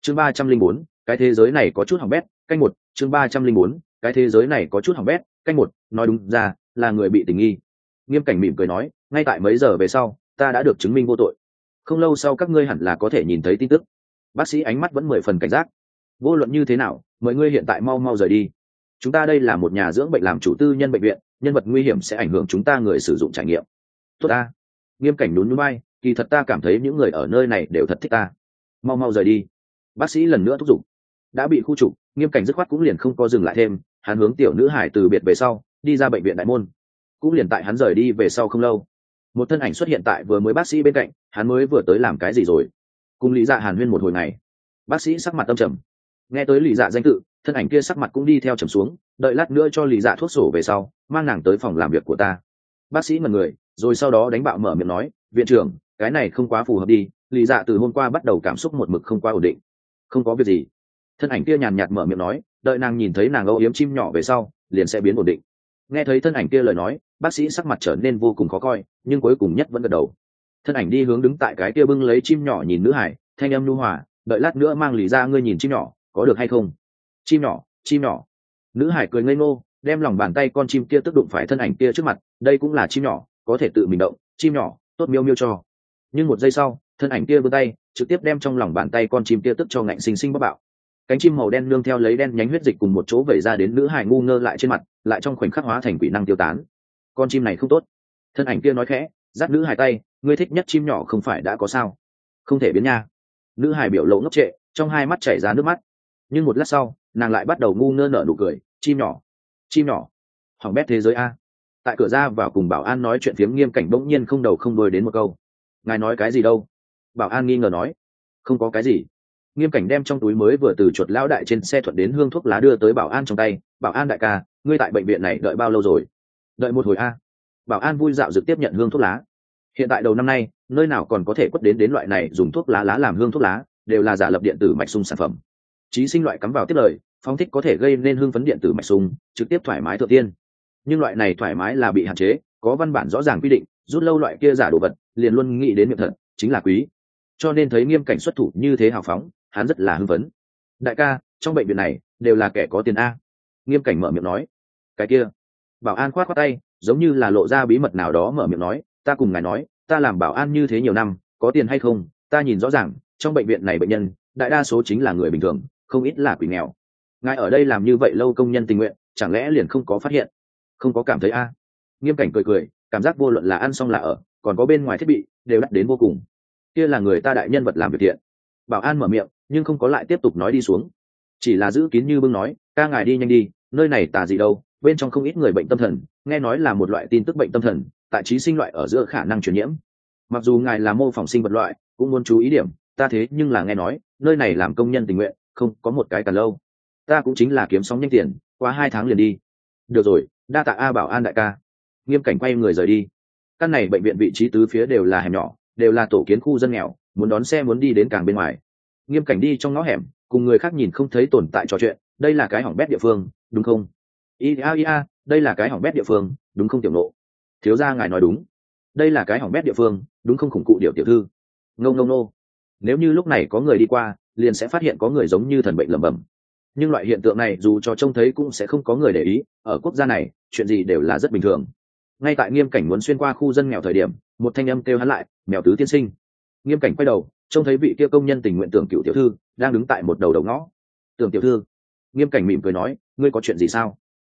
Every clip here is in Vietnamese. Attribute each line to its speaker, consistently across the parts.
Speaker 1: chương 304, cái thế giới này có chút hỏng bét, canh một. Chương 304, cái thế giới này có chút hỏng bét, canh một. Nói đúng ra là người bị tình nghi. Nghiêm Cảnh mỉm cười nói, ngay tại mấy giờ về sau ta đã được chứng minh vô tội, không lâu sau các ngươi hẳn là có thể nhìn thấy tin tức. Bác sĩ ánh mắt vẫn 10 phần cảnh giác. Vô luận như thế nào, mời ngươi hiện tại mau mau rời đi. Chúng ta đây là một nhà dưỡng bệnh làm chủ tư nhân bệnh viện, nhân vật nguy hiểm sẽ ảnh hưởng chúng ta người sử dụng trải nghiệm. Tốt ta. Nghiêm Cảnh nhún nhún vai, kỳ thật ta cảm thấy những người ở nơi này đều thật thích ta. Mau mau rời đi. Bác sĩ lần nữa thúc giục. Đã bị khu trục, Nghiêm Cảnh dứt khoát cũng liền không có dừng lại thêm, hắn hướng tiểu nữ hải từ biệt về sau đi ra bệnh viện đại môn. Cũng liền tại hắn rời đi về sau không lâu, một thân ảnh xuất hiện tại vừa mới bác sĩ bên cạnh. Hắn mới vừa tới làm cái gì rồi? Cùng Lý Dạ hàn huyên một hồi ngày. Bác sĩ sắc mặt âm trầm. Nghe tới Lý Dạ danh tự, thân ảnh kia sắc mặt cũng đi theo trầm xuống. Đợi lát nữa cho Lý Dạ thuốc sổ về sau, mang nàng tới phòng làm việc của ta. Bác sĩ ngẩn người, rồi sau đó đánh bạo mở miệng nói, viện trưởng, cái này không quá phù hợp đi. Lý Dạ từ hôm qua bắt đầu cảm xúc một mực không quá ổn định. Không có việc gì. Thân ảnh kia nhàn nhạt mở miệng nói, đợi nàng nhìn thấy nàng âu yếm chim nhỏ về sau liền sẽ biến ổn định. Nghe thấy thân ảnh kia lời nói, bác sĩ sắc mặt trở nên vô cùng khó coi, nhưng cuối cùng nhất vẫn gật đầu. Thân ảnh đi hướng đứng tại cái kia bưng lấy chim nhỏ nhìn nữ hải, thanh âm nhu hòa, đợi lát nữa mang Lý ra ngươi nhìn chim nhỏ có được hay không? Chim nhỏ, chim nhỏ. Nữ hải cười ngây ngô, đem lòng bàn tay con chim kia tức đụng phải thân ảnh kia trước mặt. Đây cũng là chim nhỏ, có thể tự mình động, chim nhỏ tốt miêu miêu cho. Nhưng một giây sau, thân ảnh kia vươn tay trực tiếp đem trong lòng bàn tay con chim kia tức cho ngạnh xinh xinh bóp bạo. Cánh chim màu đen nương theo lấy đen nhánh huyết dịch cùng một chỗ vẩy ra đến nữ hải ngu ngơ lại trên mặt, lại trong khoảnh khắc hóa thành quỷ năng tiêu tán. Con chim này không tốt. Thân ảnh kia nói khẽ, dắt nữ hải tay, ngươi thích nhất chim nhỏ không phải đã có sao? Không thể biến nha. Nữ hải biểu lộ ngốc trệ, trong hai mắt chảy ra nước mắt. Nhưng một lát sau, nàng lại bắt đầu ngu ngơ nở nụ cười, chim nhỏ, chim nhỏ, hỏng bét thế giới a. Tại cửa ra vào cùng bảo an nói chuyện phiếm Nghiêm Cảnh bỗng nhiên không đầu không đuôi đến một câu, ngài nói cái gì đâu? Bảo an nghi ngờ nói, không có cái gì. Nghiêm Cảnh đem trong túi mới vừa từ chuột lão đại trên xe thuận đến hương thuốc lá đưa tới bảo an trong tay. Bảo an đại ca, ngươi tại bệnh viện này đợi bao lâu rồi? Đợi một hồi a. Bảo an vui dạo dực tiếp nhận hương thuốc lá. Hiện tại đầu năm nay, nơi nào còn có thể quất đến loại này dùng thuốc lá làm hương thuốc lá, đều là giả lập điện tử mạch sung sản phẩm. Chí sinh loại cắm vào tiếp lời, phóng thích có thể gây nên hương phấn điện tử mạch sung, trực tiếp thoải mái thượng tiên. Nhưng loại này thoải mái là bị hạn chế, có văn bản rõ ràng quy định, rút lâu loại kia giả đồ vật, liền luôn nghĩ đến miệng thật, chính là quý. Cho nên thấy Nghiêm Cảnh xuất thủ như thế hào phóng, hắn rất là hưng phấn. Đại ca, trong bệnh viện này đều là kẻ có tiền a. Nghiêm Cảnh mở miệng nói. Cái kia. Bảo an khoát khoát tay, giống như là lộ ra bí mật nào đó mở miệng nói, ta cùng ngài nói, ta làm bảo an như thế nhiều năm, có tiền hay không, ta nhìn rõ ràng, trong bệnh viện này bệnh nhân, đại đa số chính là người bình thường, không ít là quỷ nghèo. Ngài ở đây làm như vậy lâu công nhân tình nguyện, chẳng lẽ liền không có phát hiện, không có cảm thấy a? Nghiêm Cảnh cười cười, cảm giác vô luận là ăn xong là ở, còn có bên ngoài thiết bị, đều đắt đến vô cùng. Kia là người ta đại nhân vật làm việc thiện. Bảo an mở miệng, nhưng không có lại tiếp tục nói đi xuống, chỉ là giữ kín như bưng nói, ca ngài đi nhanh đi, nơi này tà gì đâu, bên trong không ít người bệnh tâm thần, nghe nói là một loại tin tức bệnh tâm thần, tại trí sinh loại ở giữa khả năng truyền nhiễm. Mặc dù ngài là mô phỏng sinh vật loại, cũng muốn chú ý điểm, ta thế nhưng là nghe nói, nơi này làm công nhân tình nguyện, không có một cái cả lâu. Ta cũng chính là kiếm xong nhanh tiền, qua 2 tháng liền đi. Được rồi, đa tạ a Bảo an đại ca. Nghiêm Cảnh quay người rời đi. Căn này bệnh viện vị trí tứ phía đều là hẻm nhỏ, đều là tổ kiến khu dân nghèo, muốn đón xe muốn đi đến càng bên ngoài. Nghiêm Cảnh đi trong ngõ hẻm, cùng người khác nhìn không thấy tồn tại trò chuyện, đây là cái hỏng bét địa phương, đúng không? Ia, đây là cái hỏng bét địa phương, đúng không tiểu nộ? Thiếu gia ngài nói đúng. Đây là cái hỏng bét địa phương, đúng không khủng cụ điệu tiểu thư? Ngông ngông nô. Nếu như lúc này có người đi qua, liền sẽ phát hiện có người giống như thần bệnh lẩm bẩm. Nhưng loại hiện tượng này dù cho trông thấy cũng sẽ không có người để ý, ở quốc gia này, chuyện gì đều là rất bình thường. Ngay tại Nghiêm Cảnh muốn xuyên qua khu dân nghèo thời điểm, một thanh âm kêu hắn lại, "Mèo tứ tiên sinh." Nghiêm Cảnh quay đầu, trông thấy vị kia công nhân tình nguyện Tưởng Cựu tiểu thư đang đứng tại một đầu ngõ. "Tưởng tiểu thư." Nghiêm Cảnh mỉm cười nói, "Ngươi có chuyện gì sao?"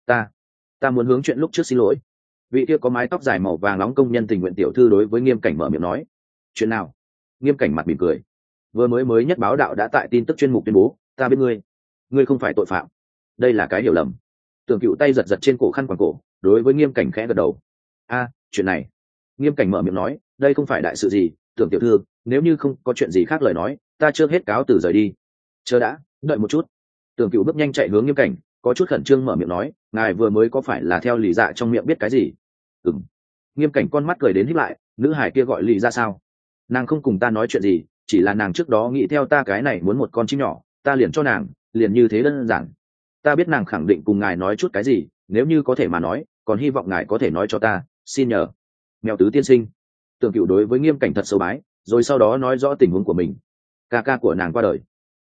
Speaker 1: Ta muốn hướng chuyện lúc trước xin lỗi." Vị kia có mái tóc dài màu vàng nóng công nhân tình nguyện tiểu thư đối với Nghiêm Cảnh mở miệng nói. "Chuyện nào?" Nghiêm Cảnh mặt mỉm cười. "Vừa mới nhất báo đạo đã tại tin tức chuyên mục tuyên bố, ta biết ngươi không phải tội phạm. Đây là cái hiểu lầm." Tưởng Cựu tay giật trên cổ khăn quàng cổ, đối với Nghiêm Cảnh khẽ gật đầu. Chuyện này." Nghiêm Cảnh mở miệng nói, "Đây không phải đại sự gì, Tưởng tiểu thư, nếu như không có chuyện gì khác lời nói, ta chưa hết cáo từ rời đi." "Chờ đã, đợi một chút." Tưởng Cựu bước nhanh chạy hướng Nghiêm Cảnh, có chút khẩn trương mở miệng nói, "Ngài vừa mới có phải là theo Lý Dạ trong miệng biết cái gì?" "Ừm." Nghiêm Cảnh con mắt cười đến híp lại, "Nữ hải kia gọi Lý Dạ sao?" "Nàng không cùng ta nói chuyện gì, chỉ là nàng trước đó nghĩ theo ta cái này muốn một con chim nhỏ, ta liền cho nàng, liền như thế đơn giản. Ta biết nàng khẳng định cùng ngài nói chút cái gì, nếu như có thể mà nói, còn hy vọng ngài có thể nói cho ta, xin nhờ." Mèo tứ tiên sinh. Tưởng Cựu đối với Nghiêm Cảnh thật sâu bái, rồi sau đó nói rõ tình huống của mình. Ca ca của nàng qua đời.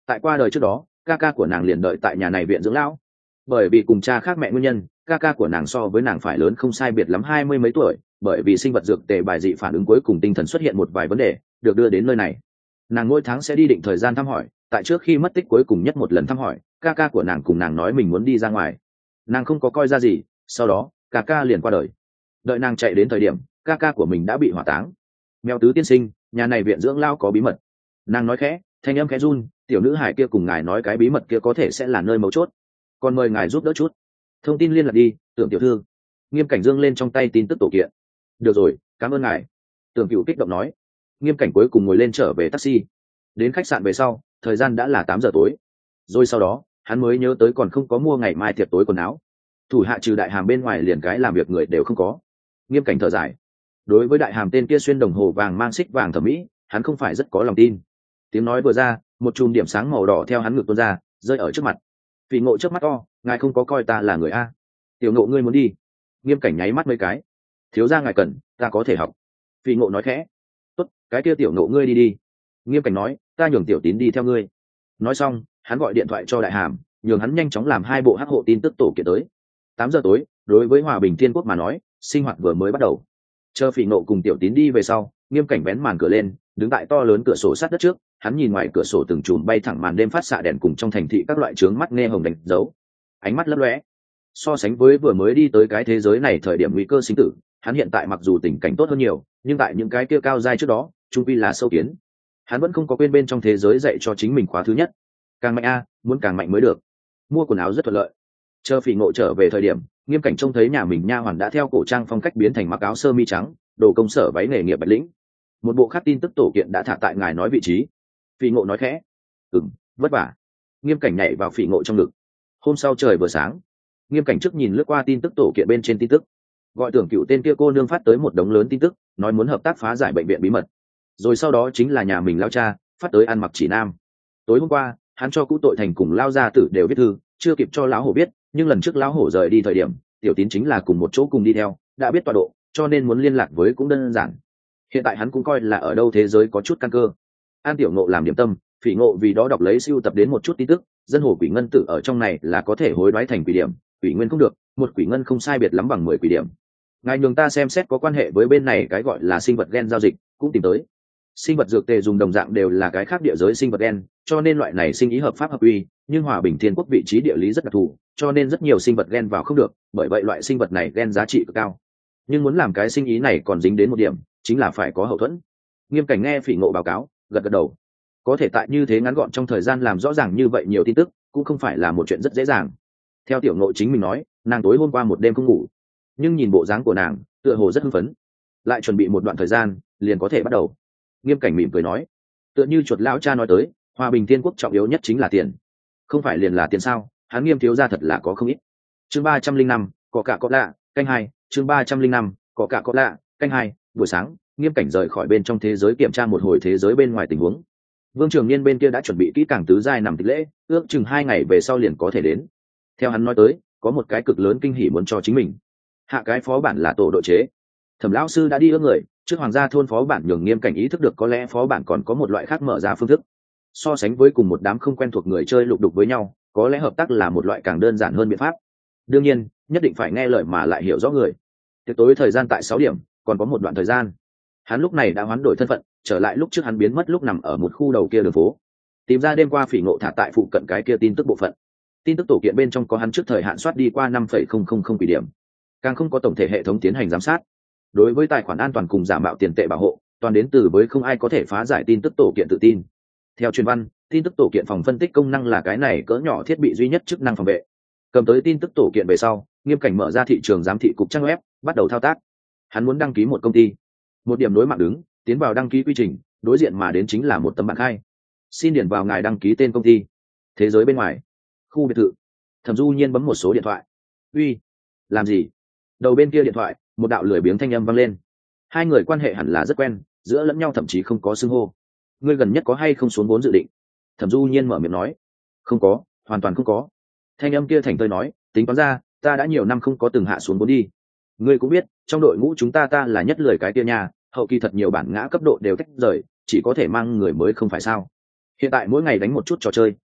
Speaker 1: tại qua đời trước đó ca ca của nàng liền đợi tại nhà này viện dưỡng lão. Bởi vì cùng cha khác mẹ nguyên nhân, ca ca của nàng so với nàng phải lớn không sai biệt lắm 20 mấy tuổi, bởi vì sinh vật dược tề bài dị phản ứng cuối cùng tinh thần xuất hiện một vài vấn đề, được đưa đến nơi này. Nàng mỗi tháng sẽ đi định thời gian thăm hỏi, tại trước khi mất tích cuối cùng nhất một lần thăm hỏi, ca ca của nàng cùng nàng nói mình muốn đi ra ngoài. Nàng không có coi ra gì, sau đó ca ca liền qua đời. Đợi nàng chạy đến thời điểm, ca ca của mình đã bị hỏa táng. Mèo tứ tiên sinh, nhà này viện dưỡng lao có bí mật. Nàng nói khẽ, thanh âm khẽ run, tiểu nữ hải kia cùng ngài nói cái bí mật kia có thể sẽ là nơi mấu chốt, còn mời ngài giúp đỡ chút. Thông tin liên lạc đi, Tưởng tiểu thư. Nghiêm Cảnh dương lên trong tay tin tức tổ kiện. Được rồi, cảm ơn ngài. Tưởng Cựu kích động nói. Nghiêm Cảnh cuối cùng ngồi lên trở về taxi. Đến khách sạn về sau, thời gian đã là 8 giờ tối. Rồi sau đó, hắn mới nhớ tới còn không có mua ngày mai tiệc tối quần áo. Thủ hạ trừ Đại Hàm bên ngoài liền cái làm việc người đều không có. Nghiêm Cảnh thở dài. Đối với Đại Hàm tên kia xuyên đồng hồ vàng mang xích vàng thẩm mỹ, hắn không phải rất có lòng tin. Tiếng nói vừa ra, một chùm điểm sáng màu đỏ theo hắn ngực tuôn ra, rơi ở trước mặt. Phỉ Ngộ trước mắt to, ngài không có coi ta là người a? Tiểu Ngộ ngươi muốn đi? Nghiêm Cảnh nháy mắt mấy cái. Thiếu gia ngài cần, ta có thể học. Phỉ Ngộ nói khẽ. Tốt, cái kia Tiểu Ngộ ngươi đi đi. Nghiêm Cảnh nói, ta nhường Tiểu Tín đi theo ngươi. Nói xong, hắn gọi điện thoại cho Đại Hàm, nhường hắn nhanh chóng làm 2 bộ hắc hộ tin tức tổ kiện tới. 8 giờ tối, đối với Hòa Bình Thiên Quốc mà nói, sinh hoạt vừa mới bắt đầu. Chờ Phỉ Ngộ cùng Tiểu Tín đi về sau, Nghiêm Cảnh vén màn cửa lên, đứng tại to lớn cửa sổ sát đất trước, hắn nhìn ngoài cửa sổ từng chùm bay thẳng màn đêm phát xạ đèn cùng trong thành thị các loại trướng mắt nghe hồng đánh dấu, ánh mắt lấp lóe. So sánh với vừa mới đi tới cái thế giới này thời điểm nguy cơ sinh tử, hắn hiện tại mặc dù tình cảnh tốt hơn nhiều, nhưng tại những cái kia cao giai trước đó, trung quy là sâu kiến. Hắn vẫn không có quên bên trong thế giới dạy cho chính mình khóa thứ nhất, càng mạnh a, muốn càng mạnh mới được. Mua quần áo rất thuận lợi. Chờ Phỉ Ngộ trở về thời điểm, Nghiêm Cảnh trông thấy nhà mình nha hoàn đã theo cổ trang phong cách biến thành mặc áo sơ mi trắng, đồ công sở váy nghề nghiệp bạch lĩnh. Một bộ khác tin tức tổ kiện đã thả tại ngài nói vị trí. Phỉ Ngộ nói khẽ. Vất vả. Nghiêm Cảnh nhảy vào Phỉ Ngộ trong ngực. Hôm sau trời vừa sáng, Nghiêm Cảnh trước nhìn lướt qua tin tức tổ kiện bên trên tin tức, gọi Tưởng Cựu tên kia cô nương phát tới một đống lớn tin tức, nói muốn hợp tác phá giải bệnh viện bí mật. Rồi sau đó chính là nhà mình lao cha phát tới ăn mặc chỉ nam. Tối hôm qua, hắn cho cũ tội thành cùng lao gia tử đều viết thư, chưa kịp cho lão hổ biết, nhưng lần trước lão hổ rời đi thời điểm, Tiểu Tín chính là cùng một chỗ cùng đi theo, đã biết tọa độ, cho nên muốn liên lạc với cũng đơn giản. Hiện tại hắn cũng coi là ở đâu thế giới có chút căn cơ. An Tiểu Ngộ làm điểm tâm, Phỉ Ngộ vì đó đọc lấy siêu tập đến một chút tin tức, dân hồ quỷ ngân tử ở trong này là có thể hối đoái thành quỷ điểm, quỷ nguyên không được, một quỷ ngân không sai biệt lắm bằng 10 quỷ điểm. Ngài nhường ta xem xét có quan hệ với bên này cái gọi là sinh vật gen giao dịch, cũng tìm tới. Sinh vật dược tề dùng đồng dạng đều là cái khác địa giới sinh vật gen, cho nên loại này sinh ý hợp pháp hợp quy, nhưng Hòa Bình Thiên Quốc vị trí địa lý rất đặc thù, cho nên rất nhiều sinh vật gen vào không được, bởi vậy loại sinh vật này gen giá trị cực cao. Nhưng muốn làm cái sinh ý này còn dính đến một điểm, chính là phải có hậu thuẫn. Nghiêm Cảnh nghe Phỉ Ngộ báo cáo, gật gật đầu. Có thể tại như thế ngắn gọn trong thời gian làm rõ ràng như vậy nhiều tin tức, cũng không phải là một chuyện rất dễ dàng. Theo Tiểu Ngộ chính mình nói, nàng tối hôm qua một đêm không ngủ, nhưng nhìn bộ dáng của nàng, tựa hồ rất hưng phấn. Lại chuẩn bị một đoạn thời gian, liền có thể bắt đầu. Nghiêm Cảnh mỉm cười nói, tựa như chuột lão cha nói tới, Hòa Bình Thiên Quốc trọng yếu nhất chính là tiền. Không phải liền là tiền sao? Hắn Nghiêm thiếu gia thật là có không ít. Chương 305, có cả có lạ, canh 2, chương 305, có cả có lạ, canh 2, buổi sáng, Nghiêm Cảnh rời khỏi bên trong thế giới kiểm tra một hồi thế giới bên ngoài tình huống. Vương Trường Niên bên kia đã chuẩn bị kỹ càng tứ giai nằm tịch lễ, ước chừng 2 ngày về sau liền có thể đến. Theo hắn nói tới, có một cái cực lớn kinh hỉ muốn cho chính mình. Hạ cái phó bản là tổ đội chế. Thẩm lão sư đã đi ước người, trước hoàng gia thôn phó bản nhường Nghiêm Cảnh ý thức được có lẽ phó bản còn có một loại khác mở ra phương thức. So sánh với cùng một đám không quen thuộc người chơi lục đục với nhau, có lẽ hợp tác là một loại càng đơn giản hơn biện pháp. Đương nhiên, nhất định phải nghe lời mà lại hiểu rõ người. Tiệc tối thời gian tại 6 điểm, còn có một đoạn thời gian. Hắn lúc này đã hoán đổi thân phận, trở lại lúc trước hắn biến mất lúc nằm ở một khu đầu kia đường phố. Tìm ra đêm qua Phỉ Ngộ thả tại phụ cận cái kia tin tức bộ phận. Tin tức tổ kiện bên trong có hắn trước thời hạn soát đi qua 5,000 quỷ điểm. Càng không có tổng thể hệ thống tiến hành giám sát. Đối với tài khoản an toàn cùng giả mạo tiền tệ bảo hộ, toàn đến từ với không ai có thể phá giải tin tức tổ kiện tự tin. Theo truyền văn, tin tức tổ kiện phòng phân tích công năng là cái này cỡ nhỏ thiết bị duy nhất chức năng phòng vệ. Cầm tới tin tức tổ kiện về sau, Nghiêm Cảnh mở ra thị trường giám thị cục trang web, bắt đầu thao tác. Hắn muốn đăng ký một công ty. Một điểm đối mạng đứng, tiến vào đăng ký quy trình, đối diện mà đến chính là một tấm bảng khai. Xin điền vào ngài đăng ký tên công ty. Thế giới bên ngoài, khu biệt thự. Thẩm Du Nhiên bấm một số điện thoại. Uy, làm gì? Đầu bên kia điện thoại, một đạo lười biếng thanh âm vang lên. Hai người quan hệ hẳn là rất quen, giữa lẫn nhau thậm chí không có xưng hô. Ngươi gần nhất có hay không xuống vốn dự định? Thẩm Du Nhiên mở miệng nói. Không có, hoàn toàn không có. Thanh âm kia thành tơi nói, tính toán ra, ta đã nhiều năm không có từng hạ xuống vốn đi. Ngươi cũng biết, trong đội ngũ chúng ta là nhất lười cái kia nhà, hậu kỳ thật nhiều bản ngã cấp độ đều tách rời, chỉ có thể mang người mới không phải sao. Hiện tại mỗi ngày đánh một chút trò chơi,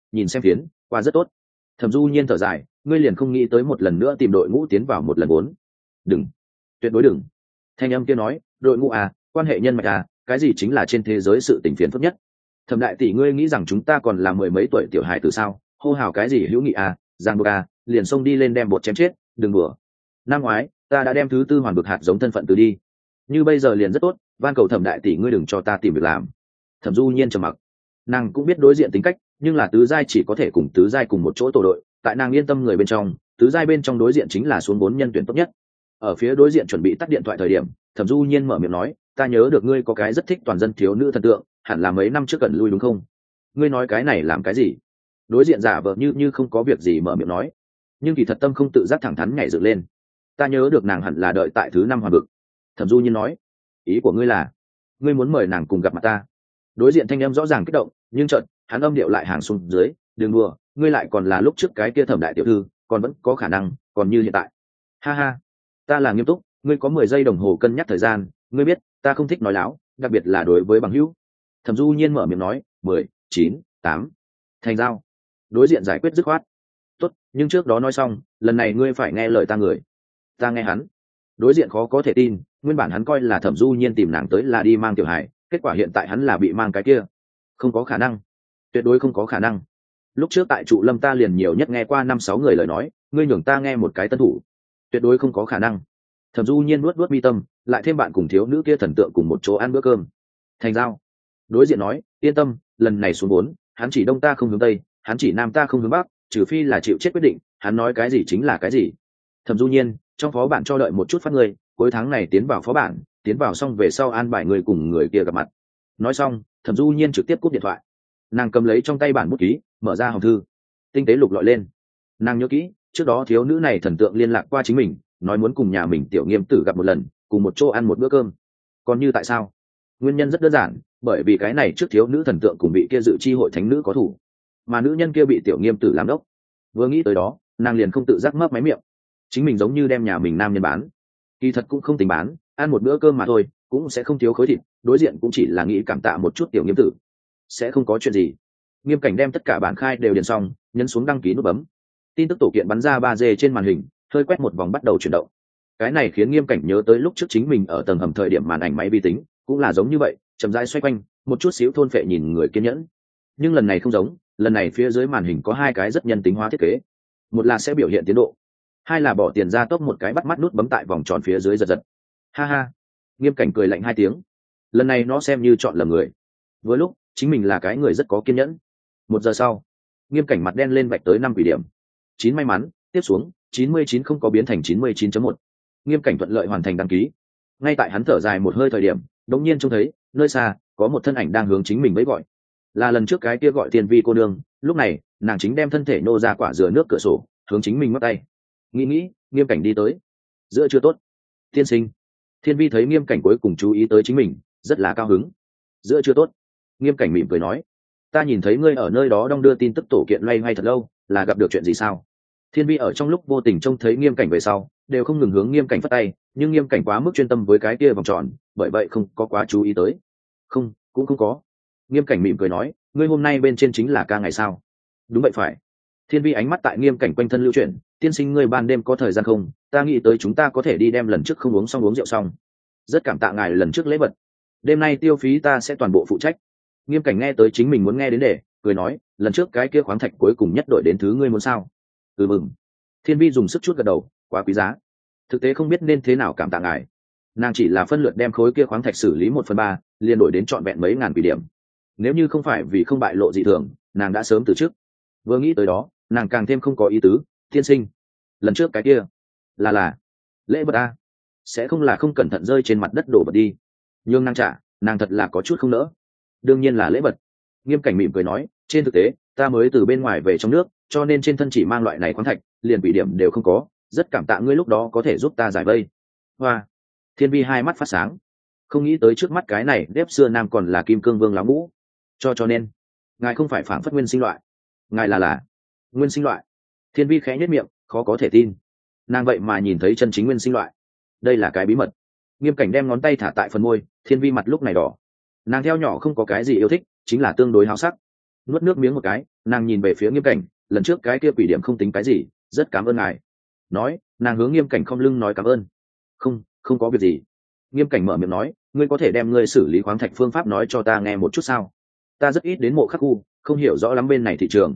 Speaker 1: nhìn xem phiến qua rất tốt. Thẩm Du Nhiên thở dài, ngươi liền không nghĩ tới một lần nữa tìm đội ngũ tiến vào một lần vốn? Đừng, tuyệt đối đừng. Thanh âm kia nói, đội ngũ à, quan hệ nhân mạch à, cái gì chính là trên thế giới sự tình phiền phức nhất. Thẩm đại tỷ, ngươi nghĩ rằng chúng ta còn là mười mấy tuổi tiểu hài từ sao? Hô hào cái gì hữu nghị à, giang buộc à, liền xông đi lên đem bột chém chết, đừng đùa. Năm ngoái ta đã đem thứ tư hoàn vực hạt giống thân phận từ đi, như bây giờ liền rất tốt, van cầu Thẩm đại tỷ ngươi đừng cho ta tìm việc làm. Thẩm Du Nhiên trầm mặc, nàng cũng biết đối diện tính cách, nhưng là tứ giai chỉ có thể cùng tứ giai cùng một chỗ tổ đội, tại nàng yên tâm người bên trong, tứ giai bên trong đối diện chính là xuống 4 nhân tuyển tốt nhất. Ở phía đối diện chuẩn bị tắt điện thoại thời điểm, Thẩm Du Nhiên mở miệng nói, ta nhớ được ngươi có cái rất thích toàn dân thiếu nữ thần tượng, hẳn là mấy năm trước cần lui đúng không? Ngươi nói cái này làm cái gì? Đối diện giả vờ như không có việc gì mở miệng nói, nhưng kỳ thật tâm không tự giác thẳng thắn nhảy dựng lên. Ta nhớ được nàng hẳn là đợi tại thứ 5 hoàn vực. Thẩm Du Nhiên nói, ý của ngươi là ngươi muốn mời nàng cùng gặp mặt ta? Đối diện thanh âm rõ ràng kích động, nhưng chợt hắn âm điệu lại hàng xuống dưới, đừng đùa, ngươi lại còn là lúc trước cái kia Thẩm đại tiểu thư, còn vẫn có khả năng, còn như hiện tại. Ha ha, ta là nghiêm túc, ngươi có 10 giây đồng hồ cân nhắc thời gian, ngươi biết ta không thích nói láo, đặc biệt là đối với bằng hữu. Thẩm Du Nhiên mở miệng nói, 10, 9, 8, thành giao. Đối diện giải quyết dứt khoát. Tốt, nhưng trước đó nói xong, lần này ngươi phải nghe lời ta người. Ta nghe hắn. Đối diện khó có thể tin, nguyên bản hắn coi là Thẩm Du Nhiên tìm nàng tới là đi mang tiểu hải, kết quả hiện tại hắn là bị mang cái kia. Không có khả năng, tuyệt đối không có khả năng. Lúc trước tại trụ lâm ta liền nhiều nhất nghe qua 5-6 người lời nói, ngươi nhường ta nghe một cái tân thủ, tuyệt đối không có khả năng. Thẩm Du Nhiên nuốt nuốt mi tâm, lại thêm bạn cùng thiếu nữ kia thần tượng cùng một chỗ ăn bữa cơm. Thành giao. Đối diện nói, yên tâm, lần này xuống 4, hắn chỉ đông ta không hướng tây, hắn chỉ nam ta không hướng bắc, trừ phi là chịu chết quyết định, hắn nói cái gì chính là cái gì. Thẩm Du Nhiên, trong phó bản cho đợi một chút phát người, cuối tháng này tiến vào phó bản, tiến vào xong về sau an bài người cùng người kia gặp mặt. Nói xong, Thẩm Du Nhiên trực tiếp cúp điện thoại. Nàng cầm lấy trong tay bản bút ký, mở ra hòm thư, tinh tế lục lọi lên. Nàng nhớ kỹ, trước đó thiếu nữ này thần tượng liên lạc qua chính mình, nói muốn cùng nhà mình tiểu nghiêm tử gặp một lần, cùng một chỗ ăn một bữa cơm. Còn như tại sao? Nguyên nhân rất đơn giản, bởi vì cái này trước thiếu nữ thần tượng cùng bị kia dự chi hội thánh nữ có thủ, mà nữ nhân kia bị tiểu nghiêm tử làm đốc. Vừa nghĩ tới đó, nàng liền không tự giác mấp máy miệng. Chính mình giống như đem nhà mình nam nhân bán, kỳ thật cũng không tính bán, ăn một bữa cơm mà thôi, cũng sẽ không thiếu khối thịt, đối diện cũng chỉ là nghĩ cảm tạ một chút tiểu nghiêm tử, sẽ không có chuyện gì. Nghiêm Cảnh đem tất cả bản khai đều điền xong, nhấn xuống đăng ký nút bấm. Tin tức tổ kiện bắn ra 3D trên màn hình, hơi quét một vòng bắt đầu chuyển động. Cái này khiến Nghiêm Cảnh nhớ tới lúc trước chính mình ở tầng hầm thời điểm màn ảnh máy vi tính cũng là giống như vậy, chậm rãi xoay quanh, một chút xíu thôn phệ nhìn người kiên nhẫn. Nhưng lần này không giống, lần này phía dưới màn hình có hai cái rất nhân tính hóa thiết kế. Một là sẽ biểu hiện tiến độ, hai là bỏ tiền ra tốc một cái bắt mắt nút bấm tại vòng tròn phía dưới giật giật. Ha ha. Nghiêm Cảnh cười lạnh 2 tiếng. Lần này nó xem như chọn lầm người. Với lúc, chính mình là cái người rất có kiên nhẫn. 1 giờ sau, Nghiêm Cảnh mặt đen lên vạch tới 5 quỷ điểm. 9 may mắn, tiếp xuống, 99 không có biến thành 99.1. Nghiêm Cảnh thuận lợi hoàn thành đăng ký. Ngay tại hắn thở dài một hơi thời điểm, đột nhiên trông thấy, nơi xa, có một thân ảnh đang hướng chính mình vẫy gọi. Là lần trước cái kia gọi Tiên Vi cô nương, lúc này, nàng chính đem thân thể nô ra quả dừa nước cửa sổ, hướng chính mình ngắt tay. Nghĩ, Nghiêm Cảnh đi tới. Giữa chưa tốt. Tiên sinh. Thiên Vi thấy Nghiêm Cảnh cuối cùng chú ý tới chính mình, rất là cao hứng. Giữa chưa tốt. Nghiêm Cảnh mỉm cười nói, ta nhìn thấy ngươi ở nơi đó đong đưa tin tức tổ kiện loay hoay thật lâu, là gặp được chuyện gì sao? Thiên Vi ở trong lúc vô tình trông thấy Nghiêm Cảnh về sau, đều không ngừng hướng Nghiêm Cảnh phất tay, nhưng Nghiêm Cảnh quá mức chuyên tâm với cái kia vòng tròn, bởi vậy không có quá chú ý tới. Không, cũng không có. Nghiêm Cảnh mỉm cười nói, ngươi hôm nay bên trên chính là ca ngày sao? Đúng vậy phải. Thiên Vi ánh mắt tại Nghiêm Cảnh quanh thân lưu chuyển, tiên sinh ngươi ban đêm có thời gian không? Ta nghĩ tới chúng ta có thể đi đem lần trước không uống xong uống rượu xong. Rất cảm tạ ngài lần trước lễ vật. Đêm nay tiêu phí ta sẽ toàn bộ phụ trách. Nghiêm Cảnh nghe tới chính mình muốn nghe đến để, cười nói, lần trước cái kia khoáng thạch cuối cùng nhất đội đến thứ ngươi muốn sao? Mừng. Thiên Vi dùng sức chút gật đầu, quá quý giá. Thực tế không biết nên thế nào cảm tạ ngài. Nàng chỉ là phân lượt đem khối kia khoáng thạch xử lý 1/3, liền đổi đến trọn vẹn mấy ngàn quỷ điểm. Nếu như không phải vì không bại lộ dị thường, nàng đã sớm từ trước. Vừa nghĩ tới đó, nàng càng thêm không có ý tứ. Tiên sinh, lần trước cái kia là lễ vật a, sẽ không là không cẩn thận rơi trên mặt đất đổ vật đi. Nhưng nàng trả, nàng thật là có chút không nỡ. Đương nhiên là lễ vật. Nghiêm Cảnh mỉm cười nói, trên thực tế ta mới từ bên ngoài về trong nước, cho nên trên thân chỉ mang loại này khoáng thạch, liền bị điểm đều không có, rất cảm tạ ngươi lúc đó có thể giúp ta giải vây. Hoa. Thiên Vi hai mắt phát sáng, không nghĩ tới trước mắt cái này đếp xưa nam còn là kim cương vương lão ngũ. Cho nên ngài không phải phản phất nguyên sinh loại, ngài là nguyên sinh loại. Thiên Vi khẽ nhếch miệng, khó có thể tin, nàng vậy mà nhìn thấy chân chính nguyên sinh loại, đây là cái bí mật. Nghiêm Cảnh đem ngón tay thả tại phần môi, Thiên Vi mặt lúc này đỏ. Nàng theo nhỏ không có cái gì yêu thích, chính là tương đối háo sắc. nuốt nước miếng một cái, nàng nhìn về phía Nghiêm Cảnh, lần trước cái kia quỷ điểm không tính cái gì, rất cảm ơn ngài. Nói, nàng hướng Nghiêm Cảnh không lưng nói cảm ơn. Không có việc gì. Nghiêm Cảnh mở miệng nói, ngươi có thể đem ngươi xử lý khoáng thạch phương pháp nói cho ta nghe một chút sao? Ta rất ít đến mộ khắc khu, không hiểu rõ lắm bên này thị trường.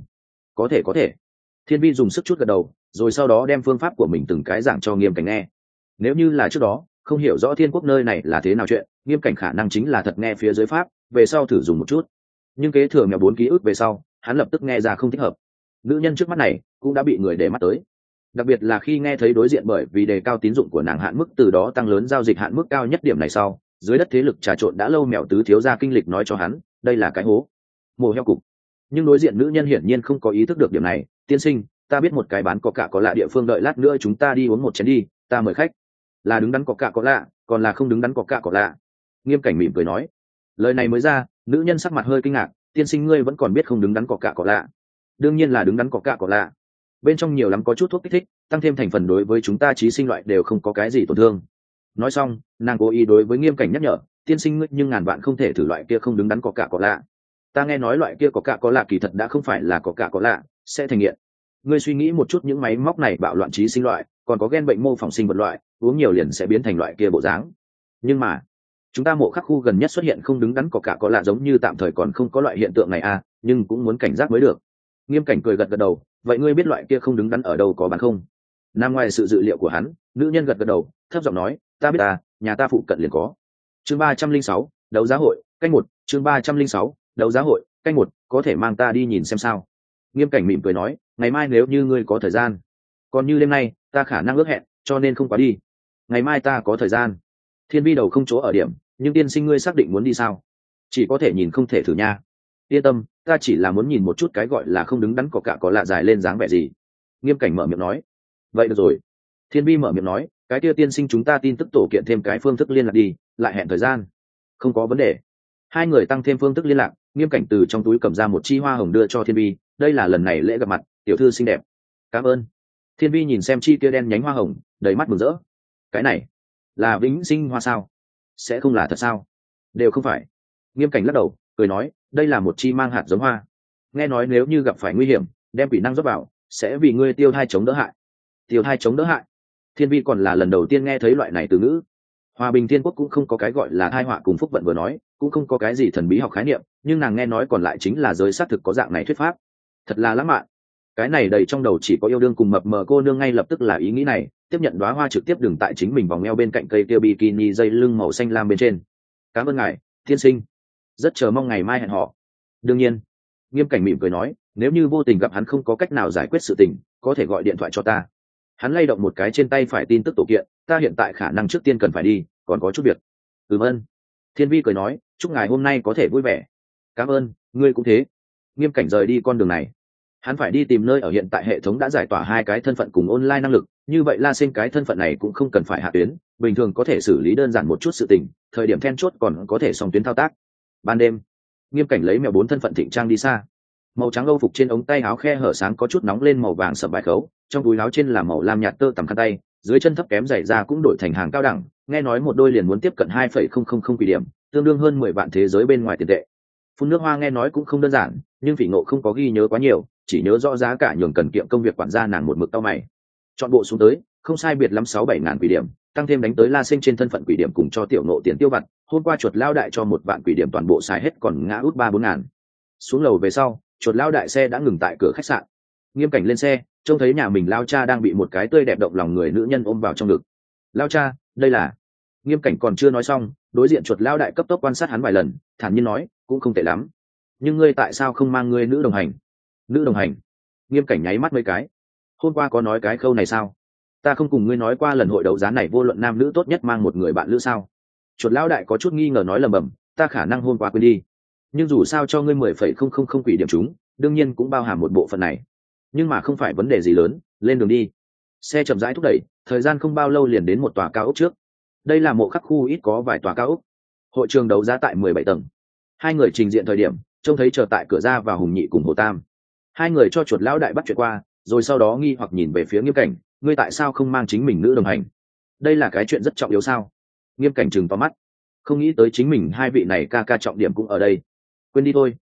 Speaker 1: Có thể. Thiên Vi dùng sức chút gật đầu, rồi sau đó đem phương pháp của mình từng cái giảng cho Nghiêm Cảnh nghe. Nếu như là trước đó không hiểu rõ Thiên Quốc nơi này là thế nào chuyện, Nghiêm Cảnh khả năng chính là thật nghe phía dưới pháp, về sau thử dùng một chút. Nhưng kế thừa mèo 4 ký ức về sau, hắn lập tức nghe ra không thích hợp. Nữ nhân trước mắt này cũng đã bị người để mắt tới, đặc biệt là khi nghe thấy đối diện bởi vì đề cao tín dụng của nàng hạn mức từ đó tăng lớn giao dịch hạn mức cao nhất điểm này sau, dưới đất thế lực trà trộn đã lâu mèo tứ thiếu gia kinh lịch nói cho hắn, đây là cái hố, mồ heo cục. Nhưng đối diện nữ nhân hiển nhiên không có ý thức được điểm này. Tiên sinh, ta biết một cái bán có cả có lạ địa phương, đợi lát nữa chúng ta đi uống một chén đi, ta mời khách. Là đứng đắn có cả có lạ, còn là không đứng đắn có cả có lạ? Nghiêm Cảnh mỉm cười nói. Lời này mới ra, nữ nhân sắc mặt hơi kinh ngạc. Tiên sinh, ngươi vẫn còn biết không đứng đắn có cả có lạ? Đương nhiên là đứng đắn có cả có lạ. Bên trong nhiều lắm có chút thuốc kích thích, tăng thêm thành phần đối với chúng ta trí sinh loại đều không có cái gì tổn thương. Nói xong, nàng cố ý đối với Nghiêm Cảnh nhắc nhở, tiên sinh ngươi nhưng ngàn vạn không thể thử loại kia không đứng đắn có cả có lạ. Ta nghe nói loại kia có cả có lạ kỳ thật đã không phải là có cả có lạ, sẽ thành nghiện. Ngươi suy nghĩ một chút, những máy móc này bạo loạn trí sinh loại, còn có gen bệnh mô phỏng sinh vật loại, uống nhiều liền sẽ biến thành loại kia bộ dáng. Nhưng mà chúng ta mộ khắc khu gần nhất xuất hiện không đứng đắn có cả có lạ, giống như tạm thời còn không có loại hiện tượng này à, nhưng cũng muốn cảnh giác mới được. Nghiêm Cảnh cười gật gật đầu, vậy ngươi biết loại kia không đứng đắn ở đâu có bán không? Nằm ngoài sự dự liệu của hắn, nữ nhân gật gật đầu, thấp giọng nói, ta biết ta, nhà ta phụ cận liền có. Chương 306, đấu giá hội, canh 1, chương 306, đấu giá hội, canh 1, có thể mang ta đi nhìn xem sao? Nghiêm Cảnh mỉm cười nói, ngày mai nếu như ngươi có thời gian. Còn như đêm nay, ta khả năng ước hẹn, cho nên không quá đi. Ngày mai ta có thời gian. Thiên Vi đầu không chỗ ở điểm, nhưng tiên sinh ngươi xác định muốn đi sao? Chỉ có thể nhìn không thể thử nha. Yên tâm, ta chỉ là muốn nhìn một chút cái gọi là không đứng đắn có cả có lạ dài lên dáng vẻ gì. Nghiêm Cảnh mở miệng nói. Vậy được rồi. Thiên Vi mở miệng nói, cái kia tiên sinh chúng ta tin tức tổ kiện thêm cái phương thức liên lạc đi, lại hẹn thời gian. Không có vấn đề. Hai người tăng thêm phương thức liên lạc. Nghiêm Cảnh từ trong túi cầm ra một chi hoa hồng đưa cho Thiên Vi, đây là lần này lễ gặp mặt, tiểu thư xinh đẹp. Cảm ơn. Thiên Vi nhìn xem chi kia đen nhánh hoa hồng, đầy mắt mừng rỡ. Cái này là vĩnh sinh hoa sao? Sẽ không là thật sao? Đều không phải. Nghiêm Cảnh lắc đầu, cười nói, đây là một chi mang hạt giống hoa. Nghe nói nếu như gặp phải nguy hiểm, đem quỷ năng rót vào, sẽ vì ngươi tiêu thai chống đỡ hại. Tiêu thai chống đỡ hại? Thiên Vi còn là lần đầu tiên nghe thấy loại này từ ngữ. Hòa bình Thiên Quốc cũng không có cái gọi là thai họa cùng phúc vận vừa nói, cũng không có cái gì thần bí học khái niệm, nhưng nàng nghe nói còn lại chính là giới xác thực có dạng này thuyết pháp. Thật là lãng mạn. Cái này đầy trong đầu chỉ có yêu đương cùng mập mờ cô nương ngay lập tức là ý nghĩ này, tiếp nhận đóa hoa trực tiếp đừng tại chính mình vòng eo bên cạnh cây kia bikini dây lưng màu xanh lam bên trên. Cảm ơn ngài, tiên sinh. Rất chờ mong ngày mai hẹn hò. Đương nhiên. Nghiêm Cảnh mỉm cười nói, nếu như vô tình gặp hắn không có cách nào giải quyết sự tình, có thể gọi điện thoại cho ta. Hắn lay động một cái trên tay phải tin tức tổ kiện, ta hiện tại khả năng trước tiên cần phải đi, còn có chút việc. Ơn. Thiên Vi cười nói, chúc ngài hôm nay có thể vui vẻ. Cảm ơn, ngươi cũng thế. Nghiêm Cảnh rời đi con đường này. Hắn phải đi tìm nơi ở hiện tại hệ thống đã giải tỏa hai cái thân phận cùng online năng lực, như vậy La Sinh cái thân phận này cũng không cần phải hạ tuyến, bình thường có thể xử lý đơn giản một chút sự tình, thời điểm then chốt còn có thể song tuyến thao tác. Ban đêm, Nghiêm Cảnh lấy mèo 4 thân phận thịnh trang đi xa. Màu trắng âu phục trên ống tay áo khe hở sáng có chút nóng lên màu vàng sậm bài khấu, trong túi áo trên là màu lam nhạt tơ tằm khăn tay, dưới chân thấp kém giày da cũng đổi thành hàng cao đẳng, nghe nói một đôi liền muốn tiếp cận 2,000 quỷ điểm, tương đương hơn 10 vạn thế giới bên ngoài tiền tệ. Phun nước hoa nghe nói cũng không đơn giản, nhưng Phỉ Ngộ không có ghi nhớ quá nhiều, chỉ nhớ rõ giá cả nhường cần kiệm công việc quản gia nàng một mực tao mày. Chọn bộ xuống tới, không sai biệt lắm 6-7 ngàn quỷ điểm, tăng thêm đánh tới La Sinh trên thân phận quỷ điểm cùng cho tiểu nộ tiền tiêu vặt, hôm qua chuột lao đại cho 1 vạn quỷ điểm toàn bộ xài hết còn ngã út 3-4 ngàn. Xuống lầu về sau, chuột lao đại xe đã ngừng tại cửa khách sạn. Nghiêm Cảnh lên xe, trông thấy nhà mình lao cha đang bị một cái tươi đẹp động lòng người nữ nhân ôm vào trong ngực. Lao cha, đây là... Nghiêm Cảnh còn chưa nói xong, đối diện chuột lao đại cấp tốc quan sát hắn vài lần, thản nhiên nói, cũng không tệ lắm. Nhưng ngươi tại sao không mang ngươi nữ đồng hành? Nữ đồng hành? Nghiêm Cảnh nháy mắt mấy cái. Hôm qua có nói cái khâu này sao? Ta không cùng ngươi nói qua lần hội đấu giá này vô luận nam nữ tốt nhất mang một người bạn nữ sao? Chuột lao đại có chút nghi ngờ nói lầm bầm, ta khả năng hôm qua quên đi. Nhưng dù sao cho ngươi 10,000 quỷ điểm chúng, đương nhiên cũng bao hàm một bộ phận này. Nhưng mà không phải vấn đề gì lớn, lên đường đi. Xe chậm rãi thúc đẩy, thời gian không bao lâu liền đến một tòa cao ốc trước. Đây là mộ khắc khu ít có vài tòa cao ốc. Hội trường đấu giá tại 17 tầng. Hai người trình diện thời điểm, trông thấy chờ tại cửa ra và Hùng Nhị cùng Hồ Tam. Hai người cho chuột lão đại bắt chuyện qua, rồi sau đó nghi hoặc nhìn về phía Nghiêm Cảnh, ngươi tại sao không mang chính mình nữ đồng hành? Đây là cái chuyện rất trọng yếu sao? Nghiêm Cảnh trừng to mắt, không nghĩ tới chính mình hai vị này ca ca trọng điểm cũng ở đây. Quên đi thôi,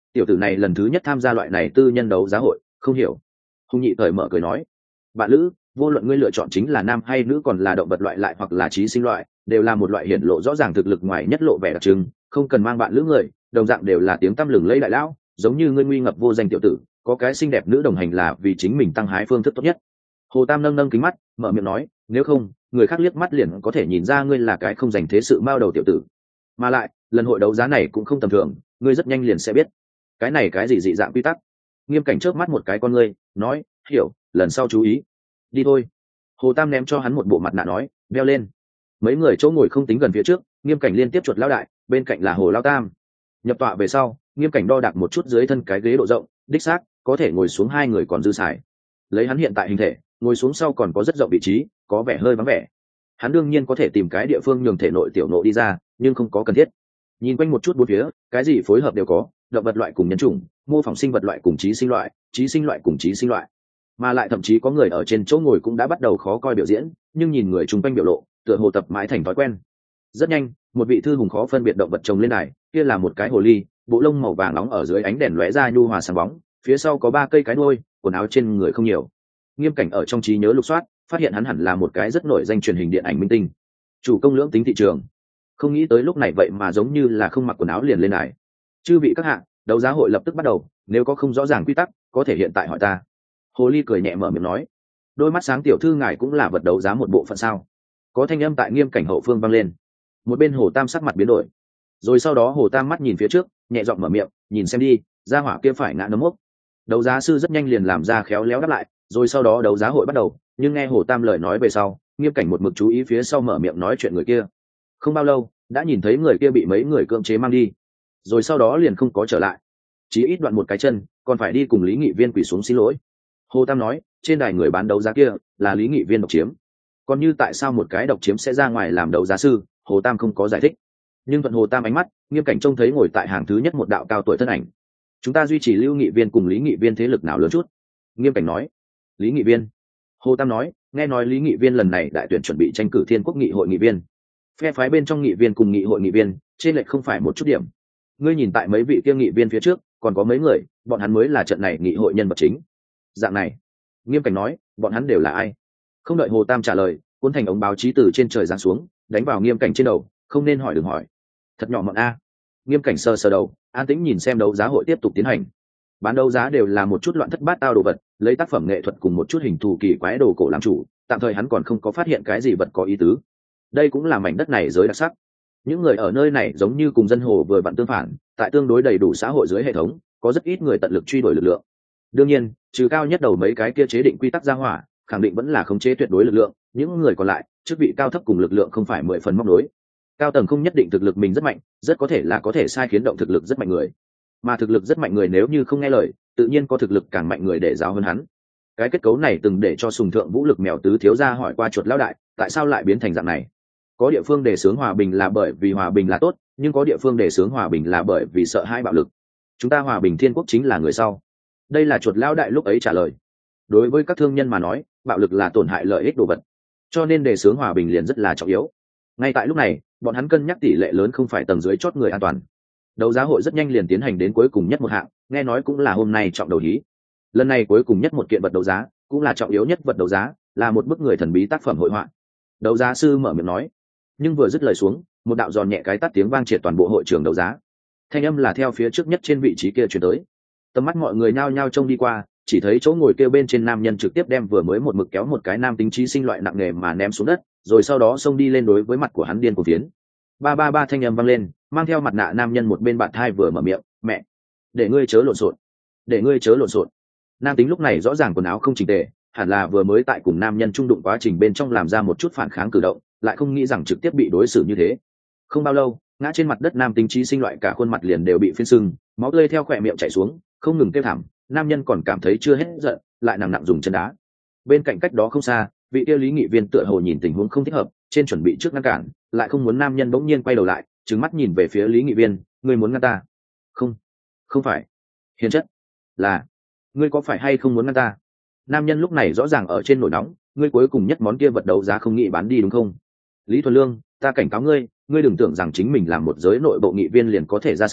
Speaker 1: tiểu tử này lần thứ nhất tham gia loại này tư nhân đấu giá hội, không hiểu. Hùng Nhị cởi mở cười nói, bạn lữ, vô luận ngươi lựa chọn chính là nam hay nữ, còn là động vật loại lại hoặc là trí sinh loại, đều là một loại hiển lộ rõ ràng thực lực ngoài nhất lộ vẻ đặc trưng, không cần mang bạn lữ người, đồng dạng đều là tiếng tăm lừng lẫy đại lão, giống như ngươi nguy ngập vô danh tiểu tử, có cái xinh đẹp nữ đồng hành là vì chính mình tăng hái phương thức tốt nhất. Hồ Tam nâng nâng kính mắt, mở miệng nói, nếu không, người khác liếc mắt liền có thể nhìn ra ngươi là cái không dành thế sự mao đầu tiểu tử. Mà lại, lần hội đấu giá này cũng không tầm thường, ngươi rất nhanh liền sẽ biết. Cái này cái gì dị dạng quy tắc? Nghiêm Cảnh chớp mắt một cái con ngươi, nói, hiểu, lần sau chú ý. Đi thôi. Hồ Tam ném cho hắn một bộ mặt nạ nói, đeo lên. Mấy người chỗ ngồi không tính gần phía trước, Nghiêm Cảnh liên tiếp chuột lao đại, bên cạnh là Hồ Lao Tam. Nhập tọa về sau, Nghiêm Cảnh đo đạc một chút dưới thân cái ghế độ rộng, đích xác có thể ngồi xuống hai người còn dư xài. Lấy hắn hiện tại hình thể, ngồi xuống sau còn có rất rộng vị trí, có vẻ hơi vắng vẻ. Hắn đương nhiên có thể tìm cái địa phương nhường thể nội tiểu nộ đi ra, nhưng không có cần thiết. Nhìn quanh một chút bốn phía, cái gì phối hợp đều có, động vật loại cùng nhân chủng, mô phỏng sinh vật loại cùng trí sinh loại cùng trí sinh loại. Mà lại thậm chí có người ở trên chỗ ngồi cũng đã bắt đầu khó coi biểu diễn, nhưng nhìn người chung quanh biểu lộ, tựa hồ tập mãi thành thói quen. Rất nhanh, một vị thư hùng khó phân biệt động vật trồng lên đài, kia là một cái hồ ly, bộ lông màu vàng nóng ở dưới ánh đèn lóe ra nhu hòa sáng bóng, phía sau có 3 cây cái đuôi, quần áo trên người không nhiều. Nghiêm Cảnh ở trong trí nhớ lục soát, phát hiện hắn hẳn là một cái rất nổi danh truyền hình điện ảnh minh tinh, chủ công lưỡng tính thị trường. Không nghĩ tới lúc này vậy mà giống như là không mặc quần áo liền lên đài. Chư vị các hạ, đấu giá hội lập tức bắt đầu, nếu có không rõ ràng quy tắc, có thể hiện tại hỏi ta. Hồ ly cười nhẹ mở miệng nói, đôi mắt sáng tiểu thư ngài cũng là vật đấu giá một bộ phận sao? Có thanh âm tại Nghiêm Cảnh hậu phương vang lên. Một bên Hồ Tam sắc mặt biến đổi, rồi sau đó Hồ Tam mắt nhìn phía trước, nhẹ giọng mở miệng, nhìn xem đi, gia hỏa kia phải ngã nấm mốc. Đấu giá sư rất nhanh liền làm ra khéo léo đáp lại, rồi sau đó đấu giá hội bắt đầu. Nhưng nghe Hồ Tam lời nói về sau, Nghiêm Cảnh một mực chú ý phía sau mở miệng nói chuyện người kia. Không bao lâu, đã nhìn thấy người kia bị mấy người cưỡng chế mang đi, rồi sau đó liền không có trở lại. Chỉ ít đoạn một cái chân, còn phải đi cùng Lý Nghị Viên quỳ xuống xin lỗi. Hồ Tam nói, trên đài người bán đấu giá kia là Lý Nghị Viên độc chiếm. Còn như tại sao một cái độc chiếm sẽ ra ngoài làm đấu giá sư, Hồ Tam không có giải thích. Nhưng thuận Hồ Tam ánh mắt, Nghiêm Cảnh trông thấy ngồi tại hàng thứ nhất một đạo cao tuổi thân ảnh. Chúng ta duy trì Lưu Nghị Viên cùng Lý Nghị Viên thế lực nào lớn chút? Nghiêm Cảnh nói. Lý Nghị Viên. Hồ Tam nói, nghe nói Lý Nghị Viên lần này đại tuyển chuẩn bị tranh cử Thiên Quốc nghị hội nghị viên. Phe phái bên trong nghị viên cùng nghị hội nghị viên, trên lệch không phải một chút điểm. Ngươi nhìn tại mấy vị kia nghị viên phía trước, còn có mấy người, bọn hắn mới là trận này nghị hội nhân vật chính. Dạng này. Nghiêm Cảnh nói, bọn hắn đều là ai? Không đợi Hồ Tam trả lời, cuốn thành ống báo chí từ trên trời giáng xuống, đánh vào Nghiêm Cảnh trên đầu, không nên hỏi đừng hỏi. Thật nhỏ mọn a. Nghiêm Cảnh sờ sờ đầu, an tĩnh nhìn xem đấu giá hội tiếp tục tiến hành. Bán đấu giá đều là một chút loạn thất bát tao đồ vật, lấy tác phẩm nghệ thuật cùng một chút hình thù kỳ quái đồ cổ làm chủ, tạm thời hắn còn không có phát hiện cái gì vật có ý tứ. Đây cũng là mảnh đất này giới đặc sắc. Những người ở nơi này giống như cùng dân hồ vừa vặn tương phản, tại tương đối đầy đủ xã hội dưới hệ thống, có rất ít người tận lực truy đuổi lực lượng. Đương nhiên, trừ cao nhất đầu mấy cái kia chế định quy tắc gia hỏa, khẳng định vẫn là khống chế tuyệt đối lực lượng, những người còn lại, chức vị cao thấp cùng lực lượng không phải 10 phần móc đối. Cao tầng không nhất định thực lực mình rất mạnh, rất có thể là có thể sai khiến động thực lực rất mạnh người. Mà thực lực rất mạnh người nếu như không nghe lời, tự nhiên có thực lực càng mạnh người để giáo hơn hắn. Cái kết cấu này từng để cho Sùng Thượng Vũ Lực Mèo Tứ thiếu gia hỏi qua chuột lão đại, tại sao lại biến thành dạng này? Có địa phương đề xướng hòa bình là bởi vì hòa bình là tốt, nhưng có địa phương đề xướng hòa bình là bởi vì sợ hãi bạo lực. Chúng ta hòa bình Thiên Quốc chính là người sau. Đây là chuột lão đại lúc ấy trả lời. Đối với các thương nhân mà nói, bạo lực là tổn hại lợi ích đồ vật, cho nên đề xướng hòa bình liền rất là trọng yếu. Ngay tại lúc này, bọn hắn cân nhắc tỷ lệ lớn không phải tầng dưới chót người an toàn. Đấu giá hội rất nhanh liền tiến hành đến cuối cùng nhất một hạng, nghe nói cũng là hôm nay trọng đầu hí. Lần này cuối cùng nhất một kiện vật đấu giá, cũng là trọng yếu nhất vật đấu giá, là một bức người thần bí tác phẩm hội họa. Đấu giá sư mở miệng nói, nhưng vừa dứt lời xuống, một đạo giòn nhẹ cái tắt tiếng vang triệt toàn bộ hội trường đấu giá. Thanh âm là theo phía trước nhất trên vị trí kia truyền tới. Tầm mắt mọi người nhao nhao trông đi qua, chỉ thấy chỗ ngồi kia bên trên nam nhân trực tiếp đem vừa mới một mực kéo một cái nam tính trí sinh loại nặng nề mà ném xuống đất, rồi sau đó xông đi lên đối với mặt của hắn điên cuồng tiến. Ba ba ba thanh âm vang lên, mang theo mặt nạ nam nhân một bên bạn thai vừa mở miệng, mẹ, để ngươi chớ lộn xộn, để ngươi chớ lộn xộn. Nam tính lúc này rõ ràng quần áo không chỉnh tề, hẳn là vừa mới tại cùng nam nhân trung đụng quá trình bên trong làm ra một chút phản kháng cử động, lại không nghĩ rằng trực tiếp bị đối xử như thế. Không bao lâu, ngã trên mặt đất nam tính trí sinh loại cả khuôn mặt liền đều bị phiến sưng, máu tươi theo khỏe miệng chảy xuống, không ngừng kêu thảm. Nam nhân còn cảm thấy chưa hết giận, lại nặng nặng dùng chân đá. Bên cạnh cách đó không xa, vị tiêu lý nghị viên tựa hồ nhìn tình huống không thích hợp, trên chuẩn bị trước ngăn cản, lại không muốn nam nhân bỗng nhiên quay đầu lại, trừng mắt nhìn về phía lý nghị viên, ngươi muốn ngăn ta? Không, không phải. Hiền chất, là, ngươi có phải hay không muốn ngăn ta? Nam nhân lúc này rõ ràng ở trên nổi nóng, ngươi cuối cùng nhất món kia vật đấu giá không nghĩ bán đi đúng không? Lý Thuần Lương, ta cảnh cáo ngươi, ngươi đừng tưởng rằng chính mình làm một giới nội bộ nghị viên liền có thể ra sao,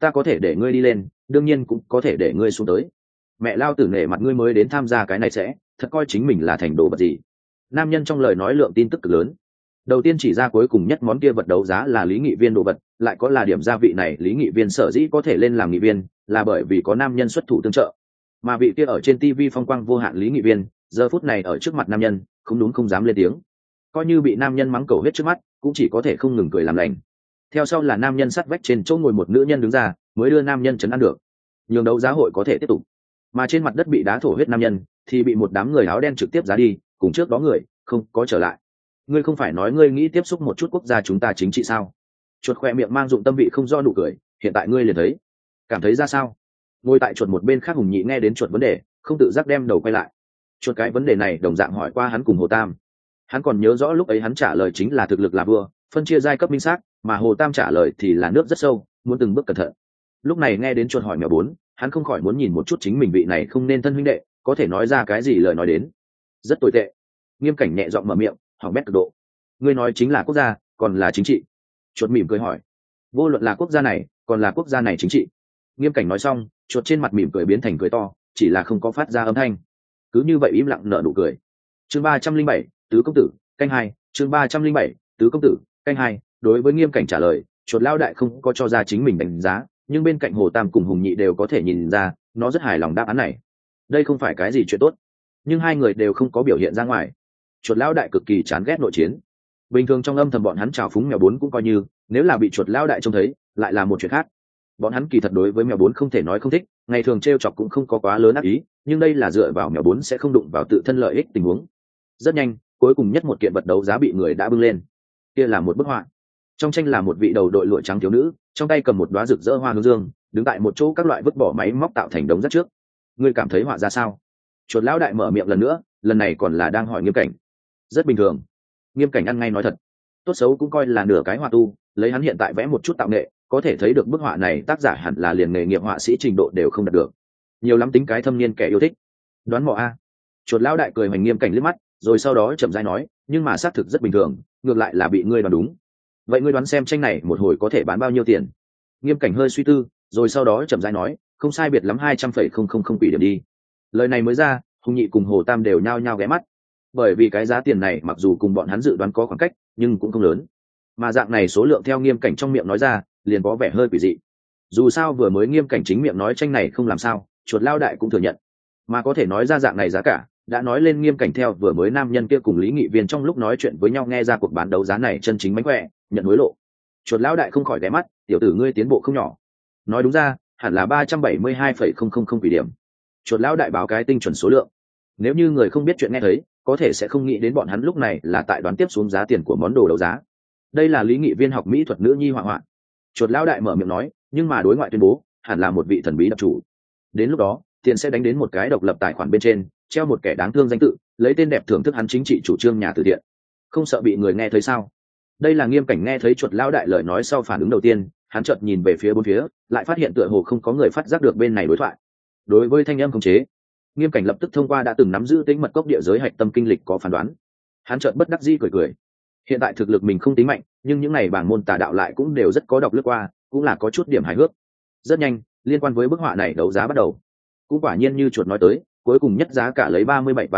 Speaker 1: ta có thể để ngươi đi lên, đương nhiên cũng có thể để ngươi xuống tới. Mẹ lao tử nể mặt ngươi mới đến tham gia cái này sẽ, thật coi chính mình là thành đồ vật gì. Nam nhân trong lời nói lượng tin tức cực lớn. Đầu tiên chỉ ra cuối cùng nhất món kia vật đấu giá là Lý Nghị Viên đồ vật, lại có là điểm gia vị này Lý Nghị Viên sở dĩ có thể lên làm nghị viên, là bởi vì có nam nhân xuất thủ tương trợ. Mà vị kia ở trên TV phong quang vô hạn Lý Nghị Viên, giờ phút này ở trước mặt nam nhân, không đúng không dám lên tiếng. Coi như bị nam nhân mắng cầu hết trước mắt, cũng chỉ có thể không ngừng cười làm lành. Theo sau là nam nhân sắt vách trên chỗ ngồi một nữ nhân đứng ra, mới đưa nam nhân trấn an được. Nhường đấu giá hội có thể tiếp tục. Mà trên mặt đất bị đá thổ huyết nam nhân, thì bị một đám người áo đen trực tiếp giá đi, cùng trước đó người không có trở lại. Ngươi không phải nói ngươi nghĩ tiếp xúc một chút quốc gia chúng ta chính trị sao? Chuột khoe miệng mang dụng tâm vị không do nụ cười, hiện tại ngươi liền thấy, cảm thấy ra sao? Ngồi tại chuột một bên khác Hùng Nhị nghe đến chuột vấn đề, không tự giác đem đầu quay lại. Chuột cái vấn đề này đồng dạng hỏi qua hắn cùng Hồ Tam. Hắn còn nhớ rõ lúc ấy hắn trả lời chính là thực lực là vua, phân chia giai cấp minh xác, mà Hồ Tam trả lời thì là nước rất sâu, muốn từng bước cẩn thận. Lúc này nghe đến chuột hỏi mèo bốn, hắn không khỏi muốn nhìn một chút chính mình vị này không nên thân huynh đệ, có thể nói ra cái gì lời nói đến. Rất tồi tệ. Nghiêm Cảnh nhẹ giọng mở miệng, hỏng bét cực độ. Ngươi nói chính là quốc gia, còn là chính trị? Chuột mỉm cười hỏi. Vô luận là quốc gia này, còn là quốc gia này chính trị. Nghiêm Cảnh nói xong, chuột trên mặt mỉm cười biến thành cười to, chỉ là không có phát ra âm thanh. Cứ như vậy im lặng nở nụ cười. Chương 307, tứ công tử, canh hai. Chương 307, tứ công tử, canh hai. Đối với Nghiêm Cảnh trả lời, chuột lao đại không có cho ra chính mình đánh giá, nhưng bên cạnh Hồ Tam cùng Hùng Nhị đều có thể nhìn ra, nó rất hài lòng đáp án này. Đây không phải cái gì chuyện tốt, nhưng hai người đều không có biểu hiện ra ngoài. Chuột lao đại cực kỳ chán ghét nội chiến. Bình thường trong âm thầm bọn hắn trào phúng mèo bốn cũng coi như, nếu là bị chuột lao đại trông thấy, lại là một chuyện khác. Bọn hắn kỳ thật đối với mèo bốn không thể nói không thích, ngày thường trêu chọc cũng không có quá lớn ác ý, nhưng đây là dựa vào mèo bốn sẽ không đụng vào tự thân lợi ích tình huống. Rất nhanh, cuối cùng nhất một kiện vật đấu giá bị người đã bưng lên. Kia là một bức họa. Trong tranh là một vị đầu đội lụa trắng thiếu nữ, trong tay cầm một đóa rực rỡ hoa hướng dương, đứng tại một chỗ các loại vứt bỏ máy móc tạo thành đống rác trước. Ngươi cảm thấy họa ra sao? Chuột lão đại mở miệng lần nữa, lần này còn là đang hỏi Nghiêm Cảnh. Rất bình thường. Nghiêm Cảnh ăn ngay nói thật. Tốt xấu cũng coi là nửa cái họa tu, lấy hắn hiện tại vẽ một chút tạo nghệ, có thể thấy được bức họa này tác giả hẳn là liền nghề nghiệp họa sĩ trình độ đều không đạt được. Nhiều lắm tính cái thâm niên kẻ yêu thích. Đoán mò a. Chuột lão đại cười hoành Nghiêm Cảnh liếc mắt, rồi sau đó chậm rãi nói, nhưng mà xác thực rất bình thường, ngược lại là bị ngươi đoán đúng. Vậy ngươi đoán xem tranh này một hồi có thể bán bao nhiêu tiền? Nghiêm Cảnh hơi suy tư, rồi sau đó chậm rãi nói, không sai biệt lắm 200,000 quỷ điểm đi. Lời này mới ra, Hùng Nhị cùng Hồ Tam đều nhao nhao ghé mắt, bởi vì cái giá tiền này mặc dù cùng bọn hắn dự đoán có khoảng cách, nhưng cũng không lớn. Mà dạng này số lượng theo Nghiêm Cảnh trong miệng nói ra, liền có vẻ hơi quỷ dị. Dù sao vừa mới Nghiêm Cảnh chính miệng nói tranh này không làm sao, chuột lao đại cũng thừa nhận, mà có thể nói ra dạng này giá cả, đã nói lên Nghiêm Cảnh theo vừa mới nam nhân kia cùng Lý Nghị Viên trong lúc nói chuyện với nhau nghe ra cuộc bán đấu giá này chân chính mánh khỏe, nhận hối lộ. Chuột lão đại không khỏi ghé mắt, tiểu tử ngươi tiến bộ không nhỏ. Nói đúng ra, hẳn là 372,000 quỷ điểm. Chuột lão đại báo cái tinh chuẩn số lượng. Nếu như người không biết chuyện nghe thấy, có thể sẽ không nghĩ đến bọn hắn lúc này là tại đoán tiếp xuống giá tiền của món đồ đấu giá. Đây là Lý Nghị Viên học mỹ thuật nữ nhi họa họa. Chuột lão đại mở miệng nói, nhưng mà đối ngoại tuyên bố, hẳn là một vị thần bí độc chủ. Đến lúc đó, tiền sẽ đánh đến một cái độc lập tài khoản bên trên, treo một kẻ đáng thương danh tự, lấy tên đẹp thưởng thức hắn chính trị chủ trương nhà từ thiện. Không sợ bị người nghe thấy sao? Đây là Nghiêm Cảnh nghe thấy chuột lão đại lời nói sau phản ứng đầu tiên, hắn chợt nhìn về phía bốn phía, lại phát hiện tựa hồ không có người phát giác được bên này đối thoại. Đối với thanh âm khống chế, Nghiêm Cảnh lập tức thông qua đã từng nắm giữ tính mật cốc địa giới hạch tâm kinh lịch có phán đoán. Hắn chợt bất đắc dĩ cười cười. Hiện tại thực lực mình không tính mạnh, nhưng những này bảng môn tà đạo lại cũng đều rất có độc lướt qua, cũng là có chút điểm hài hước. Rất nhanh, liên quan với bức họa này đấu giá bắt đầu. Cũng quả nhiên như chuột nói tới, cuối cùng nhất giá cả lấy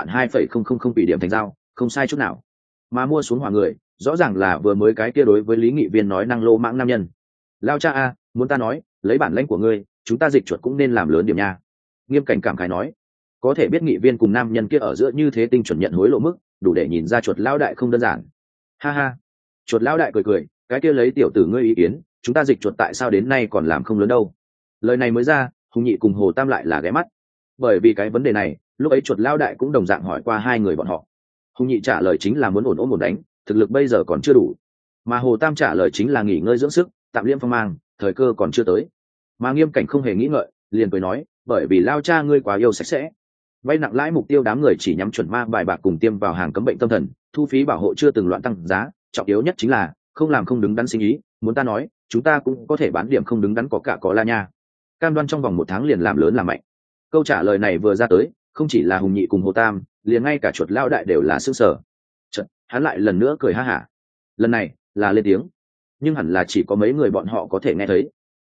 Speaker 1: 37,200 tỷ điểm thành giao, không sai chút nào. Mà mua xuống hỏa người, rõ ràng là vừa mới cái kia đối với Lý Nghị Viên nói năng lô mãng nam nhân. Lao cha a, muốn ta nói, lấy bản lãnh của ngươi, chúng ta dịch chuột cũng nên làm lớn điểm nha. Nghiêm Cảnh cảm khái nói, có thể biết Nghị Viên cùng nam nhân kia ở giữa như thế tinh chuẩn nhận hối lộ mức, đủ để nhìn ra chuột lão đại không đơn giản. Ha ha, chuột lão đại cười cười, cái kia lấy tiểu tử ngươi ý kiến, chúng ta dịch chuột tại sao đến nay còn làm không lớn đâu? Lời này mới ra, Hùng Nhị cùng Hồ Tam lại là ghé mắt, bởi vì cái vấn đề này, lúc ấy chuột lão đại cũng đồng dạng hỏi qua hai người bọn họ. Hùng Nhị trả lời chính là muốn ổn ổn một đánh, thực lực bây giờ còn chưa đủ, mà Hồ Tam trả lời chính là nghỉ ngơi dưỡng sức, tạm liêm phong mang, thời cơ còn chưa tới. Mà Nghiêm Cảnh không hề nghĩ ngợi, liền cười nói, bởi vì lao cha ngươi quá yêu sạch sẽ. Vay nặng lãi mục tiêu đám người chỉ nhắm chuẩn ma bài bạc cùng tiêm vào hàng cấm bệnh tâm thần, thu phí bảo hộ chưa từng loạn tăng giá, trọng yếu nhất chính là không làm không đứng đắn sinh ý. Muốn ta nói, chúng ta cũng có thể bán điểm không đứng đắn có cả có la nha. Cam đoan trong vòng 1 tháng liền làm lớn làm mạnh. Câu trả lời này vừa ra tới, không chỉ là Hùng Nhị cùng Hồ Tam, liền ngay cả chuột lao đại đều là sững sờ. Chợt, hắn lại lần nữa cười ha hả. Lần này là lên tiếng, nhưng hẳn là chỉ có mấy người bọn họ có thể nghe thấy.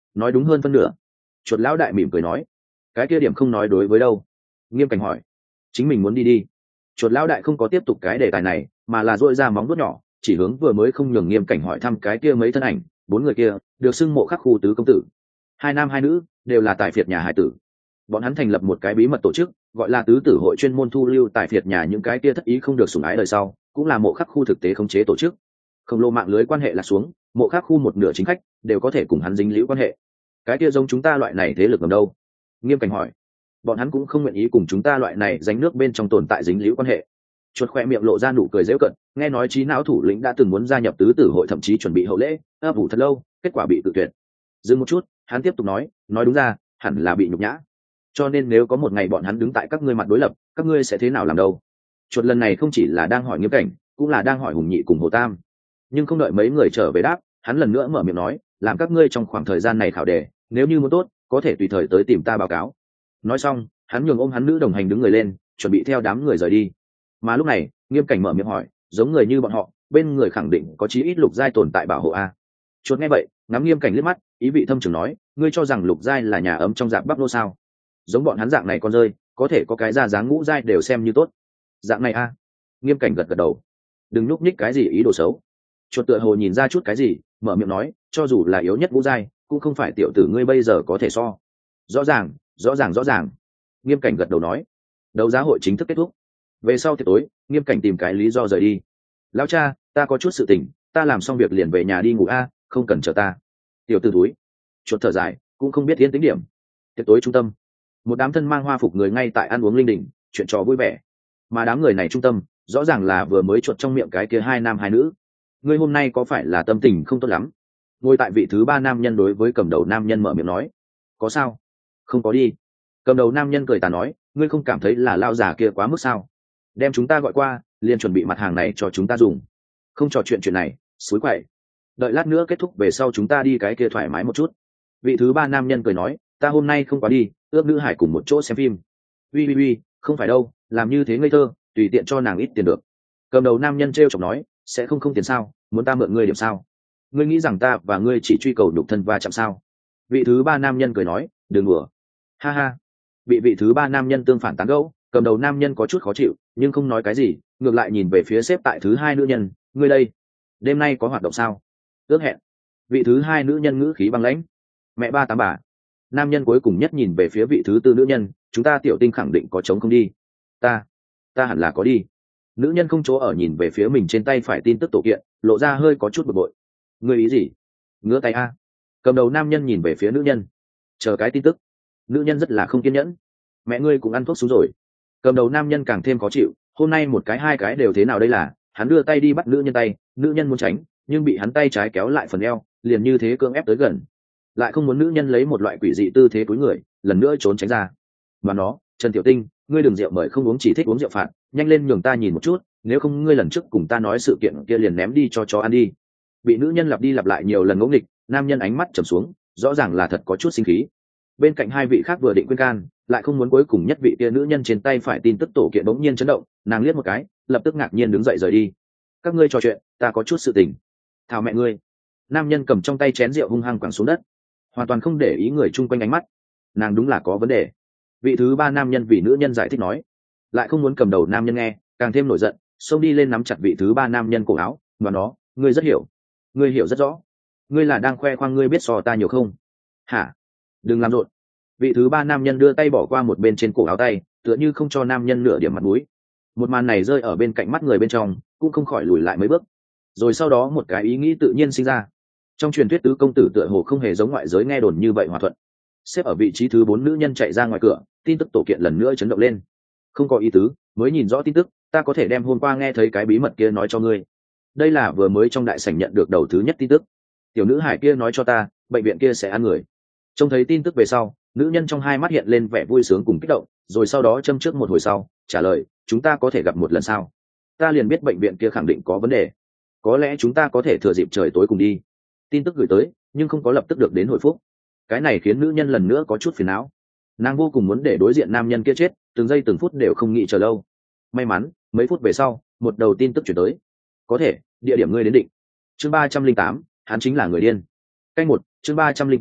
Speaker 1: nói đúng hơn phân nửa. Chuột lão đại mỉm cười nói. Cái kia điểm không nói đối với đâu? Nghiêm Cảnh hỏi. Chính mình muốn đi đi. Chuột lão đại không có tiếp tục cái đề tài này, mà là dội ra móng vuốt nhỏ chỉ hướng vừa mới không nhường Nghiêm Cảnh hỏi thăm cái kia mấy thân ảnh. 4 người kia được xưng mộ khắc khu tứ công tử, 2 nam 2 nữ, đều là tài phiệt nhà hải tử. Bọn hắn thành lập một cái bí mật tổ chức gọi là tứ tử hội, chuyên môn thu lưu tài phiệt nhà những cái kia thất ý không được sủng ái đời sau, cũng là mộ khắc khu thực tế khống chế tổ chức. Khổng lồ mạng lưới quan hệ là xuống, mộ khắc khu một nửa chính khách đều có thể cùng hắn dính liễu quan hệ. Cái kia giống chúng ta loại này thế lực ngầm đâu? Nghiêm Cảnh hỏi. Bọn hắn cũng không nguyện ý cùng chúng ta loại này dánh nước bên trong tồn tại dính liễu quan hệ. Chuột khoe miệng lộ ra nụ cười giễu cận, nghe nói trí não thủ lĩnh đã từng muốn gia nhập tứ tử hội, thậm chí chuẩn bị hậu lễ ấp ủ thật lâu, kết quả bị tự tuyệt. Dừng một chút, hắn tiếp tục nói đúng ra hẳn là bị nhục nhã. Cho nên nếu có một ngày bọn hắn đứng tại các ngươi mặt đối lập, các ngươi sẽ thế nào làm đâu? Chuột lần này không chỉ là đang hỏi Nghiêm Cảnh, cũng là đang hỏi Hùng Nhị cùng Hồ Tam. Nhưng không đợi mấy người trở về đáp, hắn lần nữa mở miệng nói, làm các ngươi trong khoảng thời gian này khảo đề, nếu như muốn tốt, có thể tùy thời tới tìm ta báo cáo. Nói xong, hắn nhường ôm hắn nữ đồng hành đứng người lên, chuẩn bị theo đám người rời đi. Mà lúc này, Nghiêm Cảnh mở miệng hỏi, giống người như bọn họ, bên người khẳng định có chí ít lục giai tồn tại bảo hộ a. Chuột nghe vậy, ngắm Nghiêm Cảnh liếc mắt, ý vị thâm trường nói, ngươi cho rằng lục giai là nhà ấm trong dạng bắp nô sao? Giống bọn hắn dạng này con rơi, có thể có cái ra dáng ngũ giai đều xem như tốt. Dạng này a. Nghiêm Cảnh gật gật đầu. Đừng nhúc nhích cái gì ý đồ xấu. Chuột tựa hồ nhìn ra chút cái gì, mở miệng nói, cho dù là yếu nhất ngũ giai, cũng không phải tiểu tử ngươi bây giờ có thể so. Rõ ràng. Nghiêm Cảnh gật đầu nói. Đấu giá hội chính thức kết thúc. Về sau tiệc tối, Nghiêm Cảnh tìm cái lý do rời đi. Lão cha, ta có chút sự tình, ta làm xong việc liền về nhà đi ngủ a, không cần chờ ta. Tiểu tử túi. Chuột thở dài, cũng không biết yên tính điểm. Tiệc tối trung tâm, một đám thân mang hoa phục người ngay tại ăn uống linh đình, chuyện trò vui vẻ. Mà đám người này trung tâm, rõ ràng là vừa mới chuột trong miệng cái kia 2 nam 2 nữ. Ngươi hôm nay có phải là tâm tình không tốt lắm? Ngồi tại vị thứ 3 nam nhân đối với cầm đầu nam nhân mở miệng nói. Có sao? Không có đi. Cầm đầu nam nhân cười tà nói, ngươi không cảm thấy là lao già kia quá mức sao? Đem chúng ta gọi qua, liền chuẩn bị mặt hàng này cho chúng ta dùng. Không trò chuyện này, xúi quậy. Đợi lát nữa kết thúc về sau chúng ta đi cái kia thoải mái một chút. Vị thứ 3 nam nhân cười nói, ta hôm nay không quá đi, ước nữ hải cùng một chỗ xem phim. Uy, không phải đâu, làm như thế ngây thơ, tùy tiện cho nàng ít tiền được. Cầm đầu nam nhân trêu chọc nói, sẽ không tiền sao, muốn ta mượn ngươi điểm sao? Ngươi nghĩ rằng ta và ngươi chỉ truy cầu nhục thân va chạm sao? Vị thứ 3 nam nhân cười nói, đừng đùa. Ha ha. Bị vị thứ 3 nam nhân tương phản tán gẫu, cầm đầu nam nhân có chút khó chịu, nhưng không nói cái gì, ngược lại nhìn về phía xếp tại thứ 2 nữ nhân, ngươi đây, đêm nay có hoạt động sao? Ước hẹn. Vị thứ 2 nữ nhân ngữ khí băng lãnh. Mẹ ba tám bà. Nam nhân cuối cùng nhất nhìn về phía vị thứ 4 nữ nhân, chúng ta tiểu tinh khẳng định có chống không đi. Ta hẳn là có đi. Nữ nhân không chỗ ở nhìn về phía mình trên tay phải tin tức tổ kiện, lộ ra hơi có chút bực bội. Ngươi ý gì? Ngứa tay a. Cầm đầu nam nhân nhìn về phía nữ nhân, chờ cái tin tức. Nữ nhân rất là không kiên nhẫn. Mẹ ngươi cũng ăn thuốc xuống rồi. Cầm đầu nam nhân càng thêm khó chịu, hôm nay một cái hai cái đều thế nào đây là? Hắn đưa tay đi bắt nữ nhân tay, nữ nhân muốn tránh, nhưng bị hắn tay trái kéo lại phần eo, liền như thế cưỡng ép tới gần. Lại không muốn nữ nhân lấy một loại quỷ dị tư thế cúi người, lần nữa trốn tránh ra. Mà nó, Trần Tiểu Tinh, ngươi đừng rượu mời không uống, chỉ thích uống rượu phạt, nhanh lên nhường ta nhìn một chút, nếu không ngươi lần trước cùng ta nói sự kiện kia liền ném đi cho chó ăn đi. Bị nữ nhân lặp đi lặp lại nhiều lần ngỗ nghịch, nam nhân ánh mắt trầm xuống, rõ ràng là thật có chút sinh khí. Bên cạnh hai vị khác vừa định khuyên can, lại không muốn cuối cùng nhất vị kia nữ nhân trên tay phải tin tức tổ kiện bỗng nhiên chấn động, nàng liếc một cái, lập tức ngạc nhiên đứng dậy rời đi. Các ngươi trò chuyện, ta có chút sự tình. Thảo mẹ ngươi. Nam nhân cầm trong tay chén rượu hung hăng quẳng xuống đất, hoàn toàn không để ý người chung quanh ánh mắt. Nàng đúng là có vấn đề. Vị thứ 3 nam nhân vì nữ nhân giải thích nói, lại không muốn cầm đầu nam nhân nghe, càng thêm nổi giận, xông đi lên nắm chặt vị thứ 3 nam nhân cổ áo, và nó, ngươi rất hiểu, ngươi hiểu rất rõ, ngươi là đang khoe khoang ngươi biết so ta nhiều không? Hả? Đừng làm rộn. Vị thứ 3 nam nhân đưa tay bỏ qua một bên trên cổ áo tay, tựa như không cho nam nhân nửa điểm mặt mũi. Một màn này rơi ở bên cạnh mắt người bên trong, cũng không khỏi lùi lại mấy bước. Rồi sau đó một cái ý nghĩ tự nhiên sinh ra. Trong truyền thuyết tứ công tử tựa hồ không hề giống ngoại giới nghe đồn như vậy hòa thuận. Xếp ở vị trí thứ 4 nữ nhân chạy ra ngoài cửa, tin tức tổ kiện lần nữa chấn động lên. Không có ý tứ, mới nhìn rõ tin tức, ta có thể đem hôm qua nghe thấy cái bí mật kia nói cho ngươi. Đây là vừa mới trong đại sảnh nhận được đầu thứ nhất tin tức. Tiểu nữ hải kia nói cho ta, bệnh viện kia sẽ ăn người. Trông thấy tin tức về sau, nữ nhân trong hai mắt hiện lên vẻ vui sướng cùng kích động, rồi sau đó châm trước một hồi sau, trả lời, chúng ta có thể gặp một lần sao? Ta liền biết bệnh viện kia khẳng định có vấn đề. Có lẽ chúng ta có thể thừa dịp trời tối cùng đi. Tin tức gửi tới, nhưng không có lập tức được đến hồi phúc. Cái này khiến nữ nhân lần nữa có chút phiền não. Nàng vô cùng muốn để đối diện nam nhân kia chết, từng giây từng phút đều không nghĩ chờ lâu. May mắn, mấy phút về sau, một đầu tin tức chuyển tới. Có thể, địa điểm ngươi đến định. Chương 308, hắn chính là người điên. Chương 308,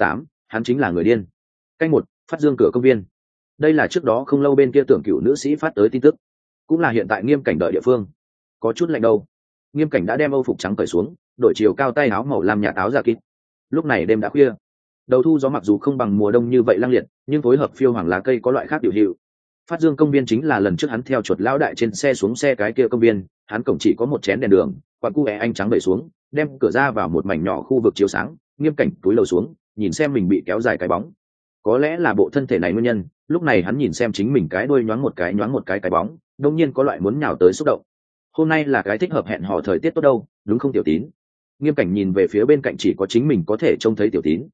Speaker 1: hắn chính là người điên. Canh một, phát dương cửa công viên. Đây là trước đó không lâu bên kia Tưởng Cửu nữ sĩ phát tới tin tức, cũng là hiện tại Nghiêm Cảnh đợi địa phương. Có chút lạnh đâu. Nghiêm Cảnh đã đem âu phục trắng cởi xuống, đội chiều cao tay áo màu lam nhạt áo ra kín. Lúc này đêm đã khuya, đầu thu gió mặc dù không bằng mùa đông như vậy lăng liệt, nhưng phối hợp phiêu hoàng lá cây có loại khác điều hiệu. Phát dương công viên chính là lần trước hắn theo chuột lão đại trên xe xuống xe cái kia công viên, hắn cổng chỉ có một chén đèn đường, quạt cu anh trắng đẩy xuống, đem cửa ra vào một mảnh nhỏ khu vực chiếu sáng. Nghiêm Cảnh túi lầu xuống, nhìn xem mình bị kéo dài cái bóng. Có lẽ là bộ thân thể này nguyên nhân, lúc này hắn nhìn xem chính mình cái đuôi nhoáng một cái cái bóng, đột nhiên có loại muốn nhào tới xúc động. Hôm nay là cái thích hợp hẹn hò thời tiết tốt đâu, đúng không Tiểu Tín? Nghiêm Cảnh nhìn về phía bên cạnh chỉ có chính mình có thể trông thấy Tiểu Tín.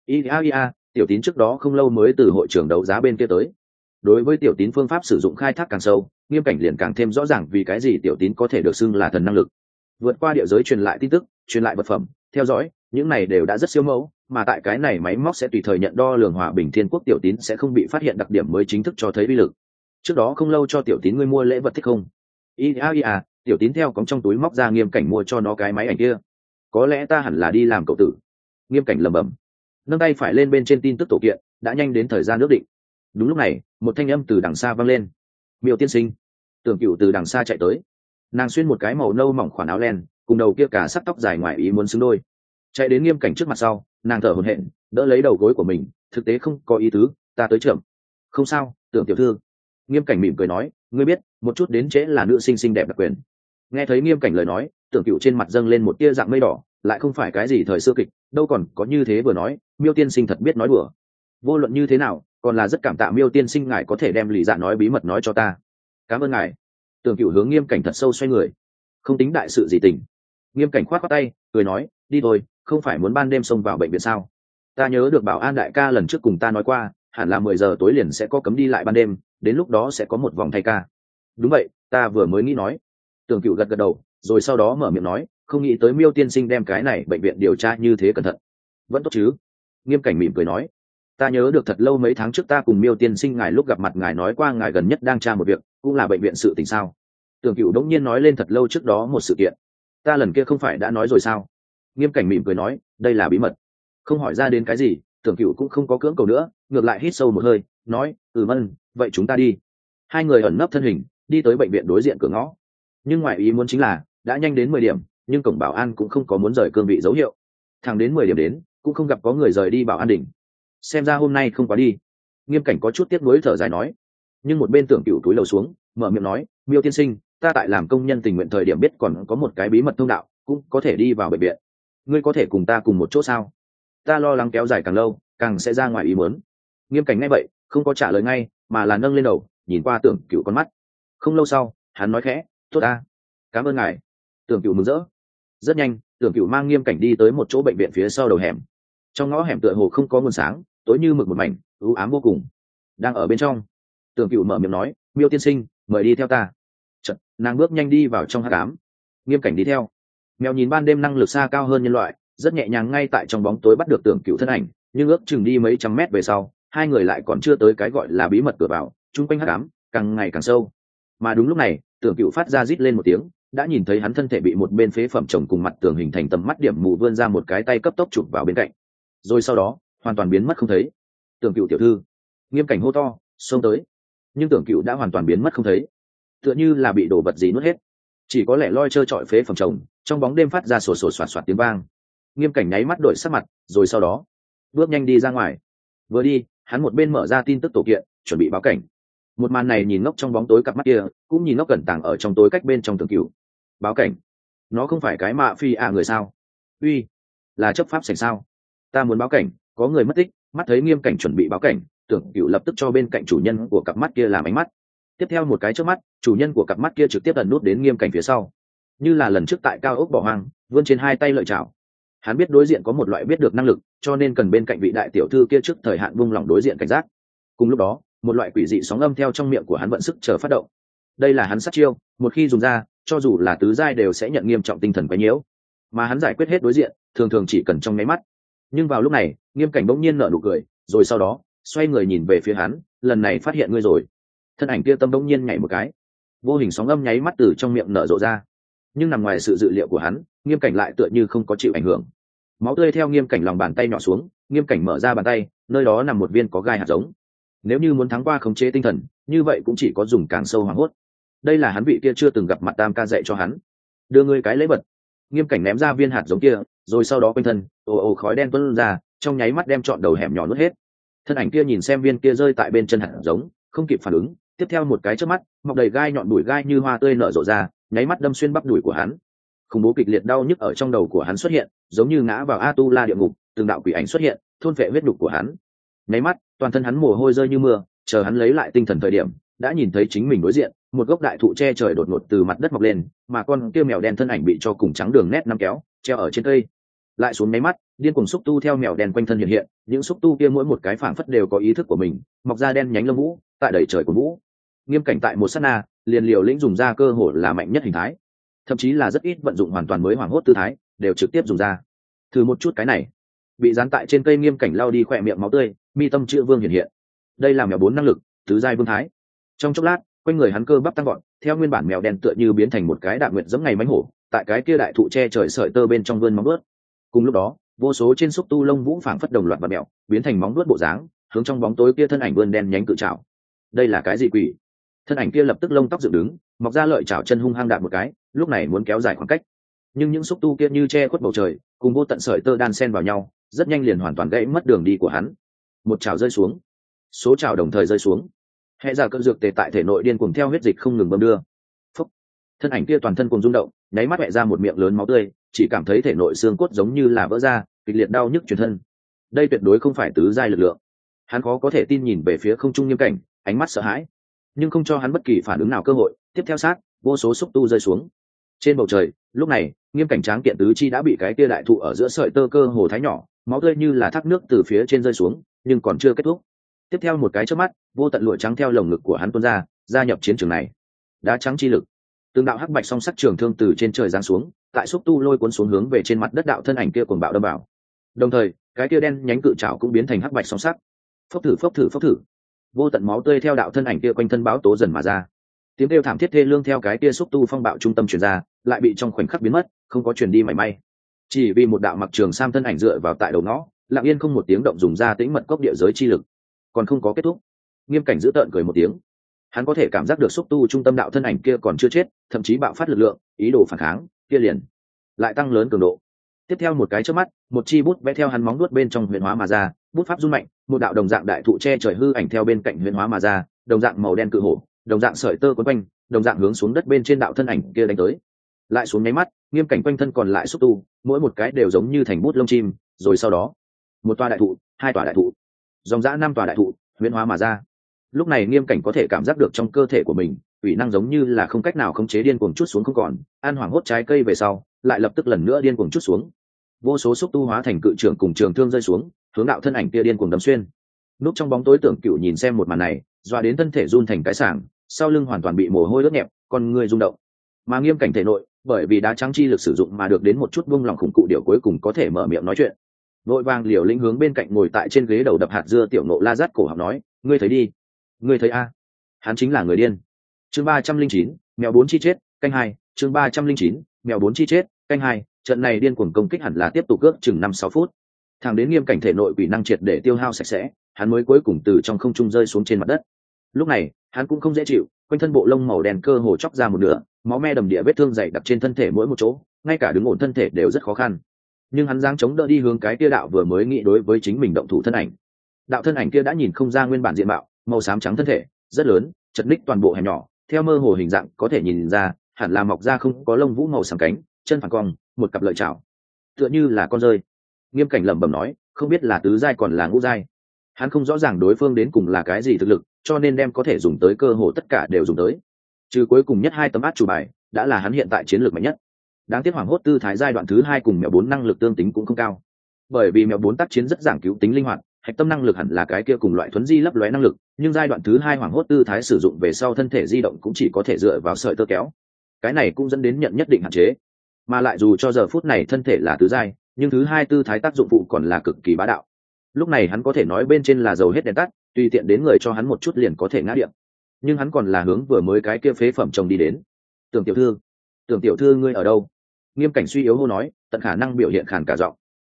Speaker 1: Tiểu Tín trước đó không lâu mới từ hội trường đấu giá bên kia tới. Đối với Tiểu Tín phương pháp sử dụng khai thác càng sâu, Nghiêm Cảnh liền càng thêm rõ ràng vì cái gì Tiểu Tín có thể được xưng là thần năng lực. Vượt qua địa giới truyền lại tin tức, truyền lại vật phẩm, theo dõi, những này đều đã rất siêu mẫu, mà tại cái này máy móc sẽ tùy thời nhận đo lường hòa bình thiên quốc Tiểu Tín sẽ không bị phát hiện đặc điểm mới chính thức cho thấy uy lực. Trước đó không lâu cho Tiểu Tín ngươi mua lễ vật thích không? Tiểu Tín theo cống trong túi móc ra Nghiêm Cảnh mua cho nó cái máy ảnh kia. Có lẽ ta hẳn là đi làm cậu tử. Nghiêm Cảnh lẩm bẩm, nâng tay phải lên bên trên tin tức tổ kiện, đã nhanh đến thời gian ước định. Đúng lúc này, một thanh âm từ đằng xa vang lên. Miêu tiên sinh. Tưởng Cửu từ đằng xa chạy tới, nàng xuyên một cái màu nâu mỏng khoản áo len, cùng đầu kia cả sắc tóc dài ngoài ý muốn xứng đôi. Chạy đến Nghiêm Cảnh trước mặt sau, nàng thở hổn hển, đỡ lấy đầu gối của mình, thực tế không có ý tứ, ta tới chậm. Không sao, Tưởng tiểu thư. Nghiêm Cảnh mỉm cười nói, ngươi biết, một chút đến trễ là nữ sinh xinh đẹp đặc quyền. Nghe thấy Nghiêm Cảnh lời nói, Tưởng Cửu trên mặt dâng lên một tia dạng mây đỏ, lại không phải cái gì thời xưa kịch, đâu còn có như thế vừa nói, Miêu tiên sinh thật biết nói đùa. Vô luận như thế nào, còn là rất cảm tạ Miêu tiên sinh ngài có thể đem lý dạ nói bí mật nói cho ta. Cảm ơn ngài. Tưởng Cửu hướng Nghiêm Cảnh thật sâu xoay người, không tính đại sự gì tình. Nghiêm Cảnh khoát khoát tay, cười nói, đi thôi, không phải muốn ban đêm xông vào bệnh viện sao? Ta nhớ được Bảo An đại ca lần trước cùng ta nói qua, hẳn là 10 giờ tối liền sẽ có cấm đi lại ban đêm, đến lúc đó sẽ có một vòng thay ca. Đúng vậy, ta vừa mới nghĩ nói. Tưởng Cửu gật gật đầu, rồi sau đó mở miệng nói, không nghĩ tới Miêu tiên sinh đem cái này bệnh viện điều tra như thế cẩn thận. Vẫn tốt chứ? Nghiêm Cảnh mỉm cười nói, ta nhớ được thật lâu mấy tháng trước ta cùng Miêu tiên sinh ngài lúc gặp mặt ngài nói qua ngài gần nhất đang tra một việc, cũng là bệnh viện sự tình sao? Tưởng Cửu đống nhiên nói lên thật lâu trước đó một sự kiện. Ta lần kia không phải đã nói rồi sao? Nghiêm Cảnh mỉm cười nói, đây là bí mật, không hỏi ra đến cái gì. Tưởng Cửu cũng không có cưỡng cầu nữa, ngược lại hít sâu một hơi, nói, vậy chúng ta đi. Hai người ẩn nấp thân hình, đi tới bệnh viện đối diện cửa ngõ. Nhưng ngoại ý muốn chính là, đã nhanh đến 10 điểm, nhưng cổng bảo an cũng không có muốn rời cương vị dấu hiệu. Thẳng đến 10 điểm đến, cũng không gặp có người rời đi bảo an đỉnh. Xem ra hôm nay không quá đi. Nghiêm Cảnh có chút tiếc nuối thở dài nói. Nhưng một bên Tưởng Cửu túi lầu xuống, mở miệng nói, Miêu tiên sinh, ta tại làm công nhân tình nguyện thời điểm biết còn có một cái bí mật thông đạo, cũng có thể đi vào bệnh viện. Ngươi có thể cùng ta cùng một chỗ sao? Ta lo lắng kéo dài càng lâu, càng sẽ ra ngoài ý muốn. Nghiêm Cảnh nghe vậy, không có trả lời ngay, mà là nâng lên đầu, nhìn qua Tưởng Cửu con mắt. Không lâu sau, hắn nói khẽ, tốt ta, cảm ơn ngài. Tưởng Cửu mừng rỡ. Rất nhanh, Tưởng Cửu mang Nghiêm Cảnh đi tới một chỗ bệnh viện phía sau đầu hẻm. Trong ngõ hẻm tựa hồ không có nguồn sáng, tối như mực một mảnh, u ám vô cùng. Đang ở bên trong, Tưởng Cửu mở miệng nói, Miêu tiên sinh, mời đi theo ta. Chợt, nàng bước nhanh đi vào trong hắc ám. Nghiêm Cảnh đi theo. Mèo nhìn ban đêm năng lực xa cao hơn nhân loại, rất nhẹ nhàng ngay tại trong bóng tối bắt được Tưởng Cửu thân ảnh, nhưng ước chừng đi mấy trăm mét về sau, hai người lại còn chưa tới cái gọi là bí mật cửa vào, chung quanh hắc ám càng ngày càng sâu. Mà đúng lúc này, Tưởng Cửu phát ra rít lên một tiếng, đã nhìn thấy hắn thân thể bị một bên phế phẩm chồng cùng mặt tường hình thành tầm mắt điểm mù vươn ra một cái tay cấp tốc chụp vào bên cạnh, rồi sau đó hoàn toàn biến mất không thấy. Tưởng Cửu tiểu thư. Nghiêm Cảnh hô to, xông tới. Nhưng Tưởng Cửu đã hoàn toàn biến mất không thấy, tựa như là bị đồ vật gì nuốt hết, chỉ có lẻ loi trơ trọi phế phẩm chồng trong bóng đêm phát ra sổ sổ soạt soạt tiếng vang. Nghiêm Cảnh nháy mắt đổi sắc mặt, rồi sau đó bước nhanh đi ra ngoài. Vừa đi, hắn một bên mở ra tin tức tổ kiện, chuẩn bị báo cảnh. Một màn này nhìn ngốc trong bóng tối cặp mắt kia, cũng nhìn ngốc cẩn tàng ở trong tối cách bên trong Tưởng Cửu. Báo cảnh? Nó không phải cái mạ phi người sao? Uy, là chấp pháp sảnh sao? Ta muốn báo cảnh, có người mất tích. Mắt thấy Nghiêm Cảnh chuẩn bị báo cảnh, Tưởng Cửu lập tức cho bên cạnh chủ nhân của cặp mắt kia làm ánh mắt. Tiếp theo một cái chớp mắt, chủ nhân của cặp mắt kia trực tiếp ẩn nút đến Nghiêm Cảnh phía sau, như là lần trước tại cao ốc bỏ hoang, vươn trên hai tay lợi chảo. Hắn biết đối diện có một loại biết được năng lực, cho nên cần bên cạnh vị đại tiểu thư kia trước thời hạn buông lỏng đối diện cảnh giác. Cùng lúc đó, một loại quỷ dị sóng âm theo trong miệng của hắn vận sức chờ phát động. Đây là hắn sát chiêu, một khi dùng ra, cho dù là tứ giai đều sẽ nhận nghiêm trọng tinh thần quấy nhiễu. Mà hắn giải quyết hết đối diện, thường thường chỉ cần trong nháy mắt. Nhưng vào lúc này, Nghiêm Cảnh bỗng nhiên nở nụ cười, rồi sau đó xoay người nhìn về phía hắn, lần này phát hiện ngươi rồi. Thân ảnh kia tâm bỗng nhiên nhảy một cái, vô hình sóng âm nháy mắt từ trong miệng nở rộ ra. Nhưng nằm ngoài sự dự liệu của hắn, Nghiêm Cảnh lại tựa như không có chịu ảnh hưởng. máu tươi theo Nghiêm Cảnh lòng bàn tay nhỏ xuống. Nghiêm Cảnh mở ra bàn tay, nơi đó nằm một viên có gai hạt giống. Nếu như muốn thắng qua khống chế tinh thần, như vậy cũng chỉ có dùng càng sâu hoảng hốt. Đây là hắn vị kia chưa từng gặp mặt Tam ca dạy cho hắn. Đưa ngươi cái lễ vật. Nghiêm Cảnh ném ra viên hạt giống kia, rồi sau đó quanh thân ồ khói đen tuôn ra, trong nháy mắt đem trọn đầu hẻm nhỏ nuốt hết. Thân ảnh kia nhìn xem viên kia rơi tại bên chân hạt giống, không kịp phản ứng, tiếp theo một cái chớp mắt, mọc đầy gai nhọn đùi gai như hoa tươi nở rộ ra, nháy mắt đâm xuyên bắp đùi của hắn. Khủng bố kịch liệt đau nhức ở trong đầu của hắn xuất hiện, giống như ngã vào Atula địa ngục, từng đạo quỷ ảnh xuất hiện, thôn phệ huyết đục của hắn. Nháy mắt, toàn thân hắn mồ hôi rơi như mưa, chờ hắn lấy lại tinh thần thời điểm, đã nhìn thấy chính mình đối diện, một gốc đại thụ che trời đột ngột từ mặt đất mọc lên, mà con kia mèo đen thân ảnh bị cho cùng trắng đường nét năm kéo, treo ở trên cây. Lại xuống nháy mắt, điên cuồng xúc tu theo mèo đen quanh thân hiện hiện, những xúc tu kia mỗi một cái phảng phất đều có ý thức của mình, mọc ra đen nhánh lông vũ, tại đầy trời của vũ. Nghiêm Cảnh tại một sát na, liền liều lĩnh dùng ra cơ hội là mạnh nhất hình thái, thậm chí là rất ít vận dụng hoàn toàn mới hoảng hốt tư thái, đều trực tiếp dùng ra. Thử một chút cái này. Bị dán tại trên cây Nghiêm Cảnh lao đi khỏe miệng máu tươi, mi tâm chữ vương hiện hiện. Đây là mèo 4 năng lực, tứ giai vương thái. Trong chốc lát, quanh người hắn cơ bắp tăng gọn, theo nguyên bản mèo đen tựa như biến thành một cái đạm nguyệt giống ngày mánh hổ, tại cái kia đại thụ che trời sợi tơ bên trong vươn móng vuốt. Cùng lúc đó, vô số trên xúc tu lông vũ phảng phất đồng loạt và mèo, biến thành móng vuốt bộ dáng, hướng trong bóng tối kia thân ảnh vươn đen nhánh cự trảo. Đây là cái gì quỷ? Thân ảnh kia lập tức lông tóc dựng đứng, mọc ra lợi chảo chân hung hăng đạp một cái, lúc này muốn kéo dài khoảng cách. Nhưng những xúc tu kia như che khuất bầu trời, cùng vô tận sợi tơ đan xen vào nhau, rất nhanh liền hoàn toàn gãy mất đường đi của hắn. Một chảo rơi xuống, số chảo đồng thời rơi xuống. Hệ giả cơn dược tề tại thể nội điên cuồng theo huyết dịch không ngừng bơm đưa. Phúc. Thân ảnh kia toàn thân cùng rung động, nháy mắt mẹ ra một miệng lớn máu tươi, chỉ cảm thấy thể nội xương cốt giống như là vỡ ra, kịch liệt đau nhức全thân. Đây tuyệt đối không phải tứ giai lực lượng. Hắn khó có thể tin nhìn về phía không trung Nghiêm Cảnh, ánh mắt sợ hãi, nhưng không cho hắn bất kỳ phản ứng nào cơ hội. Tiếp theo sát, vô số xúc tu rơi xuống. Trên bầu trời, lúc này, Nghiêm Cảnh tráng kiện tứ chi đã bị cái kia đại thụ ở giữa sợi tơ cơ hồ thái nhỏ, máu tươi như là thác nước từ phía trên rơi xuống, nhưng còn chưa kết thúc. Tiếp theo một cái chớp mắt, vô tận lụa trắng theo lồng ngực của hắn tuôn ra, gia nhập chiến trường này. Đá trắng chi lực, từng đạo hắc bạch song sắc trường thương từ trên trời giáng xuống, tại xúc tu lôi cuốn xuống hướng về trên mặt đất đạo thân ảnh kia cuồng bạo đâm vào. Đồng thời, cái kia đen nhánh cự trảo cũng biến thành hắc bạch song sắc. Phốc thử phốc thử phốc thử. Vô tận máu tươi theo đạo thân ảnh kia quanh thân báo tố dần mà ra. Tiếng kêu thảm thiết thê lương theo cái kia xúc tu phong bạo trung tâm truyền ra, lại bị trong khoảnh khắc biến mất, không có truyền đi mảy may. Chỉ vì một đạo mặc trường sam thân ảnh dựa vào tại đầu ngõ, lặng yên không một tiếng động dùng ra tĩnh mật cốc địa giới chi lực. Còn không có kết thúc. Nghiêm Cảnh giữ tợn cười một tiếng. Hắn có thể cảm giác được xúc tu trung tâm đạo thân ảnh kia còn chưa chết, thậm chí bạo phát lực lượng, ý đồ phản kháng, kia liền lại tăng lớn cường độ. Tiếp theo một cái chớp mắt, một chi bút vẽ theo hắn móng vuốt bên trong huyền hóa mà ra, bút pháp run mạnh, một đạo đồng dạng đại thụ che trời hư ảnh theo bên cạnh huyền hóa mà ra, đồng dạng màu đen cự hổ, đồng dạng sợi tơ quấn quanh, đồng dạng hướng xuống đất bên trên đạo thân ảnh kia đánh tới. Lại xuống nháy mắt, Nghiêm Cảnh quanh thân còn lại xúc tu, mỗi một cái đều giống như thành bút lông chim, rồi sau đó, một tòa đại thụ, hai tòa đại thụ, dòng dã 5 tòa đại thụ huyền hóa mà ra. Lúc này Nghiêm Cảnh có thể cảm giác được trong cơ thể của mình, ủy năng giống như là không cách nào khống chế điên cuồng chút xuống không còn, an hoảng hốt trái cây về sau, lại lập tức lần nữa điên cuồng chút xuống. Vô số xúc tu hóa thành cự trường cùng trường thương rơi xuống, hướng đạo thân ảnh kia điên cuồng đâm xuyên. Núp trong bóng tối Tưởng Cựu nhìn xem một màn này, doa đến thân thể run thành cái sảng, sau lưng hoàn toàn bị mồ hôi ướt nhẹp, con người rung động. Mà Nghiêm Cảnh thể nội, bởi vì đá trắng chi lực sử dụng mà được đến một chút buông lòng khủng cụ điều cuối cùng có thể mở miệng nói chuyện. Vội vàng liều lĩnh hướng bên cạnh ngồi tại trên ghế đầu đập hạt dưa Tiểu Nộ la rát cổ họng nói, ngươi thấy đi, ngươi thấy a, hắn chính là người điên. Chương 309, mèo 4 chi chết, canh 2, chương 309, mèo 4 chi chết, canh 2, trận này điên cuồng công kích hẳn là tiếp tục cước chừng 5-6 phút. Thẳng đến Nghiêm Cảnh thể nội quỷ năng triệt để tiêu hao sạch sẽ, hắn mới cuối cùng từ trong không trung rơi xuống trên mặt đất. Lúc này, hắn cũng không dễ chịu, quanh thân bộ lông màu đen cơ hồ chóc ra một nửa, máu me đầm địa vết thương dày đặc trên thân thể mỗi một chỗ, ngay cả đứng ổn thân thể đều rất khó khăn. Nhưng hắn giáng chống đỡ đi hướng cái kia đạo vừa mới nghĩ đối với chính mình động thủ thân ảnh. Đạo thân ảnh kia đã nhìn không ra nguyên bản diện mạo, màu xám trắng thân thể, rất lớn, chật ních toàn bộ hẻm nhỏ, theo mơ hồ hình dạng có thể nhìn ra, hẳn là mọc ra không có lông vũ màu xám cánh, chân phẳng cong, một cặp lợi chảo, tựa như là con rơi. Nghiêm Cảnh lẩm bẩm nói, không biết là tứ giai còn là ngũ giai. Hắn không rõ ràng đối phương đến cùng là cái gì thực lực, cho nên đem có thể dùng tới cơ hồ tất cả đều dùng tới. Trừ cuối cùng nhất 2 tấm át chủ bài, đã là hắn hiện tại chiến lược mạnh nhất. Đáng tiếc Hoàng Hốt tư thái giai đoạn thứ 2 cùng mèo 4 năng lực tương tính cũng không cao. Bởi vì mèo 4 tác chiến rất giảng cứu tính linh hoạt, hạch tâm năng lực hẳn là cái kia cùng loại thuấn di lấp lóe năng lực, nhưng giai đoạn thứ 2 Hoàng Hốt tư thái sử dụng về sau thân thể di động cũng chỉ có thể dựa vào sợi tơ kéo. Cái này cũng dẫn đến nhận nhất định hạn chế. Mà lại dù cho giờ phút này thân thể là tứ giai, nhưng thứ 2 tư thái tác dụng phụ còn là cực kỳ bá đạo. Lúc này hắn có thể nói bên trên là dầu hết đèn tắt, tùy tiện đến người cho hắn một chút liền có thể ngã điện. Nhưng hắn còn là hướng vừa mới cái kia phế phẩm chồng đi đến. Tưởng tiểu thư ngươi ở đâu? Nghiêm Cảnh suy yếu hô nói, tận khả năng biểu hiện khàn cả giọng.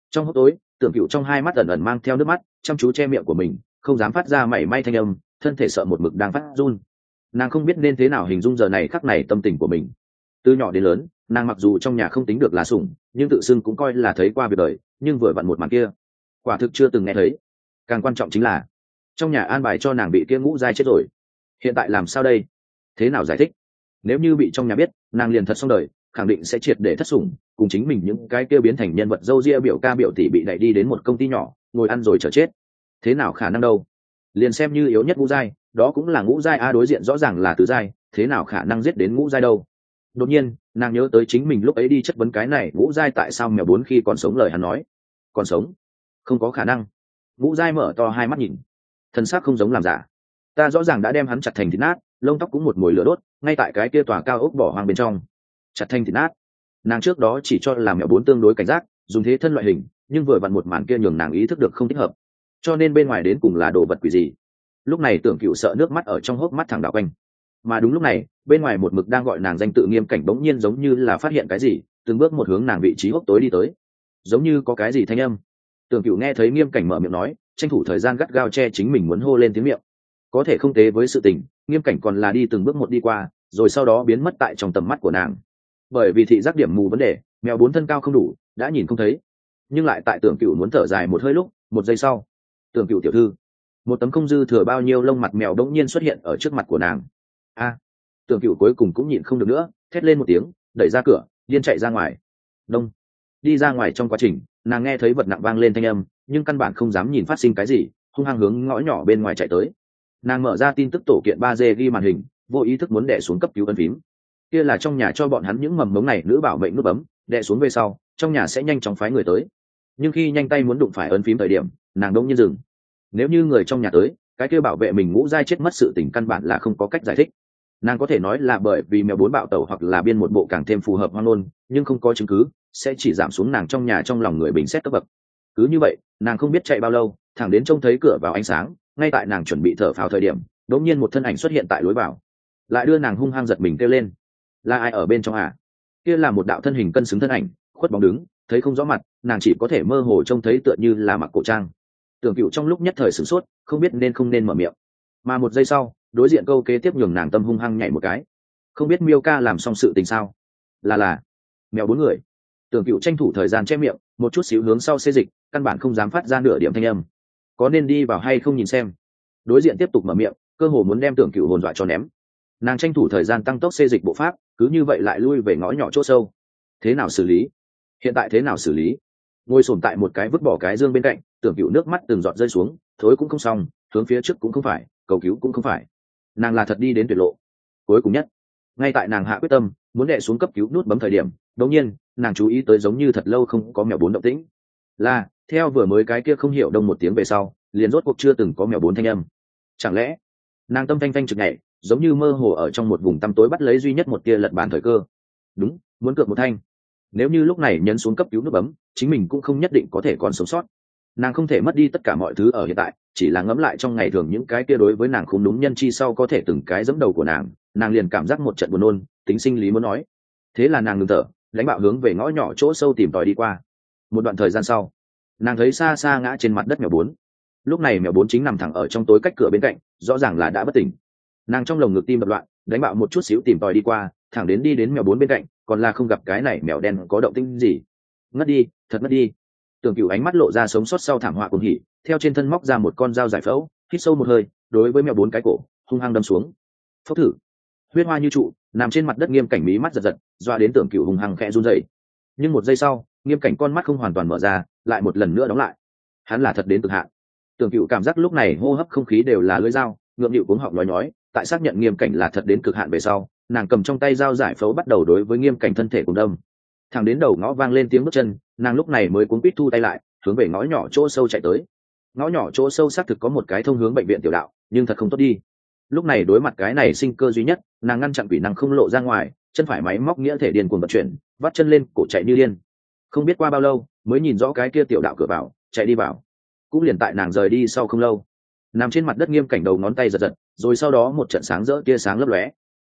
Speaker 1: Trong hốc tối, Tưởng Cựu trong hai mắt ẩn ẩn mang theo nước mắt, chăm chú che miệng của mình, không dám phát ra mảy may thanh âm, thân thể sợ một mực đang phát run. Nàng không biết nên thế nào hình dung giờ này khắc này tâm tình của mình. Từ nhỏ đến lớn, nàng mặc dù trong nhà không tính được là sủng, nhưng tự xưng cũng coi là thấy qua việc đời, nhưng vừa vặn một màn kia, quả thực chưa từng nghe thấy. Càng quan trọng chính là, trong nhà an bài cho nàng bị kia ngũ giai chết rồi, hiện tại làm sao đây? Thế nào giải thích? Nếu như bị trong nhà biết, nàng liền thật xong đời, khẳng định sẽ triệt để thất sủng, cùng chính mình những cái kia biến thành nhân vật dâu ria biểu ca biểu tỷ bị đẩy đi đến một công ty nhỏ, ngồi ăn rồi chờ chết. Thế nào khả năng đâu? Liền xem như yếu nhất ngũ giai, đó cũng là ngũ giai a, đối diện rõ ràng là tứ giai, thế nào khả năng giết đến ngũ giai đâu? Đột nhiên, nàng nhớ tới chính mình lúc ấy đi chất vấn cái này ngũ giai tại sao mèo bốn khi còn sống lời hắn nói. Còn sống? Không có khả năng. Ngũ giai mở to hai mắt nhìn, thân xác không giống làm giả. Ta rõ ràng đã đem hắn chặt thành thịt nát, lông tóc cũng một mùi lửa đốt, ngay tại cái kia tòa cao ốc bỏ hoang bên trong. Chặt thành thịt nát. Nàng trước đó chỉ cho là mèo bốn tương đối cảnh giác, dùng thế thân loại hình, nhưng vừa vặn một màn kia nhường nàng ý thức được không thích hợp. Cho nên bên ngoài đến cùng là đồ vật quỷ gì? Lúc này Tưởng Cựu sợ nước mắt ở trong hốc mắt thẳng đảo quanh. Mà đúng lúc này, bên ngoài một mực đang gọi nàng danh tự Nghiêm Cảnh bỗng nhiên giống như là phát hiện cái gì, từng bước một hướng nàng vị trí hốc tối đi tới. Giống như có cái gì thanh âm. Tưởng Cựu nghe thấy Nghiêm Cảnh mở miệng nói, tranh thủ thời gian gắt gao che chính mình muốn hô lên tiếng miệng. Có thể không tế với sự tình, Nghiêm Cảnh còn là đi từng bước một đi qua, rồi sau đó biến mất tại trong tầm mắt của nàng. Bởi vì thị giác điểm mù vấn đề, mèo bốn thân cao không đủ, đã nhìn không thấy. Nhưng lại tại Tưởng Cựu muốn thở dài một hơi lúc, một giây sau, Tưởng Cựu tiểu thư, một tấm không dư thừa bao nhiêu lông mặt mèo đống nhiên xuất hiện ở trước mặt của nàng. A! Tưởng Cựu cuối cùng cũng nhịn không được nữa, thét lên một tiếng, đẩy ra cửa, điên chạy ra ngoài. Đông. Đi ra ngoài trong quá trình, nàng nghe thấy vật nặng vang lên thanh âm, nhưng căn bản không dám nhìn phát sinh cái gì, hung hăng hướng ngõ nhỏ bên ngoài chạy tới. Nàng mở ra tin tức tổ kiện 3D ghi màn hình, vô ý thức muốn đè xuống cấp cứu ấn phím. Kia là trong nhà cho bọn hắn những mầm mống này nữ bảo mệnh nút bấm, đè xuống về sau, trong nhà sẽ nhanh chóng phái người tới. Nhưng khi nhanh tay muốn đụng phải ấn phím thời điểm, nàng đột nhiên dừng. Nếu như người trong nhà tới, cái kia bảo vệ mình ngũ giai chết mất sự tình căn bản là không có cách giải thích. Nàng có thể nói là bởi vì mèo bốn bạo tẩu hoặc là biên một bộ càng thêm phù hợp hoang ngôn, nhưng không có chứng cứ, sẽ chỉ giảm xuống nàng trong nhà trong lòng người bình xét cấp bậc. Cứ như vậy, nàng không biết chạy bao lâu, thẳng đến trông thấy cửa vào ánh sáng, ngay tại nàng chuẩn bị thở phào thời điểm, đột nhiên một thân ảnh xuất hiện tại lối vào, lại đưa nàng hung hăng giật mình kêu lên. Là ai ở bên trong à? Kia là một đạo thân hình cân xứng thân ảnh, khuất bóng đứng, thấy không rõ mặt, nàng chỉ có thể mơ hồ trông thấy tựa như là mặc cổ trang. Tưởng Cựu trong lúc nhất thời sửng sốt, không biết nên không nên mở miệng. Mà một giây sau, đối diện câu kế tiếp nhường nàng tâm hung hăng nhảy một cái. Không biết Miêu ca làm xong sự tình sao? Là mèo bốn người. Tưởng Cựu tranh thủ thời gian che miệng, một chút xíu hướng sau xê dịch, căn bản không dám phát ra nửa điểm thanh âm. Có nên đi vào hay không nhìn xem? Đối diện tiếp tục mở miệng, cơ hồ muốn đem Tưởng Cựu hồn dọa cho ném. Nàng tranh thủ thời gian tăng tốc xê dịch bộ pháp, cứ như vậy lại lui về ngõ nhỏ chỗ sâu. Thế nào xử lý? Hiện tại thế nào xử lý? Ngồi sồn tại một cái vứt bỏ cái dương bên cạnh, Tưởng Cựu nước mắt từng giọt rơi xuống, thối cũng không xong, hướng phía trước cũng không phải, cầu cứu cũng không phải. Nàng là thật đi đến tuyệt lộ. Cuối cùng nhất, ngay tại nàng hạ quyết tâm muốn đè xuống cấp cứu nút bấm thời điểm, đột nhiên nàng chú ý tới giống như thật lâu không có mèo bốn động tĩnh. Là theo vừa mới cái kia không hiểu đông một tiếng về sau, liền rốt cuộc chưa từng có mèo bốn thanh âm. Chẳng lẽ nàng tâm phanh phanh trực nhảy, giống như mơ hồ ở trong một vùng tăm tối bắt lấy duy nhất một tia lật bàn thời cơ. Đúng, muốn cược một thanh. Nếu như lúc này nhấn xuống cấp cứu nút bấm, chính mình cũng không nhất định có thể còn sống sót. Nàng không thể mất đi tất cả mọi thứ ở hiện tại, chỉ là ngẫm lại trong ngày thường những cái kia đối với nàng không đúng nhân chi sau có thể từng cái giẫm đầu của nàng liền cảm giác một trận buồn nôn, tính sinh lý muốn nói. Thế là nàng ngừng thở, đánh bạo hướng về ngõ nhỏ chỗ sâu tìm tòi đi qua. Một đoạn thời gian sau, nàng thấy xa xa ngã trên mặt đất mèo bốn. Lúc này mèo bốn chính nằm thẳng ở trong tối cách cửa bên cạnh, rõ ràng là đã bất tỉnh. Nàng trong lồng ngực tim đập loạn, đánh bạo một chút xíu tìm tòi đi qua, thẳng đến đi đến mèo bốn bên cạnh, còn là không gặp cái này mèo đen có động tĩnh gì. Ngất đi, thật ngất đi. Tưởng Cựu ánh mắt lộ ra sống sót sau thảm họa cuồng hỉ, theo trên thân móc ra một con dao giải phẫu, hít sâu một hơi, đối với mèo bốn cái cổ hung hăng đâm xuống. Phốc thử. Huyết hoa như trụ, nằm trên mặt đất Nghiêm Cảnh mí mắt giật giật, doa đến Tưởng Cựu hung hăng khẽ run rẩy. Nhưng một giây sau, Nghiêm Cảnh con mắt không hoàn toàn mở ra, lại một lần nữa đóng lại. Hắn là thật đến cực hạn. Tưởng Cựu cảm giác lúc này hô hấp không khí đều là lưỡi dao, ngượng nghịu cuống họng nói nhói, tại xác nhận Nghiêm Cảnh là thật đến cực hạn về sau, nàng cầm trong tay dao giải phẫu bắt đầu đối với Nghiêm Cảnh thân thể cùng đâm. Thẳng đến đầu ngõ vang lên tiếng bước chân, nàng lúc này mới cuống quýt thu tay lại, hướng về ngõ nhỏ chỗ sâu chạy tới. Ngõ nhỏ chỗ sâu xác thực có một cái thông hướng bệnh viện tiểu đạo, nhưng thật không tốt đi. Lúc này đối mặt cái này sinh cơ duy nhất, nàng ngăn chặn quỷ năng không lộ ra ngoài, chân phải máy móc nghĩa thể điên cuồng vận chuyển, vắt chân lên, cổ chạy như điên. Không biết qua bao lâu, mới nhìn rõ cái kia tiểu đạo cửa vào, chạy đi vào. Cũng liền tại nàng rời đi sau không lâu, nằm trên mặt đất Nghiêm Cảnh đầu ngón tay giật giật, rồi sau đó một trận sáng rỡ tia sáng lấp lóe.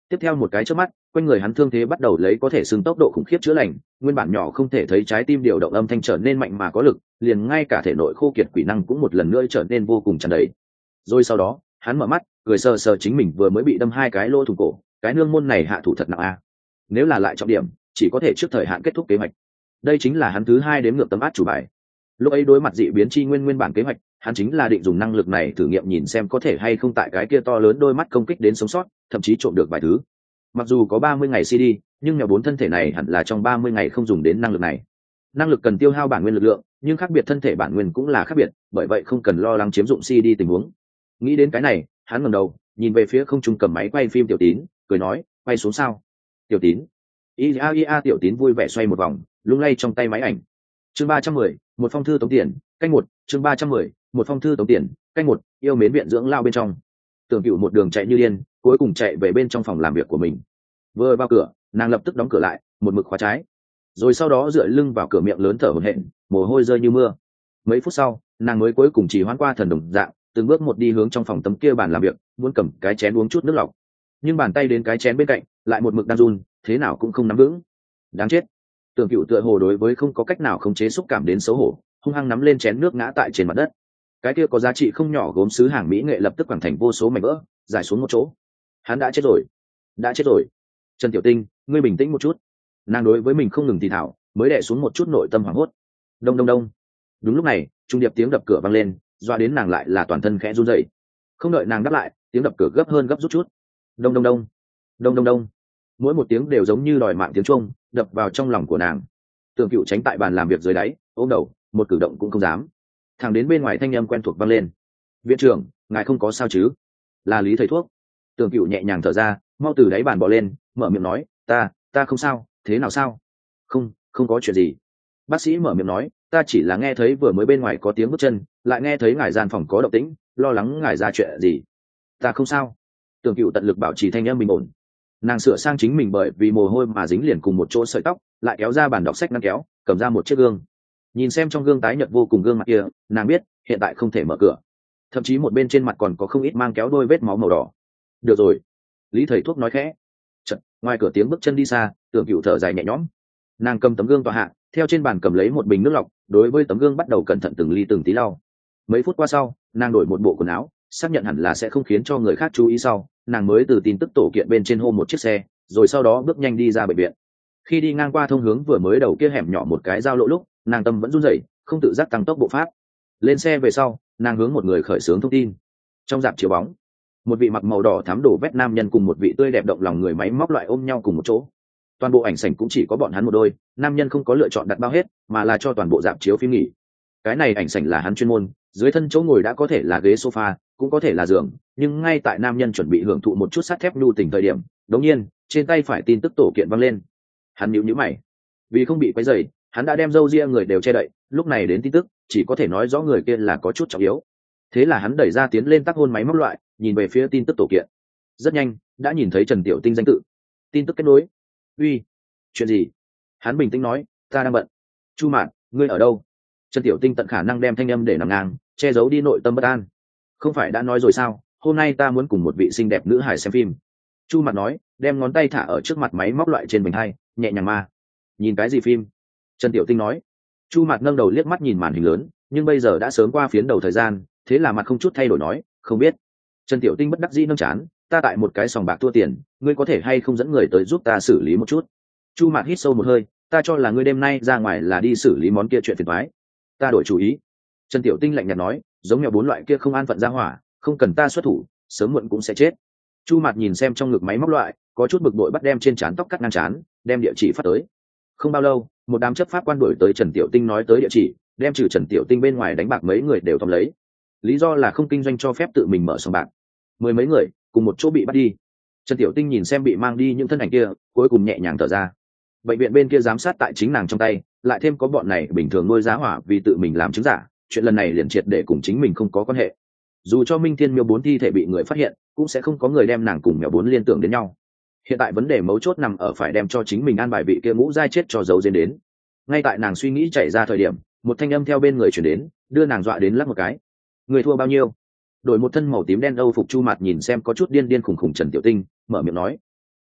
Speaker 1: Tiếp theo một cái chớp mắt, quanh người hắn thương thế bắt đầu lấy có thể xưng tốc độ khủng khiếp chữa lành, nguyên bản nhỏ không thể thấy trái tim điều động âm thanh trở nên mạnh mà có lực, liền ngay cả thể nội khô kiệt quỷ năng cũng một lần nữa trở nên vô cùng tràn đầy. Rồi sau đó, hắn mở mắt, cười sờ sờ chính mình vừa mới bị đâm 2 cái lỗ thủng cổ, cái nương môn này hạ thủ thật nặng a. Nếu là lại trọng điểm, chỉ có thể trước thời hạn kết thúc kế hoạch. Đây chính là hắn thứ 2 đếm ngược tấm át chủ bài. Lúc ấy đối mặt dị biến chi nguyên bản kế hoạch, hắn chính là định dùng năng lực này thử nghiệm nhìn xem có thể hay không tại cái kia to lớn đôi mắt công kích đến sống sót, thậm chí trộm được vài thứ. Mặc dù có 30 ngày CD, nhưng mèo 4 thân thể này hẳn là trong 30 ngày không dùng đến năng lực này. Năng lực cần tiêu hao bản nguyên lực lượng, nhưng khác biệt thân thể bản nguyên cũng là khác biệt, bởi vậy không cần lo lắng chiếm dụng CD tình huống. Nghĩ đến cái này, hắn ngẩng đầu, nhìn về phía không trung cầm máy quay phim Tiểu Tín, cười nói, quay xuống sao? Tiểu Tín. Tiểu Tín vui vẻ xoay một vòng, lung lay trong tay máy ảnh. Chương 310, một phong thư tống tiền, canh một, chương 310, một phong thư tống tiền, canh một, yêu mến viện dưỡng lao bên trong. Tưởng Cửu một đường chạy như điên, cuối cùng chạy về bên trong phòng làm việc của mình. Vừa vào cửa, nàng lập tức đóng cửa lại, một mực khóa trái. Rồi sau đó dựa lưng vào cửa miệng lớn thở hổn hển, mồ hôi rơi như mưa. Mấy phút sau, nàng mới cuối cùng chỉ hoãn qua thần đồng dạng, từng bước một đi hướng trong phòng tấm kia bàn làm việc, muốn cầm cái chén uống chút nước lọc. Nhưng bàn tay đến cái chén bên cạnh, lại một mực đang run, thế nào cũng không nắm vững. Đáng chết. Tưởng Cửu tựa hồ đối với không có cách nào khống chế xúc cảm đến xấu hổ, hung hăng nắm lên chén nước ngã tại trên mặt đất. Cái kia có giá trị không nhỏ gốm sứ hàng mỹ nghệ lập tức quẳng thành vô số mảnh vỡ, rải xuống một chỗ. Hắn đã chết rồi, đã chết rồi. Trần Tiểu Tinh, ngươi bình tĩnh một chút. Nàng đối với mình không ngừng thì thảo, mới đè xuống một chút nội tâm hoảng hốt. Đông đông đông. Đúng lúc này, trung điệp tiếng đập cửa vang lên, doa đến nàng lại là toàn thân khẽ run rẩy. Không đợi nàng đáp lại, tiếng đập cửa gấp hơn gấp rút chút. Đông đông đông, đông đông đông. Mỗi một tiếng đều giống như đòi mạng tiếng chuông, đập vào trong lòng của nàng. Tưởng Cửu tránh tại bàn làm việc dưới đáy, ôm đầu, một cử động cũng không dám. Thẳng đến bên ngoài thanh âm quen thuộc vang lên. Viện trưởng, ngài không có sao chứ? Là Lý thầy thuốc. Tưởng Cửu nhẹ nhàng thở ra, mau từ đáy bàn bò lên, mở miệng nói, ta không sao, thế nào sao? Không có chuyện gì. Bác sĩ mở miệng nói, ta chỉ là nghe thấy vừa mới bên ngoài có tiếng bước chân, lại nghe thấy ngài gian phòng có động tĩnh, lo lắng ngài ra chuyện gì. Ta không sao. Tưởng Cửu tận lực bảo trì thanh âm bình ổn. Nàng sửa sang chính mình bởi vì mồ hôi mà dính liền cùng một chỗ sợi tóc, lại kéo ra bàn đọc sách ngăn kéo, cầm ra một chiếc gương. Nhìn xem trong gương tái nhợt vô cùng gương mặt kia, nàng biết hiện tại không thể mở cửa, thậm chí một bên trên mặt còn có không ít mang kéo đôi vết máu màu đỏ. Được rồi, Lý thầy thuốc nói khẽ. Chật, ngoài cửa tiếng bước chân đi xa, Tưởng Cửu thở dài nhẹ nhõm. Nàng cầm tấm gương tọa hạ, theo trên bàn cầm lấy một bình nước lọc, đối với tấm gương bắt đầu cẩn thận từng ly từng tí lau. Mấy phút qua sau, nàng đổi một bộ quần áo, xác nhận hẳn là sẽ không khiến cho người khác chú ý sau, nàng mới từ tin tức tổ kiện bên trên hô một chiếc xe, rồi sau đó bước nhanh đi ra bệnh viện. Khi đi ngang qua thông hướng vừa mới đầu kia hẻm nhỏ một cái giao lộ lúc, nàng tâm vẫn run rẩy, không tự giác tăng tốc bộ pháp. Lên xe về sau, nàng hướng một người khởi xướng thông tin. Trong dạp chiếu bóng, một vị mặc màu đỏ thắm đổ vét nam nhân cùng một vị tươi đẹp động lòng người máy móc loại ôm nhau cùng một chỗ. Toàn bộ ảnh sảnh cũng chỉ có bọn hắn một đôi, nam nhân không có lựa chọn đặt bao hết, mà là cho toàn bộ dạp chiếu phim nghỉ. Cái này ảnh sảnh là hắn chuyên môn, dưới thân chỗ ngồi đã có thể là ghế sofa, cũng có thể là giường, nhưng ngay tại nam nhân chuẩn bị hưởng thụ một chút sắt thép nhu tình thời điểm, đột nhiên, trên tay phải tin tức tổ kiện văng lên. Hắn nhíu nhíu mày, vì không bị quấy rầy, hắn đã đem râu ria người đều che đậy, lúc này đến tin tức, chỉ có thể nói rõ người kia là có chút trọng yếu. Thế là hắn đẩy ra tiến lên tắc hôn máy móc loại, nhìn về phía tin tức tổ kiện. Rất nhanh, đã nhìn thấy Trần Tiểu Tinh danh tự. Tin tức kết nối. Uy, chuyện gì? Hắn bình tĩnh nói, ta đang bận. Chu Mạn, ngươi ở đâu? Trần Tiểu Tinh tận khả năng đem thanh âm để nằm ngang, che giấu đi nội tâm bất an. Không phải đã nói rồi sao, hôm nay ta muốn cùng một vị xinh đẹp nữ hài xem phim. Chu Mạn nói, đem ngón tay thả ở trước mặt máy móc loại trên bình hai, nhẹ nhàng ma. Nhìn cái gì phim? Trần Tiểu Tinh nói. Chu Mạn nâng đầu liếc mắt nhìn màn hình lớn, nhưng bây giờ đã sớm qua phiến đầu thời gian, thế là mặt không chút thay đổi nói, không biết. Trần Tiểu Tinh bất đắc dĩ nâng chán, ta tại một cái sòng bạc thua tiền, ngươi có thể hay không dẫn người tới giúp ta xử lý một chút? Chu Mạn hít sâu một hơi, ta cho là ngươi đêm nay ra ngoài là đi xử lý món kia chuyện phiền toái. Ta đổi chủ ý. Trần Tiểu Tinh lạnh nhạt nói, giống mèo 4 loại kia không an phận ra hỏa, không cần ta xuất thủ, sớm muộn cũng sẽ chết. Chu Mạn nhìn xem trong ngực máy móc loại, có chút bực bội bắt đem trên trán tóc cắt ngang trán, đem địa chỉ phát tới. Không bao lâu, một đám chấp pháp quan đuổi tới Trần Tiểu Tinh nói tới địa chỉ, đem trừ Trần Tiểu Tinh bên ngoài đánh bạc mấy người đều tóm lấy. Lý do là không kinh doanh cho phép tự mình mở sòng bạc. 10 mấy người cùng một chỗ bị bắt đi. Trần Tiểu Tinh nhìn xem bị mang đi những thân ảnh kia, cuối cùng nhẹ nhàng thở ra. Bệnh viện bên kia giám sát tại chính nàng trong tay, lại thêm có bọn này bình thường nuôi giá hỏa vì tự mình làm chứng giả, chuyện lần này liền triệt để cùng chính mình không có quan hệ. Dù cho Minh Thiên Miêu 4 thi thể bị người phát hiện, cũng sẽ không có người đem nàng cùng mèo 4 liên tưởng đến nhau. Hiện tại vấn đề mấu chốt nằm ở phải đem cho chính mình an bài vị kia ngũ giai chết cho giấu giếm đến. Ngay tại nàng suy nghĩ chạy ra thời điểm, một thanh âm theo bên người chuyển đến, đưa nàng dọa đến lắc một cái. Người thua bao nhiêu? Đổi một thân màu tím đen âu phục Chu Mạt nhìn xem có chút điên điên khủng khủng Trần Tiểu Tinh, mở miệng nói.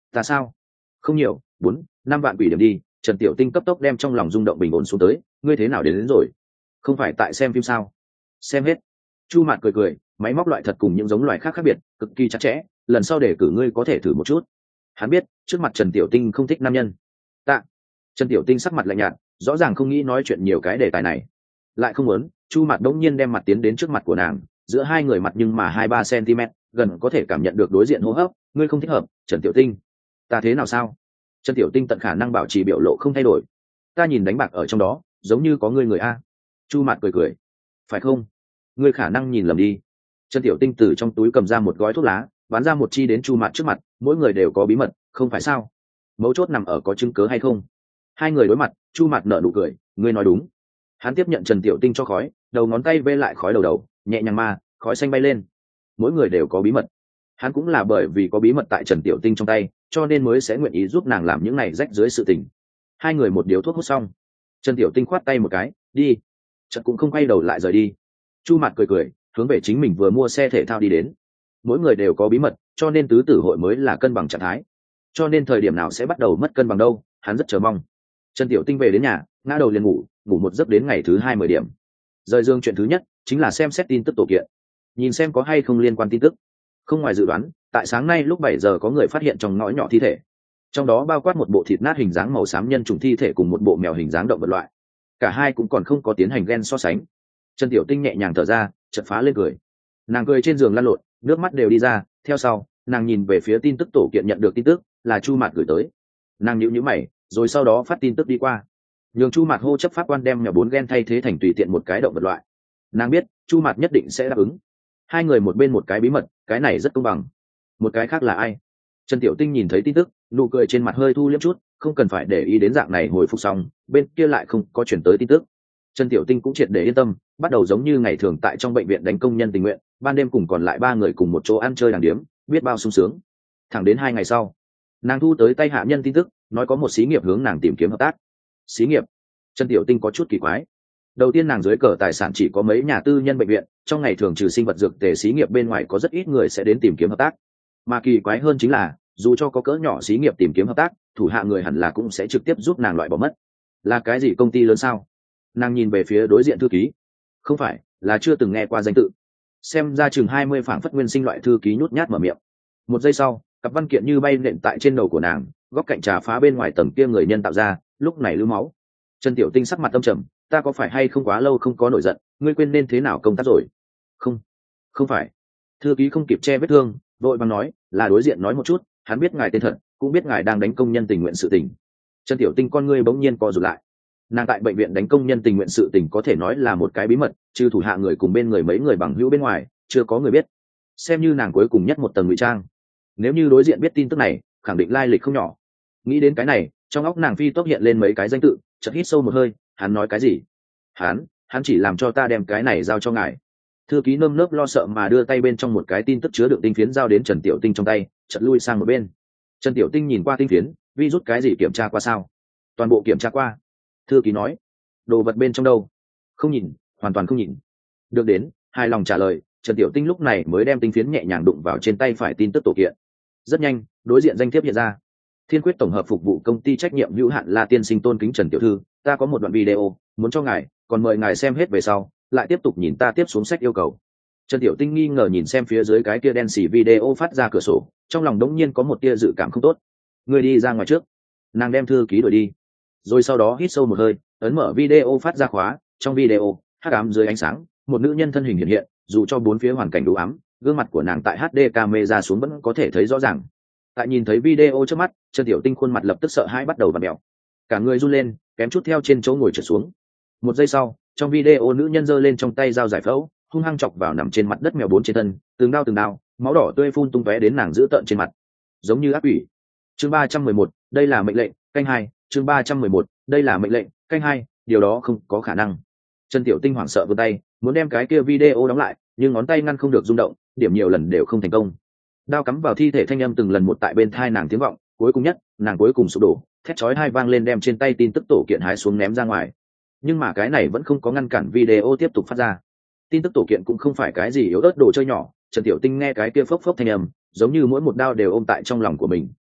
Speaker 1: Ta sao? Không nhiều, 4-5 vạn quỷ điểm đi. Trần Tiểu Tinh cấp tốc đem trong lòng rung động bình ổn xuống tới. Ngươi thế nào đến rồi? Không phải tại xem phim sao? Xem hết. Chu Mạt cười cười, máy móc loại thật cùng những giống loài khác khác biệt, cực kỳ chặt chẽ. Lần sau để cử ngươi có thể thử một chút. Hắn biết trước mặt Trần Tiểu Tinh không thích nam nhân. Tạ. Trần Tiểu Tinh sắc mặt lạnh nhạt, rõ ràng không nghĩ nói chuyện nhiều cái đề tài này. Lại không muốn, Chu Mạt đống nhiên đem mặt tiến đến trước mặt của nàng, giữa hai người mặt nhưng mà 2-3 cm, gần có thể cảm nhận được đối diện hô hấp. Ngươi không thích hợp, Trần Tiểu Tinh. Ta thế nào sao? Trần Tiểu Tinh tận khả năng bảo trì biểu lộ không thay đổi. Ta nhìn đánh bạc ở trong đó, giống như có ngươi người a. Chu Mạt cười cười. Phải không? Ngươi khả năng nhìn lầm đi. Trần Tiểu Tinh từ trong túi cầm ra một gói thuốc lá, bán ra một chi đến Chu Mạt trước mặt. Mỗi người đều có bí mật, không phải sao? Mấu chốt nằm ở có chứng cớ hay không. Hai người đối mặt, Chu Mạt nở nụ cười. Ngươi nói đúng. Hắn tiếp nhận Trần Tiểu Tinh cho khói, đầu ngón tay vê lại khói đầu, nhẹ nhàng mà khói xanh bay lên. Mỗi người đều có bí mật. Hắn cũng là bởi vì có bí mật tại Trần Tiểu Tinh trong tay, cho nên mới sẽ nguyện ý giúp nàng làm những này rách dưới sự tình. Hai người một điếu thuốc hút xong, Trần Tiểu Tinh khoát tay một cái, đi. Chợt cũng không quay đầu lại rời đi. Chu Mạt cười cười, hướng về chính mình vừa mua xe thể thao đi đến. Mỗi người đều có bí mật, cho nên tứ tử hội mới là cân bằng trạng thái. Cho nên thời điểm nào sẽ bắt đầu mất cân bằng đâu, hắn rất chờ mong. Trần Tiểu Tinh về đến nhà, ngã đầu liền ngủ một giấc đến ngày thứ 2 10 điểm. Rời giường chuyện thứ nhất chính là xem xét tin tức tổ kiện, nhìn xem có hay không liên quan tin tức. Không ngoài dự đoán, tại sáng nay lúc 7 giờ có người phát hiện trong ngõ nhỏ thi thể, trong đó bao quát một bộ thịt nát hình dáng màu xám nhân chủng thi thể cùng một bộ mèo hình dáng động vật loại. Cả hai cũng còn không có tiến hành gen so sánh. Trần Tiểu Tinh nhẹ nhàng thở ra, chợt phá lên cười. Nàng cười trên giường lăn lộn, nước mắt đều đi ra. Theo sau, nàng nhìn về phía tin tức tổ kiện nhận được tin tức là Chu Mạt gửi tới. Nàng nhíu nhíu mày, rồi sau đó phát tin tức đi qua, nhường Chu Mạt hô chấp pháp quan đem mèo 4 gen thay thế thành tùy tiện một cái động vật loại. Nàng biết Chu Mạt nhất định sẽ đáp ứng. Hai người một bên một cái bí mật, cái này rất công bằng. Một cái khác là ai? Trần Tiểu Tinh nhìn thấy tin tức, nụ cười trên mặt hơi thu liễm chút, không cần phải để ý đến dạng này. Hồi phục xong, bên kia lại không có chuyển tới tin tức. Trần Tiểu Tinh cũng triệt để yên tâm, bắt đầu giống như ngày thường tại trong bệnh viện đánh công nhân tình nguyện, ban đêm cùng còn lại 3 người cùng một chỗ ăn chơi đàng điếm, biết bao sung sướng. Thẳng đến 2 ngày sau, nàng thu tới tay hạ nhân tin tức, nói có một xí nghiệp hướng nàng tìm kiếm hợp tác. Xí nghiệp? Trần Tiểu Tinh có chút kỳ quái. Đầu tiên nàng dưới cờ tài sản chỉ có mấy nhà tư nhân bệnh viện, trong ngày thường trừ sinh vật dược tề xí nghiệp bên ngoài có rất ít người sẽ đến tìm kiếm hợp tác. Mà kỳ quái hơn chính là, dù cho có cỡ nhỏ xí nghiệp tìm kiếm hợp tác, thủ hạ người hẳn là cũng sẽ trực tiếp giúp nàng loại bỏ mất. Là cái gì công ty lớn sao? Nàng nhìn về phía đối diện thư ký. Không phải, là chưa từng nghe qua danh tự. Xem ra chừng 20 phảng phất nguyên sinh loại thư ký nhút nhát mở miệng. Một giây sau, cặp văn kiện như bay nện tại trên đầu của nàng, góc cạnh trà phá bên ngoài tầng kia người nhân tạo ra, lúc này lưu máu. Trần Tiểu Tinh sắc mặt tâm trầm, ta có phải hay không quá lâu không có nổi giận, ngươi quên nên thế nào công tác rồi? Không phải. Thư ký không kịp che vết thương, vội vàng nói, là đối diện nói một chút, hắn biết ngài tên thật, cũng biết ngài đang đánh công nhân tình nguyện sự tình. Trần Tiểu Tinh con ngươi bỗng nhiên co rụt lại. Nàng tại bệnh viện đánh công nhân tình nguyện sự tình có thể nói là một cái bí mật, trừ thủ hạ người cùng bên người mấy người bằng hữu bên ngoài, chưa có người biết. Xem như nàng cuối cùng nhất một tầng ngụy trang. Nếu như đối diện biết tin tức này, khẳng định lai lịch không nhỏ. Nghĩ đến cái này, trong óc nàng phi tốc hiện lên mấy cái danh tự, chợt hít sâu một hơi. Hắn nói cái gì? Hắn chỉ làm cho ta đem cái này giao cho ngài. Thư ký nơm nớp lo sợ mà đưa tay bên trong một cái tin tức chứa đựng tinh phiến giao đến Trần Tiểu Tinh trong tay, chợt lui sang một bên. Trần Tiểu Tinh nhìn qua tinh phiến, virus cái gì kiểm tra qua sao? Toàn bộ kiểm tra qua. Thư ký nói. Đồ vật bên trong đâu? Không nhìn, hoàn toàn không nhìn. Được đến, hài lòng trả lời. Trần Tiểu Tinh lúc này mới đem tinh phiến nhẹ nhàng đụng vào trên tay phải tin tức tổ kiện. Rất nhanh, đối diện danh thiếp hiện ra. Thiên Quyết tổng hợp phục vụ công ty trách nhiệm hữu hạn La Tiên Sinh tôn kính Trần tiểu thư, ta có một đoạn video muốn cho ngài, còn mời ngài xem hết về sau, lại tiếp tục nhìn ta tiếp xuống sách yêu cầu. Trần Tiểu Tinh nghi ngờ nhìn xem phía dưới cái kia đen xì video phát ra cửa sổ, trong lòng đống nhiên có một tia dự cảm không tốt. Người đi ra ngoài trước. Nàng đem thư ký đuổi đi, rồi sau đó hít sâu một hơi, ấn mở video phát ra khóa. Trong video, hắc ám dưới ánh sáng, một nữ nhân thân hình hiện hiện, dù cho bốn phía hoàn cảnh đủ ám, gương mặt của nàng tại HD camera xuống vẫn có thể thấy rõ ràng. Tại nhìn thấy video trước mắt, Trần Tiểu Tinh khuôn mặt lập tức sợ hãi bắt đầu vặn mèo, cả người run lên, kém chút theo trên chỗ ngồi trượt xuống. Một giây sau, trong video nữ nhân giơ lên trong tay dao giải phẫu, hung hăng chọc vào nằm trên mặt đất mèo 4 trên thân, từng đao, máu đỏ tươi phun tung tóe đến nàng giữ tợn trên mặt, giống như ác quỷ. Chương 311, đây là mệnh lệnh, canh 2, chương 311, đây là mệnh lệnh, canh 2, điều đó không có khả năng. Trần Tiểu Tinh hoảng sợ vươn tay, muốn đem cái kia video đóng lại, nhưng ngón tay ngăn không được rung động, điểm nhiều lần đều không thành công. Đao cắm vào thi thể thanh âm từng lần một tại bên tai nàng tiếng vọng, cuối cùng nhất, nàng cuối cùng sụp đổ, thét chói tai vang lên đem trên tay tin tức tổ kiện hái xuống ném ra ngoài. Nhưng mà cái này vẫn không có ngăn cản video tiếp tục phát ra. Tin tức tổ kiện cũng không phải cái gì yếu ớt đồ chơi nhỏ, Trần Tiểu Tinh nghe cái kia phốc phốc thanh âm, giống như mỗi một đao đều ôm tại trong lòng của mình.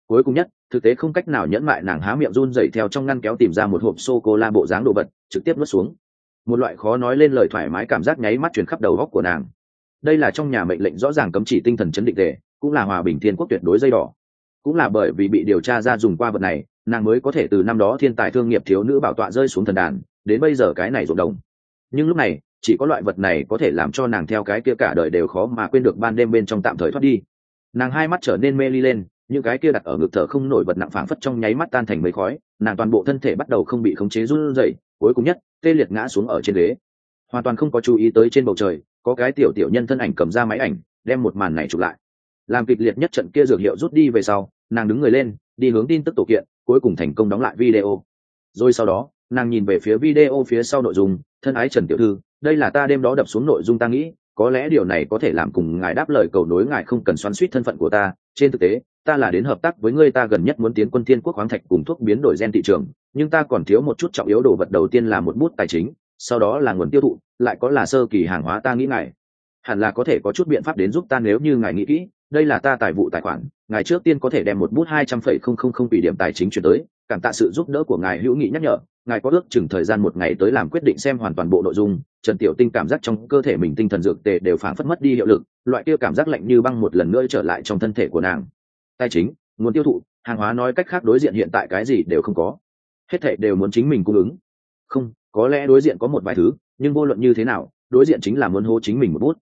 Speaker 1: Cuối cùng nhất, thực tế không cách nào nhẫn mại, nàng há miệng run rẩy theo trong ngăn kéo tìm ra một hộp sô cô la bộ dáng đồ vật, trực tiếp nuốt xuống. Một loại khó nói lên lời thoải mái cảm giác nháy mắt truyền khắp đầu óc của nàng. Đây là trong nhà mệnh lệnh rõ ràng cấm chỉ tinh thần chấn định tề, cũng là hòa bình thiên quốc tuyệt đối dây đỏ. Cũng là bởi vì bị điều tra ra dùng qua vật này, nàng mới có thể từ năm đó thiên tài thương nghiệp thiếu nữ bảo tọa rơi xuống thần đàn, đến bây giờ cái này rộn đồng. Nhưng lúc này, chỉ có loại vật này có thể làm cho nàng theo cái kia cả đời đều khó mà quên được ban đêm bên trong tạm thời thoát đi. Nàng hai mắt trở nên mê ly lên, những cái kia đặt ở ngực thở không nổi vật nặng phảng phất trong nháy mắt tan thành mây khói, nàng toàn bộ thân thể bắt đầu không bị khống chế run rẩy, cuối cùng nhất tê liệt ngã xuống ở trên ghế, hoàn toàn không có chú ý tới trên bầu trời có cái tiểu tiểu nhân thân ảnh cầm ra máy ảnh đem một màn này chụp lại. Làm kịch liệt nhất trận kia dược hiệu rút đi về sau, nàng đứng người lên đi hướng tin tức tổ kiện, cuối cùng thành công đóng lại video. Rồi sau đó nàng nhìn về phía video phía sau nội dung: thân ái Trần tiểu thư, đây là ta đêm đó đập xuống nội dung, ta nghĩ có lẽ điều này có thể làm cùng ngài đáp lời cầu nối, ngài không cần xoắn xuýt thân phận của ta, trên thực tế ta là đến hợp tác với ngươi, ta gần nhất muốn tiến quân thiên quốc khoáng thạch cùng thuốc biến đổi gen thị trường, nhưng ta còn thiếu một chút trọng yếu đồ vật, đầu tiên là một bút tài chính, sau đó là nguồn tiêu thụ, lại có là sơ kỳ hàng hóa, ta nghĩ ngài hẳn là có thể có chút biện pháp đến giúp ta. Nếu như ngài nghĩ kỹ, đây là ta tài vụ tài khoản, ngài trước tiên có thể đem một bút 200,000 tỷ điểm tài chính chuyển tới, cảm tạ sự giúp đỡ của ngài. Hữu nghị nhắc nhở, ngài có ước chừng thời gian một ngày tới làm quyết định xem hoàn toàn bộ nội dung. Trần Tiểu Tinh cảm giác trong cơ thể mình tinh thần dược tề đều phảng phất mất đi hiệu lực, loại kia cảm giác lạnh như băng một lần nữa trở lại trong thân thể của nàng. Tài chính, nguồn tiêu thụ, hàng hóa, nói cách khác đối diện hiện tại cái gì đều không có, hết thảy đều muốn chính mình cung ứng. Không, có lẽ đối diện có một vài thứ, nhưng vô luận như thế nào, đối diện chính là muốn hô chính mình một bút.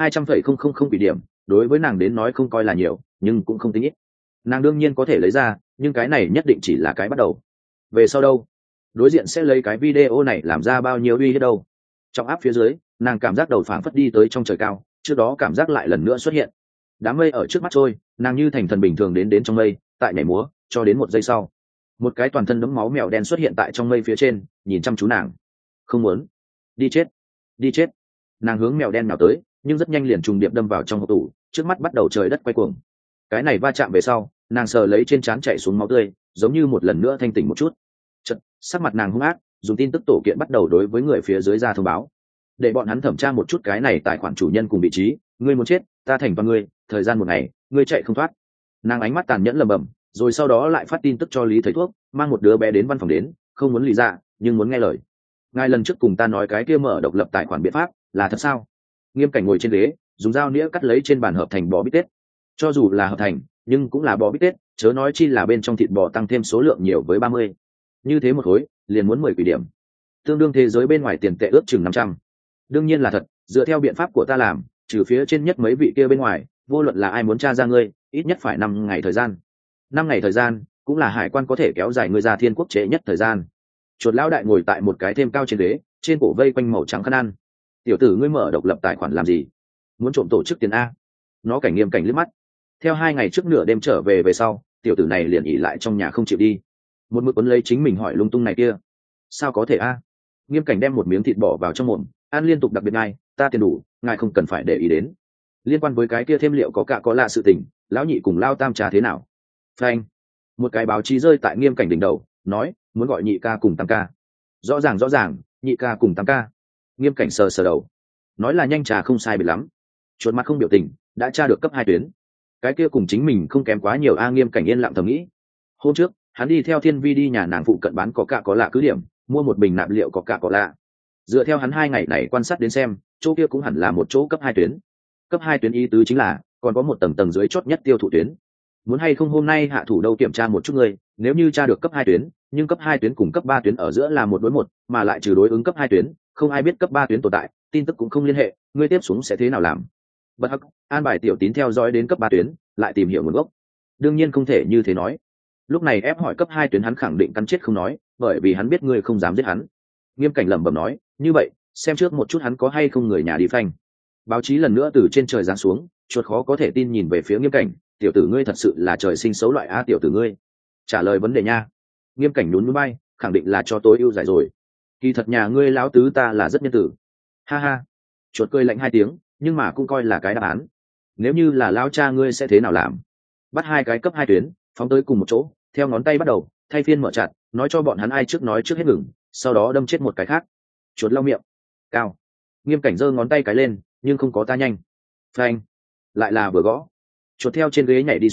Speaker 1: 200,000 tỷ điểm đối với nàng đến nói không coi là nhiều, nhưng cũng không tính ít. Nàng đương nhiên có thể lấy ra, nhưng cái này nhất định chỉ là cái bắt đầu. Về sau đâu? Đối diện sẽ lấy cái video này làm ra bao nhiêu uy hiếp đâu? Trong áp phía dưới, nàng cảm giác đầu phảng phất đi tới trong trời cao, trước đó cảm giác lại lần nữa xuất hiện. Đám mây ở trước mắt trôi, nàng như thành thần bình thường đến trong mây, tại nhảy múa, cho đến một giây sau, một cái toàn thân đẫm máu mèo đen xuất hiện tại trong mây phía trên, nhìn chăm chú nàng. Không muốn. Đi chết, đi chết. Nàng hướng mèo đen nào tới, nhưng rất nhanh liền trùng điệp đâm vào trong hộp tủ, trước mắt bắt đầu trời đất quay cuồng. Cái này va chạm về sau, nàng sờ lấy trên trán chạy xuống máu tươi, giống như một lần nữa thanh tỉnh một chút. Chợt, sắc mặt nàng hung ác, dùng tin tức tổ kiện bắt đầu đối với người phía dưới ra thông báo, để bọn hắn thẩm tra một chút cái này tài khoản chủ nhân cùng vị trí. Ngươi muốn chết, ta thành toàn ngươi, thời gian một ngày, ngươi chạy không thoát. Nàng ánh mắt tàn nhẫn lẩm bẩm, rồi sau đó lại phát tin tức cho Lý thầy thuốc, mang một đứa bé đến văn phòng đến, không muốn lý dạ, nhưng muốn nghe lời. Ngài lần trước cùng ta nói cái kia mở độc lập tài khoản biện pháp, là thật sao? Nghiêm Cảnh ngồi trên ghế, dùng dao nĩa cắt lấy trên bàn hợp thành bò bít tết. Cho dù là hợp thành, nhưng cũng là bò bít tết, chớ nói chi là bên trong thịt bò tăng thêm số lượng nhiều với 30. Như thế một khối, liền muốn 10 quỷ điểm. Tương đương thế giới bên ngoài tiền tệ ước chừng 500. Đương nhiên là thật, dựa theo biện pháp của ta làm, trừ phía trên nhất mấy vị kia bên ngoài, vô luận là ai muốn tra ra ngươi, ít nhất phải 5 ngày thời gian. 5 ngày thời gian, cũng là hải quan có thể kéo dài ngươi ra thiên quốc trễ nhất thời gian. Chuột lão đại ngồi tại một cái thêm cao trên ghế, trên cổ vây quanh màu trắng khăn ăn. Tiểu tử, ngươi mở độc lập tài khoản làm gì? Muốn trộm tổ chức tiền a? Nó Cảnh Nghiêm Cảnh liếc mắt. Theo 2 ngày trước nửa đêm trở về sau, tiểu tử này liền ỉ lại trong nhà không chịu đi, một mực quấn lấy chính mình hỏi lung tung này kia. Sao có thể a? Nghiêm Cảnh đem một miếng thịt bỏ vào trong mồm, ăn liên tục, đặc biệt ngài, ta tiền đủ, ngài không cần phải để ý đến. Liên quan với cái kia thêm liệu có cả có lạ sự tình, lão nhị cùng lao tam trà thế nào? Phanh! Một cái báo chí rơi tại Nghiêm Cảnh đỉnh đầu, nói muốn gọi nhị ca cùng tam ca. Rõ ràng, nhị ca cùng tam ca. Nghiêm Cảnh sờ đầu, nói là nhanh trà không sai biệt lắm. Chuột mặt không biểu tình, đã tra được cấp 2 tuyến. Cái kia cùng chính mình không kém quá nhiều a. Nghiêm Cảnh yên lặng thầm nghĩ. Hôm trước hắn đi theo Thiên Vi đi nhà nàng phụ cận bán có cả có lạ cứ điểm, mua một bình nạp liệu có cả có lạ. Dựa theo hắn 2 ngày này quan sát đến xem, chỗ kia cũng hẳn là một chỗ cấp 2 tuyến. Cấp 2 tuyến ý tứ chính là còn có một tầng dưới chót nhất tiêu thụ tuyến. Muốn hay không hôm nay hạ thủ đâu kiểm tra một chút người, nếu như tra được cấp 2 tuyến, nhưng cấp 2 tuyến cùng cấp 3 tuyến ở giữa là một đối một, mà lại trừ đối ứng cấp 2 tuyến, không ai biết cấp 3 tuyến tồn tại, tin tức cũng không liên hệ, ngươi tiếp xuống sẽ thế nào làm? Bất hắc, an bài Tiểu Tín theo dõi đến cấp 3 tuyến, lại tìm hiểu nguồn gốc. Đương nhiên không thể như thế nói. Lúc này ép hỏi cấp 2 tuyến, hắn khẳng định cắn chết không nói, bởi vì hắn biết ngươi không dám giết hắn. Nghiêm Cảnh lẩm bẩm nói, như vậy, xem trước một chút hắn có hay không người nhà đi phanh. Báo chí lần nữa từ trên trời giáng xuống, chuột khó có thể tin nhìn về phía Nghiêm Cảnh, tiểu tử ngươi thật sự là trời sinh xấu loại a. Tiểu tử ngươi trả lời vấn đề nha. Nghiêm Cảnh nhún nhún bay, khẳng định là cho tối ưu giải rồi. Kỳ thật nhà ngươi láo tứ ta là rất nhân tử. Ha ha. Chuột cười lạnh 2 tiếng, nhưng mà cũng coi là cái đáp án. Nếu như là lão cha ngươi sẽ thế nào làm? Bắt 2 cái cấp 2 tuyến, phóng tới cùng một chỗ, theo ngón tay bắt đầu, thay phiên mở chặt, nói cho bọn hắn ai trước nói trước hết ngừng, sau đó đâm chết một cái khác. Chuột lau miệng. Cao. Nghiêm Cảnh giơ ngón tay cái lên, nhưng không có ta nhanh. Phanh. Lại là vừa gõ. Chuột theo trên ghế nhảy đi xuống,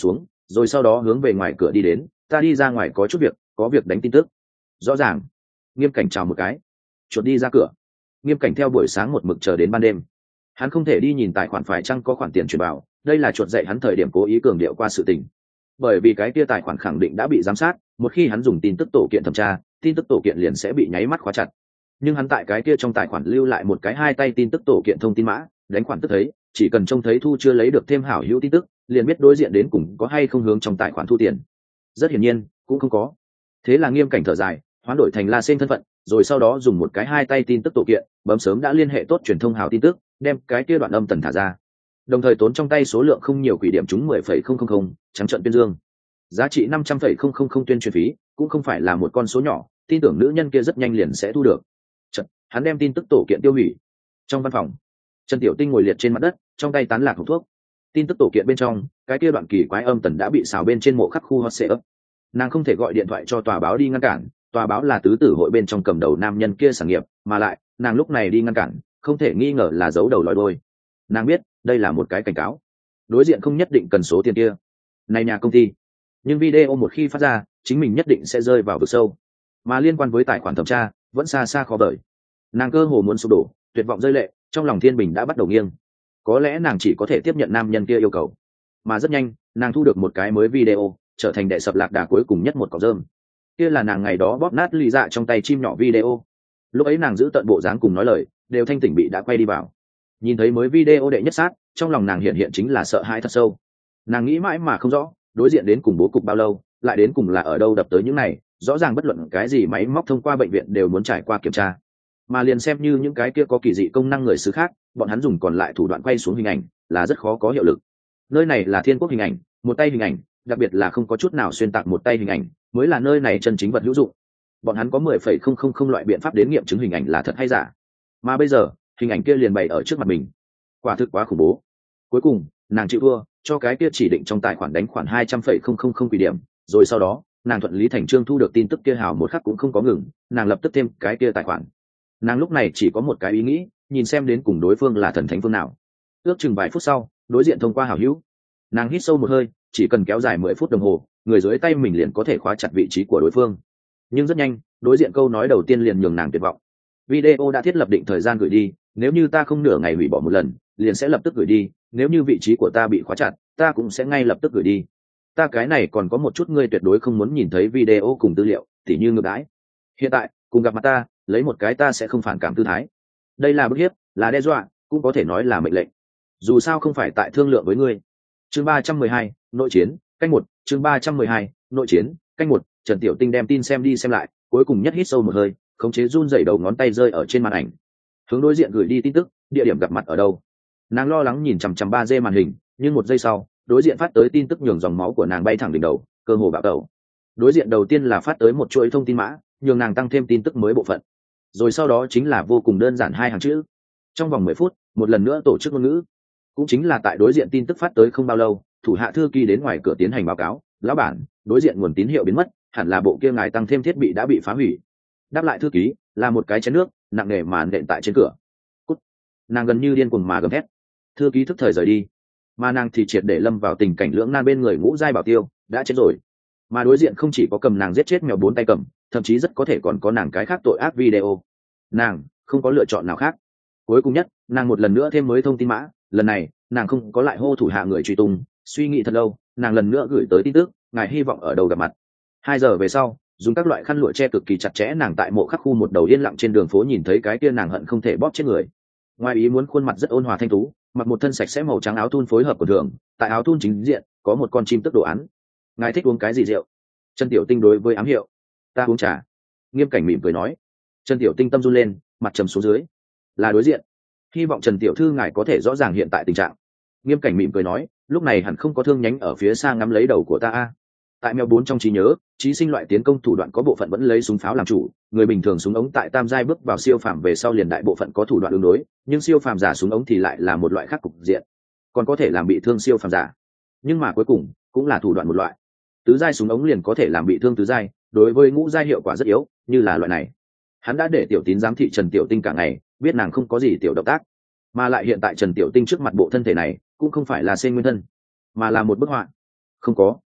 Speaker 1: rồi sau đó hướng về ngoài cửa đi đến. Ta đi ra ngoài có chút việc, có việc đánh tin tức. Rõ ràng. Nghiêm Cảnh chào một cái, chuột đi ra cửa. Nghiêm Cảnh theo buổi sáng một mực chờ đến ban đêm. Hắn không thể đi nhìn tài khoản phải chăng có khoản tiền chuyển vào, đây là chuột dạy hắn thời điểm cố ý cường điệu qua sự tình. Bởi vì cái kia tài khoản khẳng định đã bị giám sát, một khi hắn dùng tin tức tổ kiện thẩm tra, tin tức tổ kiện liền sẽ bị nháy mắt khóa chặt. Nhưng hắn tại cái kia trong tài khoản lưu lại một cái hai tay tin tức tổ kiện thông tin mã, đánh khoản tức thấy, chỉ cần trông thấy thu chưa lấy được thêm hảo hữu tin tức, liền biết đối diện đến cùng có hay không hướng trong tài khoản thu tiền. Rất hiển nhiên, cũng không có. Thế là Nghiêm Cảnh thở dài, hoán đổi thành La Sen thân phận, rồi sau đó dùng một cái hai tay tin tức tổ kiện, bấm sớm đã liên hệ tốt truyền thông hào tin tức, đem cái kia đoạn âm tần thả ra. Đồng thời tốn trong tay số lượng không nhiều quỷ điểm trúng 10,000, trắng trận tuyên dương. Giá trị 500,000 tuyên truyền phí, cũng không phải là một con số nhỏ, tin tưởng nữ nhân kia rất nhanh liền sẽ thu được. Chật, hắn đem tin tức tổ kiện tiêu hủy. Trong văn phòng, Trần Tiểu Tinh ngồi liệt trên mặt đất, trong tay tán lạc hộp thuốc. Tin tức tổ kiện bên trong, cái kia đoạn kỳ quái âm tần đã bị xào bên trên mộ khắc khu hot setup. Nàng không thể gọi điện thoại cho tòa báo đi ngăn cản, tòa báo là tứ tử hội bên trong cầm đầu nam nhân kia sản nghiệp, mà lại nàng lúc này đi ngăn cản không thể nghi ngờ là giấu đầu lòi đôi. Nàng biết đây là một cái cảnh cáo, đối diện không nhất định cần số tiền kia này nhà công ty, nhưng video một khi phát ra chính mình nhất định sẽ rơi vào vực sâu, mà liên quan với tài khoản thẩm tra vẫn xa xa khó vời. Nàng cơ hồ muốn sụp đổ, tuyệt vọng rơi lệ, trong lòng thiên bình đã bắt đầu nghiêng. Có lẽ nàng chỉ có thể tiếp nhận nam nhân kia yêu cầu, mà rất nhanh nàng thu được một cái mới video, trở thành đệ sập lạc đà cuối cùng nhất một cọng rơm. Kia là nàng ngày đó bóp nát ly dạ trong tay chim nhỏ video. Lúc ấy nàng giữ tận bộ dáng cùng nói lời đều thanh tỉnh bị đã quay đi vào. Nhìn thấy mới video đệ nhất sát, trong lòng nàng hiện chính là sợ hãi thật sâu. Nàng nghĩ mãi mà không rõ, đối diện đến cùng bố cục bao lâu, lại đến cùng là ở đâu đập tới những này, rõ ràng bất luận cái gì máy móc thông qua bệnh viện đều muốn trải qua kiểm tra, mà liền xem như những cái kia có kỳ dị công năng người xứ khác, bọn hắn dùng còn lại thủ đoạn quay xuống hình ảnh là rất khó có hiệu lực. Nơi này là Thiên Quốc hình ảnh, một tay hình ảnh, đặc biệt là không có chút nào xuyên tạc một tay hình ảnh, mới là nơi này chân chính vật hữu dụng. Bọn hắn có 10,000 loại biện pháp đến nghiệm chứng hình ảnh là thật hay giả, mà bây giờ hình ảnh kia liền bày ở trước mặt mình, quả thực quá khủng bố. Cuối cùng nàng chịu thua, cho cái kia chỉ định trong tài khoản đánh khoản 200,000 quỷ điểm, rồi sau đó nàng thuận lý thành trương thu được tin tức kia hào một khắc cũng không có ngừng, nàng lập tức thêm cái kia tài khoản. Nàng lúc này chỉ có một cái ý nghĩ, nhìn xem đến cùng đối phương là thần thánh phương nào. Ước chừng vài phút sau, đối diện thông qua hảo hữu. Nàng hít sâu một hơi, chỉ cần kéo dài 10 phút đồng hồ, người dưới tay mình liền có thể khóa chặt vị trí của đối phương. Nhưng rất nhanh, đối diện câu nói đầu tiên liền nhường nàng tuyệt vọng. Video đã thiết lập định thời gian gửi đi, nếu như ta không nửa ngày hủy bỏ một lần, liền sẽ lập tức gửi đi, nếu như vị trí của ta bị khóa chặt, ta cũng sẽ ngay lập tức gửi đi. Ta cái này còn có một chút ngươi tuyệt đối không muốn nhìn thấy video cùng tư liệu, tỉ như ngược đãi. Hiện tại, cùng gặp mặt ta, lấy một cái ta sẽ không phản cảm tư thái. Đây là bức hiếp, là đe dọa, cũng có thể nói là mệnh lệnh. Dù sao không phải tại thương lượng với ngươi. Chương 312, nội chiến, canh 1, chương 312, nội chiến, canh 1, Trần Tiểu Tinh đem tin xem đi xem lại, cuối cùng nhất hít sâu một hơi, khống chế run rẩy đầu ngón tay rơi ở trên màn ảnh. Hướng đối diện gửi đi tin tức, địa điểm gặp mặt ở đâu. Nàng lo lắng nhìn chằm chằm 3D màn hình, nhưng một giây sau, đối diện phát tới tin tức nhường dòng máu của nàng bay thẳng đỉnh đầu, cơ hồ bạo tẩu. Đối diện đầu tiên là phát tới một chuỗi thông tin mã, nhường nàng tăng thêm tin tức mới bộ phận. Rồi sau đó chính là vô cùng đơn giản hai hàng chữ. Trong vòng 10 phút, một lần nữa tổ chức ngôn ngữ. Cũng chính là tại đối diện tin tức phát tới không bao lâu, thủ hạ thư ký đến ngoài cửa tiến hành báo cáo, lão bản, đối diện nguồn tín hiệu biến mất, hẳn là bộ kia ngài tăng thêm thiết bị đã bị phá hủy. Đáp lại thư ký là một cái chén nước nặng nề mà nện tại trên cửa. Cút. Nàng gần như điên cuồng mà gầm thét. Thư ký thức thời rời đi, mà nàng thì triệt để lâm vào tình cảnh lưỡng nan bên người Ngũ Giai Bảo Tiêu đã chết rồi, mà đối diện không chỉ có cầm nàng giết chết mèo 4 tay cầm, thậm chí rất có thể còn có nàng cái khác tội ác video. Nàng không có lựa chọn nào khác. Cuối cùng nhất, nàng một lần nữa thêm mới thông tin mã, lần này nàng không có lại hô thủ hạ người truy tung, suy nghĩ thật lâu, nàng lần nữa gửi tới tin tức, ngài hy vọng ở đâu gặp mặt. 2 giờ về sau, dùng các loại khăn lụa che cực kỳ chặt chẽ, nàng tại mộ khắc khu một đầu yên lặng trên đường phố nhìn thấy cái kia nàng hận không thể bóp chết người. Ngoài ý muốn khuôn mặt rất ôn hòa thanh tú, mặc một thân sạch sẽ màu trắng áo thun phối hợp của thường, tại áo thun chính diện có một con chim tức đồ án. Ngài thích uống cái gì rượu? Trần Tiểu Tinh đối với ám hiệu. Ta uống trà. Nghiêm Cảnh mỉm cười nói. Trần Tiểu Tinh tâm run lên, mặt trầm xuống dưới. Là đối diện. Hy vọng Trần tiểu thư ngài có thể rõ ràng hiện tại tình trạng. Nghiêm Cảnh mỉm cười nói, lúc này hẳn không có thương nhánh ở phía xa ngắm lấy đầu của ta a. Tại mèo 4 trong trí nhớ, trí sinh loại tiến công thủ đoạn có bộ phận vẫn lấy súng pháo làm chủ, người bình thường súng ống tại tam giai bước vào siêu phàm về sau liền đại bộ phận có thủ đoạn ứng đối, nhưng siêu phàm giả súng ống thì lại là một loại khác cục diện, còn có thể làm bị thương siêu phàm giả, nhưng mà cuối cùng cũng là thủ đoạn một loại. Tứ giai súng ống liền có thể làm bị thương tứ giai, đối với ngũ giai hiệu quả rất yếu, như là loại này. Hắn đã để Tiểu Tín giám thị Trần Tiểu Tinh cả ngày, biết nàng không có gì tiểu động tác, mà lại hiện tại Trần Tiểu Tinh trước mặt bộ thân thể này cũng không phải là sen nguyên thân, mà là một bức họa. Không có,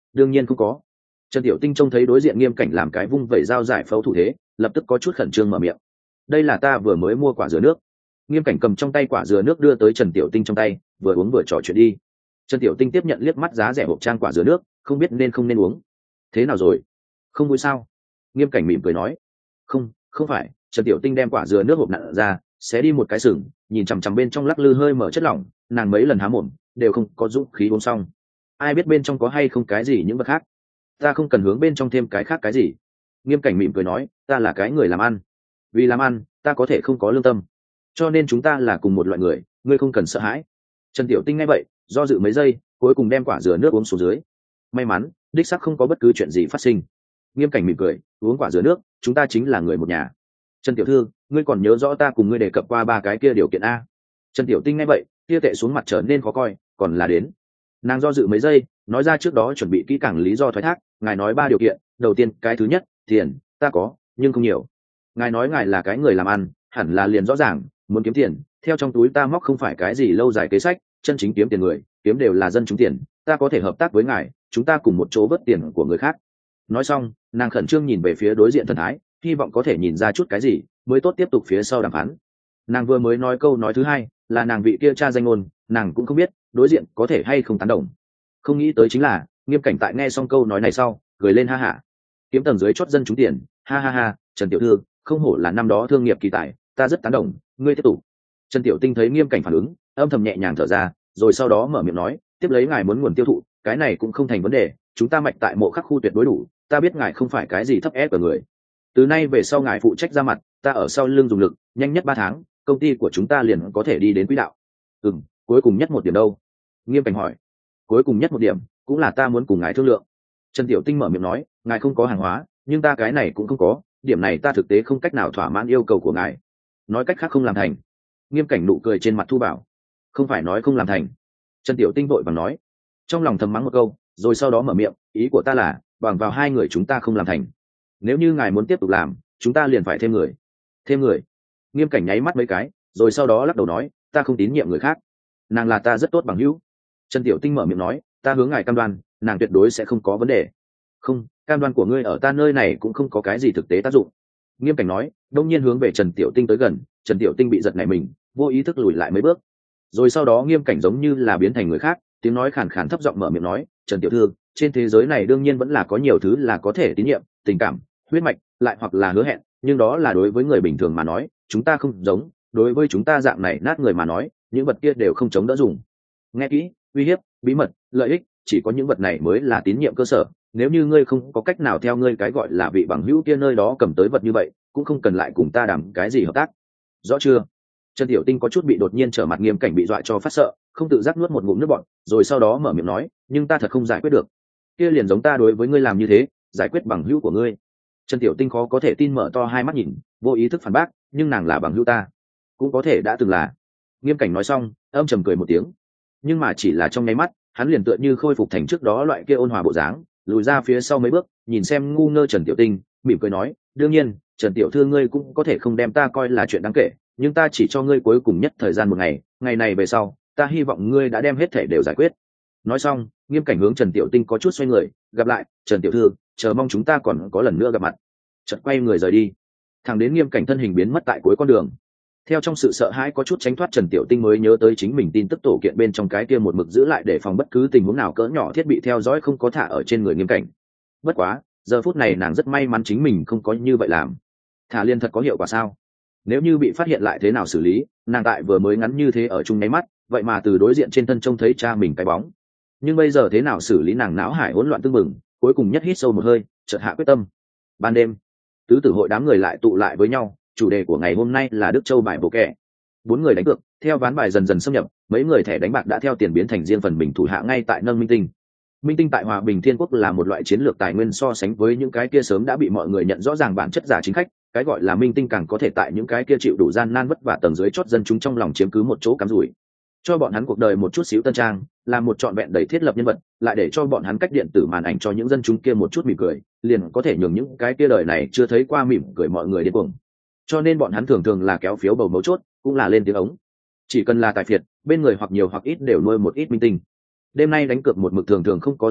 Speaker 1: đương nhiên không có. Trần Tiểu Tinh trông thấy đối diện Nghiêm Cảnh làm cái vung vẩy dao giải phẫu thủ thế, lập tức có chút khẩn trương mở miệng. Đây là ta vừa mới mua quả dừa nước. Nghiêm Cảnh cầm trong tay quả dừa nước đưa tới Trần Tiểu Tinh trong tay, vừa uống vừa trò chuyện đi. Trần Tiểu Tinh tiếp nhận liếc mắt giá rẻ hộp trang quả dừa nước, không biết nên không nên uống. Thế nào rồi? Không vui sao? Nghiêm Cảnh mỉm cười nói. Không, không phải. Trần Tiểu Tinh đem quả dừa nước hộp nặn ra, xé đi một cái sừng, nhìn chằm chằm bên trong lắc lư hơi mở chất lỏng, nàng mấy lần há mồm đều không có dũng khí uống xong. Ai biết bên trong có hay không cái gì những vật khác? Ta không cần hướng bên trong thêm cái khác cái gì. Nghiêm Cảnh mỉm cười nói, ta là cái người làm ăn, vì làm ăn ta có thể không có lương tâm, cho nên chúng ta là cùng một loại người, ngươi không cần sợ hãi. Trần Tiểu Tinh nghe vậy do dự mấy giây, cuối cùng đem quả dừa nước uống xuống dưới. May mắn đích xác không có bất cứ chuyện gì phát sinh. Nghiêm Cảnh mỉm cười, uống quả dừa nước, chúng ta chính là người một nhà. Trần tiểu thư, ngươi còn nhớ rõ ta cùng ngươi đề cập qua ba cái kia điều kiện a? Trần Tiểu Tinh nghe vậy kia tệ xuống mặt trở nên khó coi, còn là đến. Nàng do dự mấy giây, nói ra trước đó chuẩn bị kỹ càng lý do thoái thác. Ngài nói ba điều kiện, đầu tiên cái thứ nhất, tiền ta có nhưng không nhiều. Ngài nói ngài là cái người làm ăn, hẳn là liền rõ ràng muốn kiếm tiền, theo trong túi ta móc không phải cái gì lâu dài kế sách, chân chính kiếm tiền người kiếm đều là dân chúng tiền, ta có thể hợp tác với ngài, chúng ta cùng một chỗ vớt tiền của người khác. Nói xong nàng khẩn trương nhìn về phía đối diện thần thái, hy vọng có thể nhìn ra chút cái gì mới tốt tiếp tục phía sau đàm phán. Nàng vừa mới nói câu nói thứ hai là nàng vị kia cha danh ngôn, nàng cũng không biết đối diện có thể hay không tán đồng. Không nghĩ tới chính là Nghiêm Cảnh tại nghe xong câu nói này sau cười lên ha hả. Kiếm tầng dưới chót dân chúng tiền, ha ha ha. Trần tiểu thư, không hổ là năm đó thương nghiệp kỳ tài, ta rất tán đồng, ngươi tiếp tục. Trần Tiểu Tinh thấy Nghiêm Cảnh phản ứng, âm thầm nhẹ nhàng thở ra, rồi sau đó mở miệng nói, tiếp lấy ngài muốn nguồn tiêu thụ, cái này cũng không thành vấn đề, chúng ta mạch tại Mộ Khắc khu tuyệt đối đủ, ta biết ngài không phải cái gì thấp ép ở người. Từ nay về sau ngài phụ trách ra mặt, ta ở sau lưng dùng lực, nhanh nhất 3 tháng, công ty của chúng ta liền có thể đi đến quỹ đạo. Cuối cùng nhất một điểm đâu? Nghiêm Cảnh hỏi. Cuối cùng nhất một điểm cũng là ta muốn cùng ngài thương lượng. Trần Tiểu Tinh mở miệng nói, ngài không có hàng hóa, nhưng ta cái này cũng không có, điểm này ta thực tế không cách nào thỏa mãn yêu cầu của ngài. Nói cách khác không làm thành. Nghiêm Cảnh nụ cười trên mặt thu bảo. Không phải nói không làm thành. Trần Tiểu Tinh vội vàng nói, trong lòng thầm mắng một câu, rồi sau đó mở miệng, ý của ta là bằng vào 2 người chúng ta không làm thành, nếu như ngài muốn tiếp tục làm, chúng ta liền phải thêm người. Thêm người? Nghiêm Cảnh nháy mắt mấy cái, rồi sau đó lắc đầu nói, ta không tín nhiệm người khác, nàng là ta rất tốt bằng hữu. Trần Tiểu Tinh mở miệng nói, ta hướng ngài cam đoan nàng tuyệt đối sẽ không có vấn đề. Không, cam đoan của ngươi ở ta nơi này cũng không có cái gì thực tế tác dụng. Nghiêm Cảnh nói, đông nhiên hướng về Trần Tiểu Tinh tới gần. Trần Tiểu Tinh bị giật nảy mình, vô ý thức lùi lại mấy bước. Rồi sau đó Nghiêm Cảnh giống như là biến thành người khác, tiếng nói khàn khàn thấp giọng mở miệng nói, Trần tiểu thư, trên thế giới này đương nhiên vẫn là có nhiều thứ là có thể tín nhiệm, tình cảm, huyết mạch, lại hoặc là hứa hẹn, nhưng đó là đối với người bình thường mà nói, chúng ta không giống, đối với chúng ta dạng này nát người mà nói, những vật kia đều không chống đỡ dùng. Nghe kỹ, uy hiếp, bí mật, lợi ích, chỉ có những vật này mới là tín nhiệm cơ sở. Nếu như ngươi không có cách nào theo ngươi cái gọi là vị bằng hữu kia nơi đó cầm tới vật như vậy, cũng không cần lại cùng ta đàm cái gì hợp tác. Rõ chưa? Trần Tiểu Tinh có chút bị đột nhiên trở mặt Nghiêm Cảnh bị dọa cho phát sợ, không tự giác nuốt một ngụm nước bọt, rồi sau đó mở miệng nói, nhưng ta thật không giải quyết được. Kia liền giống ta đối với ngươi làm như thế, giải quyết bằng hữu của ngươi. Trần Tiểu Tinh khó có thể tin mở to hai mắt nhìn, vô ý thức phản bác, nhưng nàng là bằng hữu ta, cũng có thể đã từng là. Nghiêm Cảnh nói xong, âm trầm cười một tiếng, nhưng mà chỉ là trong nháy mắt, hắn liền tựa như khôi phục thành trước đó loại kia ôn hòa bộ dáng, lùi ra phía sau mấy bước, nhìn xem ngu ngơ Trần Tiểu Tinh, mỉm cười nói, đương nhiên, Trần tiểu thư ngươi cũng có thể không đem ta coi là chuyện đáng kể, nhưng ta chỉ cho ngươi cuối cùng nhất thời gian 1 ngày, ngày này về sau, ta hy vọng ngươi đã đem hết thể đều giải quyết. Nói xong, Nghiêm Cảnh hướng Trần Tiểu Tinh có chút xoay người, gặp lại, Trần tiểu thư, chờ mong chúng ta còn có lần nữa gặp mặt. Chợt quay người rời đi, thẳng đến Nghiêm Cảnh thân hình biến mất tại cuối con đường. Theo trong sự sợ hãi có chút tránh thoát, Trần Tiểu Tinh mới nhớ tới chính mình tin tức tổ kiện bên trong cái kia một mực giữ lại để phòng bất cứ tình huống nào cỡ nhỏ thiết bị theo dõi không có thả ở trên người Nghiêm Cảnh. Bất quá, giờ phút này nàng rất may mắn chính mình không có như vậy làm. Thả liên thật có hiệu quả sao? Nếu như bị phát hiện lại thế nào xử lý? Nàng tại vừa mới ngắn như thế ở chung nháy mắt, vậy mà từ đối diện trên thân trông thấy cha mình cái bóng. Nhưng bây giờ thế nào xử lý? Nàng não hải hỗn loạn tưng bừng, cuối cùng nhất hít sâu một hơi, chợt hạ quyết tâm. Ban đêm, tứ tử hội đám người lại tụ lại với nhau, chủ đề của ngày hôm nay là Đức Châu bài bộ kẻ. 4 người đánh cược, theo ván bài dần dần xâm nhập, mấy người thẻ đánh bạc đã theo tiền biến thành riêng phần mình thủ hạ ngay tại nâng minh tinh. Minh tinh tại Hòa Bình Thiên Quốc là một loại chiến lược tài nguyên so sánh với những cái kia sớm đã bị mọi người nhận rõ ràng bản chất giả chính khách, cái gọi là minh tinh càng có thể tại những cái kia chịu đủ gian nan vất vả tầng dưới chót dân chúng trong lòng chiếm cứ một chỗ cắm rủi, cho bọn hắn cuộc đời một chút xíu tân trang, làm một trọn vẹn đầy thiết lập nhân vật, lại để cho bọn hắn cách điện tử màn ảnh cho những dân chúng kia một chút mỉm cười, liền có thể nhường những cái kia đời này chưa thấy qua mỉm cười mọi người điên cuồng. Cho nên bọn hắn thường thường là kéo phiếu bầu mấu chốt, cũng là lên tiếng ống. Chỉ cần là tài phiệt, bên người hoặc nhiều hoặc ít đều nuôi một ít minh tinh. Đêm nay đánh cược một mực thường thường không có gì lạ,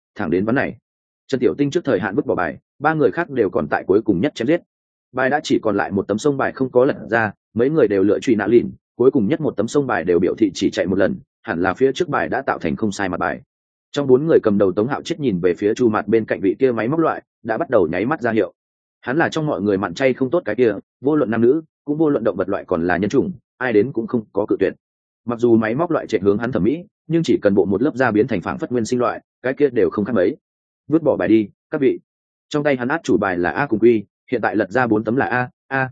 Speaker 1: thẳng đến ván này Trần Tiểu Tinh trước thời hạn vứt bỏ bài, ba người khác đều còn tại cuối cùng nhất chém giết. Bài đã chỉ còn lại một tấm sông bài không có lật ra, mấy người đều lựa truy nã lìn, cuối cùng nhất một tấm sông bài đều biểu thị chỉ chạy một lần, hẳn là phía trước bài đã tạo thành không sai mặt bài. Trong bốn người cầm đầu Tống Hạo chết nhìn về phía Chu Mạt bên cạnh vị kia máy móc loại, đã bắt đầu nháy mắt ra hiệu. Hắn là trong mọi người mặn chay không tốt cái kia, vô luận nam nữ, cũng vô luận động vật loại còn là nhân chủng, ai đến cũng không có cự tuyệt. Mặc dù máy móc loại chạy hướng hắn thẩm mỹ, nhưng chỉ cần bộ một lớp da biến thành phảng phất nguyên sinh loại, cái kia đều không khác mấy. Vứt bỏ bài đi, các vị. Trong tay hắn át chủ bài là A cùng Quy, hiện tại lật ra 4 tấm là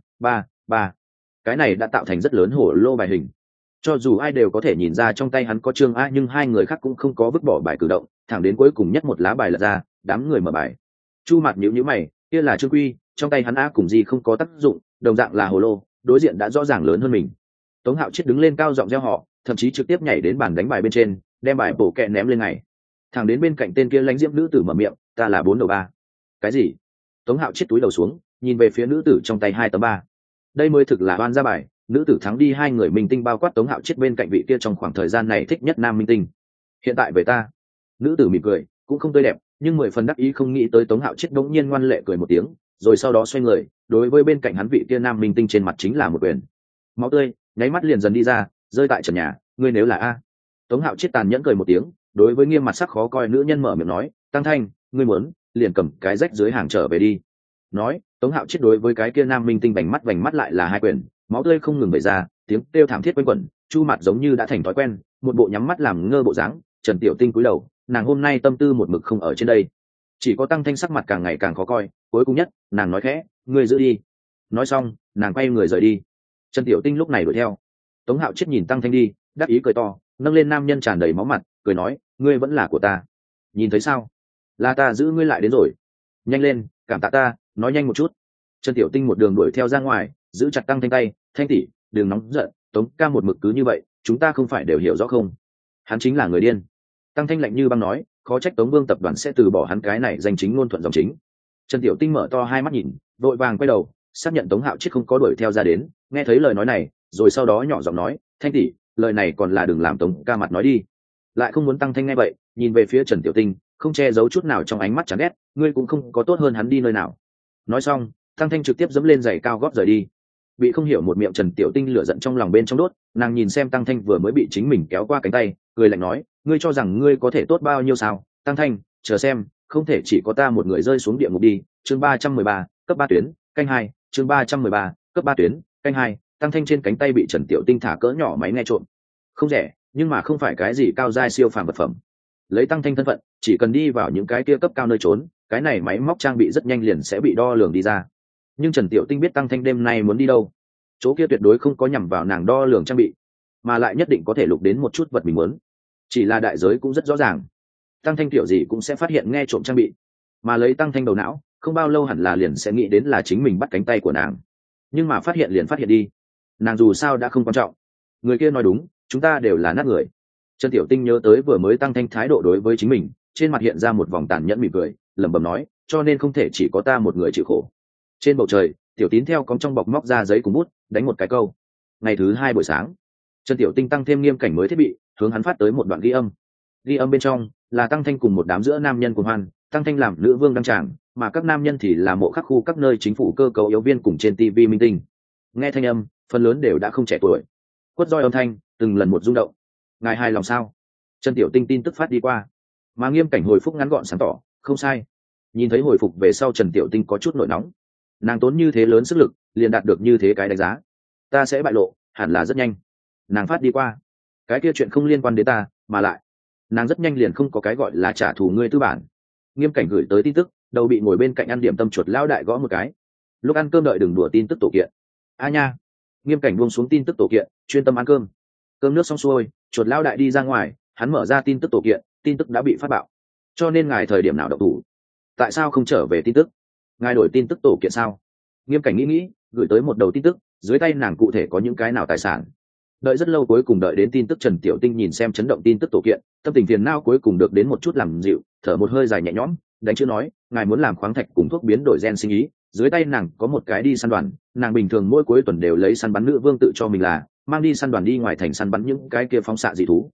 Speaker 1: A3 cái này đã tạo thành rất lớn hổ lô bài hình. Cho dù ai đều có thể nhìn ra trong tay hắn có chương A, nhưng hai người khác cũng không có vứt bỏ bài cử động, thẳng đến cuối cùng nhất một lá bài lật ra, đám người mở bài. Chu Mạt nhíu mày, kia là chương Quy, trong tay hắn A cùng gì không có tác dụng, đồng dạng là hồ lô, đối diện đã rõ ràng lớn hơn mình. Tống Hạo chết đứng lên cao giọng reo họ, thậm chí trực tiếp nhảy đến bàn đánh bài bên trên, đem bài bổ kẹ ném lên ngày. Thẳng đến bên cạnh tên kia lãnh diễm nữ tử mở miệng, ta là 4 đầu 3. Cái gì? Tống Hạo chết túi đầu xuống, nhìn về phía nữ tử trong tay 2 tấm 3. Đây mới thực là oan ra bài, nữ tử thắng đi hai người minh tinh, bao quát Tống Hạo chết bên cạnh vị kia trong khoảng thời gian này thích nhất nam minh tinh. Hiện tại về ta. Nữ tử mỉm cười, cũng không tươi đẹp, nhưng 10 phần đắc ý, không nghĩ tới Tống Hạo chết đống nhiên ngoan lệ cười một tiếng, rồi sau đó xoay người, đối với bên cạnh hắn vị kia nam minh tinh trên mặt chính là một quyền. Máu tươi nháy mắt liền dần đi ra, rơi tại trần nhà, ngươi nếu là A. Tống Hạo chết tàn nhẫn cười một tiếng, đối với nghiêm mặt sắc khó coi nữ nhân mở miệng nói, Tăng Thanh, ngươi muốn liền cầm cái rách dưới hàng trở về đi. Nói, Tống Hạo chết đối với cái kia nam minh tinh vành mắt lại là hai quyền, máu tươi không ngừng bể ra, tiếng kêu thảm thiết quanh quẩn. Chu Mạt giống như đã thành thói quen, một bộ nhắm mắt làm ngơ bộ dáng. Trần Tiểu Tinh cúi đầu, nàng hôm nay tâm tư một mực không ở trên đây, chỉ có Tăng Thanh sắc mặt càng ngày càng khó coi. Cuối cùng nhất, nàng nói khẽ, ngươi giữ đi. Nói xong, nàng quay người rời đi. Trần Tiểu Tinh lúc này đuổi theo. Tống Hạo chết nhìn Tăng Thanh đi, đắc ý cười to, nâng lên nam nhân tràn đầy máu mặt, cười nói, ngươi vẫn là của ta. Nhìn thấy sao? Là ta giữ ngươi lại đến rồi. Nhanh lên, cảm tạ ta, nói nhanh một chút. Trần Tiểu Tinh một đường đuổi theo ra ngoài, giữ chặt Tăng Thanh tay, Thanh tỷ, đừng nóng giận, Tống ca một mực cứ như vậy, chúng ta không phải đều hiểu rõ không? Hắn chính là người điên. Tăng Thanh lạnh như băng nói, khó trách Tống Vương tập đoàn sẽ từ bỏ hắn cái này danh chính ngôn thuận dòng chính. Trần Tiểu Tinh mở to hai mắt nhìn, vội vàng quay đầu, xác nhận Tống Hạo chết không có đuổi theo ra đến, nghe thấy lời nói này, rồi sau đó nhỏ giọng nói, Thanh tỷ, lời này còn là đừng làm Tống ca mặt nói đi. Lại không muốn Tăng Thanh nghe vậy, nhìn về phía Trần Tiểu Tinh, không che giấu chút nào trong ánh mắt chán ghét, ngươi cũng không có tốt hơn hắn đi nơi nào. Nói xong, Tăng Thanh trực tiếp dẫm lên giày cao gót rời đi. Bị không hiểu một miệng Trần Tiểu Tinh lửa giận trong lòng bên trong đốt, nàng nhìn xem Tăng Thanh vừa mới bị chính mình kéo qua cánh tay, cười lạnh nói, ngươi cho rằng ngươi có thể tốt bao nhiêu sao? Tăng Thanh, chờ xem, không thể chỉ có ta một người rơi xuống địa ngục đi. Chương 313, cấp 3 tuyến, canh 2, chương 313, cấp 3 tuyến, canh 2. Tăng Thanh trên cánh tay bị Trần Tiểu Tinh thả cỡ nhỏ máy nghe trộm. Không rẻ, nhưng mà không phải cái gì cao giai siêu phàm vật phẩm. Lấy Tăng Thanh thân phận, chỉ cần đi vào những cái kia cấp cao nơi trốn, cái này máy móc trang bị rất nhanh liền sẽ bị đo lường đi ra. Nhưng Trần Tiểu Tinh biết Tăng Thanh đêm nay muốn đi đâu, chỗ kia tuyệt đối không có nhằm vào nàng đo lường trang bị, mà lại nhất định có thể lục đến một chút vật mình muốn. Chỉ là đại giới cũng rất rõ ràng, Tăng Thanh kiểu gì cũng sẽ phát hiện nghe trộm trang bị, mà lấy Tăng Thanh đầu não, không bao lâu hẳn là liền sẽ nghĩ đến là chính mình bắt cánh tay của nàng. Nhưng mà phát hiện liền phát hiện đi, nàng dù sao đã không quan trọng. Người kia nói đúng, chúng ta đều là nát người. Trần Tiểu Tinh nhớ tới vừa mới Tăng Thanh thái độ đối với chính mình, trên mặt hiện ra một vòng tàn nhẫn mỉm cười, lẩm bẩm nói, cho nên không thể chỉ có ta một người chịu khổ. Trên bầu trời, Tiểu Tín theo cong trong bọc móc ra giấy cùng bút, đánh một cái câu. Ngày thứ 2 buổi sáng, Trần Tiểu Tinh tăng thêm nghiêm cảnh mới thiết bị, hướng hắn phát tới một đoạn ghi âm. Ghi âm bên trong là Tăng Thanh cùng một đám giữa nam nhân cuồng hoan, Tăng Thanh làm nữ vương đăng tràng, mà các nam nhân thì là mộ khắc khu các nơi chính phủ cơ cấu yếu viên cùng trên TV minh tinh. Nghe thanh âm, phần lớn đều đã không trẻ tuổi. Quất roi âm thanh, từng lần một rung động. Ngài hài lòng sao? Trần Tiểu Tinh tin tức phát đi qua, mà nghiêm cảnh hồi phúc ngắn gọn sáng tỏ, không sai. Nhìn thấy hồi phục về sau, Trần Tiểu Tinh có chút nổi nóng. Nàng tốn như thế lớn sức lực, liền đạt được như thế cái đánh giá, ta sẽ bại lộ, hẳn là rất nhanh. Nàng phát đi qua, cái kia chuyện không liên quan đến ta, mà lại nàng rất nhanh liền không có cái gọi là trả thù ngươi tư bản. Nghiêm cảnh gửi tới tin tức, đầu bị ngồi bên cạnh ăn điểm tâm chuột lao đại gõ một cái. Lúc ăn cơm đợi đừng đùa tin tức tổ kiện. A nha. Nghiêm cảnh buông xuống tin tức tổ kiện, chuyên tâm ăn cơm. Cơm nước xong xuôi, chuột lao đại đi ra ngoài, hắn mở ra tin tức tổ kiện, tin tức đã bị phát bạo. Cho nên ngài thời điểm nào động thủ? Tại sao không trở về tin tức? Ngài đổi tin tức tổ kiện sao? Nghiêm cảnh nghĩ, gửi tới một đầu tin tức, dưới tay nàng cụ thể có những cái nào tài sản. Đợi rất lâu, cuối cùng đợi đến tin tức Trần Tiểu Tinh nhìn xem chấn động tin tức tổ kiện, tâm tình phiền não cuối cùng được đến một chút làm dịu, thở một hơi dài nhẹ nhõm, đánh chữ nói, ngài muốn làm khoáng thạch cùng thuốc biến đổi gen sinh ý, dưới tay nàng có một cái đi săn đoàn, nàng bình thường mỗi cuối tuần đều lấy săn bắn nữ vương tự cho mình là mang đi săn đoàn đi ngoài thành săn bắn những cái kia phóng xạ dị thú.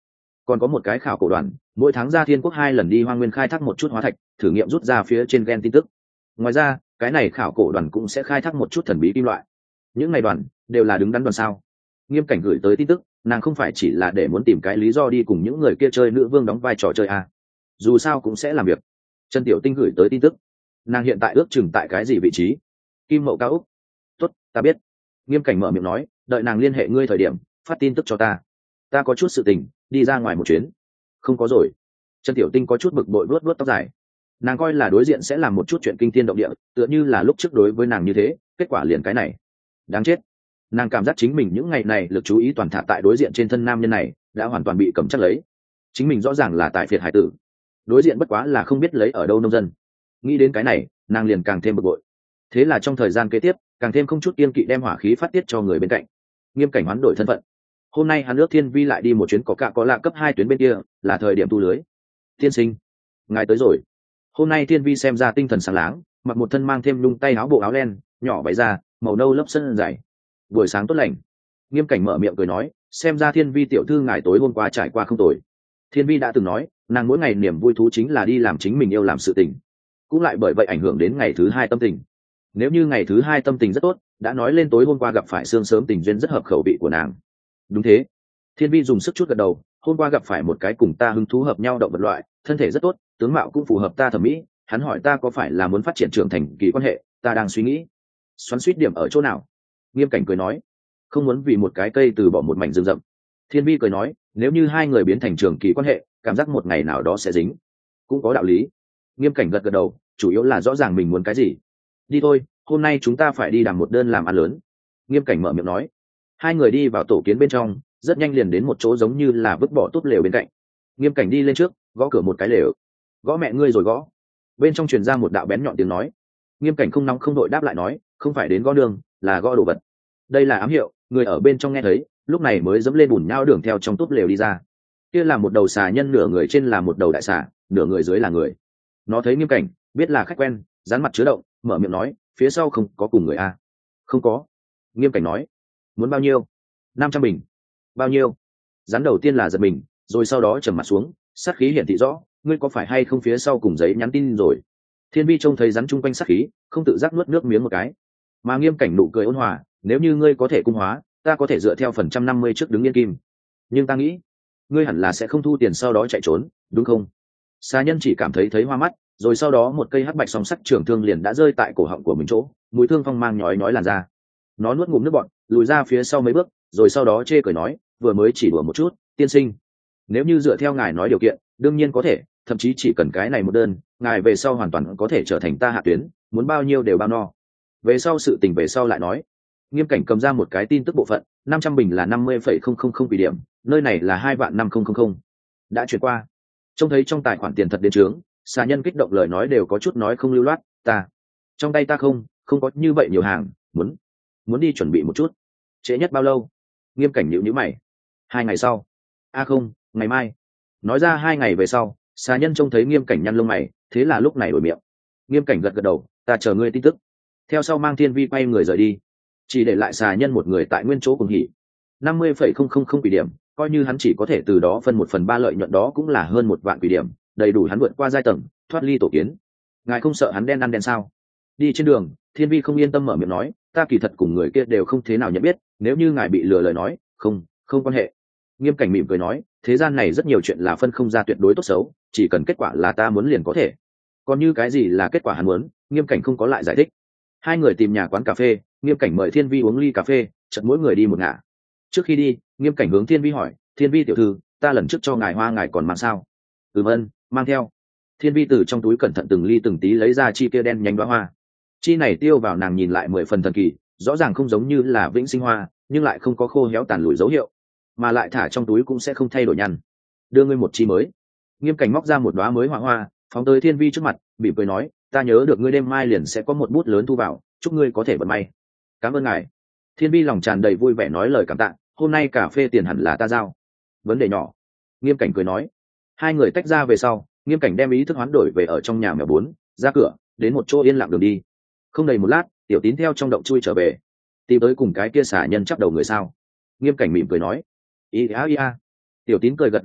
Speaker 1: còn có một cái khảo cổ đoàn, mỗi tháng ra thiên quốc 2 lần đi hoang nguyên khai thác một chút hóa thạch, thử nghiệm rút ra phía trên gen tin tức. Ngoài ra cái này khảo cổ đoàn cũng sẽ khai thác một chút thần bí kim loại. Những ngày đoàn đều là đứng đắn đoàn sao? Nghiêm Cảnh gửi tới tin tức, nàng không phải chỉ là để muốn tìm cái lý do đi cùng những người kia chơi nữ vương đóng vai trò chơi à. Dù sao cũng sẽ làm việc. Trần Tiểu Tinh gửi tới tin tức, nàng hiện tại ước chừng tại cái gì vị trí? Kim Mậu Cao Úc. Tốt, ta biết. Nghiêm Cảnh mở miệng nói, đợi nàng liên hệ ngươi thời điểm phát tin tức cho ta. Ta có chút sự tình, đi ra ngoài một chuyến. Không có rồi. Trần Tiểu Tinh có chút bực bội vuốt tóc dài. Nàng coi là đối diện sẽ làm một chút chuyện kinh thiên động địa, tựa như là lúc trước đối với nàng như thế, kết quả liền cái này. Đáng chết. Nàng cảm giác chính mình những ngày này lực chú ý toàn thả tại đối diện trên thân nam nhân này, đã hoàn toàn bị cầm chắc lấy. Chính mình rõ ràng là tại phiệt hải tử, đối diện bất quá là không biết lấy ở đâu nông dân. Nghĩ đến cái này, nàng liền càng thêm bực bội. Thế là trong thời gian kế tiếp, càng thêm không chút kiêng kỵ đem hỏa khí phát tiết cho người bên cạnh. Nghiêm Cảnh hoán đổi thân phận. Hôm nay hắn ước Thiên Vi lại đi một chuyến có lạ cấp 2 tuyến bên kia, là thời điểm tu lưới. Tiên sinh, ngài tới rồi. Hôm nay Thiên Vi xem ra tinh thần sáng láng, mặc một thân mang thêm lung tay áo bộ áo len, nhỏ váy da, màu nâu lớp sân dày. Buổi sáng tốt lành. Nghiêm Cảnh mở miệng cười nói, xem ra Thiên Vi tiểu thư ngài tối hôm qua trải qua không tồi. Thiên Vi đã từng nói, nàng mỗi ngày niềm vui thú chính là đi làm chính mình yêu làm sự tình, cũng lại bởi vậy ảnh hưởng đến ngày thứ 2 tâm tình. Nếu như ngày thứ 2 tâm tình rất tốt, đã nói lên tối hôm qua gặp phải sương sớm tình duyên rất hợp khẩu vị của nàng. Đúng thế. Thiên Vi dùng sức chút gật đầu, hôm qua gặp phải một cái cùng ta hứng thú hợp nhau động vật loại, thân thể rất tốt, tướng mạo cũng phù hợp ta thẩm mỹ. Hắn hỏi ta có phải là muốn phát triển trưởng thành kỳ quan hệ, ta đang suy nghĩ. Xoắn suýt điểm ở chỗ nào? Nghiêm Cảnh cười nói, không muốn vì một cái cây từ bỏ một mảnh rừng rậm. Thiên Vi cười nói, nếu như hai người biến thành trường kỳ quan hệ, cảm giác một ngày nào đó sẽ dính, cũng có đạo lý. Nghiêm Cảnh gật gật đầu, chủ yếu là rõ ràng mình muốn cái gì. Đi thôi, hôm nay chúng ta phải đi đàm một đơn làm ăn lớn. Nghiêm Cảnh mở miệng nói. Hai người đi vào tổ kiến bên trong, rất nhanh liền đến một chỗ giống như là vứt bỏ tốt lều bên cạnh. Nghiêm Cảnh đi lên trước, gõ cửa một cái lều. Gõ mẹ ngươi rồi gõ. Bên trong truyền ra một đạo bén nhọn tiếng nói. Nghiêm Cảnh không nóng không đội đáp lại nói, không phải đến gõ đường, là gõ đồ vật. Đây là ám hiệu, người ở bên trong nghe thấy, lúc này mới dẫm lên bùn nhão đường theo trong túp lều đi ra. Kia là một đầu xà nhân, nửa người trên là một đầu đại xà, nửa người dưới là người. Nó thấy Nghiêm Cảnh, biết là khách quen, dán mặt chứa động, mở miệng nói, phía sau không có cùng người a? Không có. Nghiêm Cảnh nói. Muốn bao nhiêu? 500 bình. Bao nhiêu? Rắn đầu tiên là giật mình, rồi sau đó trầm mặt xuống, sát khí hiển thị rõ, ngươi có phải hay không phía sau cùng giấy nhắn tin rồi. Thiên Vi trông thấy rắn chung quanh sát khí, không tự giác nuốt nước miếng một cái. Mà Nghiêm Cảnh nụ cười ôn hòa, nếu như ngươi có thể cung hóa, ta có thể dựa theo phần 150 trước đứng yên kim. Nhưng ta nghĩ, ngươi hẳn là sẽ không thu tiền sau đó chạy trốn, đúng không? Xà nhân chỉ cảm thấy hoa mắt, rồi sau đó một cây hắc bạch song sắc trường thương liền đã rơi tại cổ họng của mình chỗ, mũi thương phong mang nhói làn ra. Nó nuốt ngụm nước bọt, lùi ra phía sau mấy bước, rồi sau đó chê cười nói, vừa mới chỉ đùa một chút, tiên sinh. Nếu như dựa theo ngài nói điều kiện, đương nhiên có thể, thậm chí chỉ cần cái này một đơn, ngài về sau hoàn toàn có thể trở thành ta hạ tuyến, muốn bao nhiêu đều bao no. Về sau sự tình về sau lại nói. Nghiêm Cảnh cầm ra một cái tin tức bộ phận, 500 bình là 50,000 quỷ điểm, nơi này là 2.5000. Đã chuyển qua. Trông thấy trong tài khoản tiền thật đến trướng, xà nhân kích động lời nói đều có chút nói không lưu loát, ta trong tay ta không có như vậy nhiều hàng, muốn đi chuẩn bị một chút. Trễ nhất bao lâu? Nghiêm Cảnh nhíu mày. 2 ngày sau. Không, ngày mai. Nói ra 2 ngày về sau, xà nhân trông thấy Nghiêm Cảnh nhăn lông mày, thế là lúc này đổi miệng. Nghiêm Cảnh gật gật đầu, ta chờ ngươi tin tức. Theo sau mang Thiên Vi quay người rời đi, chỉ để lại xà nhân một người tại nguyên chỗ cùng hỉ. 50,000 quỷ điểm, coi như hắn chỉ có thể từ đó phân 1/3 lợi nhuận, đó cũng là hơn 1 vạn quỷ điểm, đầy đủ hắn vượt qua giai tầng, thoát ly tổ kiến. Ngài không sợ hắn đen ăn đen sao? Đi trên đường, Thiên Vi không yên tâm mở miệng nói, ta kỳ thật cùng người kia đều không thế nào nhận biết, nếu như ngài bị lừa lời nói, không quan hệ. Nghiêm Cảnh mỉm cười nói, thế gian này rất nhiều chuyện là phân không ra tuyệt đối tốt xấu, chỉ cần kết quả là ta muốn liền có thể. Còn như cái gì là kết quả hắn muốn, Nghiêm Cảnh không có lại giải thích. Hai người tìm nhà quán cà phê, Nghiêm Cảnh mời Thiên Vi uống ly cà phê, chợt mỗi người đi một ngả. Trước khi đi, Nghiêm Cảnh hướng Thiên Vi hỏi, Thiên Vi tiểu thư, ta lần trước cho ngài hoa ngài còn mang sao? Ân, mang theo. Thiên Vi từ trong túi cẩn thận từng ly từng tí lấy ra chi kia đen nhánh đóa hoa. Chi này tiêu vào nàng nhìn lại 10 phần thần kỳ, rõ ràng không giống như là vĩnh sinh hoa, nhưng lại không có khô héo tàn lụi dấu hiệu, mà lại thả trong túi cũng sẽ không thay đổi nhăn. Đưa ngươi một chi mới. Nghiêm Cảnh móc ra một đóa mới hoa, phóng tới Thiên Vi trước mặt, mỉm cười nói, ta nhớ được ngươi đêm mai liền sẽ có một bút lớn thu vào, chúc ngươi có thể vận may. Cảm ơn ngài. Thiên Vi lòng tràn đầy vui vẻ nói lời cảm tạ, hôm nay cà phê tiền hẳn là ta giao. Vấn đề nhỏ. Nghiêm Cảnh cười nói. Hai người tách ra về sau, Nghiêm Cảnh đem ý thức hoán đổi về ở trong nhà mèo 4, ra cửa, đến một chỗ yên lặng đường đi. Không đầy một lát, Tiểu Tín theo trong động chui trở về, tìm tới cùng cái kia xả nhân chắp đầu người sao. Nghiêm Cảnh mỉm cười nói, ia. Tiểu Tín cười gật gật đầu,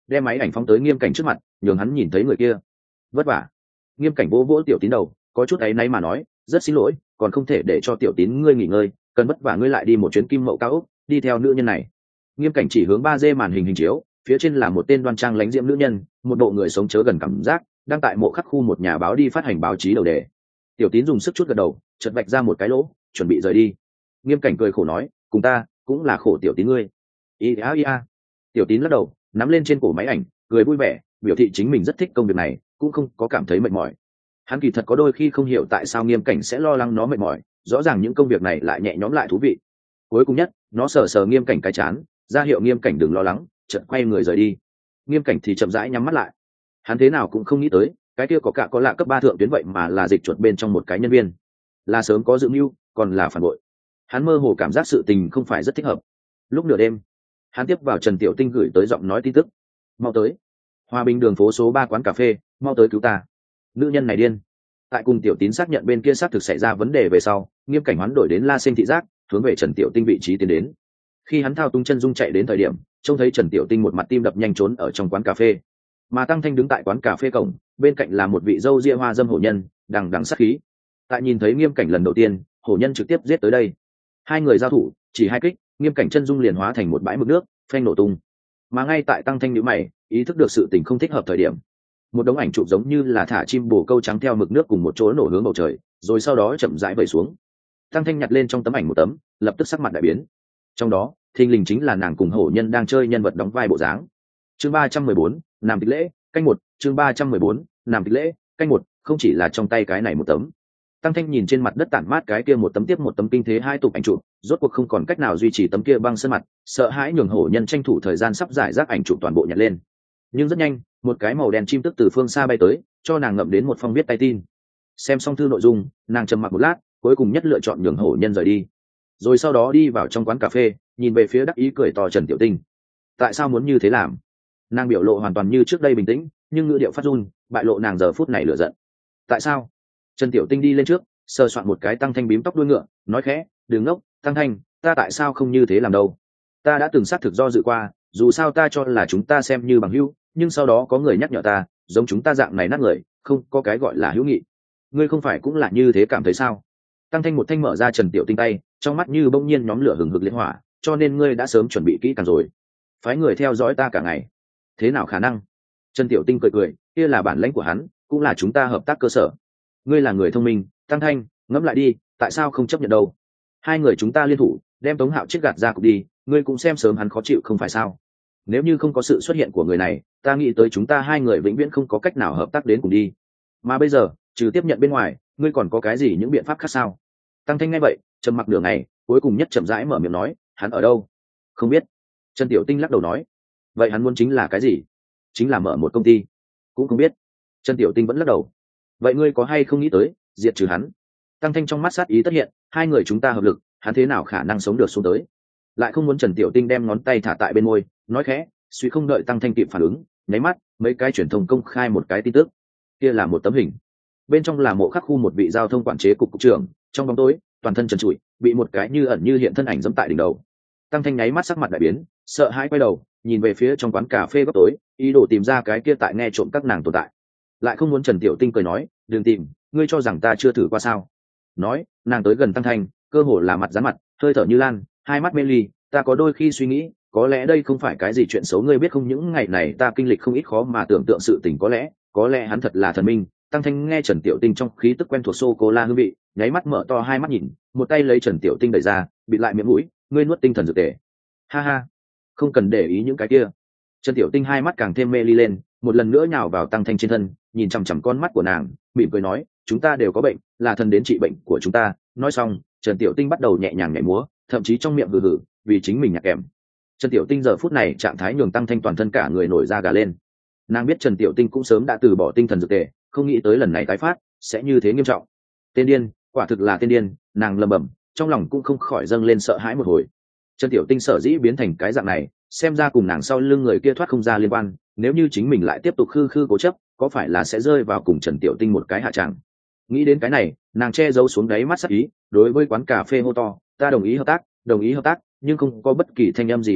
Speaker 1: đem máy ảnh phóng tới Nghiêm Cảnh trước mặt, nhường hắn nhìn thấy người kia. Vất vả. Nghiêm Cảnh vỗ vỗ Tiểu Tín đầu, có chút áy náy mà nói, rất xin lỗi, còn không thể để cho Tiểu Tín ngươi nghỉ ngơi, cần vất vả ngươi lại đi một chuyến Kim Mậu cao ốc, đi theo nữ nhân này. Nghiêm Cảnh chỉ hướng 3D màn hình hình chiếu, phía trên là một tên đoan trang lánh diễm nữ nhân, một bộ người sống chớ gần cảm giác, đang tại mộ khắc khu một nhà báo đi phát hành báo chí đầu đề. Tiểu Tín dùng sức chút gật đầu, chợt vạch ra một cái lỗ, chuẩn bị rời đi. Nghiêm Cảnh cười khổ nói, cùng ta cũng là khổ Tiểu Tín ngươi. Ia. Tiểu Tín lắc đầu, nắm lên trên cổ máy ảnh, cười vui vẻ, biểu thị chính mình rất thích công việc này, cũng không có cảm thấy mệt mỏi. Hắn kỳ thật có đôi khi không hiểu tại sao Nghiêm Cảnh sẽ lo lắng nó mệt mỏi, rõ ràng những công việc này lại nhẹ nhõm lại thú vị. Cuối cùng nhất, nó sờ sờ Nghiêm Cảnh cái chán, ra hiệu Nghiêm Cảnh đừng lo lắng, chợt quay người rời đi. Nghiêm Cảnh thì chậm rãi nhắm mắt lại. Hắn thế nào cũng không nghĩ tới, cái kia có lạ cấp 3 thượng tuyến vậy mà là dịch chuột bên trong một cái nhân viên, là sớm có dự mưu, còn là phản bội. Hắn mơ hồ cảm giác sự tình không phải rất thích hợp. Lúc nửa đêm, hắn tiếp vào Trần Tiểu Tinh gửi tới giọng nói tin tức, mau tới Hòa Bình đường phố số 3 quán cà phê, mau tới cứu ta. Nữ nhân này điên. Tại cùng Tiểu Tín xác nhận bên kia xác thực xảy ra vấn đề về sau, Nghiêm Cảnh hoán đổi đến La Sinh thị giác, hướng về Trần Tiểu Tinh vị trí tiến đến. Khi hắn thao túng chân dung chạy đến thời điểm, trông thấy Trần Tiểu Tinh một mặt tim đập nhanh trốn ở trong quán cà phê, mà Tăng Thanh đứng tại quán cà phê cổng, bên cạnh là một vị dâu ria hoa dâm hổ nhân, đằng đằng sát khí. Tại nhìn thấy Nghiêm Cảnh lần đầu tiên, hổ nhân trực tiếp giết tới đây. Hai người giao thủ, chỉ hai kích, Nghiêm Cảnh chân dung liền hóa thành một bãi mực nước, phanh nổ tung. Mà ngay tại Tăng Thanh nhíu mày, ý thức được sự tình không thích hợp thời điểm, một đống ảnh chụp giống như là thả chim bồ câu trắng theo mực nước cùng một chỗ nổ hướng bầu trời, rồi sau đó chậm rãi vẩy xuống. Tăng Thanh nhặt lên trong tấm ảnh một tấm, lập tức sắc mặt đại biến. Trong đó, thình lình chính là nàng cùng hổ nhân đang chơi nhân vật đóng vai bộ dáng. Chương 314, Nam Tịch Lễ, canh 1, chương 314, Nam Tịch Lễ, canh 1, không chỉ là trong tay cái này một tấm. Tăng Thanh nhìn trên mặt đất tản mát cái kia một tấm tiếp một tấm kinh thế hai tục ảnh chụp, rốt cuộc không còn cách nào duy trì tấm kia băng sơn mặt, sợ hãi nhường hổ nhân tranh thủ thời gian sắp giải rác ảnh chụp toàn bộ nhặt lên. Nhưng rất nhanh, một cái màu đen chim tức từ phương xa bay tới, cho nàng ngậm đến một phong viết tay tin. Xem xong thư nội dung, nàng trầm mặc một lát, cuối cùng nhất lựa chọn nhường hổ nhân rời đi. Rồi sau đó đi vào trong quán cà phê, nhìn về phía đắc ý cười to Trần Tiểu Tinh. Tại sao muốn như thế làm? Nàng biểu lộ hoàn toàn như trước đây bình tĩnh, nhưng ngữ điệu phát run, bại lộ nàng giờ phút này lửa giận. Tại sao? Trần Tiểu Tinh đi lên trước, sờ soạn một cái Tăng Thanh bím tóc đuôi ngựa, nói khẽ, đừng ngốc, Tăng Thanh, ta tại sao không như thế làm đâu? Ta đã từng xác thực do dự qua, dù sao ta cho là chúng ta xem như bằng hữu, nhưng sau đó có người nhắc nhở ta, giống chúng ta dạng này nát người, không có cái gọi là hữu nghị. Ngươi không phải cũng là như thế cảm thấy sao? Tăng Thanh một thanh mở ra Trần Tiểu Tinh tay, trong mắt như bỗng nhiên nhóm lửa hừng hực liên hỏa, cho nên ngươi đã sớm chuẩn bị kỹ càng rồi. Phái người theo dõi ta cả ngày. Thế nào khả năng? Trần Tiểu Tinh cười cười, kia là bản lãnh của hắn, cũng là chúng ta hợp tác cơ sở. Ngươi là người thông minh, Tăng Thanh, ngẫm lại đi, tại sao không chấp nhận đâu? Hai người chúng ta liên thủ, đem Tống Hạo chiếc gạt ra cục đi, ngươi cũng xem sớm hắn khó chịu không phải sao? Nếu như không có sự xuất hiện của người này, ta nghĩ tới chúng ta hai người vĩnh viễn không có cách nào hợp tác đến cùng đi. Mà bây giờ, trừ tiếp nhận bên ngoài, ngươi còn có cái gì những biện pháp khác sao? Tăng Thanh nghe vậy, trầm mặc nửa ngày, cuối cùng nhất chậm rãi mở miệng nói, hắn ở đâu? Không biết. Trần Tiểu Tinh lắc đầu nói, vậy hắn muốn chính là cái gì? Chính là mở một công ty. Cũng không biết. Trần Tiểu Tinh vẫn lắc đầu. Vậy ngươi có hay không nghĩ tới diệt trừ hắn? Tăng Thanh trong mắt sát ý tất hiện, hai người chúng ta hợp lực, hắn thế nào khả năng sống được xuống tới? Lại không muốn Trần Tiểu Tinh đem ngón tay thả tại bên môi, nói khẽ, suy không đợi Tăng Thanh kịp phản ứng, nháy mắt, mấy cái truyền thông công khai một cái tin tức. Kia là một tấm hình, bên trong là mộ khắc khu một vị giao thông quản chế cục trưởng, trong bóng tối, toàn thân trần trụi, bị một cái như ẩn như hiện thân ảnh giẫm tại đỉnh đầu. Tăng Thanh nháy mắt sắc mặt đại biến, sợ hãi quay đầu, nhìn về phía trong quán cà phê góc tối, ý đồ tìm ra cái kia tại nghe trộm các nàng tồn tại. Lại không muốn Trần Tiểu Tinh cười nói, đừng tìm, ngươi cho rằng ta chưa thử qua sao? Nói, nàng tới gần Tăng Thanh, cơ hồ là mặt dán mặt, hơi thở như lan, hai mắt mê ly, ta có đôi khi suy nghĩ, có lẽ đây không phải cái gì chuyện xấu, ngươi biết không, những ngày này ta kinh lịch không ít khó mà tưởng tượng sự tình, có lẽ hắn thật là thần minh. Tăng Thanh nghe Trần Tiểu Tinh trong khí tức quen thuộc sô cô la hương vị, nháy mắt mở to hai mắt nhìn, một tay lấy Trần Tiểu Tinh đẩy ra, bịt lại miệng mũi, ngươi nuốt tinh thần dược tề. Ha ha, không cần để ý những cái kia. Trần Tiểu Tinh hai mắt càng thêm mê ly lên, một lần nữa nhào vào Tăng Thanh trên thân, nhìn chằm chằm con mắt của nàng, mỉm cười nói, chúng ta đều có bệnh, là thần đến trị bệnh của chúng ta. Nói xong, Trần Tiểu Tinh bắt đầu nhẹ nhàng nhảy múa, thậm chí trong miệng hừ hừ, vì chính mình nhạc kèm. Trần Tiểu Tinh giờ phút này trạng thái nhường Tăng Thanh toàn thân cả người nổi da gà lên. Nàng biết Trần Tiểu Tinh cũng sớm đã từ bỏ tinh thần dược tề, không nghĩ tới lần này tái phát sẽ như thế nghiêm trọng. Tên điên, quả thực là tên điên, nàng lầm bầm, trong lòng cũng không khỏi dâng lên sợ hãi một hồi. Trần Tiểu Tinh sở dĩ biến thành cái dạng này, xem ra cùng nàng sau lưng người kia thoát không ra liên quan, nếu như chính mình lại tiếp tục khư khư cố chấp, có phải là sẽ rơi vào cùng Trần Tiểu Tinh một cái hạ tràng. Nghĩ đến cái này, nàng che giấu xuống đáy mắt sắc ý, đối với quán cà phê hô to, ta đồng ý hợp tác, nhưng không có bất kỳ thanh âm gì đáp lại,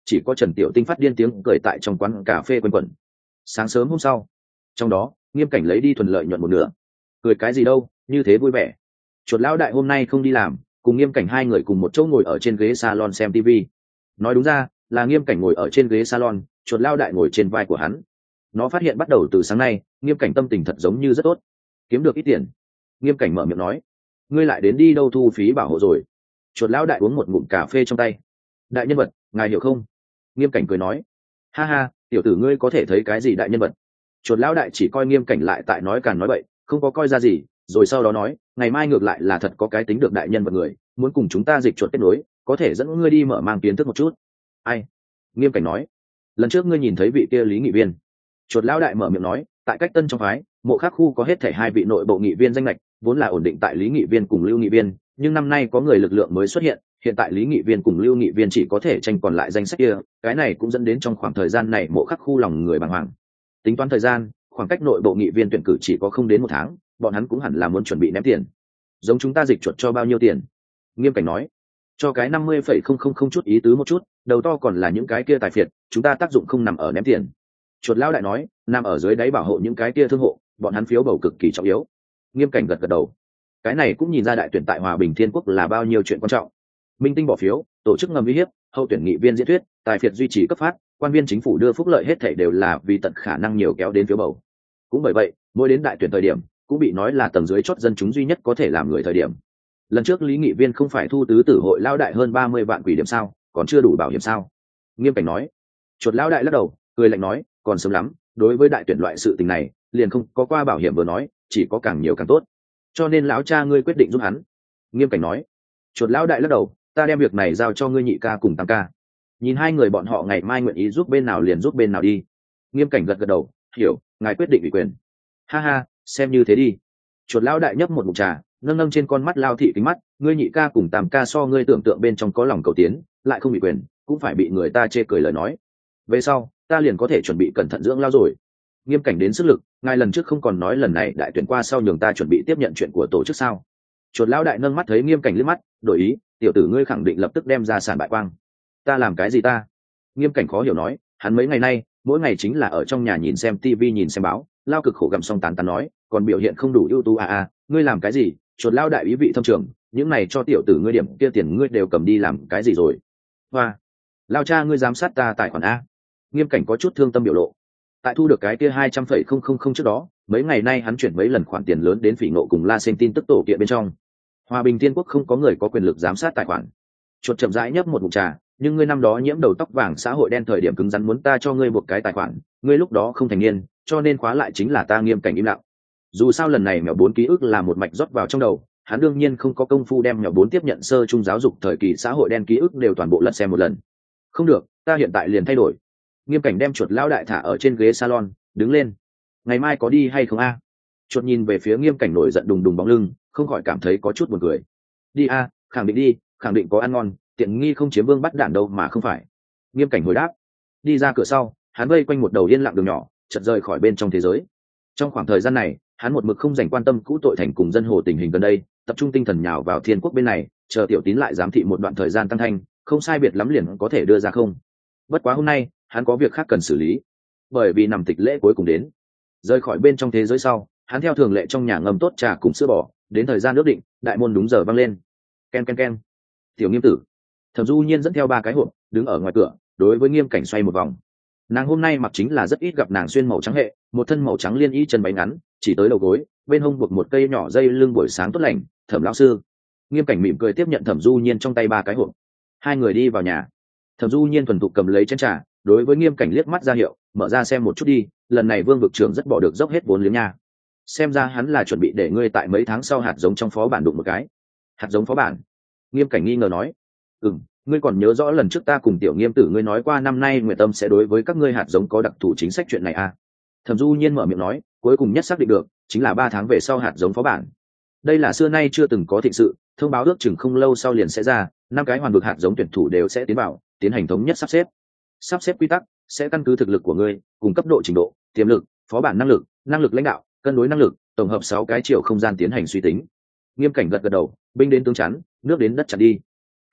Speaker 1: chỉ có Trần Tiểu Tinh phát điên tiếng cười tại trong quán cà phê quanh quẩn. Sáng sớm hôm sau, trong đó Nghiêm Cảnh lấy đi thuần lợi nhuận một nửa. Cười cái gì đâu, như thế vui vẻ. Chuột lão đại hôm nay không đi làm, cùng Nghiêm Cảnh hai người cùng một chỗ ngồi ở trên ghế salon xem TV. Nói đúng ra là Nghiêm Cảnh ngồi ở trên ghế salon, chuột lão đại ngồi trên vai của hắn. Nó phát hiện bắt đầu từ sáng nay, Nghiêm Cảnh tâm tình thật giống như rất tốt, kiếm được ít tiền. Nghiêm Cảnh mở miệng nói, ngươi lại đến đi đâu thu phí bảo hộ rồi? Chuột lão đại uống một ngụm cà phê trong tay. Đại nhân vật, ngài hiểu không? Nghiêm Cảnh cười nói, ha ha, tiểu tử ngươi có thể thấy cái gì đại nhân vật? Chuột lão đại chỉ coi Nghiêm Cảnh lại tại nói càn nói bậy, không có coi ra gì, rồi sau đó nói, ngày mai ngược lại là thật có cái tính được đại nhân vật người, muốn cùng chúng ta dịch chuột kết nối, có thể dẫn ngươi đi mở mang kiến thức một chút. Ai? Nghiêm Cảnh nói, lần trước ngươi nhìn thấy vị kia Lý nghị viên. Chuột lão đại mở miệng nói, tại Cách Tân trong phái, Mộ Khắc khu có hết thảy 2 vị nội bộ nghị viên danh lệch, vốn là ổn định tại Lý nghị viên cùng Lưu nghị viên, nhưng năm nay có người lực lượng mới xuất hiện, hiện tại Lý nghị viên cùng Lưu nghị viên chỉ có thể tranh còn lại danh sách kia, cái này cũng dẫn đến trong khoảng thời gian này Mộ Khắc khu lòng người bàng hoàng. Tính toán thời gian, khoảng cách nội bộ nghị viên tuyển cử chỉ có không đến 1 tháng, bọn hắn cũng hẳn là muốn chuẩn bị ném tiền. Giống chúng ta dịch chuột cho bao nhiêu tiền? Nghiêm Cảnh nói, cho cái 50,000 chút ý tứ một chút, đầu to còn là những cái kia tài phiệt, chúng ta tác dụng không nằm ở ném tiền. Chuột lão đại nói, nằm ở dưới đáy bảo hộ những cái kia thương hộ, bọn hắn phiếu bầu cực kỳ trọng yếu. Nghiêm Cảnh gật gật đầu, cái này cũng nhìn ra đại tuyển tại Hòa Bình Thiên Quốc là bao nhiêu chuyện quan trọng. Minh tinh bỏ phiếu, tổ chức ngầm uy hiếp, hậu tuyển nghị viên diễn thuyết, tài phiệt duy trì cấp phát, quan viên chính phủ đưa phúc lợi, hết thảy đều là vì tận khả năng nhiều kéo đến phiếu bầu. Cũng bởi vậy, mỗi đến đại tuyển thời điểm, cũng bị nói là tầng dưới chót dân chúng duy nhất có thể làm người thời điểm. Lần trước Lý nghị viên không phải thu tứ tử hội lao đại hơn 30 vạn quỷ điểm sao, còn chưa đủ bảo hiểm sao? Nghiêm Cảnh nói. Chuột lao đại lắc đầu, cười lạnh nói, còn sớm lắm, đối với đại tuyển loại sự tình này, liền không có qua bảo hiểm vừa nói, chỉ có càng nhiều càng tốt. Cho nên lão cha ngươi quyết định giúp hắn. Nghiêm Cảnh nói. Chuột lão đại lắc đầu, ta đem việc này giao cho ngươi nhị ca cùng tam ca. Nhìn hai người bọn họ ngày mai nguyện ý giúp bên nào liền giúp bên nào đi. Nghiêm Cảnh gật gật đầu, hiểu, ngài quyết định ủy quyền. Ha ha, xem như thế đi. Chuột lão đại nhấp một ngụm trà, nâng nâng trên con mắt lao thị kính mắt, ngươi nhị ca cùng tam ca so ngươi tưởng tượng bên trong có lòng cầu tiến, lại không ủy quyền, cũng phải bị người ta chê cười lời nói. Về sau, ta liền có thể chuẩn bị cẩn thận dưỡng lao rồi. Nghiêm Cảnh đến sức lực, ngài lần trước không còn nói lần này đại tuyển qua sau nhường ta chuẩn bị tiếp nhận chuyện của tổ chức sao? Chuột lão đại nâng mắt thấy Nghiêm Cảnh liếc mắt, đổi ý, tiểu tử ngươi khẳng định lập tức đem ra sản bại quang. Ta làm cái gì ta? Nghiêm Cảnh khó hiểu nói, hắn mấy ngày nay mỗi ngày chính là ở trong nhà nhìn xem tivi nhìn xem báo, lao cực khổ gặm xong tán tán nói, còn biểu hiện không đủ ưu tú ngươi làm cái gì? Chuột lão đại ý vị thâm trường, những này cho tiểu tử ngươi điểm kia tiền ngươi đều cầm đi làm cái gì rồi? Hoa, lao cha ngươi giám sát ta tài khoản a? Nghiêm Cảnh có chút thương tâm biểu lộ. Tại thu được cái kia 200,000 trước đó, mấy ngày nay hắn chuyển mấy lần khoản tiền lớn đến Phỉ Ngộ cùng La Sen tin tức tổ kiện bên trong. Hòa Bình Thiên Quốc không có người có quyền lực giám sát tài khoản. Chuột chậm rãi nhấp một ngụm trà, nhưng ngươi năm đó nhiễm đầu tóc vàng xã hội đen thời điểm cứng rắn muốn ta cho ngươi một cái tài khoản, ngươi lúc đó không thành niên, cho nên khóa lại chính là ta. Nghiêm Cảnh im lặng. Dù sao lần này mèo 4 ký ức là một mạch rót vào trong đầu, hắn đương nhiên không có công phu đem mèo 4 tiếp nhận sơ trung giáo dục thời kỳ xã hội đen ký ức đều toàn bộ lật xem một lần. Không được, ta hiện tại liền thay đổi. Nghiêm Cảnh đem chuột lão đại thả ở trên ghế salon, đứng lên. Ngày mai có đi hay không a? Chuột nhìn về phía Nghiêm Cảnh nổi giận đùng đùng bóng lưng, không khỏi cảm thấy có chút buồn cười. Đi a, khẳng định đi, khẳng định có ăn ngon, tiện nghi không chiếm vương bắt đạn đâu mà không phải. Nghiêm Cảnh hồi đáp. Đi ra cửa sau, hắn vây quanh một đầu yên lặng đường nhỏ, chợt rời khỏi bên trong thế giới. Trong khoảng thời gian này, hắn một mực không dành quan tâm cũ tội thành cùng dân hồ tình hình gần đây, tập trung tinh thần nhào vào Thiên Quốc bên này, chờ Tiểu Tín lại giám thị một đoạn thời gian tăng thanh, không sai biệt lắm liền có thể đưa ra không. Bất quá hôm nay, hắn có việc khác cần xử lý, bởi vì nằm tịch lễ cuối cùng đến. Rời khỏi bên trong thế giới sau, hắn theo thường lệ trong nhà ngâm tốt trà cùng sữa bò, đến thời gian ước định, đại môn đúng giờ vang lên. Ken ken ken. Tiểu Nghiêm tử. Thẩm Du Nhiên dẫn theo 3 cái hộp, đứng ở ngoài cửa, đối với Nghiêm Cảnh xoay một vòng. Nàng hôm nay mặc chính là rất ít gặp nàng xuyên màu trắng hệ, một thân màu trắng liên y chân váy ngắn, chỉ tới đầu gối, bên hông buộc một cây nhỏ dây lưng buổi sáng tốt lành. Thẩm lão sư. Nghiêm Cảnh mỉm cười tiếp nhận Thẩm Du Nhiên trong tay 3 cái hộp. Hai người đi vào nhà. Thẩm Du Nhiên thuần thục cầm lấy chén trà, đối với Nghiêm Cảnh liếc mắt ra hiệu, mở ra xem một chút đi, lần này Vương vực trưởng rất bỏ được dốc hết vốn liếng nha. Xem ra hắn là chuẩn bị để ngươi tại mấy tháng sau hạt giống trong phó bản đụng một cái. Hạt giống phó bản? Nghiêm Cảnh nghi ngờ nói. Ngươi còn nhớ rõ lần trước ta cùng Tiểu Nghiêm tử ngươi nói qua năm nay Nguyệt Tâm sẽ đối với các ngươi hạt giống có đặc thù chính sách chuyện này à? Thẩm Du Nhiên mở miệng nói, cuối cùng nhất xác định được, chính là 3 tháng về sau hạt giống phó bản. Đây là xưa nay chưa từng có thịnh sự, thông báo ước chừng không lâu sau liền sẽ ra, 5 cái hoàn vực hạt giống tuyển thủ đều sẽ tiến vào, tiến hành thống nhất sắp xếp quy tắc sẽ căn cứ thực lực của ngươi cùng cấp độ trình độ, tiềm lực, phó bản năng lực lãnh đạo, cân đối năng lực, tổng hợp 6 cái chiều không gian tiến hành suy tính. Nghiêm Cảnh gật gật đầu, binh đến tướng chắn, nước đến đất chặn đi.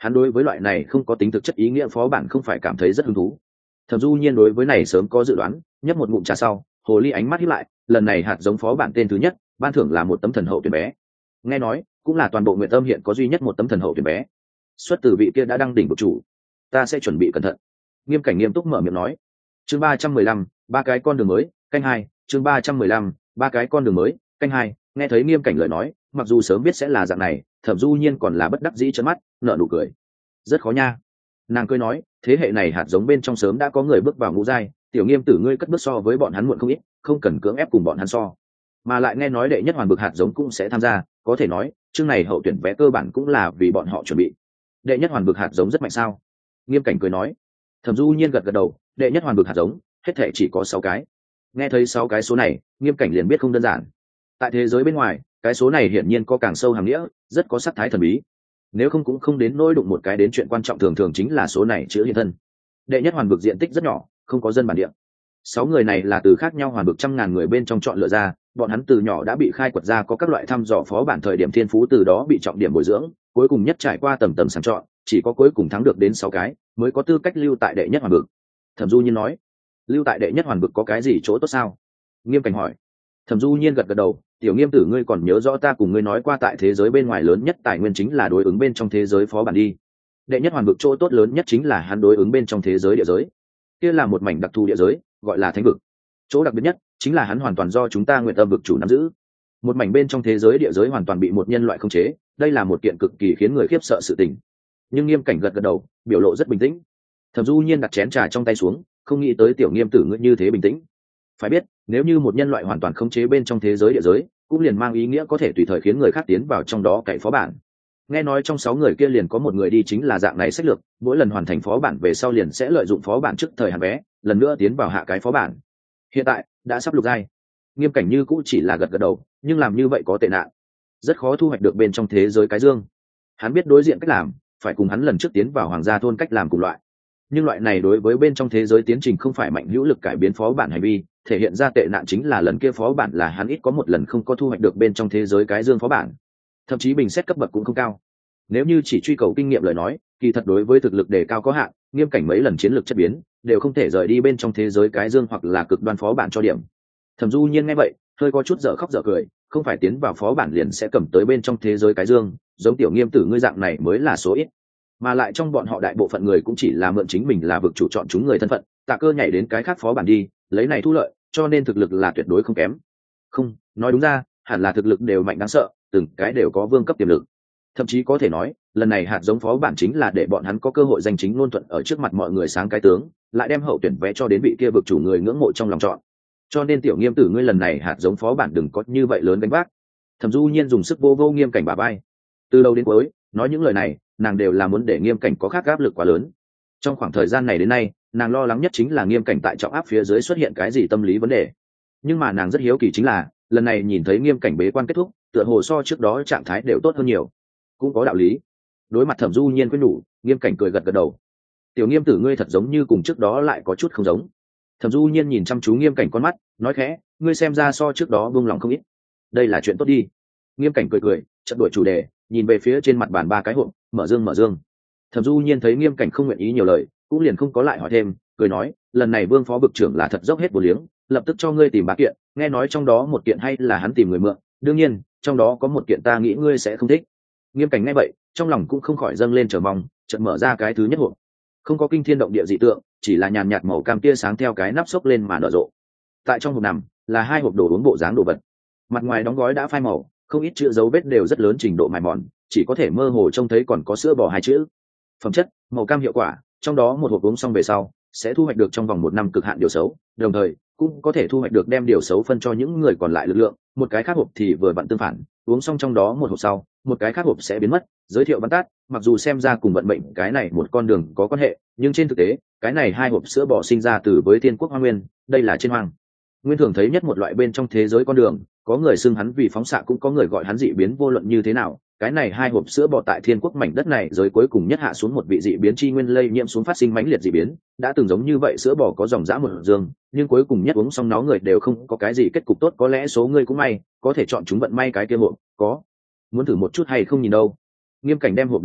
Speaker 1: Hắn đối với loại này không có tính thực chất ý nghĩa phó bản không phải cảm thấy rất hứng thú. Thẩm Du Nhiên đối với này sớm có dự đoán, nhấp một ngụm trà sau, hồ ly ánh mắt híp lại, lần này hạt giống phó bản tên thứ nhất, ban thưởng là một tấm thần hậu tuyển bé. Nghe nói, cũng là toàn bộ Nguyệt Âm hiện có duy nhất một tấm thần hậu tuyển bé. Xuất từ vị kia đã đăng đỉnh của chủ, ta sẽ chuẩn bị cẩn thận. Nghiêm Cảnh nghiêm túc mở miệng nói. Chương 315, ba cái con đường mới, canh 2, chương 315, ba cái con đường mới, canh 2. Nghe thấy Nghiêm Cảnh lời nói, mặc dù sớm biết sẽ là dạng này, Thẩm Du Nhiên còn là bất đắc dĩ trợn mắt, nở nụ cười. Rất khó nha. Nàng cười nói, thế hệ này hạt giống bên trong sớm đã có người bước vào ngũ giai, tiểu Nghiêm tử ngươi cất bước so với bọn hắn muộn không ít, không cần cưỡng ép cùng bọn hắn so. Mà lại nghe nói đệ nhất hoàn vực hạt giống cũng sẽ tham gia, có thể nói, chương này hậu tuyển vé cơ bản cũng là vì bọn họ chuẩn bị. Đệ nhất hoàn vực hạt giống rất mạnh sao? Nghiêm Cảnh cười nói. Thẩm Du Nhiên gật gật đầu, đệ nhất hoàn vực hạt giống, hết thể chỉ có 6 cái. Nghe thấy 6 cái số này, Nghiêm Cảnh liền biết không đơn giản. Tại thế giới bên ngoài, cái số này hiển nhiên có càng sâu hàm nghĩa, rất có sắc thái thần bí. Nếu không cũng không đến nỗi đụng một cái đến chuyện quan trọng thường thường chính là số này chữa hiện thân. Đệ nhất hoàn vực diện tích rất nhỏ, không có dân bản địa. 6 người này là từ khác nhau hoàn vực trăm ngàn người bên trong chọn lựa ra, bọn hắn từ nhỏ đã bị khai quật ra có các loại thăm dò phó bản thời điểm thiên phú từ đó bị trọng điểm bồi dưỡng, cuối cùng nhất trải qua tầm sàng chọn, chỉ có cuối cùng thắng được đến 6 cái, mới có tư cách lưu tại đệ nhất hoàn vực. Thẩm Du Nhiên nói, lưu tại đệ nhất hoàn vực có cái gì chỗ tốt sao? Nghiêm Cảnh hỏi. Thẩm Du Nhiên gật gật đầu, tiểu Nghiêm tử ngươi còn nhớ rõ ta cùng ngươi nói qua tại thế giới bên ngoài lớn nhất tài nguyên chính là đối ứng bên trong thế giới phó bản đi. Đệ nhất hoàn vực chỗ tốt lớn nhất chính là hắn đối ứng bên trong thế giới địa giới. Kia là một mảnh đặc thù địa giới, gọi là thánh vực. Chỗ đặc biệt nhất chính là hắn hoàn toàn do chúng ta Nguyệt Âm vực chủ nắm giữ. Một mảnh bên trong thế giới địa giới hoàn toàn bị một nhân loại khống chế, đây là một kiện cực kỳ khiến người khiếp sợ sự tình. Nhưng Nghiêm Cảnh gật gật đầu, biểu lộ rất bình tĩnh. Thẩm Du Nhiên đặt chén trà trong tay xuống, không nghĩ tới tiểu Nghiêm tử ngươi như thế bình tĩnh. Phải biết, nếu như một nhân loại hoàn toàn khống chế bên trong thế giới địa giới, cũng liền mang ý nghĩa có thể tùy thời khiến người khác tiến vào trong đó cậy phó bản. Nghe nói trong 6 người kia liền có một người đi chính là dạng này sách lược, mỗi lần hoàn thành phó bản về sau liền sẽ lợi dụng phó bản trước thời hạn vé, lần nữa tiến vào hạ cái phó bản. Hiện tại đã sắp lục giai. Nghiêm Cảnh như cũ chỉ là gật gật đầu, nhưng làm như vậy có tệ nạn, rất khó thu hoạch được bên trong thế giới cái dương. Hắn biết đối diện cách làm, phải cùng hắn lần trước tiến vào hoàng gia thôn cách làm cùng loại, nhưng loại này đối với bên trong thế giới tiến trình không phải mạnh hữu lực cải biến phó bản hành vi, thể hiện ra tệ nạn chính là lần kia phó bản là hắn ít có một lần không có thu hoạch được bên trong thế giới cái dương phó bản, thậm chí bình xét cấp bậc cũng không cao. Nếu như chỉ truy cầu kinh nghiệm lời nói, kỳ thật đối với thực lực đề cao có hạn, Nghiêm Cảnh mấy lần chiến lược chất biến đều không thể rời đi bên trong thế giới cái dương hoặc là cực đoan phó bản cho điểm. Thẩm Du Nhiên nghe vậy hơi có chút dở khóc dở cười, không phải tiến vào phó bản liền sẽ cầm tới bên trong thế giới cái dương, giống tiểu Nghiêm tử ngươi dạng này mới là số ít, mà lại trong bọn họ đại bộ phận người cũng chỉ là mượn chính mình là vực chủ chọn chúng người thân phận, tạ cơ nhảy đến cái khác phó bản đi lấy này thu lợi, cho nên thực lực là tuyệt đối không kém. Không, nói đúng ra hẳn là thực lực đều mạnh đáng sợ, từng cái đều có vương cấp tiềm lực. Thậm chí có thể nói lần này hạt giống phó bản chính là để bọn hắn có cơ hội danh chính ngôn thuận ở trước mặt mọi người sáng cái tướng, lại đem hậu tuyển vé cho đến vị kia vực chủ người ngưỡng mộ trong lòng chọn. Cho nên tiểu Nghiêm tử ngươi lần này hạt giống phó bản đừng có như vậy lớn gánh vác. Thẩm Du Nhiên dùng sức vô vô Nghiêm Cảnh bả vai. Từ đầu đến cuối nói những lời này, nàng đều là muốn để Nghiêm Cảnh có khác áp lực quá lớn. Trong khoảng thời gian này đến nay, nàng lo lắng nhất chính là Nghiêm Cảnh tại trọng áp phía dưới xuất hiện cái gì tâm lý vấn đề. Nhưng mà nàng rất hiếu kỳ chính là lần này nhìn thấy Nghiêm Cảnh bế quan kết thúc, tựa hồ so trước đó trạng thái đều tốt hơn nhiều. Cũng có đạo lý. Đối mặt Thẩm Du Nhiên khuyên nhủ, Nghiêm Cảnh cười gật gật đầu. Tiểu Nghiêm tử ngươi thật giống như cùng trước đó lại có chút không giống. Thẩm Du Nhiên nhìn chăm chú Nghiêm Cảnh con mắt, nói khẽ, ngươi xem ra so trước đó buông lòng không ít. Đây là chuyện tốt đi. Nghiêm Cảnh cười cười, chợt đổi chủ đề, nhìn về phía trên mặt bàn 3 cái hộp, mở dương. Thẩm Du Nhiên thấy Nghiêm Cảnh không nguyện ý nhiều lời, cũng liền không có lại hỏi thêm, cười nói, lần này Vương phó vực trưởng là thật dốc hết bổ liếng, lập tức cho ngươi tìm 3 kiện, nghe nói trong đó một kiện hay là hắn tìm người mượn, đương nhiên, trong đó có một kiện ta nghĩ ngươi sẽ không thích. Nghiêm Cảnh nghe vậy, trong lòng cũng không khỏi dâng lên chờ mong, chợt mở ra cái thứ nhất hộp. Không có kinh thiên động địa dị tượng, chỉ là nhàn nhạt màu cam tia sáng theo cái nắp xốc lên mà nở rộ. Tại trong hộp nằm là 2 hộp đồ uống bộ dáng đồ vật. Mặt ngoài đóng gói đã phai màu, không ít chữ dấu vết đều rất lớn trình độ mài mòn, chỉ có thể mơ hồ trông thấy còn có sữa bò 2 chữ. Phẩm chất, màu cam hiệu quả, trong đó một hộp uống xong về sau sẽ thu hoạch được trong vòng 1 năm cực hạn điều xấu, đồng thời cũng có thể thu hoạch được đem điều xấu phân cho những người còn lại lực lượng. Một cái khác hộp thì vừa vặn tương phản, uống xong trong đó một hộp sau, một cái khác hộp sẽ biến mất. Giới thiệu văn tắt, mặc dù xem ra cùng vận mệnh cái này một con đường có quan hệ, nhưng trên thực tế cái này 2 hộp sữa bò sinh ra từ với thiên quốc Hoa Nguyên, đây là trên Hoang Nguyên thường thấy nhất một loại bên trong thế giới con đường, có người xưng hắn vì phóng xạ, cũng có người gọi hắn dị biến. Vô luận như thế nào, cái này 2 hộp sữa bò tại thiên quốc mảnh đất này giới cuối cùng nhất hạ xuống một vị dị biến chi nguyên lây nhiễm xuống phát sinh mãnh liệt dị biến. Đã từng giống như vậy sữa bò có dòng dã một dương, nhưng cuối cùng nhất uống xong nó người đều không có cái gì kết cục tốt. Có lẽ số người cũng may, có thể chọn chúng vận may cái kia hộp, có muốn thử một chút hay không nhìn đâu. Nghiêm Cảnh đem hộp đóng lại,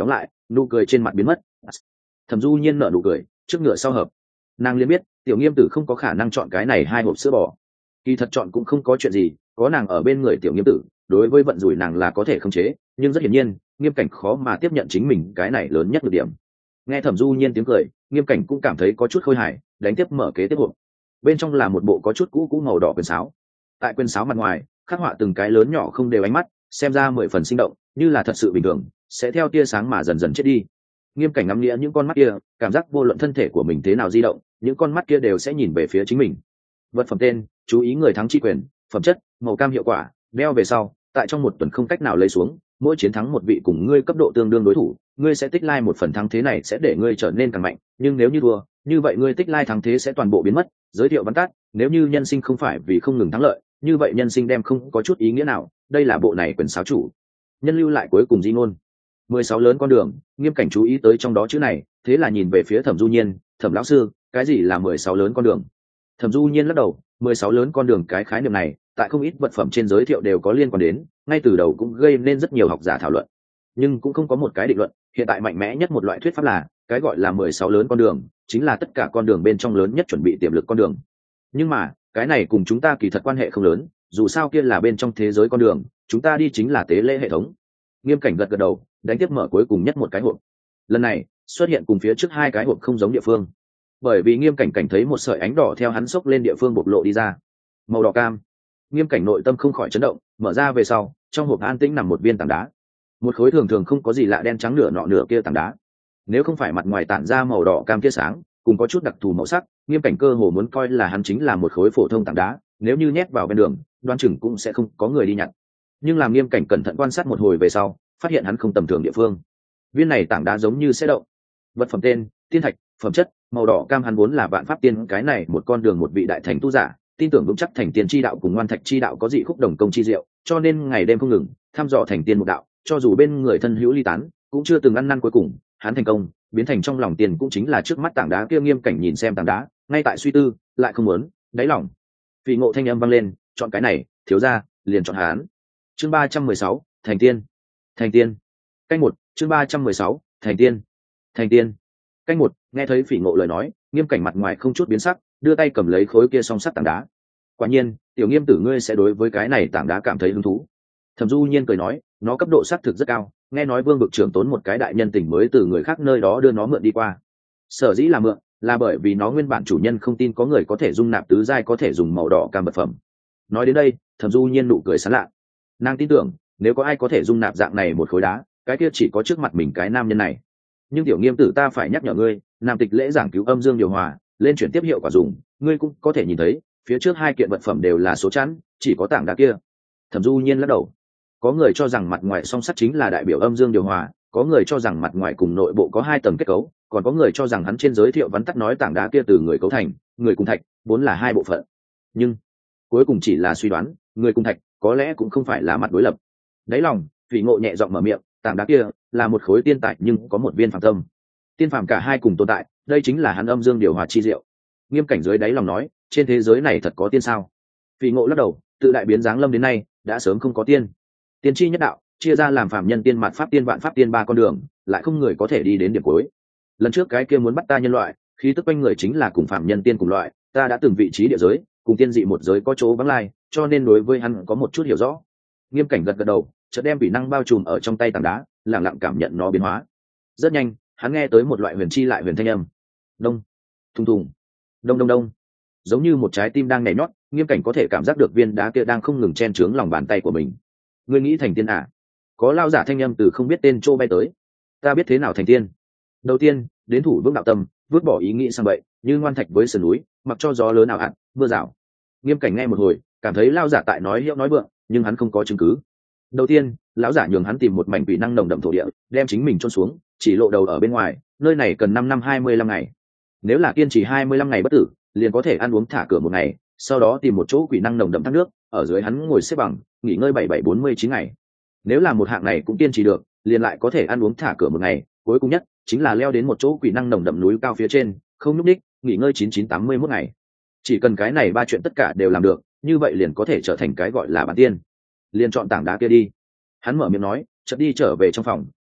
Speaker 1: nụ cười trên mặt biến mất. Thẩm Du Nhiên nở nụ cười, trước ngựa sau hợp. Nàng liền biết Tiểu Nghiêm Tử không có khả năng chọn cái này hai hộp sữa bò. Kỳ thật chọn cũng không có chuyện gì, có nàng ở bên người Tiểu Nghiêm Tử, đối với vận rủi nàng là có thể khống chế, nhưng rất hiển nhiên Nghiêm Cảnh khó mà tiếp nhận chính mình cái này lớn nhất nhược điểm. Nghe Thẩm Du Nhiên tiếng cười, Nghiêm Cảnh cũng cảm thấy có chút khôi hài, đánh tiếp mở kế tiếp hộp. Bên trong là một bộ có chút cũ màu đỏ quyền sáo. Tại quyền sáo mặt ngoài khắc họa từng cái lớn nhỏ không đều ánh mắt, xem ra 10 phần sinh động, như là thật sự bình thường, sẽ theo tia sáng mà dần dần chết đi. Nghiêm Cảnh ngắm nghĩa những con mắt kia, cảm giác vô luận thân thể của mình thế nào di động, những con mắt kia đều sẽ nhìn về phía chính mình. Vật phẩm tên: chú ý người thắng chi quyền, phẩm chất: màu cam hiệu quả, đeo về sau, tại trong một tuần không cách nào lấy xuống, mỗi chiến thắng một vị cùng ngươi cấp độ tương đương đối thủ, ngươi sẽ tích lai một phần thắng thế này sẽ để ngươi trở nên càng mạnh, nhưng nếu như thua, như vậy ngươi tích lai thắng thế sẽ toàn bộ biến mất. Giới thiệu văn tắt: nếu như nhân sinh không phải vì không ngừng thắng lợi, như vậy nhân sinh đem không có chút ý nghĩa nào. Đây là bộ này quyền sáo chủ nhân lưu lại cuối cùng di ngôn. 16 lớn con đường. Nghiêm Cảnh chú ý tới trong đó chữ này, thế là nhìn về phía Thẩm Du Nhiên: Thẩm lão sư, cái gì là 16 lớn con đường? Thẩm Du Nhiên lắc đầu: 16 lớn con đường cái khái niệm này tại không ít vật phẩm trên giới thiệu đều có liên quan đến, ngay từ đầu cũng gây nên rất nhiều học giả thảo luận, nhưng cũng không có một cái định luận. Hiện tại mạnh mẽ nhất một loại thuyết pháp là cái gọi là 16 lớn con đường chính là tất cả con đường bên trong lớn nhất chuẩn bị tiềm lực con đường. Nhưng mà cái này cùng chúng ta kỳ thật quan hệ không lớn, dù sao kia là bên trong thế giới con đường, chúng ta đi chính là tế lễ hệ thống. Nghiêm Cảnh gật đầu, đánh tiếp mở cuối cùng nhất một cái hộp. Lần này xuất hiện cùng phía trước hai cái hộp không giống địa phương, bởi vì Nghiêm Cảnh thấy một sợi ánh đỏ theo hắn xốc lên địa phương bộc lộ đi ra, màu đỏ cam. Nghiêm Cảnh nội tâm không khỏi chấn động, mở ra về sau, trong hộp an tĩnh nằm một viên tảng đá, một khối thường thường không có gì lạ đen trắng nửa nọ nửa kia tảng đá. Nếu không phải mặt ngoài tản ra màu đỏ cam tia sáng cùng có chút đặc thù màu sắc, Nghiêm Cảnh cơ hồ muốn coi là hắn chính là một khối phổ thông tảng đá, nếu như nhét vào bên đường, đoán chừng cũng sẽ không có người đi nhặt. Nhưng làm Nghiêm Cảnh cẩn thận quan sát một hồi về sau, phát hiện hắn không tầm thường địa phương. Viên này tảng đá giống như sẽ động. Vật phẩm tên: tiên thạch, phẩm chất: màu đỏ cam. Hắn vốn là vạn pháp tiên, cái này một con đường một vị đại thành tu giả, tin tưởng vững chắc thành tiên chi đạo cùng ngoan thạch chi đạo có dị khúc đồng công chi diệu, cho nên ngày đêm không ngừng thăm dò thành tiên một đạo, cho dù bên người thân hữu ly tán, cũng chưa từng ăn năn. Cuối cùng hắn thành công, biến thành trong lòng tiền cũng chính là trước mắt tảng đá kia. Nghiêm Cảnh nhìn xem tảng đá, ngay tại suy tư, lại không muốn đáy lòng vì ngộ thanh âm vang lên: chọn cái này, thiếu gia liền chọn hắn. Chương 316, thành tiên. Thành tiên. Canh một. Chương 316, thành tiên. Thành tiên. Canh một. Nghe thấy Phỉ Ngộ lời nói, Nghiêm Cảnh mặt ngoài không chút biến sắc, đưa tay cầm lấy khối kia song sắt tảng đá. Quả nhiên, Tiểu Nghiêm tử ngươi sẽ đối với cái này tảng đá cảm thấy hứng thú. Thẩm Du Nhiên cười nói, nó cấp độ xác thực rất cao, nghe nói Vương vực trưởng tốn một cái đại nhân tình mới từ người khác nơi đó đưa nó mượn đi qua. Sở dĩ là mượn, là bởi vì nó nguyên bản chủ nhân không tin có người có thể dung nạp tứ giai có thể dùng màu đỏ cam vật phẩm. Nói đến đây, Thẩm Du Nhiên nụ cười sán lạ. Nàng tin tưởng, nếu có ai có thể dung nạp dạng này một khối đá, cái kia chỉ có trước mặt mình cái nam nhân này. Nhưng Tiểu Nghiêm tử ta phải nhắc nhở ngươi, nam tịch lễ giảng cứu âm dương điều hòa, lên chuyển tiếp hiệu quả dùng, ngươi cũng có thể nhìn thấy, phía trước hai kiện vật phẩm đều là số chẵn, chỉ có tảng đá kia. Thẩm Du Nhiên lắc đầu. Có người cho rằng mặt ngoài song sắt chính là đại biểu âm dương điều hòa, có người cho rằng mặt ngoài cùng nội bộ có hai tầng kết cấu, còn có người cho rằng hắn trên giới thiệu vắn tắt nói tảng đá kia từ người cấu thành, người cùng thạch vốn là hai bộ phận. Nhưng cuối cùng chỉ là suy đoán, người cùng thạch có lẽ cũng không phải là mặt đối lập. Đáy lòng Phỉ Ngộ nhẹ giọng mở miệng: tảng đá kia là một khối tiên tài nhưng có một viên phàm tâm. Tiên phàm cả hai cùng tồn tại, đây chính là hắn âm dương điều hòa chi diệu. Nghiêm Cảnh dưới đáy lòng nói, trên thế giới này thật có tiên sao? Phỉ Ngộ lắc đầu, tự đại biến dáng lâm đến nay đã sớm không có tiên. Tiên chi nhất đạo chia ra làm phàm nhân tiên, mạt pháp tiên, vạn pháp tiên ba con đường, lại không người có thể đi đến điểm cuối. Lần trước cái kia muốn bắt ta nhân loại, khí tức quanh người chính là cùng phàm nhân tiên cùng loại, ta đã từng vị trí địa giới cùng tiên dị một giới có chỗ vắng lai, cho nên đối với hắn có một chút hiểu rõ. Nghiêm Cảnh gật đầu, chợt đem vị năng bao trùm ở trong tay tảng đá, lặng lặng cảm nhận nó biến hóa. Rất nhanh, hắn nghe tới một loại huyền chi lại huyền thanh âm. Đông, thùng thùng, đông đông đông, giống như một trái tim đang nhảy nhót. Nghiêm Cảnh có thể cảm giác được viên đá kia đang không ngừng chen chướng lòng bàn tay của mình. Ngươi nghĩ thành tiên à? Có lao giả thanh âm từ không biết tên chỗ bay tới. Ta biết thế nào thành tiên. Đầu tiên, đến thủ vững đạo tâm, vứt bỏ ý nghĩ sang bậy, như ngoan thạch với sườn núi, mặc cho gió lớn nào ạt, mưa rào. Nghiêm Cảnh nghe một hồi, cảm thấy lao giả tại nói hiệu nói vượng, nhưng hắn không có chứng cứ. Đầu tiên, lão giả nhường hắn tìm một mảnh quỷ năng nồng đậm thổ địa, đem chính mình chôn xuống, chỉ lộ đầu ở bên ngoài, nơi này cần 5 năm 25 ngày. Nếu là kiên trì 25 ngày bất tử, liền có thể ăn uống thả cửa một ngày, sau đó tìm một chỗ quỷ năng nồng đậm thác nước, ở dưới hắn ngồi xếp bằng, nghỉ ngơi 7749 ngày. Nếu là một hạng này cũng kiên trì được, liền lại có thể ăn uống thả cửa một ngày, cuối cùng nhất chính là leo đến một chỗ quỷ năng nồng đậm núi cao phía trên, không nhúc nhích, nghỉ ngơi 9981 ngày. Chỉ cần cái này ba chuyện tất cả đều làm được, như vậy liền có thể trở thành cái gọi là bản tiên. Liền chọn tảng đá kia đi. Hắn mở miệng nói, chợt đi trở về trong phòng,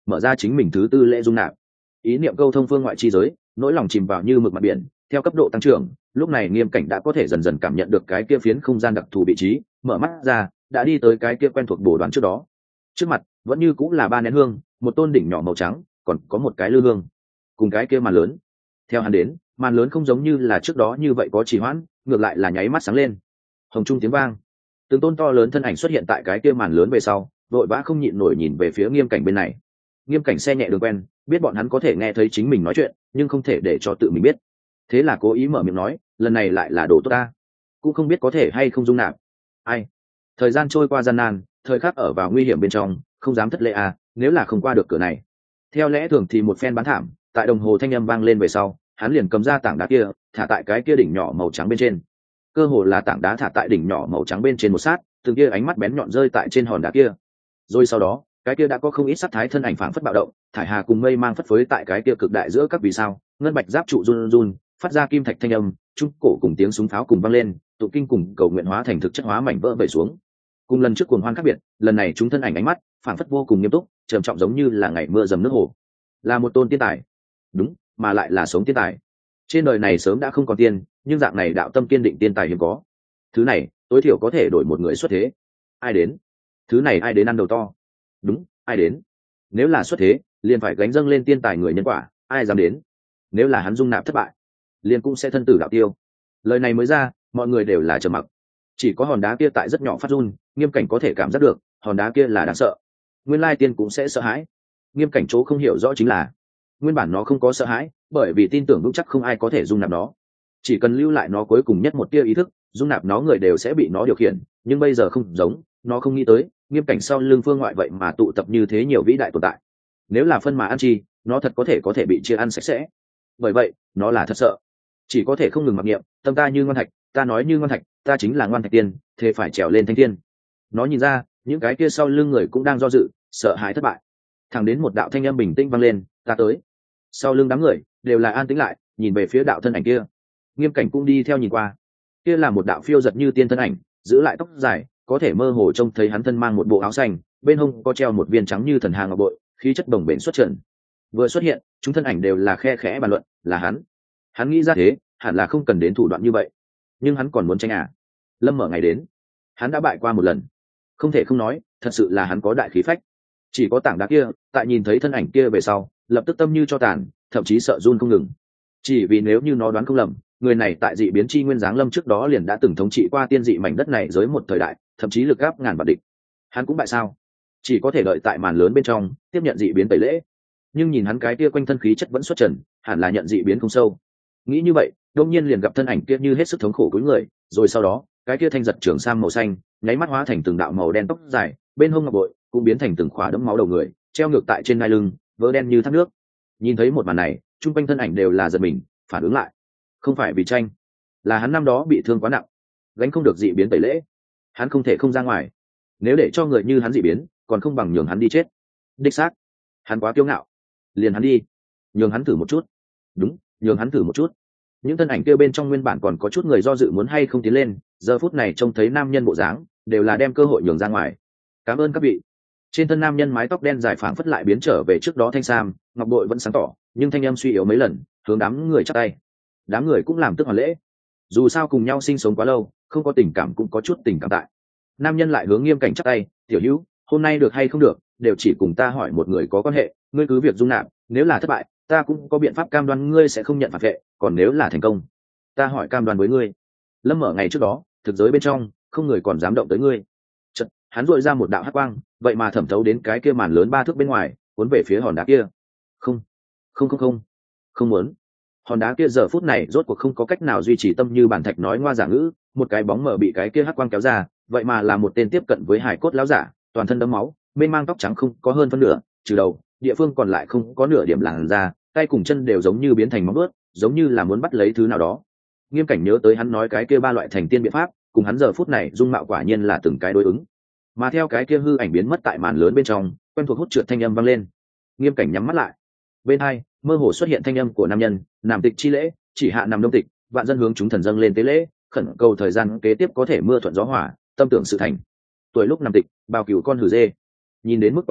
Speaker 1: mở ra chính mình thứ tư lễ dung nạp. Ý niệm câu thông phương ngoại chi giới, nỗi lòng chìm vào như mực mặt biển. Theo cấp độ tăng trưởng, lúc này Nghiêm Cảnh đã có thể dần dần cảm nhận được cái kia phiến không gian đặc thù vị trí, mở mắt ra đã đi tới cái kia quen thuộc bổ đoán trước đó. Trước mặt vẫn như cũng là 3 nén hương, một tôn đỉnh nhỏ màu trắng, còn có một cái lư hương cùng cái kia màn lớn. Theo hắn đến, màn lớn không giống như là trước đó như vậy có trì hoãn, ngược lại là nháy mắt sáng lên. Hồng trung tiếng vang, từng tôn to lớn thân ảnh xuất hiện tại cái kia màn lớn về sau, vội vã không nhịn nổi nhìn về phía Nghiêm Cảnh bên này. Nghiêm Cảnh xe nhẹ đường quen, biết bọn hắn có thể nghe thấy chính mình nói chuyện, nhưng không thể để cho tự mình biết, thế là cố ý mở miệng nói, lần này lại là đồ tốt ta, cũng không biết có thể hay không dung nạp. Ai? Thời gian trôi qua gian nan, thời khắc ở vào nguy hiểm bên trong, không dám thất lễ à, nếu là không qua được cửa này. Theo lẽ thường thì một phen bán thảm, tại đồng hồ thanh âm vang lên về sau, hắn liền cầm ra tảng đá kia, thả tại cái kia đỉnh nhỏ màu trắng bên trên. Cơ hồ là tảng đá thả tại đỉnh nhỏ màu trắng bên trên một sát, từng kia ánh mắt bén nhọn rơi tại trên hòn đá kia. Rồi sau đó, cái kia đã có không ít sắc thái thân ảnh phảng phất bạo động, thải hà cùng mây mang phất phới tại cái kia cực đại giữa các vì sao, ngân bạch giáp trụ run run, phát ra kim thạch thanh âm, trung cổ cùng tiếng súng pháo cùng vang lên, tụ kinh cùng cầu nguyện hóa thành thực chất hóa mảnh vỡ vẩy xuống. Cùng lần trước cuồng hoan khác biệt, lần này chúng thân ảnh ánh mắt phảng phất vô cùng nghiêm túc, trầm trọng giống như là ngày mưa dầm nước hồ. Là một tôn tiên tài, đúng, mà lại là sống tiên tài. Trên đời này sớm đã không còn tiên, nhưng dạng này đạo tâm kiên định tiên tài hiếm có. Thứ này tối thiểu có thể đổi một người xuất thế. Ai đến? Thứ này ai đến ăn đầu to? Đúng, ai đến? Nếu là xuất thế, liền phải gánh dâng lên tiên tài người nhân quả, ai dám đến? Nếu là hắn dung nạp thất bại, liền cũng sẽ thân tử đạo tiêu. Lời này mới ra, mọi người đều là trầm mặc. Chỉ có hòn đá kia tại rất nhỏ phát run, Nghiêm Cảnh có thể cảm giác được, hòn đá kia là đáng sợ. Nguyên lai tiên cũng sẽ sợ hãi. Nghiêm Cảnh chỗ không hiểu rõ chính là, nguyên bản nó không có sợ hãi, bởi vì tin tưởng vững chắc không ai có thể dung nạp nó. Chỉ cần lưu lại nó cuối cùng nhất một tia ý thức, dung nạp nó người đều sẽ bị nó điều khiển, nhưng bây giờ không giống, nó không nghĩ tới, Nghiêm Cảnh sau lưng phương ngoại vậy mà tụ tập như thế nhiều vĩ đại tồn tại. Nếu là phân mà ăn chi, nó thật có thể bị chia ăn sạch sẽ. Bởi vậy, nó là thật sợ. Chỉ có thể không ngừng mặc niệm, tâm ta như ngoan thạch, ta nói như ngoan thạch, ta chính là ngoan thạch tiên, thế phải trèo lên thanh thiên. Nó nhìn ra, những cái kia sau lưng người cũng đang do dự, sợ hãi thất bại. Thẳng đến một đạo thanh âm bình tĩnh vang lên, ta tới. Sau lưng đám người đều là an tĩnh lại, nhìn về phía đạo thân ảnh kia. Nghiêm Cảnh cũng đi theo nhìn qua. Kia là một đạo phiêu giật như tiên thân ảnh, giữ lại tóc dài, có thể mơ hồ trông thấy hắn thân mang một bộ áo xanh, bên hông có treo một viên trắng như thần hà ngọc bội, khí chất bồng bềnh xuất trần. Vừa xuất hiện, chúng thân ảnh đều là khe khẽ bàn luận, là hắn. Hắn nghĩ ra thế, hẳn là không cần đến thủ đoạn như vậy, nhưng hắn còn muốn tranh à? Lâm Mở ngày đến, hắn đã bại qua một lần, không thể không nói, thật sự là hắn có đại khí phách. Chỉ có tảng đá kia, tại nhìn thấy thân ảnh kia về sau, lập tức tâm như cho tàn, thậm chí sợ run không ngừng. Chỉ vì nếu như nó đoán không lầm, người này tại dị biến chi nguyên giáng lâm trước đó liền đã từng thống trị qua tiên dị mảnh đất này giới một thời đại, thậm chí lực gáp ngàn vạn địch. Hắn cũng bại sao? Chỉ có thể đợi tại màn lớn bên trong, tiếp nhận dị biến tẩy lễ. Nhưng nhìn hắn cái kia quanh thân khí chất vẫn xuất trần, hẳn là nhận dị biến không sâu. Nghĩ như vậy, đột nhiên liền gặp thân ảnh kia như hết sức thống khổ cúi người, rồi sau đó, cái kia thanh giật trường sam màu xanh, nháy mắt hóa thành từng đạo màu đen tóc dài, bên hông ngọc bội cũng biến thành từng khỏa đẫm máu đầu người, treo ngược tại trên ngai lưng, vỡ đen như thác nước. Nhìn thấy một màn này, chung quanh thân ảnh đều là giật mình, phản ứng lại. Không phải vì tranh, là hắn năm đó bị thương quá nặng, gánh không được dị biến tẩy lễ, hắn không thể không ra ngoài. Nếu để cho người như hắn dị biến, còn không bằng nhường hắn đi chết. Đích xác, hắn quá kiêu ngạo, liền hắn đi, nhường hắn thử một chút. Đúng, nhường hắn thử một chút. Những thân ảnh kia bên trong nguyên bản còn có chút người do dự muốn hay không tiến lên, giờ phút này trông thấy nam nhân bộ dáng, đều là đem cơ hội nhường ra ngoài. Cảm ơn các vị. Trên thân nam nhân mái tóc đen dài phảng phất lại biến trở về trước đó thanh sam, ngọc bội vẫn sáng tỏ, nhưng thanh âm suy yếu mấy lần, hướng đám người chắp tay. Đám người cũng làm tức hoàn lễ. Dù sao cùng nhau sinh sống quá lâu, không có tình cảm cũng có chút tình cảm tại. Nam nhân lại hướng Nghiêm Cảnh chắp tay, tiểu hữu, hôm nay được hay không được, đều chỉ cùng ta hỏi một người có quan hệ, ngươi cứ việc dung nạp, nếu là thất bại, ta cũng có biện pháp cam đoan ngươi sẽ không nhận phạt vệ, còn nếu là thành công, ta hỏi cam đoan với ngươi. Lâm Mở ngày trước đó, thực giới bên trong, không người còn dám động tới ngươi. Chợt, hắn dội ra một đạo hắc quang, vậy mà thẩm thấu đến cái kia màn lớn 3 thước bên ngoài, cuốn về phía hòn đá kia. Không, không không không, không muốn. Hòn đá kia giờ phút này rốt cuộc không có cách nào duy trì tâm như bản thạch nói ngoa giả ngữ, một cái bóng mờ bị cái kia hắc quang kéo ra, vậy mà là một tên tiếp cận với hải cốt lão giả, toàn thân đẫm máu, mênh mang tóc trắng không có hơn phân nửa, trừ đầu, địa phương còn lại không có nửa điểm làn da, tay cùng chân đều giống như biến thành móng vuốt, giống như là muốn bắt lấy thứ nào đó. Nghiêm Cảnh nhớ tới hắn nói cái kia 3 loại thành tiên biện pháp, cùng hắn giờ phút này dung mạo quả nhiên là từng cái đối ứng. Mà theo cái kia hư ảnh biến mất tại màn lớn bên trong, quen thuộc hút trượt thanh âm vang lên. Nghiêm Cảnh nhắm mắt lại. Bên hai, mơ hồ xuất hiện thanh âm của nam nhân, "Nam tịch chi lễ, chỉ hạ nằm đông tịch, vạn dân hướng chúng thần dâng lên tế lễ, khẩn cầu thời gian kế tiếp có thể mưa thuận gió hòa, tâm tưởng sự thành." Tuổi lúc Nam tịch, bao cừu con hử dê. Nhìn đến mức quá nhiều,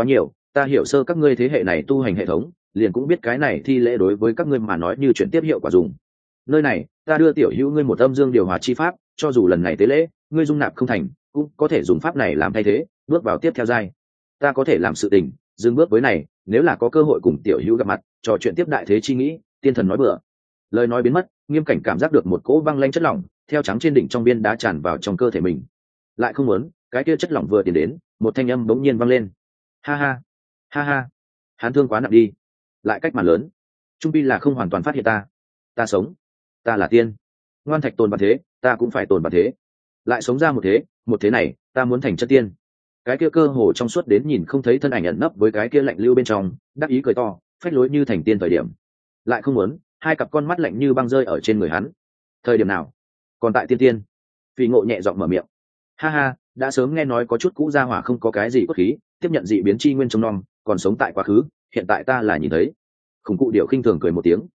Speaker 1: ta hiểu sơ các ngươi thế hệ này tu hành hệ thống, liền cũng biết cái này thi lễ đối với các ngươi mà nói như chuyển tiếp hiệu quả dùng. Nơi này ta đưa tiểu hữu ngươi một âm dương điều hòa chi pháp, cho dù lần này tế lễ ngươi dung nạp không thành, cũng có thể dùng pháp này làm thay thế, bước vào tiếp theo giai. Ta có thể làm sự tình dừng bước với này, nếu là có cơ hội cùng tiểu hữu gặp mặt trò chuyện tiếp đại thế chi nghĩ. Tiên thần nói bừa, lời nói biến mất. Nghiêm Cảnh cảm giác được một cỗ băng lanh chất lỏng theo trắng trên đỉnh trong viên đá tràn vào trong cơ thể mình. Lại không muốn cái kia chất lỏng vừa tiến đến, một thanh âm bỗng nhiên vang lên: ha ha ha ha, hắn thương quá nặng đi. Lại cách mà lớn, trung pi là không hoàn toàn phát hiện ta sống, ta là tiên. Ngoan thạch tồn bản thế, ta cũng phải tồn bản thế, lại sống ra một thế này ta muốn thành chất tiên. Cái kia cơ hồ trong suốt đến nhìn không thấy thân ảnh ẩn nấp với cái kia lạnh lưu bên trong, đắc ý cười to, phách lối như thành tiên thời điểm. Lại không muốn hai cặp con mắt lạnh như băng rơi ở trên người hắn. Thời điểm nào? Còn tại tiên. Phỉ Ngộ nhẹ giọng mở miệng: ha ha, đã sớm nghe nói có chút cũ gia hỏa không có cái gì cốt khí, tiếp nhận dị biến chi nguyên trong non, còn sống tại quá khứ, hiện tại ta là nhìn thấy. Khủng Cụ Điểu khinh thường cười một tiếng.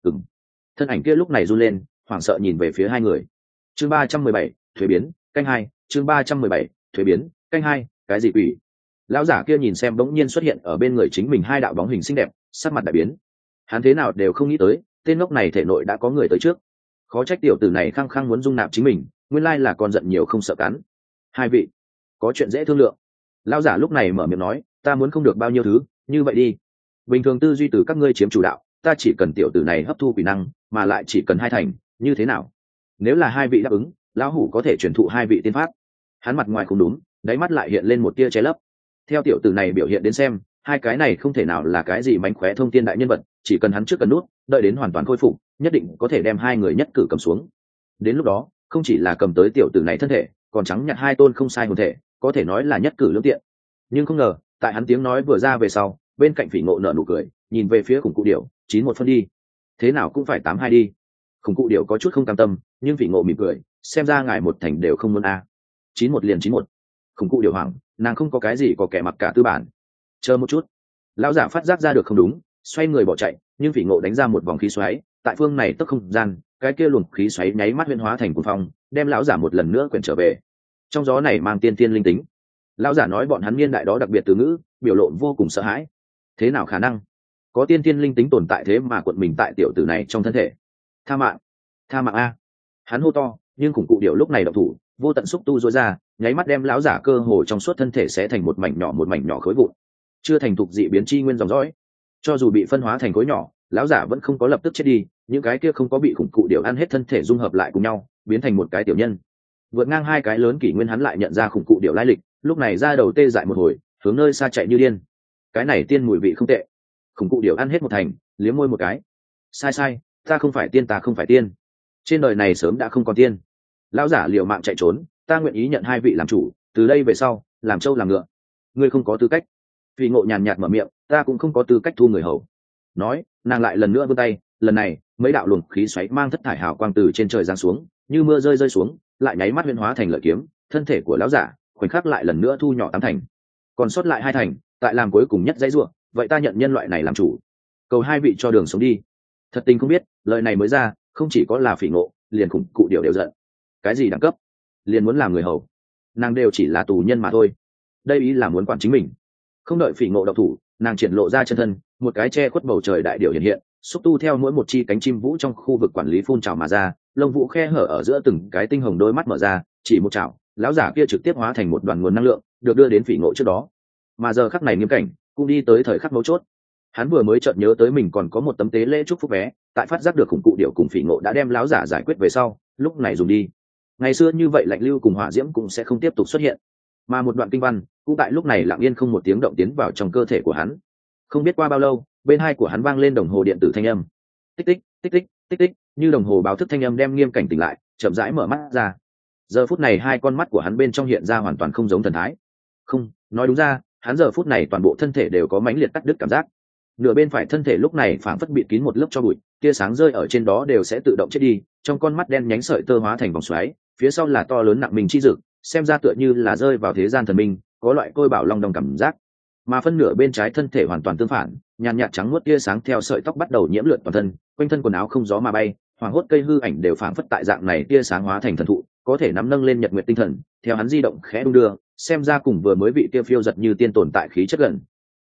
Speaker 1: Thân ảnh kia lúc này run lên, hoảng sợ nhìn về phía hai người. Chương 317, thuế biến, canh 2, chương 317, thuế biến, canh 2, cái gì quỷ? Lão giả kia nhìn xem bỗng nhiên xuất hiện ở bên người chính mình hai đạo bóng hình xinh đẹp, sắc mặt đại biến. Hắn thế nào đều không nghĩ tới, tên ngốc này thể nội đã có người tới trước. Khó trách tiểu tử này khăng khăng muốn dung nạp chính mình, nguyên lai là con giận nhiều không sợ cắn. Hai vị, có chuyện dễ thương lượng. Lão giả lúc này mở miệng nói: ta muốn không được bao nhiêu thứ, như vậy đi. Bình thường tư duy từ các ngươi chiếm chủ đạo, ta chỉ cần tiểu tử này hấp thu quỷ năng, mà lại chỉ cần 2 thành, như thế nào? Nếu là 2 vị đáp ứng, lão hủ có thể truyền thụ 2 vị tiên pháp. Hắn mặt ngoài không đúng, đáy mắt lại hiện lên một tia che lấp. Theo tiểu tử này biểu hiện đến xem, hai cái này không thể nào là cái gì mánh khóe thông tiên đại nhân vật, chỉ cần hắn trước cần nút, đợi đến hoàn toàn khôi phục, nhất định có thể đem hai người nhất cử cầm xuống. Đến lúc đó, không chỉ là cầm tới tiểu tử này thân thể, còn trắng nhặt 2 tôn không sai hồn thể, có thể nói là nhất cử lưỡng tiện. Nhưng không ngờ, tại hắn tiếng nói vừa ra về sau, bên cạnh Phỉ Ngộ nở nụ cười, nhìn về phía Khủng Cụ Điểu: 9-1 phân đi. Thế nào cũng phải 8-2 đi. Khủng Cụ Điểu có chút không cam tâm, nhưng Phỉ Ngộ mỉm cười: xem ra ngài một thành đều không muốn a. 9-1 liền 9-1. Khủng Cụ Điểu hoảng, nàng không có cái gì có kẻ mặc cả tư bản. Chờ một chút. Lão giả phát giác ra được không đúng, xoay người bỏ chạy, nhưng Phỉ Ngộ đánh ra một vòng khí xoáy, tại phương này tức không gian, cái kia luồng khí xoáy nháy mắt huyễn hóa thành cuồng phong, đem lão giả một lần nữa quyển trở về. Trong gió này mang tiên linh tính. Lão giả nói bọn hắn niên đại đó đặc biệt từ ngữ, biểu lộ vô cùng sợ hãi. Thế nào khả năng? Có tiên linh tính tồn tại thế mà cuộn mình tại tiểu tử này trong thân thể. Tha mạng a. Hắn hô to, nhưng Khủng Cụ Điểu lúc này động thủ, vô tận xúc tu rối ra, nháy mắt đem lão giả cơ hồ trong suốt thân thể sẽ thành một mảnh nhỏ khối vụn. Chưa thành thục dị biến chi nguyên dòng dõi, cho dù bị phân hóa thành khối nhỏ, lão giả vẫn không có lập tức chết đi, những cái kia không có bị Khủng Cụ Điểu ăn hết thân thể dung hợp lại cùng nhau, biến thành một cái tiểu nhân. Vượt ngang 2 cái lớn kỷ nguyên hắn lại nhận ra Khủng Cụ Điểu lai lịch, lúc này ra đầu tê dại một hồi, hướng nơi xa chạy như điên. Cái này tiên mùi vị không tệ. Khủng Cụ Điểu ăn hết một thành, liếm môi một cái. Sai, ta không phải tiên. Trên đời này sớm đã không còn tiên. Lão giả liều mạng chạy trốn, ta nguyện ý nhận 2 vị làm chủ, từ đây về sau, làm trâu làm ngựa. Ngươi không có tư cách. Phỉ Ngộ nhàn nhạt mở miệng, ta cũng không có tư cách thu người hầu. Nói, nàng lại lần nữa vươn tay, lần này, mấy đạo luồng khí xoáy mang thất thải hào quang từ trên trời giáng xuống, như mưa rơi xuống, lại nháy mắt huyễn hóa thành lợi kiếm, thân thể của lão giả khoảnh khắc lại lần nữa thu nhỏ 8 thành. Còn sót lại 2 thành, tại làm cuối cùng nhất dãy rủa, vậy ta nhận nhân loại này làm chủ. Cầu 2 vị cho đường sống đi. Thật tình không biết, lời này mới ra, không chỉ có là Phỉ Ngộ, liền Khủng Cụ Điểu đều giận. Cái gì đẳng cấp? Liền muốn làm người hầu. Nàng đều chỉ là tù nhân mà thôi. Đây ý là muốn quản chính mình. Không đợi Phỉ Ngộ động thủ, nàng triển lộ ra chân thân, một cái che khuất bầu trời đại điểu hiện hiện, xúc tu theo mỗi một chi cánh chim vũ trong khu vực quản lý phun trào mà ra, lông vũ khe hở ở giữa từng cái tinh hồng đôi mắt mở ra, chỉ một chảo, lão giả kia trực tiếp hóa thành một đoàn nguồn năng lượng, được đưa đến Phỉ Ngộ trước đó. Mà giờ khắc này Nghiêm Cảnh cũng đi tới thời khắc mấu chốt. Hắn vừa mới chợt nhớ tới mình còn có một tấm tế lễ chúc phúc vé, tại phát giác được Khủng Cụ Điểu cùng Phỉ Ngộ đã đem lão giả giải quyết về sau, lúc này dùng đi. Ngày xưa như vậy lạnh lưu cùng hỏa diễm cũng sẽ không tiếp tục xuất hiện, mà một đoạn kinh văn cũng tại lúc này lặng yên không một tiếng động tiến vào trong cơ thể của hắn. Không biết qua bao lâu, bên hai của hắn vang lên đồng hồ điện tử thanh âm, tích tích tích tích tích tích, như đồng hồ báo thức thanh âm đem Nghiêm Cảnh tỉnh lại, chậm rãi mở mắt ra. Giờ phút này 2 con mắt của hắn bên trong hiện ra hoàn toàn không giống thần thái. Không, nói đúng ra, hắn giờ phút này toàn bộ thân thể đều có mãnh liệt cắt đứt cảm giác. Nửa bên phải thân thể lúc này phảng phất bịt kín một lớp cho bụi, tia sáng rơi ở trên đó đều sẽ tự động chết đi, trong con mắt đen nhánh sợi tơ hóa thành vòng xoáy, phía sau là to lớn nặng mình chi dực, xem ra tựa như là rơi vào thế gian thần minh, có loại tôi bảo long đồng cảm giác. Mà phân nửa bên trái thân thể hoàn toàn tương phản, nhàn nhạt trắng muốt tia sáng theo sợi tóc bắt đầu nhiễm lượn toàn thân, quanh thân quần áo không gió mà bay, hoàng hốt cây hư ảnh đều phảng phất tại dạng này tia sáng hóa thành thần thụ, có thể nắm nâng lên nhật nguyệt tinh thần, theo hắn di động khẽ đung đưa, xem ra cùng vừa mới vị kia phiêu giật như tiên tồn tại khí chất gần.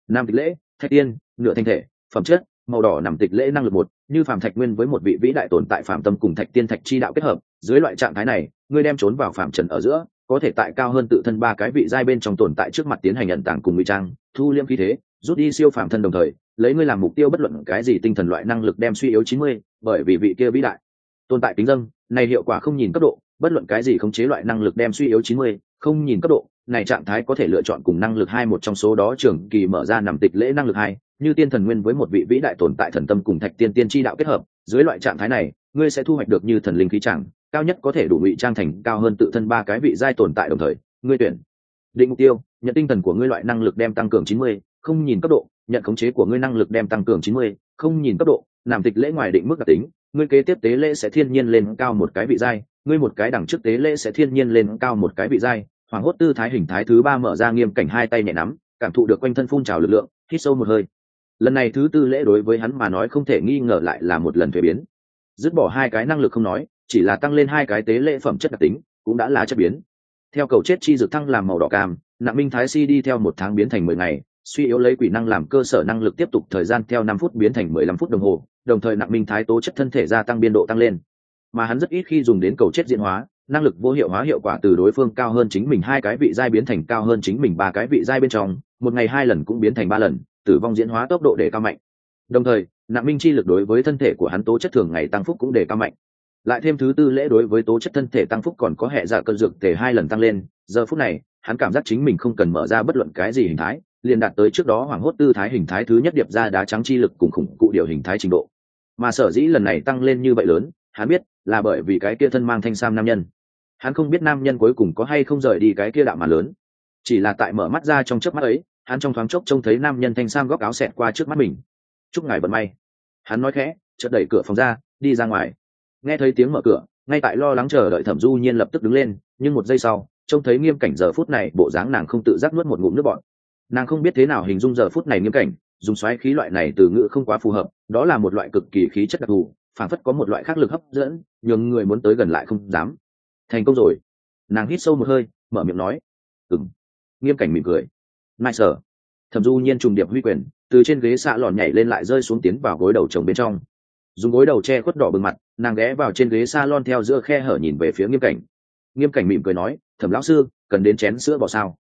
Speaker 1: nam tịch lễ thạch tiên nửa thanh thể phẩm chất màu đỏ nằm tịch lễ năng lực một như phàm thạch nguyên với một vị vĩ đại tồn tại phàm tâm cùng thạch tiên thạch chi đạo kết hợp dưới loại trạng thái này ngươi đem trốn vào phàm trần ở giữa có thể tại cao hơn tự thân ba cái vị giai bên trong tồn tại trước mặt tiến hành ẩn tàng cùng ngụy trang thu liêm khí thế rút đi siêu phàm thân đồng thời lấy ngươi làm mục tiêu bất luận cái gì tinh thần loại năng lực đem suy yếu 90, bởi vì vị kia vĩ đại tồn tại kính dâng này hiệu quả không nhìn cấp độ bất luận cái gì khống chế loại năng lực đem suy yếu 90, không nhìn cấp độ này trạng thái có thể lựa chọn cùng năng lực 2 một trong số đó trường kỳ mở ra nằm tịch lễ năng lực 2, như tiên thần nguyên với một vị vĩ đại tồn tại thần tâm cùng thạch tiên tiên chi đạo kết hợp dưới loại trạng thái này ngươi sẽ thu hoạch được như thần linh khí chẳng cao nhất có thể đủ ngụy trang thành cao hơn tự thân ba cái vị giai tồn tại đồng thời ngươi tuyển định mục tiêu nhận tinh thần của ngươi loại năng lực đem tăng cường 90, không nhìn cấp độ nhận khống chế của ngươi năng lực đem tăng cường 90, không nhìn cấp độ làm tịch lễ ngoài định mức đặc tính ngươi kế tiếp tế lễ sẽ thiên nhiên lên cao một cái vị giai ngươi một cái đẳng trước tế lễ sẽ thiên nhiên lên cao một cái vị giai hoàng hốt tư thái hình thái thứ 3 mở ra nghiêm cảnh hai tay nhẹ nắm cảm thụ được quanh thân phun trào lực lượng hít sâu một hơi lần này thứ tư lễ đối với hắn mà nói không thể nghi ngờ lại là một lần thuế biến dứt bỏ hai cái năng lực không nói chỉ là tăng lên hai cái tế lễ phẩm chất đặc tính cũng đã là chất biến theo cầu chết chi dược thăng làm màu đỏ cam nặng minh thái si đi theo 1 tháng biến thành 10 ngày suy yếu lấy quỷ năng làm cơ sở năng lực tiếp tục thời gian theo 5 phút biến thành 15 phút đồng hồ đồng thời nặng minh thái tố chất thân thể gia tăng biên độ tăng lên mà hắn rất ít khi dùng đến cầu chết diễn hóa năng lực vô hiệu hóa hiệu quả từ đối phương cao hơn chính mình hai cái vị giai biến thành cao hơn chính mình ba cái vị giai bên trong một ngày 2 lần cũng biến thành 3 lần tử vong diễn hóa tốc độ để cao mạnh đồng thời nặng minh chi lực đối với thân thể của hắn tố chất thường ngày tăng phúc cũng để cao mạnh lại thêm thứ tư lễ đối với tố chất thân thể tăng phúc còn có hệ dạ cơn dược thể 2 lần tăng lên giờ phút này hắn cảm giác chính mình không cần mở ra bất luận cái gì hình thái liền đạt tới trước đó hoàng hốt tư thái hình thái thứ nhất điệp ra đá trắng chi lực cùng khủng cụ điều hình thái trình độ mà sở dĩ lần này tăng lên như vậy lớn hắn biết là bởi vì cái kia thân mang thanh sam nam nhân hắn không biết nam nhân cuối cùng có hay không rời đi cái kia đạo mà lớn chỉ là tại mở mắt ra trong chớp mắt ấy hắn trong thoáng chốc trông thấy nam nhân thanh sam góc áo xẹt qua trước mắt mình chúc ngài vận may hắn nói khẽ chợt đẩy cửa phòng ra đi ra ngoài nghe thấy tiếng mở cửa ngay tại lo lắng chờ đợi Thẩm Du Nhiên lập tức đứng lên nhưng một giây sau trông thấy nghiêm cảnh giờ phút này bộ dáng nàng không tự giác nuốt một ngụm nước bọt nàng không biết thế nào hình dung giờ phút này nghiêm cảnh dùng xoáy khí loại này từ ngữ không quá phù hợp đó là một loại cực kỳ khí chất đặc thù phảng phất có một loại khác lực hấp dẫn nhường người muốn tới gần lại không dám thành công rồi nàng hít sâu một hơi mở miệng nói ừng nghiêm cảnh mỉm cười nại sở Thẩm Du Nhiên trùng điệp huy quyền từ trên ghế xạ lòn nhảy lên lại rơi xuống tiến vào gối đầu chồng bên trong dùng gối đầu che khuất đỏ bừng mặt nàng ghé vào trên ghế salon theo giữa khe hở nhìn về phía nghiêm cảnh mỉm cười nói Thẩm lão sư cần đến chén sữa bò sao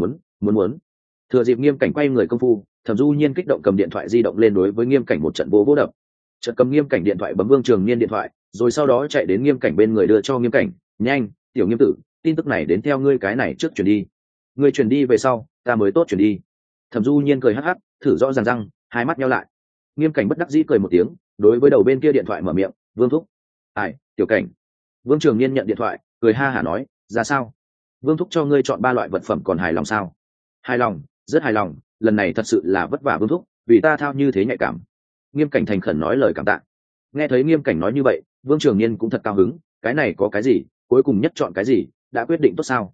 Speaker 1: muốn thừa dịp nghiêm cảnh quay người công phu Thẩm Du Nhiên kích động cầm điện thoại di động lên đối với nghiêm cảnh một trận vô đập chợt cầm nghiêm cảnh điện thoại bấm Vương Trường Niên điện thoại rồi sau đó chạy đến nghiêm cảnh bên người đưa cho nghiêm cảnh nhanh tiểu nghiêm tử tin tức này đến theo ngươi cái này trước chuyển đi ngươi chuyển đi về sau ta mới tốt chuyển đi Thẩm Du Nhiên cười hắc hắc thử rõ ràng răng hai mắt nhau lại nghiêm cảnh bất đắc dĩ cười một tiếng đối với đầu bên kia điện thoại mở miệng Vương thúc ai tiểu cảnh Vương Trường Niên nhận điện thoại cười ha hả nói ra sao Vương thúc cho ngươi chọn 3 loại vật phẩm còn hài lòng sao hài lòng rất hài lòng lần này thật sự là vất vả Vương thúc vì ta thao như thế nhạy cảm nghiêm cảnh thành khẩn nói lời cảm tạ nghe thấy nghiêm cảnh nói như vậy Vương Trường Niên cũng thật cao hứng cái này có cái gì cuối cùng nhất chọn cái gì đã quyết định tốt sao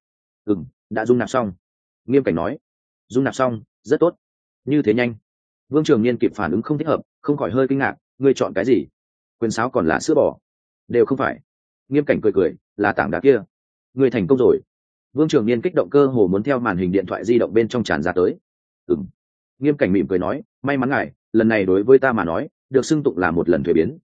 Speaker 1: đã dung nạp xong nghiêm cảnh nói dung nạp xong rất tốt như thế nhanh Vương Trường Niên kịp phản ứng không thích hợp không khỏi hơi kinh ngạc ngươi chọn cái gì quyền sáo còn là sữa bò đều không phải nghiêm cảnh cười là tảng đá kia ngươi thành công rồi Vương Trường Niên kích động cơ hồ muốn theo màn hình điện thoại di động bên trong tràn ra tới nghiêm cảnh mỉm cười nói may mắn ngài lần này đối với ta mà nói được xưng tụng là một lần thuế biến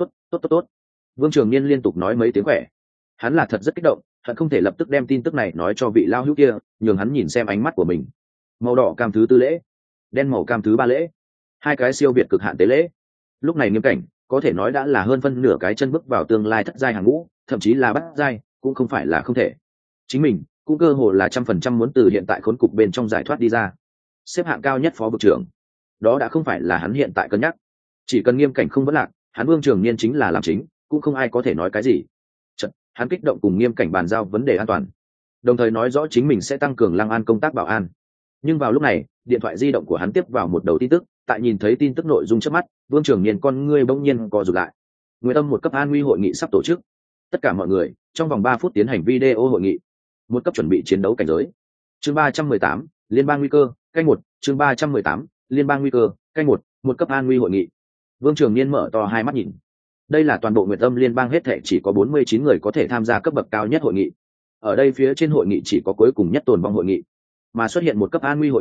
Speaker 1: tốt Vương Trường Niên liên tục nói mấy tiếng khỏe hắn là thật rất kích động hận không thể lập tức đem tin tức này nói cho vị lao hữu kia nhường hắn nhìn xem ánh mắt của mình màu đỏ cam thứ 4 lễ đen màu cam thứ 3 lễ 2 cái siêu việt cực hạn tế lễ lúc này nghiêm cảnh có thể nói đã là hơn phân nửa cái chân bước vào tương lai thất giai hàng ngũ thậm chí là bát giai cũng không phải là không thể chính mình cũng cơ hồ là 100% muốn từ hiện tại khốn cục bên trong giải thoát đi ra xếp hạng cao nhất phó vực trưởng đó đã không phải là hắn hiện tại cân nhắc chỉ cần nghiêm cảnh không vấn lạc hắn Vương Trường Niên chính là làm chính cũng không ai có thể nói cái gì hắn kích động cùng nghiêm cảnh bàn giao vấn đề an toàn đồng thời nói rõ chính mình sẽ tăng cường Lăng An công tác bảo an nhưng vào lúc này điện thoại di động của hắn tiếp vào một đầu tin tức tại nhìn thấy tin tức nội dung trước mắt Vương Trường Niên con ngươi bỗng nhiên co rụt lại Nguyệt Âm một cấp an nguy hội nghị sắp tổ chức tất cả mọi người trong vòng 3 phút tiến hành video hội nghị một cấp chuẩn bị chiến đấu cảnh giới chương 318 liên bang nguy cơ canh 1 chương 318 liên bang nguy cơ canh 1 một cấp an nguy hội nghị Vương Trường Niên mở to hai mắt nhìn đây là toàn bộ Nguyệt Âm liên bang hết thảy chỉ có 49 người có thể tham gia cấp bậc cao nhất hội nghị ở đây phía trên hội nghị chỉ có cuối cùng nhất tồn vong hội nghị mà xuất hiện một cấp an nguy hội nghị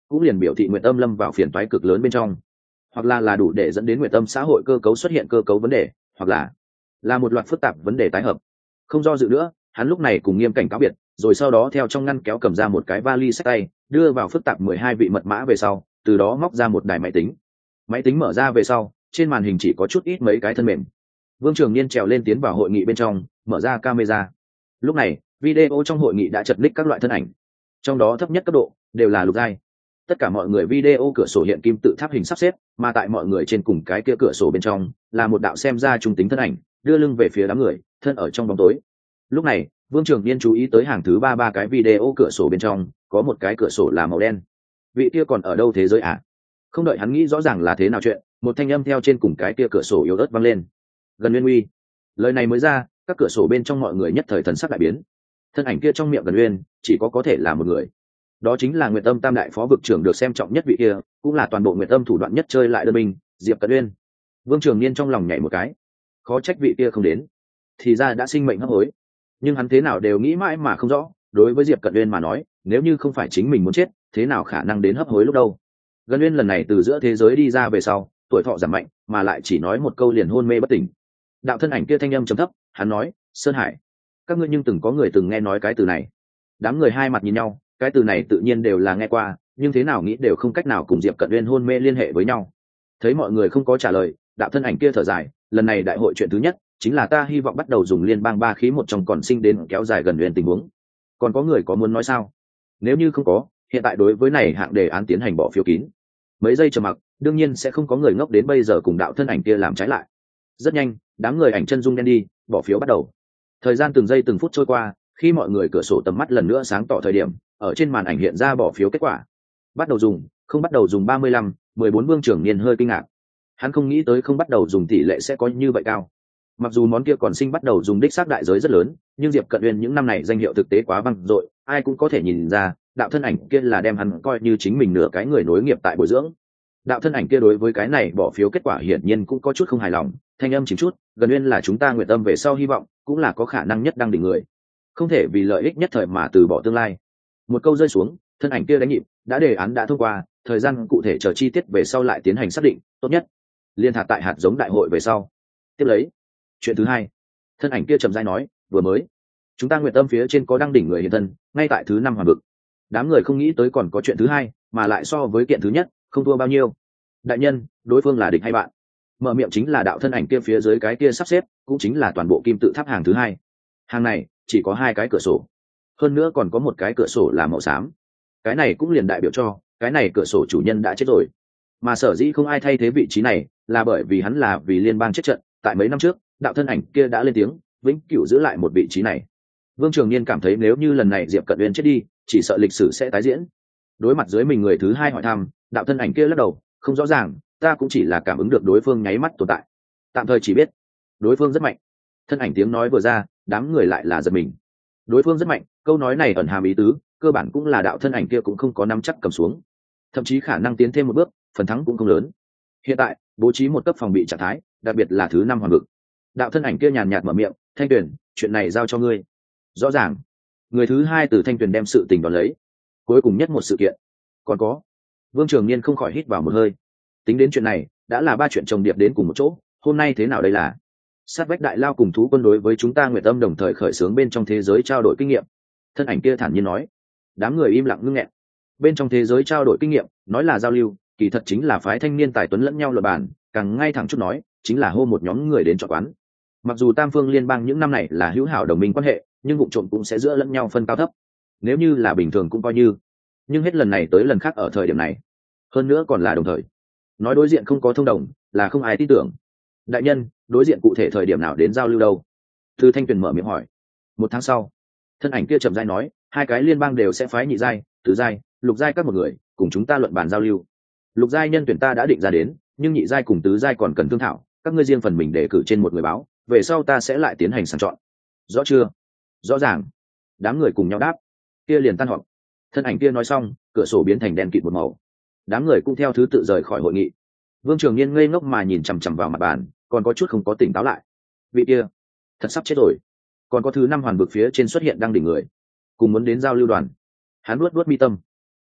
Speaker 1: cũng liền biểu thị nguyện tâm lâm vào phiền toái cực lớn bên trong, hoặc là đủ để dẫn đến nguyện tâm xã hội cơ cấu xuất hiện cơ cấu vấn đề, hoặc là một loạt phức tạp vấn đề tái hợp. Không do dự nữa, hắn lúc này cùng Nghiêm Cảnh cáo biệt, rồi sau đó theo trong ngăn kéo cầm ra một cái vali xách tay, đưa vào phức tạp 12 vị mật mã về sau, từ đó móc ra một đài máy tính. Máy tính mở ra về sau, trên màn hình chỉ có chút ít mấy cái thân mềm. Vương Trường Niên trèo lên tiến vào hội nghị bên trong, mở ra camera. Lúc này, video trong hội nghị đã chật ních các loại thân ảnh, trong đó thấp nhất cấp độ đều là Lục Giai. Tất cả mọi người video cửa sổ hiện kim tự tháp hình sắp xếp, mà tại mọi người trên cùng cái kia cửa sổ bên trong là một đạo xem ra trung tính thân ảnh, đưa lưng về phía đám người, thân ở trong bóng tối. Lúc này, Vương Trường Niên chú ý tới hàng thứ ba cái video cửa sổ bên trong có một cái cửa sổ là màu đen. Vị kia còn ở đâu thế giới à? Không đợi hắn nghĩ rõ ràng là thế nào chuyện, một thanh âm theo trên cùng cái kia cửa sổ yếu ớt vang lên. Gần Uyên uy. Lời này mới ra, các cửa sổ bên trong mọi người nhất thời thần sắc đại biến. Thân ảnh kia trong miệng Gần Uyên chỉ có thể là một người, đó chính là Nguyệt Âm Tam đại phó vực trưởng được xem trọng nhất vị kia, cũng là toàn bộ Nguyệt Âm thủ đoạn nhất chơi lại đơn binh, Diệp Cận Uyên. Vương Trường Niên trong lòng nhảy một cái, khó trách vị kia không đến, thì ra đã sinh mệnh hấp hối. Nhưng hắn thế nào đều nghĩ mãi mà không rõ, đối với Diệp Cận Uyên mà nói, nếu như không phải chính mình muốn chết, thế nào khả năng đến hấp hối lúc đâu. Gần Uyên lần này từ giữa thế giới đi ra về sau, tuổi thọ giảm mạnh, mà lại chỉ nói một câu liền hôn mê bất tỉnh. Đạo thân ảnh kia thanh âm trầm thấp, hắn nói, Sơn Hải, các ngươi nhưng từng có người từng nghe nói cái từ này. Đám người hai mặt nhìn nhau, cái từ này tự nhiên đều là nghe qua, nhưng thế nào nghĩ đều không cách nào cùng Diệp Cận Uyên hôn mê liên hệ với nhau. Thấy mọi người không có trả lời, đạo thân ảnh kia thở dài, lần này đại hội chuyện thứ nhất chính là ta hy vọng bắt đầu dùng liên bang ba khí một trong còn sinh đến kéo dài Gần Uyên tình huống. Còn có người có muốn nói sao? Nếu như không có, hiện tại đối với này hạng đề án tiến hành bỏ phiếu kín. Mấy giây trầm mặc, đương nhiên sẽ không có người ngốc đến bây giờ cùng đạo thân ảnh kia làm trái lại. Rất nhanh, đám người ảnh chân dung đen đi, bỏ phiếu bắt đầu. Thời gian từng giây từng phút trôi qua, khi mọi người cửa sổ tầm mắt lần nữa sáng tỏ thời điểm, ở trên màn ảnh hiện ra bỏ phiếu kết quả. Bắt đầu dùng, không bắt đầu dùng 35, 14. Vương Trường Niên hơi kinh ngạc. Hắn không nghĩ tới không bắt đầu dùng tỷ lệ sẽ có như vậy cao. Mặc dù món kia còn sinh bắt đầu dùng đích xác đại giới rất lớn, nhưng Diệp Cận Uyên những năm này danh hiệu thực tế quá vang dội, ai cũng có thể nhìn ra, đạo thân ảnh kia là đem hắn coi như chính mình nửa cái người nối nghiệp tại bồi dưỡng. Đạo thân ảnh kia đối với cái này bỏ phiếu kết quả hiển nhiên cũng có chút không hài lòng, thanh âm chỉnh chút, Gần Uyên là chúng ta nguyện tâm về sau hy vọng, cũng là có khả năng nhất đăng đỉnh người, không thể vì lợi ích nhất thời mà từ bỏ tương lai. Một câu rơi xuống, thân ảnh kia đánh nhịp, đã đề án đã thông qua, thời gian cụ thể chờ chi tiết về sau lại tiến hành xác định, tốt nhất liên thả tại hạt giống đại hội về sau. Tiếp lấy, chuyện thứ hai, thân ảnh kia trầm rãi nói, vừa mới chúng ta nguyện tâm phía trên có đăng đỉnh người hiện thân, ngay tại thứ 5 hoàn vực. Đám người không nghĩ tới còn có chuyện thứ hai, mà lại so với kiện thứ nhất không thua bao nhiêu. Đại nhân, đối phương là địch hay bạn? Mở miệng chính là đạo thân ảnh kia phía dưới cái kia sắp xếp, cũng chính là toàn bộ kim tự tháp hàng thứ hai. Hàng này chỉ có 2 cái cửa sổ, hơn nữa còn có một cái cửa sổ là màu xám. Cái này cũng liền đại biểu cho cái này cửa sổ chủ nhân đã chết rồi, mà sở dĩ không ai thay thế vị trí này là bởi vì hắn là vì liên bang chết trận. Tại mấy năm trước, đạo thân ảnh kia đã lên tiếng vĩnh cửu giữ lại một vị trí này. Vương Trường Niên cảm thấy nếu như lần này Diệp Cận Uyên chết đi, chỉ sợ lịch sử sẽ tái diễn. Đối mặt dưới mình người thứ hai hỏi thăm, đạo thân ảnh kia lắc đầu, không rõ ràng, ta cũng chỉ là cảm ứng được đối phương nháy mắt tồn tại, tạm thời chỉ biết đối phương rất mạnh. Thân ảnh tiếng nói vừa ra, đám người lại là giật mình. Đối phương rất mạnh, câu nói này ẩn hàm ý tứ, cơ bản cũng là đạo thân ảnh kia cũng không có nắm chắc cầm xuống, thậm chí khả năng tiến thêm một bước, phần thắng cũng không lớn. Hiện tại bố trí một cấp phòng bị trạng thái, đặc biệt là thứ 5 hoàn vực. Đạo thân ảnh kia nhàn nhạt mở miệng, Thanh Tuyền, chuyện này giao cho ngươi. Rõ ràng, người thứ hai từ Thanh Tuyền đem sự tình đón lấy. Cuối cùng nhất một sự kiện, còn có. Vương Trường Niên không khỏi hít vào một hơi. Tính đến chuyện này, đã là 3 chuyện chồng điệp đến cùng một chỗ, hôm nay thế nào đây là? Sát vách đại lao cùng thú quân đối với chúng ta Nguyệt Âm đồng thời khởi xướng bên trong thế giới trao đổi kinh nghiệm. Thân ảnh kia thản nhiên nói. Đám người im lặng ngưng nghẹn. Bên trong thế giới trao đổi kinh nghiệm, nói là giao lưu, kỳ thật chính là phái thanh niên tài tuấn lẫn nhau luận bàn, càng ngay thẳng chút nói, chính là hô một nhóm người đến chọn quán. Mặc dù Tam Phương Liên bang những năm này là hữu hảo đồng minh quan hệ, nhưng vụ trộm cũng sẽ giữa lẫn nhau phân cao thấp. Nếu như là bình thường cũng coi như, nhưng hết lần này tới lần khác ở thời điểm này, hơn nữa còn là đồng thời. Nói đối diện không có thông đồng, là không ai tin tưởng. Đại nhân, đối diện cụ thể thời điểm nào đến giao lưu đâu? Thư Thanh Tuyền mở miệng hỏi. 1 tháng sau. Thân ảnh kia chậm rãi nói, 2 cái liên bang đều sẽ phái nhị giai, tứ giai, lục giai các một người, cùng chúng ta luận bàn giao lưu. Lục giai nhân tuyển ta đã định ra đến, nhưng nhị giai cùng tứ giai còn cần thương thảo, các ngươi riêng phần mình đề cử trên một người báo, về sau ta sẽ lại tiến hành sàng chọn. Rõ chưa? Rõ ràng. Đám người cùng nhau đáp. Kia liền tan họp. Thân ảnh kia nói xong, cửa sổ biến thành đen kịt một màu. Đám người cũng theo thứ tự rời khỏi hội nghị. Vương Trường Niên ngây ngốc mà nhìn chằm chằm vào mặt bàn, còn có chút không có tỉnh táo lại. Vị kia thật sắp chết rồi. Còn có thứ 5 hoàn vực phía trên xuất hiện đang đỉnh người, cùng muốn đến giao lưu đoàn. Hắn luốt mi tâm.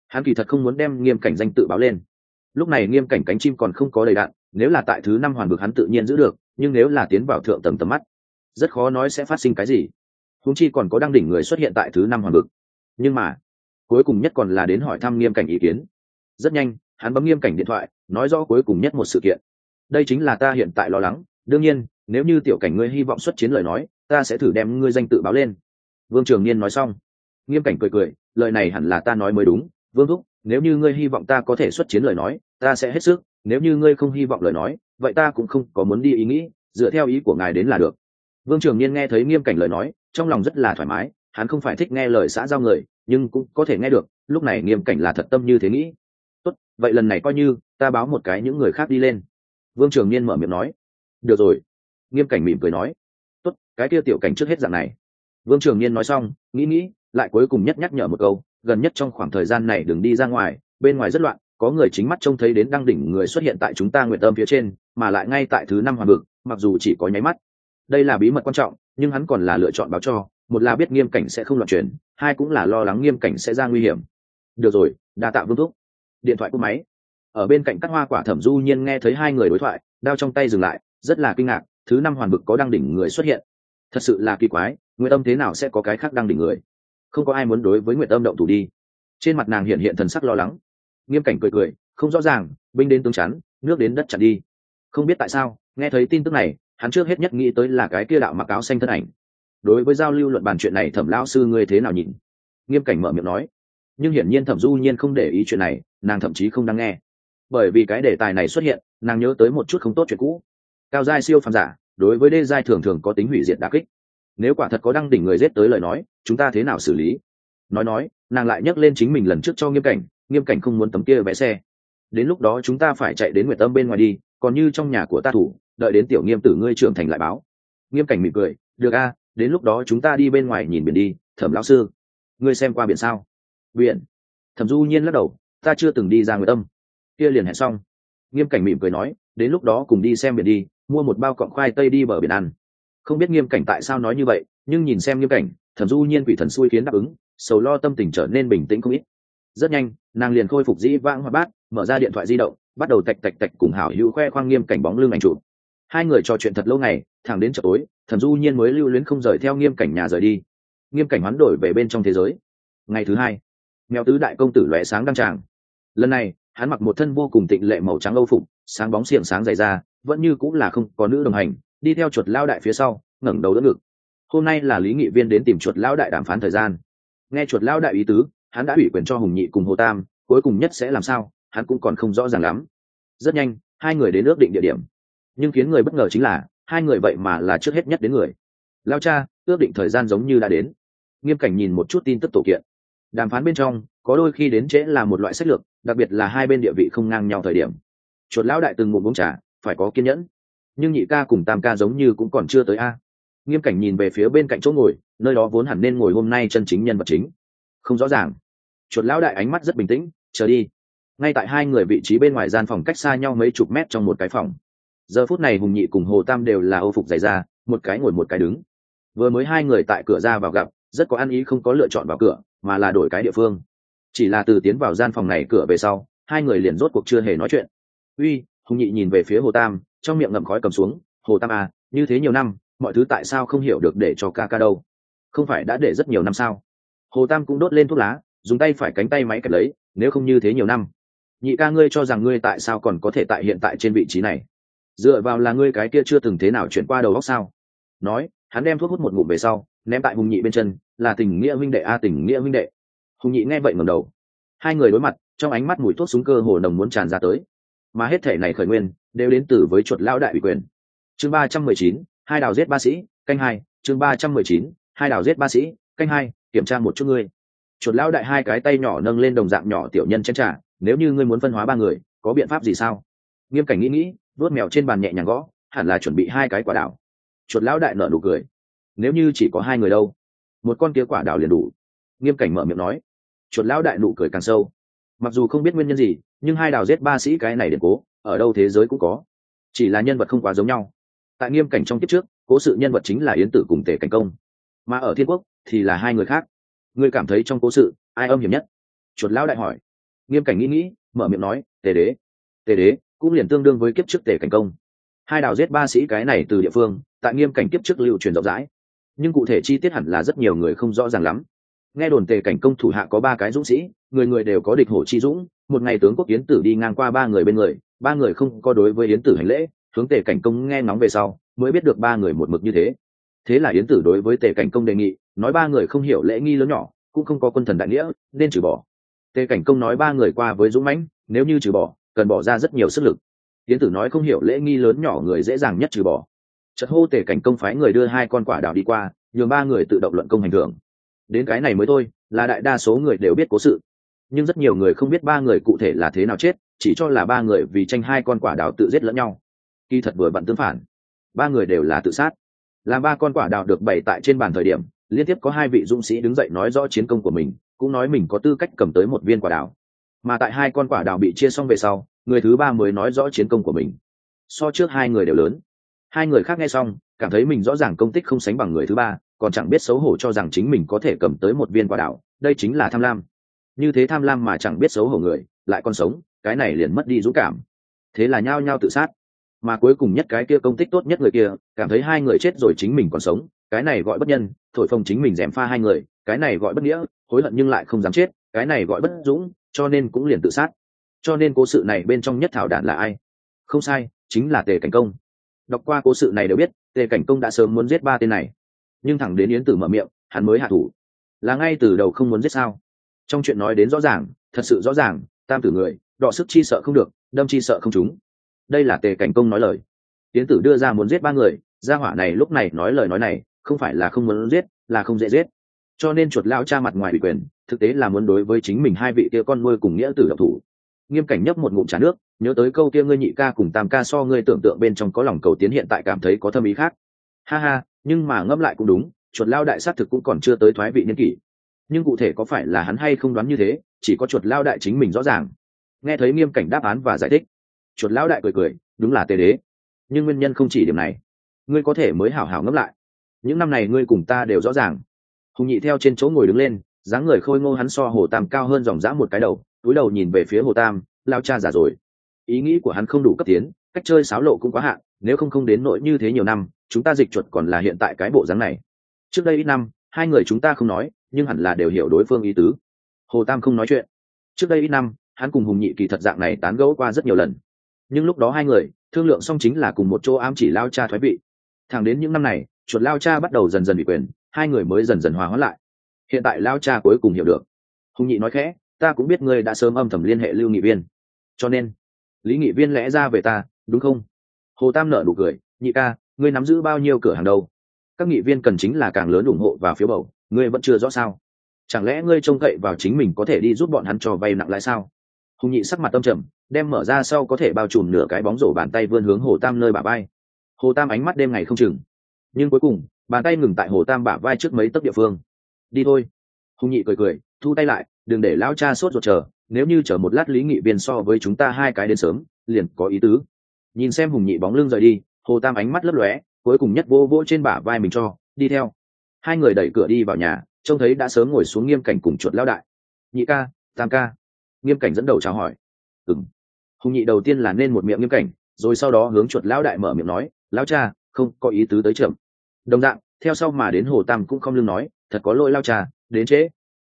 Speaker 1: Hắn kỳ thật không muốn đem Nghiêm Cảnh danh tự báo lên. Lúc này Nghiêm Cảnh cánh chim còn không có đầy đạn, nếu là tại thứ 5 hoàn vực hắn tự nhiên giữ được, nhưng nếu là tiến vào thượng tầng tầm mắt, rất khó nói sẽ phát sinh cái gì. Huống chi còn có đăng đỉnh người xuất hiện tại thứ 5 hoàn vực. Nhưng mà cuối cùng nhất còn là đến hỏi thăm Nghiêm Cảnh ý kiến. Rất nhanh hắn bấm Nghiêm Cảnh điện thoại, nói rõ cuối cùng nhất một sự kiện. Đây chính là ta hiện tại lo lắng, đương nhiên nếu như Tiểu Cảnh ngươi hy vọng xuất chiến lời nói, ta sẽ thử đem ngươi danh tự báo lên. Vương Trường Niên nói xong, Nghiêm Cảnh cười cười, lời này hẳn là ta nói mới đúng, Vương thúc, nếu như ngươi hy vọng ta có thể xuất chiến lời nói, ta sẽ hết sức, nếu như ngươi không hy vọng lời nói, vậy ta cũng không có muốn đi ý nghĩ, dựa theo ý của ngài đến là được. Vương Trường Niên nghe thấy Nghiêm Cảnh lời nói, trong lòng rất là thoải mái, hắn không phải thích nghe lời xã giao người, nhưng cũng có thể nghe được, lúc này Nghiêm Cảnh là thật tâm như thế nghĩ. Tốt, vậy lần này coi như ta báo một cái những người khác đi lên. Vương Trường Niên mở miệng nói. Được rồi. Nghiêm Cảnh mỉm cười nói. Tốt, cái kia Tiểu Cảnh trước hết dạng này. Vương Trường Niên nói xong, nghĩ lại cuối cùng nhắc nhở một câu, gần nhất trong khoảng thời gian này đừng đi ra ngoài, bên ngoài rất loạn, có người chính mắt trông thấy đến đăng đỉnh người xuất hiện tại chúng ta Nguyệt Âm phía trên, mà lại ngay tại thứ 5 hoàn vực, mặc dù chỉ có nháy mắt. Đây là bí mật quan trọng, nhưng hắn còn là lựa chọn báo cho, một là biết Nghiêm Cảnh sẽ không loạn chuyển, hai cũng là lo lắng Nghiêm Cảnh sẽ ra nguy hiểm. Được rồi, đa tạ Vương thúc. Điện thoại cúp máy. Ở bên cạnh Cắt Hoa Quả Thẩm Du Nhiên nghe thấy hai người đối thoại, đao trong tay dừng lại, rất là kinh ngạc, thứ 5 hoàn vực có đăng đỉnh người xuất hiện. Thật sự là kỳ quái, Nguyệt Âm thế nào sẽ có cái khác đăng đỉnh người? Không có ai muốn đối với Nguyệt Âm động thủ đi. Trên mặt nàng hiện thần sắc lo lắng. Nghiêm Cảnh cười, không rõ ràng, binh đến tướng chắn, nước đến đất chặn đi. Không biết tại sao, nghe thấy tin tức này, hắn trước hết nhất nghĩ tới là cái kia đạo mặc áo xanh thân ảnh. Đối với giao lưu luận bàn chuyện này, Thẩm lão sư ngươi thế nào nhìn? Nghiêm Cảnh mở miệng nói. Nhưng hiển nhiên Thẩm Du Nhiên không để ý chuyện này, nàng thậm chí không đang nghe. Bởi vì cái đề tài này xuất hiện, nàng nhớ tới một chút không tốt chuyện cũ. Cao giai siêu phàm giả, đối với đê giai thường thường có tính hủy diệt đả kích. Nếu quả thật có đăng đỉnh người giết tới lời nói, chúng ta thế nào xử lý? Nói, nàng lại nhắc lên chính mình lần trước cho Nghiêm Cảnh không muốn tấm kia vé xe. Đến lúc đó chúng ta phải chạy đến Nguyệt Âm bên ngoài đi, còn như trong nhà của ta thủ, đợi đến tiểu Nghiêm tử ngươi trưởng thành lại báo. Nghiêm Cảnh mỉm cười, được a, đến lúc đó chúng ta đi bên ngoài nhìn biển đi. Thẩm lão sư, ngươi xem qua biển sao? Biển? Thẩm Du Nhiên lắc đầu, ta chưa từng đi ra Nguyệt Âm. Kia liền hẹn xong. Nghiêm Cảnh mỉm cười nói, đến lúc đó cùng đi xem biển đi, mua một bao cọng khoai tây đi bờ biển ăn. Không biết Nghiêm Cảnh tại sao nói như vậy, nhưng nhìn xem Nghiêm Cảnh, Thẩm Du Nhiên quỷ thần xui khiến đáp ứng, sầu lo tâm tình trở nên bình tĩnh không ít. Rất nhanh nàng liền khôi phục dĩ vãng hoạt bát, mở ra điện thoại di động, bắt đầu tạch cùng hảo hữu khoe khoang Nghiêm Cảnh bóng lưng ảnh chụp. Hai người trò chuyện thật lâu ngày, thẳng đến chợ tối, Thẩm Du Nhiên mới lưu luyến không rời theo Nghiêm Cảnh nhà rời đi. Nghiêm Cảnh hoán đổi về bên trong thế giới. Ngày thứ hai, mèo tứ đại công tử lóe sáng đăng tràng. Lần này hắn mặc một thân vô cùng tịnh lệ màu trắng âu phục, sáng bóng xiềng sáng dày ra, vẫn như cũng là không có nữ đồng hành, đi theo chuột lao đại phía sau, ngẩng đầu đỡ ngực. Hôm nay là Lý Nghị Viên đến tìm chuột lao đại đàm phán thời gian. Nghe chuột lao đại ý tứ, hắn đã ủy quyền cho Hùng Nhị cùng Hồ Tam, cuối cùng nhất sẽ làm sao, hắn cũng còn không rõ ràng lắm. Rất nhanh, hai người đến ước định địa điểm, nhưng khiến người bất ngờ chính là hai người vậy mà là trước hết nhất đến người. Lao cha, ước định thời gian giống như đã đến. Nghiêm Cảnh nhìn một chút tin tức tổ kiện. Đàm phán bên trong có đôi khi đến trễ là một loại sách lược, đặc biệt là hai bên địa vị không ngang nhau thời điểm. Chuột lão đại từng ngụm uống trà, phải có kiên nhẫn, nhưng nhị ca cùng tam ca giống như cũng còn chưa tới a. Nghiêm Cảnh nhìn về phía bên cạnh chỗ ngồi, nơi đó vốn hẳn nên ngồi hôm nay chân chính nhân vật chính. Không rõ ràng. Chuột lão đại ánh mắt rất bình tĩnh, chờ đi. Ngay tại hai người vị trí bên ngoài gian phòng cách xa nhau mấy chục mét trong một cái phòng. Giờ phút này Hùng Nhị cùng Hồ Tam đều là âu phục dày da, một cái ngồi một cái đứng. Vừa mới hai người tại cửa ra vào gặp, rất có ăn ý không có lựa chọn vào cửa, mà là đổi cái địa phương. Chỉ là từ tiến vào gian phòng này cửa về sau, hai người liền rốt cuộc chưa hề nói chuyện. Uy, Hùng Nhị nhìn về phía Hồ Tam, trong miệng ngậm khói cầm xuống. Hồ Tam à, như thế nhiều năm, mọi thứ tại sao không hiểu được để cho ca ca đâu? Không phải đã để rất nhiều năm sao? Hồ Tam cũng đốt lên thuốc lá, dùng tay phải cánh tay máy kẹp lấy, nếu không như thế nhiều năm. Nhị ca ngươi cho rằng ngươi tại sao còn có thể tại hiện tại trên vị trí này? Dựa vào là ngươi cái kia chưa từng thế nào chuyển qua đầu óc sao? Nói, hắn đem thuốc hút một ngụm về sau, ném tại Hùng Nhị bên chân, là tình nghĩa huynh đệ a, tình nghĩa huynh đệ. Hùng Nhị nghe vậy ngẩng đầu. Hai người đối mặt, trong ánh mắt mùi thuốc súng cơ hồ nồng muốn tràn ra tới. Mà hết thể này khởi nguyên đều đến từ với chuột lão đại ủy quyền. Chương 319, hai đào giết ba sĩ, canh hai. Chương 319, hai đào giết ba sĩ, canh hai. Kiểm tra một chút ngươi. Chuột lão đại hai cái tay nhỏ nâng lên đồng dạng nhỏ tiểu nhân chén trà, nếu như ngươi muốn phân hóa ba người, có biện pháp gì sao? Nghiêm Cảnh nghĩ, vuốt mèo trên bàn nhẹ nhàng gõ, hẳn là chuẩn bị hai cái quả đào. Chuột lão đại nở nụ cười. Nếu như chỉ có hai người đâu? Một con kia quả đào liền đủ. Nghiêm Cảnh mở miệng nói. Chuột lão đại nụ cười càng sâu. Mặc dù không biết nguyên nhân gì, nhưng hai đào giết ba sĩ cái này điển cố, ở đâu thế giới cũng có. Chỉ là nhân vật không quá giống nhau. Tại Nghiêm Cảnh trong kiếp trước, cố sự nhân vật chính là Yến Tử cùng Tề Cảnh Công, mà ở Thiên Quốc thì là hai người khác. Ngươi cảm thấy trong cố sự ai âm hiểm nhất? Chuột lão đại hỏi. Nghiêm cảnh nghĩ mở miệng nói tề đế cũng liền tương đương với kiếp trước tề cảnh công. Hai đào giết ba sĩ cái này từ địa phương tại Nghiêm cảnh kiếp trước lưu truyền rộng rãi, nhưng cụ thể chi tiết hẳn là rất nhiều người không rõ ràng lắm. Nghe đồn tề cảnh công thủ hạ có ba cái dũng sĩ, người người đều có địch hổ chi dũng. Một ngày tướng quốc Yến Tử đi ngang qua ba người bên người, ba người không có đối với Yến Tử hành lễ, hướng tề cảnh công nghe ngóng về sau mới biết được ba người một mực như thế. Thế là Yến Tử đối với tề cảnh công đề nghị, nói ba người không hiểu lễ nghi lớn nhỏ, cũng không có quân thần đại nghĩa, nên trừ bỏ. Tề cảnh công nói ba người qua với dũng mãnh, nếu như trừ bỏ cần bỏ ra rất nhiều sức lực. Yến Tử nói không hiểu lễ nghi lớn nhỏ người dễ dàng nhất trừ bỏ. Chợt hô tề cảnh công phái người đưa hai con quả đào đi qua, nhường ba người tự động luận công hành thưởng. Đến cái này mới thôi, là đại đa số người đều biết cố sự, nhưng rất nhiều người không biết ba người cụ thể là thế nào chết, chỉ cho là ba người vì tranh hai con quả đào tự giết lẫn nhau. Kỳ thật vừa vặn tương phản, ba người đều là tự sát. Làm ba con quả đào được bày tại trên bàn thời điểm, liên tiếp có hai vị dũng sĩ đứng dậy nói rõ chiến công của mình, cũng nói mình có tư cách cầm tới một viên quả đào. Mà tại hai con quả đào bị chia xong về sau, người thứ ba mới nói rõ chiến công của mình. So trước hai người đều lớn. Hai người khác nghe xong cảm thấy mình rõ ràng công tích không sánh bằng người thứ ba, còn chẳng biết xấu hổ cho rằng chính mình có thể cầm tới một viên quả đào. Đây chính là tham lam. Như thế tham lam mà chẳng biết xấu hổ người lại còn sống, cái này liền mất đi dũng cảm. Thế là nhao nhao tự sát. Mà cuối cùng nhất cái kia công tích tốt nhất người kia cảm thấy hai người chết rồi chính mình còn sống, cái này gọi bất nhân, thổi phồng chính mình gièm pha hai người, cái này gọi bất nghĩa, hối hận nhưng lại không dám chết, cái này gọi bất dũng, cho nên cũng liền tự sát. Cho nên cố sự này bên trong nhất thảo đản là ai? Không sai, chính là Tề Cảnh Công. Đọc qua cố sự này đều biết Tề Cảnh Công đã sớm muốn giết ba tên này, nhưng thẳng đến Yến Tử mở miệng hắn mới hạ thủ. Là ngay từ đầu không muốn giết sao? Trong chuyện nói đến rõ ràng, thật sự rõ ràng, tam tử người đọ sức chi sợ không được, đâm chi sợ không trúng. Đây là Tề Cảnh Công nói lời. Yến Tử đưa ra muốn giết ba người, gia hỏa này lúc này nói lời nói này không phải là không muốn giết, là không dễ giết. Cho nên chuột lao cha mặt ngoài bị quyền, thực tế là muốn đối với chính mình hai vị kia con nuôi cùng nghĩa tử độc thủ. Nghiêm cảnh nhấp một ngụm trà nước, nhớ tới câu kia ngươi nhị ca cùng tam ca so ngươi tưởng tượng bên trong có lòng cầu tiến, hiện tại cảm thấy có thâm ý khác. Ha ha, nhưng mà ngẫm lại cũng đúng, chuột lao đại sát thực cũng còn chưa tới thoái vị niên kỷ. Nhưng cụ thể có phải là hắn hay không đoán như thế, chỉ có chuột lao đại chính mình rõ ràng. Nghe thấy Nghiêm cảnh đáp án và giải thích, chuột lao đại cười cười, đúng là Tề đế, nhưng nguyên nhân không chỉ điểm này, ngươi có thể mới hảo hảo ngẫm lại. Những năm này ngươi cùng ta đều rõ ràng. Hùng nhị theo trên chỗ ngồi đứng lên, dáng người khôi ngô, hắn so Hồ Tam cao hơn dòng dã một cái đầu, túi đầu nhìn về phía Hồ Tam, lao cha già rồi. Ý nghĩ của hắn không đủ cấp tiến, cách chơi xáo lộ cũng quá hạn, nếu không đến nỗi như thế nhiều năm, chúng ta dịch chuột còn là hiện tại cái bộ dáng này. Trước đây ít năm, hai người chúng ta không nói, nhưng hẳn là đều hiểu đối phương ý tứ. Hồ Tam không nói chuyện. Trước đây ít năm, hắn cùng Hùng nhị kỳ thật dạng này tán gẫu qua rất nhiều lần, nhưng lúc đó hai người thương lượng xong chính là cùng một chỗ ám chỉ lao cha thoái vị. Thẳng đến những năm này, chuột lao cha bắt đầu dần dần bị quyền, hai người mới dần dần hòa hóa lại. Hiện tại lao cha cuối cùng hiểu được. Hùng nhị nói khẽ, ta cũng biết ngươi đã sớm âm thầm liên hệ Lưu Nghị Viên, cho nên Lý Nghị Viên lẽ ra về ta, đúng không? Hồ Tam nở nụ cười, nhị ca, ngươi nắm giữ bao nhiêu cửa hàng đâu? Các nghị viên cần chính là càng lớn ủng hộ và phiếu bầu, ngươi vẫn chưa rõ sao? Chẳng lẽ ngươi trông cậy vào chính mình có thể đi giúp bọn hắn cho vay nặng lãi sao? Hùng nhị sắc mặt tâm trầm, đem mở ra sau có thể bao trùm nửa cái bóng rổ bàn tay vươn hướng Hồ Tam nơi bả vai. Hồ Tam ánh mắt đêm ngày không chừng, nhưng cuối cùng bàn tay ngừng tại Hồ Tam bả vai trước mấy tấc địa phương. Đi thôi. Hùng nhị cười cười, thu tay lại, đừng để lão cha sốt ruột chờ, nếu như chờ một lát Lý Nghị Viên so với chúng ta hai cái đến sớm, liền có ý tứ. Nhìn xem Hùng nhị bóng lưng rời đi, Hồ Tam ánh mắt lấp lóe, cuối cùng nhất vô vô trên bả vai mình cho đi theo. Hai người đẩy cửa đi vào nhà, trông thấy đã sớm ngồi xuống Nghiêm cảnh cùng chuột lão đại. Nhị ca, Tam ca. Nghiêm cảnh dẫn đầu chào hỏi. Hùng nhị đầu tiên là nên một miệng Nghiêm cảnh, rồi sau đó hướng chuột lão đại mở miệng nói, lão cha không có ý tứ tới chậm. Đồng dạng theo sau mà đến Hồ Tam cũng không lưng nói, thật có lỗi lão cha, đến trễ.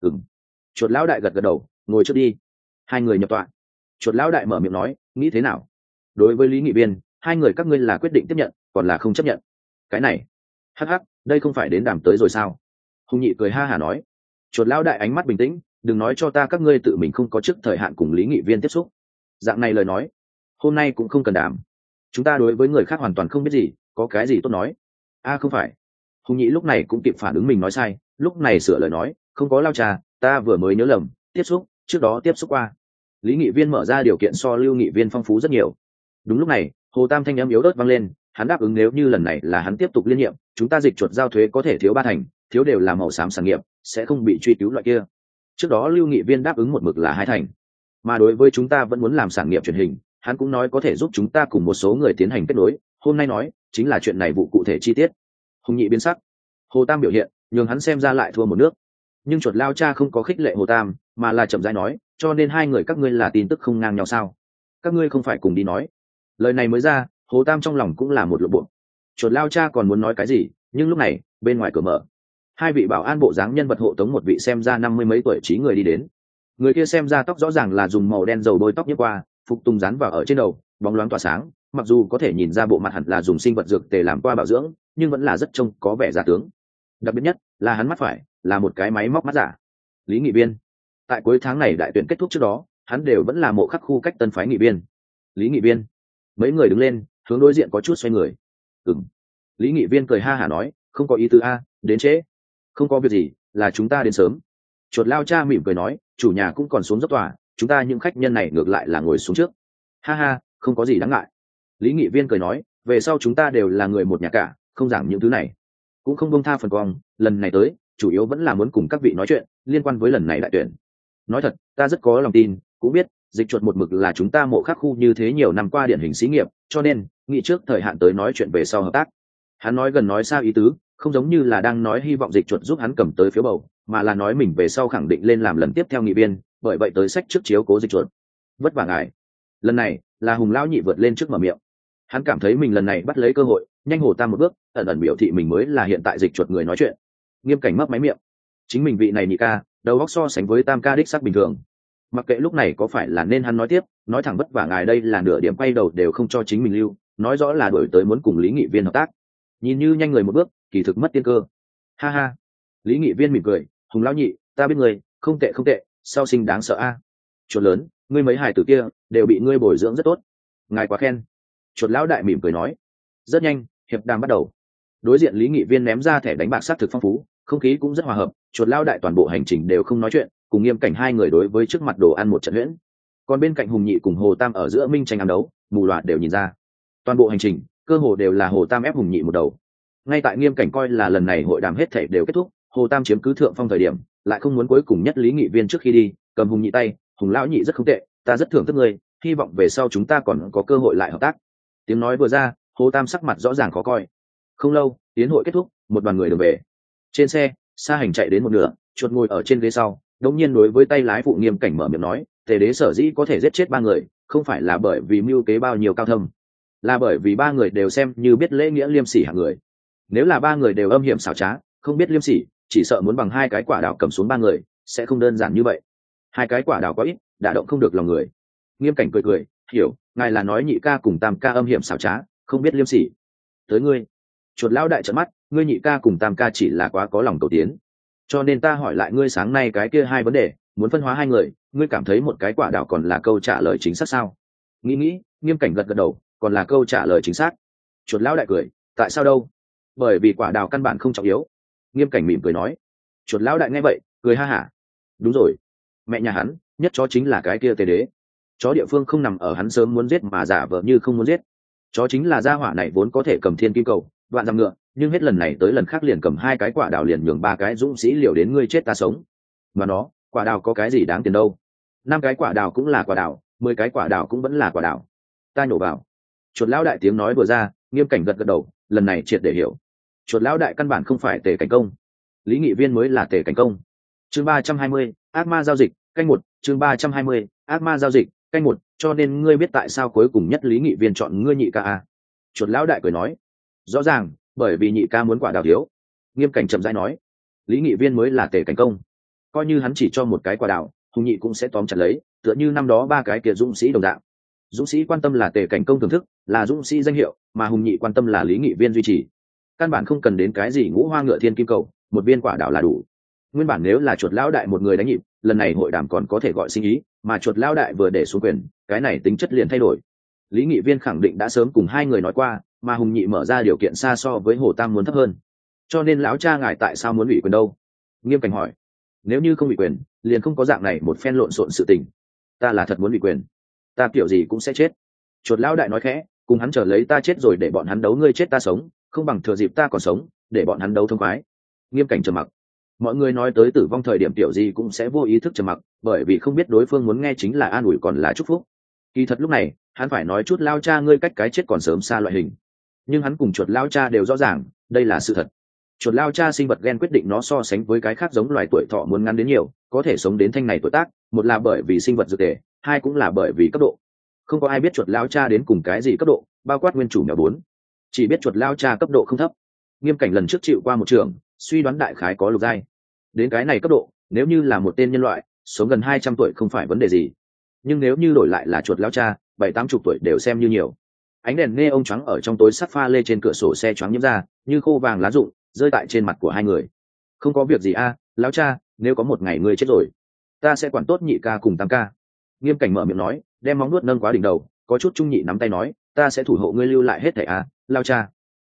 Speaker 1: Chuột lão đại gật gật đầu, ngồi trước đi. Hai người nhập tọa. Chuột lão đại mở miệng nói, nghĩ thế nào? Đối với Lý Nghị Viên, hai người các ngươi là quyết định tiếp nhận còn là không chấp nhận? Cái này hắc hắc, đây không phải đến đàm tới rồi sao? Hùng nhị cười ha hả nói. Chuột lão đại ánh mắt bình tĩnh, đừng nói cho ta các ngươi tự mình không có trước thời hạn cùng Lý Nghị Viên tiếp xúc. Dạng này lời nói hôm nay cũng không cần đàm, chúng ta đối với người khác hoàn toàn không biết gì, có cái gì tốt nói. Không phải. Hùng nhị lúc này cũng kịp phản ứng mình nói sai, lúc này sửa lời nói, không có lao trà, ta vừa mới nhớ lầm, tiếp xúc trước đó tiếp xúc qua. Lý Nghị Viên mở ra điều kiện so Lưu Nghị Viên phong phú rất nhiều. Đúng lúc này Hồ Tam thanh âm yếu ớt vang lên, hắn đáp ứng nếu như lần này là hắn tiếp tục liên nhiệm, chúng ta dịch chuột giao thuế có thể thiếu 3 thành, thiếu đều là màu xám sản nghiệp, sẽ không bị truy cứu loại kia. Trước đó Lưu Nghị Viên đáp ứng một mực là 2 thành, mà đối với chúng ta vẫn muốn làm sản nghiệp truyền hình, hắn cũng nói có thể giúp chúng ta cùng một số người tiến hành kết nối, hôm nay nói chính là chuyện này vụ cụ thể chi tiết. Hùng nhị biến sắc. Hồ Tam biểu hiện nhường hắn xem ra lại thua một nước, nhưng chuột lao cha không có khích lệ Hồ Tam, mà là chậm rãi nói, cho nên hai người các ngươi là tin tức không ngang nhau sao? Các ngươi không phải cùng đi nói? Lời này mới ra, Hồ Tam trong lòng cũng là một lộ bộ. Chuột lao cha còn muốn nói cái gì, nhưng lúc này bên ngoài cửa mở, hai vị bảo an bộ dáng nhân vật hộ tống một vị xem ra 50 mấy tuổi trí người đi đến. Người kia xem ra tóc rõ ràng là dùng màu đen dầu bôi tóc nhấp qua, phục tùng dán vào ở trên đầu, bóng loáng tỏa sáng, mặc dù có thể nhìn ra bộ mặt hẳn là dùng sinh vật dược tề làm qua bảo dưỡng, nhưng vẫn là rất trông có vẻ giả tướng. Đặc biệt nhất là hắn mắt phải là một cái máy móc mắt giả. Lý Nghị Viên. Tại cuối tháng này đại tuyển kết thúc trước đó, hắn đều vẫn là mộ khắc khu cách tân phái nghị viên. Lý Nghị Viên. Mấy người đứng lên, hướng đối diện có chút xoay người. Lý Nghị Viên cười ha hả nói, không có ý tứ a, đến trễ. Không có việc gì, là chúng ta đến sớm. Chuột lao cha mỉm cười nói, chủ nhà cũng còn xuống dốc tòa, chúng ta những khách nhân này ngược lại là ngồi xuống trước. Ha ha, không có gì đáng ngại. Lý Nghị Viên cười nói, về sau chúng ta đều là người một nhà cả, không giảng những thứ này, cũng không bông tha phần cong. Lần này tới chủ yếu vẫn là muốn cùng các vị nói chuyện liên quan với lần này đại tuyển. Nói thật, ta rất có lòng tin, cũng biết Dịch Chuột một mực là chúng ta mộ khắc khu như thế nhiều năm qua điển hình xí nghiệp, cho nên nghĩ trước thời hạn tới nói chuyện về sau hợp tác. Hắn nói gần nói xa ý tứ, không giống như là đang nói hy vọng Dịch Chuột giúp hắn cầm tới phiếu bầu, mà là nói mình về sau khẳng định lên làm lần tiếp theo nghị viên, bởi vậy tới sách trước chiếu cố Dịch Chuột. Vất vả ngài. Lần này là Hùng lão nhị vượt lên trước mở miệng. Hắn cảm thấy mình lần này bắt lấy cơ hội, nhanh Hồ Tam một bước, ẩn ẩn biểu thị mình mới là hiện tại Dịch Chuột người nói chuyện. Nghiêm Cảnh mấp máy miệng. Chính mình vị này nhị ca, đầu óc so sánh với Tam ca đích sắc bình thường. Mặc kệ lúc này có phải là nên hắn nói tiếp, nói thẳng vất vả ngài đây là nửa điểm quay đầu đều không cho chính mình lưu, nói rõ là đổi tới muốn cùng Lý Nghị Viên hợp tác. Nhìn như nhanh người một bước, kỳ thực mất tiên cơ. Ha ha. Lý Nghị Viên mỉm cười, Hùng lão nhị, ta biết người, không tệ không tệ, sau sinh đáng sợ a. Chuột lớn, ngươi mấy hài tử kia đều bị ngươi bồi dưỡng rất tốt. Ngài quá khen. Chuột lão đại mỉm cười nói. Rất nhanh, hiệp đàm bắt đầu. Đối diện Lý Nghị Viên ném ra thẻ đánh bạc sát thực phong phú, không khí cũng rất hòa hợp. Chuột lão đại toàn bộ hành trình đều không nói chuyện, cùng Nghiêm Cảnh hai người đối với trước mặt đồ ăn một trận huyễn. Còn bên cạnh Hùng nhị cùng Hồ Tam ở giữa minh tranh ám đấu, mù loạt đều nhìn ra. Toàn bộ hành trình cơ hồ đều là Hồ Tam ép Hùng nhị một đầu. Ngay tại Nghiêm Cảnh coi là lần này hội đàm hết thảy đều kết thúc, Hồ Tam chiếm cứ thượng phong thời điểm, lại không muốn cuối cùng nhất Lý Nghị Viên trước khi đi cầm Hùng nhị tay, Hùng lão nhị rất không tệ, ta rất thưởng thức ngươi, hy vọng về sau chúng ta còn có cơ hội lại hợp tác. Tiếng nói vừa ra, Hồ Tam sắc mặt rõ ràng khó coi. Không lâu, tiến hội kết thúc, một đoàn người đường về. Trên xe, xa hành chạy đến một nửa, chuột ngồi ở trên ghế sau, đống nhiên đối với tay lái phụ Nghiêm Cảnh mở miệng nói, Tề đế sở dĩ có thể giết chết ba người, không phải là bởi vì mưu kế bao nhiêu cao thâm, là bởi vì ba người đều xem như biết lễ nghĩa liêm sỉ hạng người. Nếu là ba người đều âm hiểm xảo trá, không biết liêm sỉ, chỉ sợ muốn bằng hai cái quả đào cầm xuống ba người, sẽ không đơn giản như vậy. Hai cái quả đào có ít, đả động không được lòng người. Nghiêm Cảnh cười cười, hiểu, ngài là nói nhị ca cùng tam ca âm hiểm xảo trá, không biết liêm sỉ. Tới ngươi. Chuột lão đại trợn mắt, ngươi nhị ca cùng tam ca chỉ là quá có lòng cầu tiến, cho nên ta hỏi lại ngươi sáng nay cái kia hai vấn đề, muốn phân hóa hai người, ngươi cảm thấy một cái quả đào còn là câu trả lời chính xác sao? Nghĩ, Nghiêm Cảnh gật gật đầu, còn là câu trả lời chính xác. Chuột lão đại cười, tại sao đâu? Bởi vì quả đào căn bản không trọng yếu. Nghiêm Cảnh mỉm cười nói. Chuột lão đại nghe vậy cười ha hả. Đúng rồi, mẹ nhà hắn nhất chó chính là cái kia Tề đế. Chó địa phương không nằm ở hắn sớm muốn giết mà giả vờ như không muốn giết. Chó chính là gia hỏa này vốn có thể cầm thiên kim cầu vạn dặm ngựa, nhưng hết lần này tới lần khác liền cầm hai cái quả đào liền nhường ba cái dũng sĩ liều đến ngươi chết ta sống. Mà nó, quả đào có cái gì đáng tiền đâu? 5 cái quả đào cũng là quả đào, 10 cái quả đào cũng vẫn là quả đào. Ta nhổ vào. Chuột lão đại tiếng nói vừa ra, Nghiêm Cảnh gật gật đầu, lần này triệt để hiểu. Chuột lão đại căn bản không phải Tề Cảnh Công, Lý Nghị Viên mới là Tề Cảnh Công. Chương 320, ác ma giao dịch, canh 1, chương 320, ác ma giao dịch, canh 1, cho nên ngươi biết tại sao cuối cùng nhất Lý Nghị Viên chọn ngươi nhị ca à? Chuột lão đại cười nói, rõ ràng, bởi vì nhị ca muốn quả đào thiếu. Nghiêm Cảnh chậm rãi nói, Lý Nghị Viên mới là Tề Cảnh Công, coi như hắn chỉ cho một cái quả đào, Hùng nhị cũng sẽ tóm chặt lấy, tựa như năm đó ba cái kia dũng sĩ đồng dạng. Dũng sĩ quan tâm là Tề Cảnh Công thưởng thức, là dũng sĩ danh hiệu, mà Hùng nhị quan tâm là Lý Nghị Viên duy trì. Căn bản không cần đến cái gì ngũ hoa ngựa thiên kim cầu, một viên quả đào là đủ. Nguyên bản nếu là chuột lão đại một người đánh nhịp, lần này hội đàm còn có thể gọi sinh ý, mà chuột lão đại vừa để xuống quyền, cái này tính chất liền thay đổi. Lý Nghị Viên khẳng định đã sớm cùng hai người nói qua, mà Hùng nhị mở ra điều kiện xa so với Hồ Tam muốn thấp hơn. Cho nên lão cha ngài tại sao muốn ủy quyền đâu? Nghiêm Cảnh hỏi. Nếu như không ủy quyền, liền không có dạng này một phen lộn xộn sự tình. Ta là thật muốn ủy quyền, ta kiểu gì cũng sẽ chết. Chuột lão đại nói khẽ, cùng hắn chờ lấy ta chết rồi để bọn hắn đấu ngươi chết ta sống, không bằng thừa dịp ta còn sống, để bọn hắn đấu thông khoái. Nghiêm Cảnh trầm mặc. Mọi người nói tới tử vong thời điểm tiểu gì cũng sẽ vô ý thức trầm mặc, bởi vì không biết đối phương muốn nghe chính là an ủi còn là chúc phúc. Kỳ thật lúc này hắn phải nói chút lao cha ngươi cách cái chết còn sớm xa loại hình, nhưng hắn cùng chuột lao cha đều rõ ràng đây là sự thật. Chuột lao cha sinh vật gen quyết định nó so sánh với cái khác giống loài tuổi thọ muốn ngắn đến nhiều, có thể sống đến thanh này tuổi tác, một là bởi vì sinh vật dược thể, hai cũng là bởi vì cấp độ. Không có ai biết chuột lao cha đến cùng cái gì cấp độ, bao quát nguyên chủ mèo 4. Chỉ biết chuột lao cha cấp độ không thấp. Nghiêm Cảnh lần trước chịu qua một trường, suy đoán đại khái có lục giai. Đến cái này cấp độ, nếu như là một tên nhân loại, sống gần 200 tuổi không phải vấn đề gì. Nhưng nếu như đổi lại là chuột lao cha, 7-80 tuổi đều xem như nhiều. Ánh đèn nghe ông choáng ở trong tối sắt pha lê trên cửa sổ xe choáng nhiễm ra, như khô vàng lá rụng, rơi tại trên mặt của hai người. Không có việc gì a, lão cha, nếu có một ngày ngươi chết rồi, ta sẽ quản tốt nhị ca cùng tam ca. Nghiêm Cảnh mở miệng nói, đem móng nuốt nâng quá đỉnh đầu, có chút trung nhị nắm tay nói, ta sẽ thủ hộ ngươi lưu lại hết thảy a, lão cha.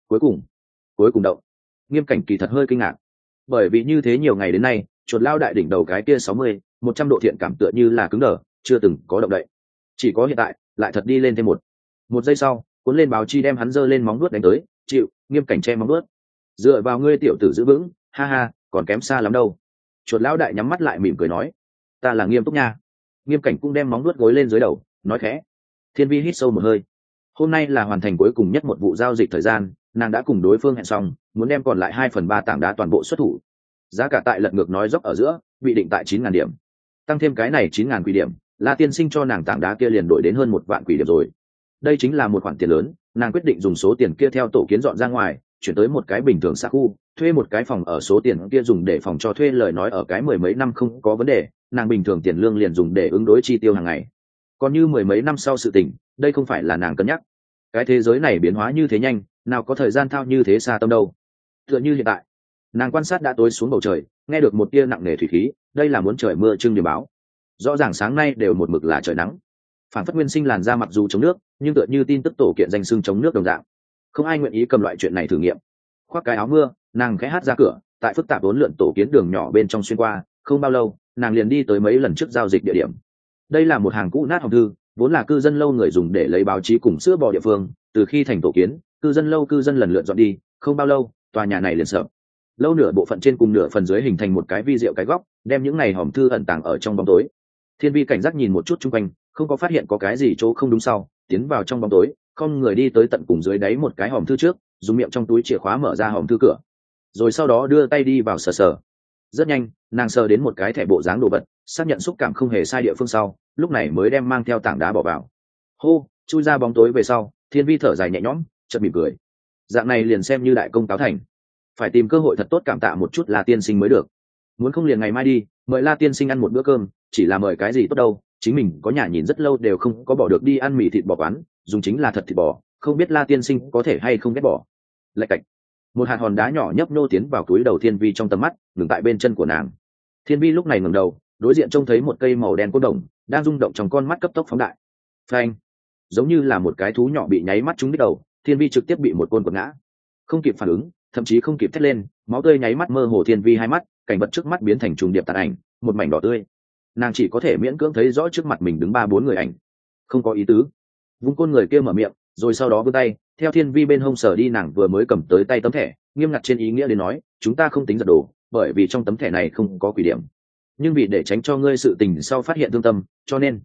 Speaker 1: Cuối cùng động. Nghiêm Cảnh kỳ thật hơi kinh ngạc, bởi vì như thế nhiều ngày đến nay, chuột lao đại đỉnh đầu cái kia 60-100 độ thiện cảm tựa như là cứng đờ, chưa từng có động đậy. Chỉ có hiện tại, lại thật đi lên thêm một giây sau, cuốn lên báo chi đem hắn giơ lên móng nuốt đánh tới, chịu. Nghiêm Cảnh che móng nuốt, dựa vào ngươi tiểu tử giữ vững, ha ha, còn kém xa lắm đâu. Chuột lão đại nhắm mắt lại mỉm cười nói, ta là nghiêm túc nha. Nghiêm Cảnh cũng đem móng nuốt gối lên dưới đầu, nói khẽ. Thiên Vi hít sâu một hơi. Hôm nay là hoàn thành cuối cùng nhất một vụ giao dịch thời gian, nàng đã cùng đối phương hẹn xong, muốn đem còn lại 2/3 tảng đá toàn bộ xuất thủ. Giá cả tại lật ngược nói dốc ở giữa, bị định tại 9.000 điểm. Tăng thêm cái này 9.000 quỷ điểm, La Tiên Sinh cho nàng tảng đá kia liền đổi đến hơn 1 vạn quỷ điểm rồi. Đây chính là một khoản tiền lớn, nàng quyết định dùng số tiền kia theo tổ kiến dọn ra ngoài, chuyển tới một cái bình thường xã khu, thuê một cái phòng ở, số tiền kia dùng để phòng cho thuê lời nói ở cái 10 mấy năm không có vấn đề, nàng bình thường tiền lương liền dùng để ứng đối chi tiêu hàng ngày. Còn như 10 mấy năm sau sự tình, đây không phải là nàng cân nhắc. Cái thế giới này biến hóa như thế nhanh, nào có thời gian thao như thế xa tâm đâu. Tựa như hiện tại, nàng quan sát đã tối xuống bầu trời, nghe được một tia nặng nề thủy khí, đây là muốn trời mưa trưng điểm báo. Rõ ràng sáng nay đều một mực là trời nắng. Phản phất nguyên sinh làn da mặc dù chống nước, nhưng tựa như tin tức tổ kiện danh xưng chống nước đồng dạng. Không ai nguyện ý cầm loại chuyện này thử nghiệm. Khoác cái áo mưa, nàng khẽ hát ra cửa, tại phức tạp uốn lượn tổ kiến đường nhỏ bên trong xuyên qua, không bao lâu, nàng liền đi tới mấy lần trước giao dịch địa điểm. Đây là một hàng cũ nát hòm thư, vốn là cư dân lâu người dùng để lấy báo chí cùng sữa bò địa phương, từ khi thành tổ kiến, cư dân lần lượt dọn đi, không bao lâu, tòa nhà này liền sập. Lâu nửa bộ phận trên cùng nửa phần dưới hình thành một cái vi diệu cái góc, đem những này hòm thư ẩn tàng ở trong bóng tối. Thiên Vi cảnh giác nhìn một chút xung quanh, không có phát hiện có cái gì chỗ không đúng, sau tiến vào trong bóng tối, không người đi tới tận cùng dưới đáy một cái hòm thư trước, dùng miệng trong túi chìa khóa mở ra hòm thư cửa, rồi sau đó đưa tay đi vào sờ. Rất nhanh, nàng sờ đến một cái thẻ bộ dáng đồ vật, xác nhận xúc cảm không hề sai địa phương sau, lúc này mới đem mang theo tảng đá bỏ vào. Hô, chui ra bóng tối về sau, Thiên Vi thở dài nhẹ nhõm, chợt mỉm cười. Dạng này liền xem như đại công cáo thành. Phải tìm cơ hội thật tốt cảm tạ một chút La Tiên Sinh mới được. Muốn không liền ngày mai đi, mời La Tiên Sinh ăn một bữa cơm, chỉ là mời cái gì tốt đâu, chính mình có nhà nhìn rất lâu đều không có bỏ được đi ăn mì thịt bò quán, dùng chính là thật thịt bò, không biết La Tiên Sinh có thể hay không ghét bỏ. Lạch cạch, một hạt hòn đá nhỏ nhấp nhô tiến vào túi đầu Thiên Vi trong tầm mắt, ngừng tại bên chân của nàng. Thiên Vi lúc này ngẩng đầu, đối diện trông thấy một cây màu đen côn đồng đang rung động trong con mắt cấp tốc phóng đại. Phanh, giống như là một cái thú nhỏ bị nháy mắt trúng đích đầu, Thiên Vi trực tiếp bị một côn quật ngã, không kịp phản ứng, thậm chí không kịp thét lên, máu tươi nháy mắt mơ hồ Thiên Vi hai mắt, cảnh vật trước mắt biến thành trùng điệp tàn ảnh, một mảnh đỏ tươi. Nàng chỉ có thể miễn cưỡng thấy rõ trước mặt mình đứng 3-4 người ảnh. Không có ý tứ. Vung côn người kia mở miệng, rồi sau đó vươn tay, theo Thiên Vi bên hông sờ đi nàng vừa mới cầm tới tay tấm thẻ, nghiêm ngặt trên ý nghĩa đến nói, chúng ta không tính giật đồ, bởi vì trong tấm thẻ này không có quỷ điểm. Nhưng vì để tránh cho ngươi sự tình sau phát hiện thương tâm, cho nên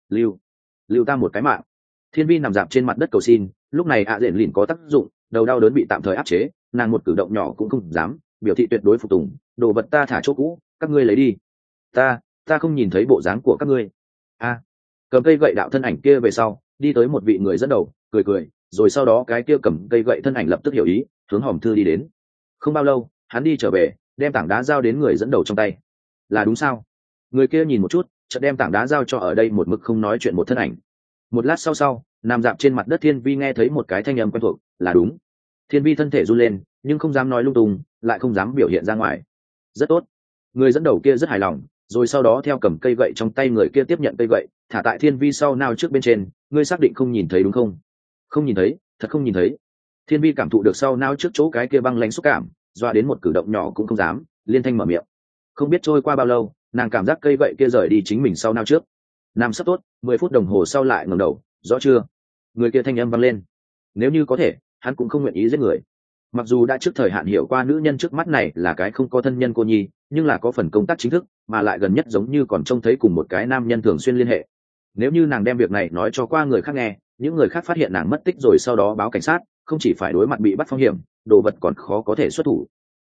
Speaker 1: lưu ta một cái mạng. Thiên Vi nằm dạp trên mặt đất cầu xin, lúc này ạ dện lìn có tác dụng, đầu đau đớn bị tạm thời áp chế, nàng một cử động nhỏ cũng không dám, biểu thị tuyệt đối phục tùng. Đồ vật ta thả chỗ cũ, các ngươi lấy đi. Ta không nhìn thấy bộ dáng của các ngươi. Cầm cây gậy đạo thân ảnh kia về sau, đi tới một vị người dẫn đầu, cười, rồi sau đó cái kia cầm cây gậy thân ảnh lập tức hiểu ý, hướng hòm thư đi đến. Không bao lâu, hắn đi trở về, đem tảng đá giao đến người dẫn đầu trong tay. Là đúng sao? Người kia nhìn một chút, chợt đem tảng đá giao cho ở đây một mực không nói chuyện một thân ảnh. Một lát sau, nằm dạp trên mặt đất Thiên Vi nghe thấy một cái thanh âm quen thuộc, là đúng. Thiên Vi thân thể run lên, nhưng không dám nói lung tung, lại không dám biểu hiện ra ngoài. Rất tốt. Người dẫn đầu kia rất hài lòng, rồi sau đó theo cầm cây gậy trong tay người kia tiếp nhận cây gậy, thả tại Thiên Vi sau nao trước bên trên. Ngươi xác định không nhìn thấy đúng không? Không nhìn thấy, thật không nhìn thấy. Thiên Vi cảm thụ được sau nao trước chỗ cái kia băng lãnh xúc cảm, doa đến một cử động nhỏ cũng không dám, liên thanh mở miệng. Không biết trôi qua bao lâu, nàng cảm giác cây gậy kia rời đi chính mình sau nao trước. Nam sắp tốt, 10 phút đồng hồ sau lại ngẩng đầu, rõ chưa? Người kia thanh âm vang lên. Nếu như có thể, hắn cũng không nguyện ý giết người. Mặc dù đã trước thời hạn hiểu qua nữ nhân trước mắt này là cái không có thân nhân cô nhi, nhưng là có phần công tác chính thức, mà lại gần nhất giống như còn trông thấy cùng một cái nam nhân thường xuyên liên hệ. Nếu như nàng đem việc này nói cho qua người khác nghe, những người khác phát hiện nàng mất tích rồi sau đó báo cảnh sát, không chỉ phải đối mặt bị bắt phong hiểm, đồ vật còn khó có thể xuất thủ.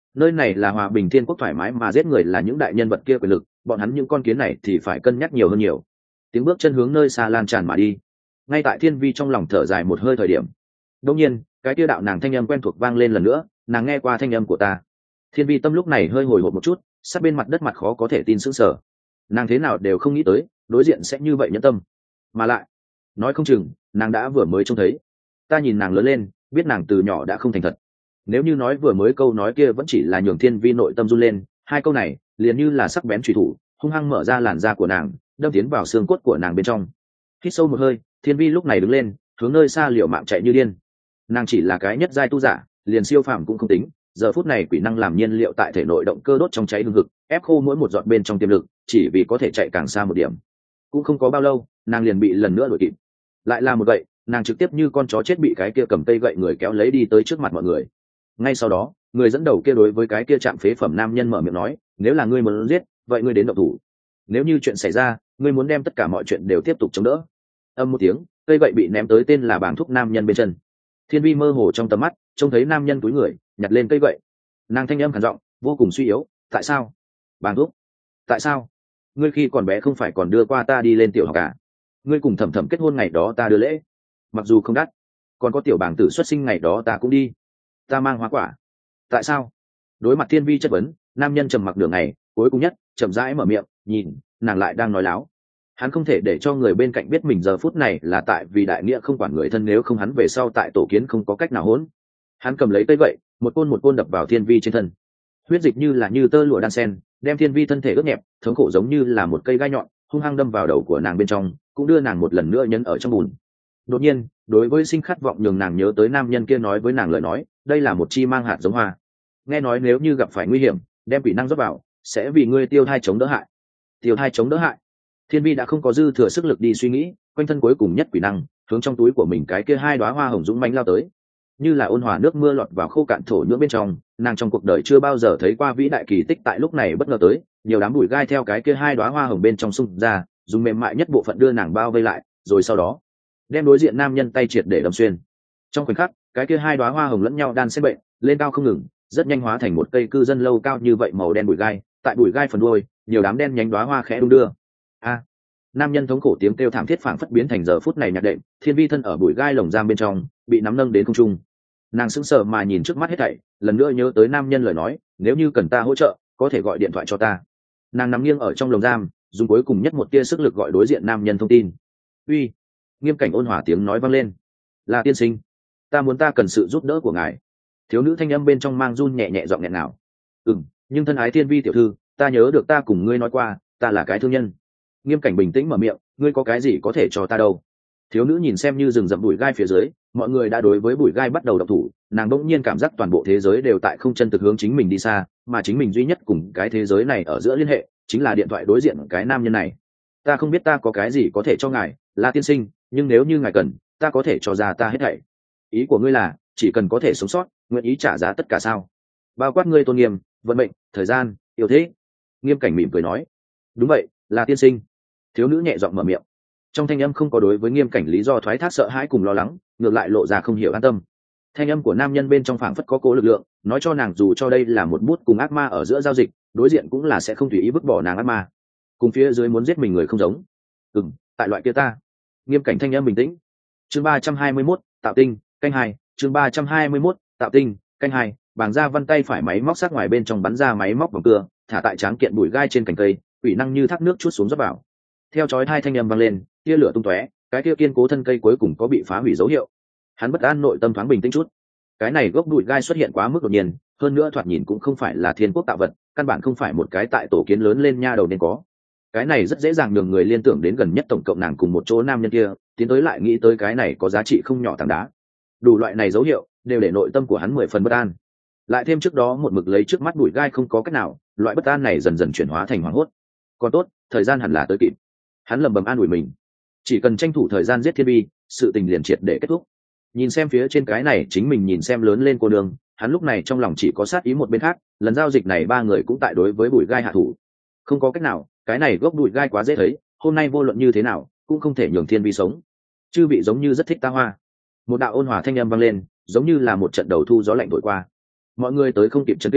Speaker 1: Nơi này là hòa bình thiên quốc, thoải mái mà giết người là những đại nhân vật kia quyền lực, bọn hắn những con kiến này thì phải cân nhắc nhiều hơn nhiều. Tiếng bước chân hướng nơi xa lan tràn mà đi. Ngay tại Thiên Vi trong lòng thở dài một hơi thời điểm, đột nhiên cái kia đạo nàng thanh âm quen thuộc vang lên lần nữa. Nàng nghe qua thanh âm của ta. Thiên Vi tâm lúc này hơi hồi hộp một chút, sát bên mặt đất mặt khó có thể tin sững sờ. Nàng thế nào đều không nghĩ tới đối diện sẽ như vậy nhẫn tâm, mà lại nói không chừng nàng đã vừa mới trông thấy. Ta nhìn nàng lớn lên, biết nàng từ nhỏ đã không thành thật. Nếu như nói vừa mới câu nói kia vẫn chỉ là nhường Thiên Vi nội tâm run lên, hai câu này liền như là sắc bén chủy thủ, hung hăng mở ra làn da của nàng, đâm tiến vào xương cốt của nàng bên trong. Hít sâu một hơi, Thiên Vi lúc này đứng lên, hướng nơi xa liều mạng chạy như điên. Nàng chỉ là cái nhất giai tu giả, liền siêu phàm cũng không tính. Giờ phút này quỷ năng làm nhiên liệu tại thể nội động cơ đốt trong cháy hừng hực, ép khô mỗi một giọt bên trong tiềm lực, chỉ vì có thể chạy càng xa một điểm. Cũng không có bao lâu, nàng liền bị lần nữa đuổi kịp. Lại là một gậy, nàng trực tiếp như con chó chết bị cái kia cầm cây gậy người kéo lấy đi tới trước mặt mọi người. Ngay sau đó, người dẫn đầu kia đối với cái kia chạm phế phẩm nam nhân mở miệng nói, nếu là ngươi muốn giết, vậy ngươi đến động thủ. Nếu như chuyện xảy ra, ngươi muốn đem tất cả mọi chuyện đều tiếp tục chống đỡ. Âm một tiếng, cây gậy bị ném tới tên là Bàng Thúc nam nhân bên chân. Thiên Vi mơ hồ trong tầm mắt trông thấy nam nhân túi người nhặt lên cây gậy. Nàng thanh âm khàn giọng, vô cùng suy yếu, tại sao? Bàng Thúc, tại sao? Ngươi khi còn bé không phải còn đưa qua ta đi lên tiểu học à? Ngươi cùng Thẩm Thẩm kết hôn ngày đó ta đưa lễ, mặc dù không đắt, còn có tiểu Bàng tử xuất sinh ngày đó ta cũng đi, ta mang hoa quả. Tại sao? Đối mặt Thiên Vi chất vấn, nam nhân trầm mặc đường này, cuối cùng nhất chậm rãi mở miệng, nhìn nàng lại đang nói láo. Hắn không thể để cho người bên cạnh biết mình giờ phút này là tại vì đại nghĩa không quản người thân, nếu không hắn về sau tại tổ kiến không có cách nào hỗn. Hắn cầm lấy cây gậy, một côn đập vào Thiên Vi trên thân. Huyết dịch như là như tơ lụa đan sen, đem Thiên Vi thân thể ướt nhẹp, thống khổ giống như là một cây gai nhọn hung hăng đâm vào đầu của nàng bên trong, cũng đưa nàng một lần nữa nhấn ở trong bùn. Đột nhiên, đối với sinh khát vọng nhường nàng nhớ tới nam nhân kia nói với nàng lời nói, đây là một chi mang hạt giống hoa. Nghe nói nếu như gặp phải nguy hiểm, đem quỷ năng rót vào, sẽ vì ngươi tiêu thai chống đỡ hại. Tiêu thai chống đỡ hại. Thiên Vi đã không có dư thừa sức lực đi suy nghĩ, quanh thân cuối cùng nhất quỷ năng hướng trong túi của mình cái kia hai đóa hoa hồng dũng mãnh lao tới, như là ôn hòa nước mưa lọt vào khô cạn thổ nhưỡng bên trong. Nàng trong cuộc đời chưa bao giờ thấy qua vĩ đại kỳ tích tại lúc này bất ngờ tới, nhiều đám bụi gai theo cái kia hai đóa hoa hồng bên trong xung ra, dùng mềm mại nhất bộ phận đưa nàng bao vây lại, rồi sau đó đem đối diện nam nhân tay triệt để đâm xuyên. Trong khoảnh khắc, cái kia hai đóa hoa hồng lẫn nhau đan xen bệnh, lên cao không ngừng, rất nhanh hóa thành một cây cư dân lâu cao như vậy màu đen bụi gai. Tại bụi gai phần đuôi, nhiều đám đen nhánh đóa hoa khẽ đung đưa. A! Nam nhân thống khổ tiếng kêu thảm thiết phảng phất biến thành giờ phút này nhạc đệm. Thiên Vi thân ở bụi gai lồng giam bên trong, bị nắm nâng đến không trung. Nàng sững sờ mà nhìn trước mắt hết thảy, lần nữa nhớ tới nam nhân lời nói, nếu như cần ta hỗ trợ, có thể gọi điện thoại cho ta. Nàng nằm nghiêng ở trong lồng giam, dùng cuối cùng nhất một tia sức lực gọi đối diện nam nhân thông tin. Uy! Nghiêm cảnh ôn hòa tiếng nói vang lên. Là tiên sinh, ta muốn ta cần sự giúp đỡ của ngài. Thiếu nữ thanh âm bên trong mang run nhẹ nhẹ giọng nghẹn nào. Nhưng thân ái Thiên Vi tiểu thư, ta nhớ được ta cùng ngươi nói qua, ta là cái thương nhân. Nghiêm cảnh bình tĩnh mở miệng, ngươi có cái gì có thể cho ta đâu? Thiếu nữ nhìn xem như rừng rậm bụi gai phía dưới, mọi người đã đối với bụi gai bắt đầu độc thủ. Nàng bỗng nhiên cảm giác toàn bộ thế giới đều tại không chân thực hướng chính mình đi xa, mà chính mình duy nhất cùng cái thế giới này ở giữa liên hệ chính là điện thoại đối diện cái nam nhân này. Ta không biết ta có cái gì có thể cho ngài, là tiên sinh, nhưng nếu như ngài cần, ta có thể cho ra ta hết thảy. Ý của ngươi là chỉ cần có thể sống sót, nguyện ý trả giá tất cả sao? Bao quát ngươi tôn nghiêm, vận mệnh, thời gian, yêu thế. Nghiêm cảnh mỉm cười nói. Đúng vậy, là tiên sinh. Thiếu nữ nhẹ giọng mở miệng, trong thanh âm không có đối với nghiêm cảnh lý do thoái thác sợ hãi cùng lo lắng, ngược lại lộ ra không hiểu an tâm. Thanh âm của nam nhân bên trong phảng phất có cố lực lượng, nói cho nàng dù cho đây là một bút cùng ác ma ở giữa giao dịch, đối diện cũng là sẽ không tùy ý vứt bỏ nàng ác ma. Cùng phía dưới muốn giết mình người không giống. Tại loại kia ta. Nghiêm cảnh thanh âm bình tĩnh. Chương 321, tạo tinh, canh 2, chương 321, tạo tinh, canh 2. Bàng ra văn tay phải máy móc sát ngoài bên trong bắn ra máy móc vòng cưa, thả tại tráng kiện bụi gai trên cành cây, quỷ năng như thác nước chút xuống rót vào. Theo chói hai thanh âm vang lên, tia lửa tung tóe, cái kia kiên cố thân cây cuối cùng có bị phá hủy dấu hiệu. Hắn bất an nội tâm thoáng bình tĩnh chút. Cái này gốc bụi gai xuất hiện quá mức đột nhiên, hơn nữa thoạt nhìn cũng không phải là thiên quốc tạo vật, căn bản không phải một cái tại tổ kiến lớn lên nha đầu nên có. Cái này rất dễ dàng nhường người liên tưởng đến gần nhất tổng cộng nàng cùng một chỗ nam nhân kia, tiến tới lại nghĩ tới cái này có giá trị không nhỏ tảng đá. Đủ loại này dấu hiệu đều để nội tâm của hắn 10 phần bất an. Lại thêm trước đó một mực lấy trước mắt bụi gai không có cách nào, loại bất an này dần dần chuyển hóa thành hoảng hốt. Còn tốt, thời gian hẳn là tới kịp. Hắn lẩm bẩm an ủi mình, chỉ cần tranh thủ thời gian giết Thiên Vi, sự tình liền triệt để kết thúc. Nhìn xem phía trên cái này chính mình nhìn xem lớn lên cô đường, hắn lúc này trong lòng chỉ có sát ý một bên khác. Lần giao dịch này ba người cũng tại đối với bụi gai hạ thủ. Không có cách nào, cái này gốc bụi gai quá dễ thấy, hôm nay vô luận như thế nào cũng không thể nhường Thiên Vi sống. Chư vị giống như rất thích ta hoa. Một đạo ôn hòa thanh âm vang lên, giống như là một trận đầu thu gió lạnh thổi qua. Mọi người tới không kịp chấn kinh,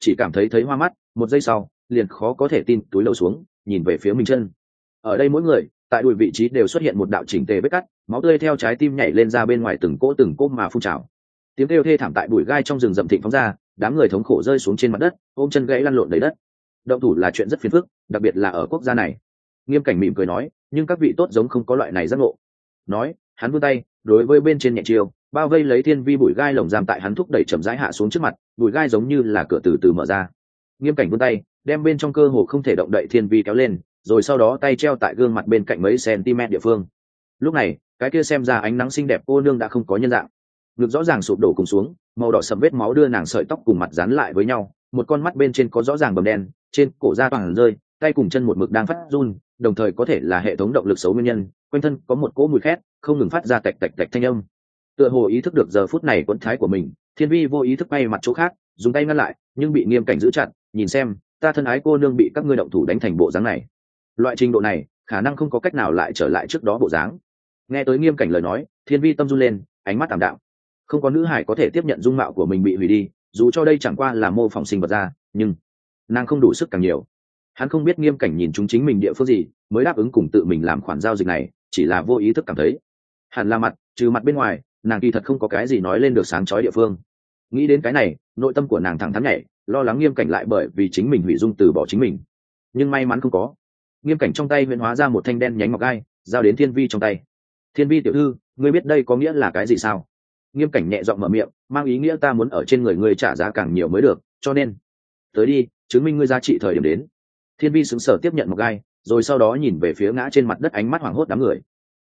Speaker 1: chỉ cảm thấy hoa mắt, một giây sau liền khó có thể tin túi lầu xuống nhìn về phía mình chân. Ở đây mỗi người tại đùi vị trí đều xuất hiện một đạo chỉnh tề vết cắt, máu tươi theo trái tim nhảy lên ra bên ngoài từng cỗ mà phun trào. Tiếng kêu thê thảm tại bụi gai trong rừng rậm thịnh phóng ra, đám người thống khổ rơi xuống trên mặt đất, ôm chân gãy lăn lộn đầy đất. Động thủ là chuyện rất phiền phức, đặc biệt là ở quốc gia này. Nghiêm Cảnh mỉm cười nói, nhưng các vị tốt giống không có loại này giác ngộ. Nói, hắn vươn tay đối với bên trên nhẹ chiều, bao vây lấy thiên vi bụi gai lồng giam tại hắn thúc đẩy chậm rãi hạ xuống trước mặt, bụi gai giống như là cửa từ từ mở ra. Nghiêm Cảnh vươn tay đem bên trong cơ hồ không thể động đậy thiên vi kéo lên, rồi sau đó tay treo tại gương mặt bên cạnh mấy cm địa phương. Lúc này cái kia xem ra ánh nắng xinh đẹp cô nương đã không có nhân dạng, ngực rõ ràng sụp đổ cùng xuống, màu đỏ sẫm vết máu đưa nàng sợi tóc cùng mặt dán lại với nhau, một con mắt bên trên có rõ ràng bầm đen, trên cổ da toàn rơi, tay cùng chân một mực đang phát run, đồng thời có thể là hệ thống động lực xấu nguyên nhân, quanh thân có một cỗ mùi khét không ngừng phát ra tạch tạch tạch thanh âm. Tựa hồ ý thức được giờ phút này quẫn thái của mình, thiên vi vô ý thức bay mặt chỗ khác, dùng tay ngăn lại, nhưng bị Nghiêm Cảnh giữ chặt. Nhìn xem, ta thân ái cô nương bị các ngươi động thủ đánh thành bộ dáng này, loại trình độ này khả năng không có cách nào lại trở lại trước đó bộ dáng. Nghe tới Nghiêm Cảnh lời nói, thiên vi tâm run lên, ánh mắt tạm đạm. Không có nữ hải có thể tiếp nhận dung mạo của mình bị hủy đi, dù cho đây chẳng qua là mô phỏng sinh vật ra, nhưng nàng không đủ sức càng nhiều. Hắn không biết Nghiêm Cảnh nhìn chúng chính mình địa phương gì mới đáp ứng cùng tự mình làm khoản giao dịch này, chỉ là vô ý thức cảm thấy hẳn là mặt, trừ mặt bên ngoài nàng kỳ thật không có cái gì nói lên được sáng chói địa phương. Nghĩ đến cái này, nội tâm của nàng thẳng thắn nhảy, lo lắng Nghiêm Cảnh lại bởi vì chính mình hủy dung từ bỏ chính mình, nhưng may mắn không có. Nghiêm Cảnh trong tay huyễn hóa ra một thanh đen nhánh ngọc gai, giao đến thiên vi trong tay. Thiên vi tiểu thư, ngươi biết đây có nghĩa là cái gì sao? Nghiêm Cảnh nhẹ giọng mở miệng, mang ý nghĩa ta muốn ở trên người ngươi trả giá càng nhiều mới được, cho nên tới đi, chứng minh ngươi giá trị thời điểm đến. Thiên vi sững sờ tiếp nhận ngọc gai, rồi sau đó nhìn về phía ngã trên mặt đất ánh mắt hoảng hốt đám người.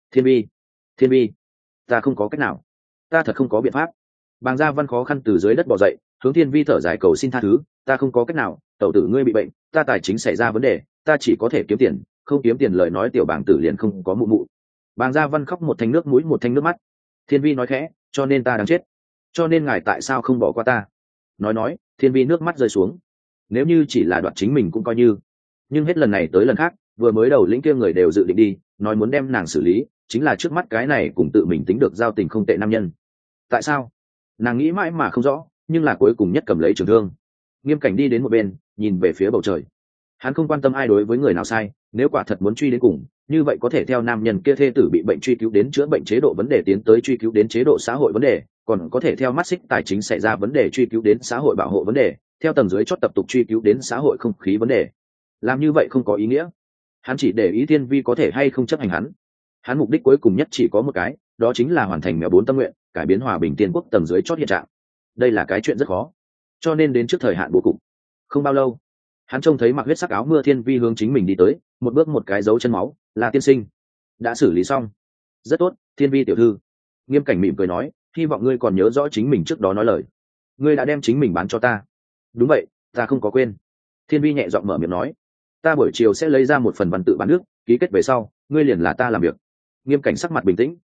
Speaker 1: Thiên vi, ta không có cách nào, ta thật không có biện pháp. Bàng Gia Văn khó khăn từ dưới đất bò dậy, hướng thiên vi thở dài cầu xin tha thứ, ta không có cách nào, tẩu tử ngươi bị bệnh, ta tài chính xảy ra vấn đề, ta chỉ có thể kiếm tiền, không kiếm tiền lời nói tiểu bàng tử liền không có mụ mụ. Bàng Gia Văn khóc một thanh nước mũi một thanh nước mắt. Thiên vi nói khẽ, cho nên ta đáng chết, cho nên ngài tại sao không bỏ qua ta? Nói, thiên vi nước mắt rơi xuống. Nếu như chỉ là đoạt chính mình cũng coi như, nhưng hết lần này tới lần khác, vừa mới đầu lĩnh kia người đều dự định đi, nói muốn đem nàng xử lý, chính là trước mắt cái này cùng tự mình tính được giao tình không tệ nam nhân. Tại sao? Nàng nghĩ mãi mà không rõ, nhưng là cuối cùng nhất cầm lấy trường thương. Nghiêm Cảnh đi đến một bên, nhìn về phía bầu trời. Hắn không quan tâm ai đối với người nào sai, nếu quả thật muốn truy đến cùng, như vậy có thể theo nam nhân kia thê tử bị bệnh truy cứu đến chữa bệnh chế độ vấn đề tiến tới truy cứu đến chế độ xã hội vấn đề, còn có thể theo mắt xích tài chính xảy ra vấn đề truy cứu đến xã hội bảo hộ vấn đề, theo tầng dưới chót tập tục truy cứu đến xã hội không khí vấn đề. Làm như vậy không có ý nghĩa. Hắn chỉ để ý thiên vi có thể hay không chấp hành hắn. Hắn mục đích cuối cùng nhất chỉ có một cái, đó chính là hoàn thành mèo 4 tâm nguyện, cải biến hòa bình tiên quốc tầng dưới chót hiện trạng. Đây là cái chuyện rất khó, cho nên đến trước thời hạn bố cục. Không bao lâu, hắn trông thấy mặc huyết sắc áo mưa thiên vi hướng chính mình đi tới, một bước một cái dấu chân máu, là tiên sinh. Đã xử lý xong. Rất tốt, thiên vi tiểu thư. Nghiêm Cảnh mỉm cười nói, hy vọng ngươi còn nhớ rõ chính mình trước đó nói lời. Ngươi đã đem chính mình bán cho ta. Đúng vậy, ta không có quên. Thiên vi nhẹ giọng mở miệng nói, ta buổi chiều sẽ lấy ra một phần văn tự bán nước, ký kết về sau, ngươi liền là ta làm việc. Nghiêm Cảnh sắc mặt bình tĩnh.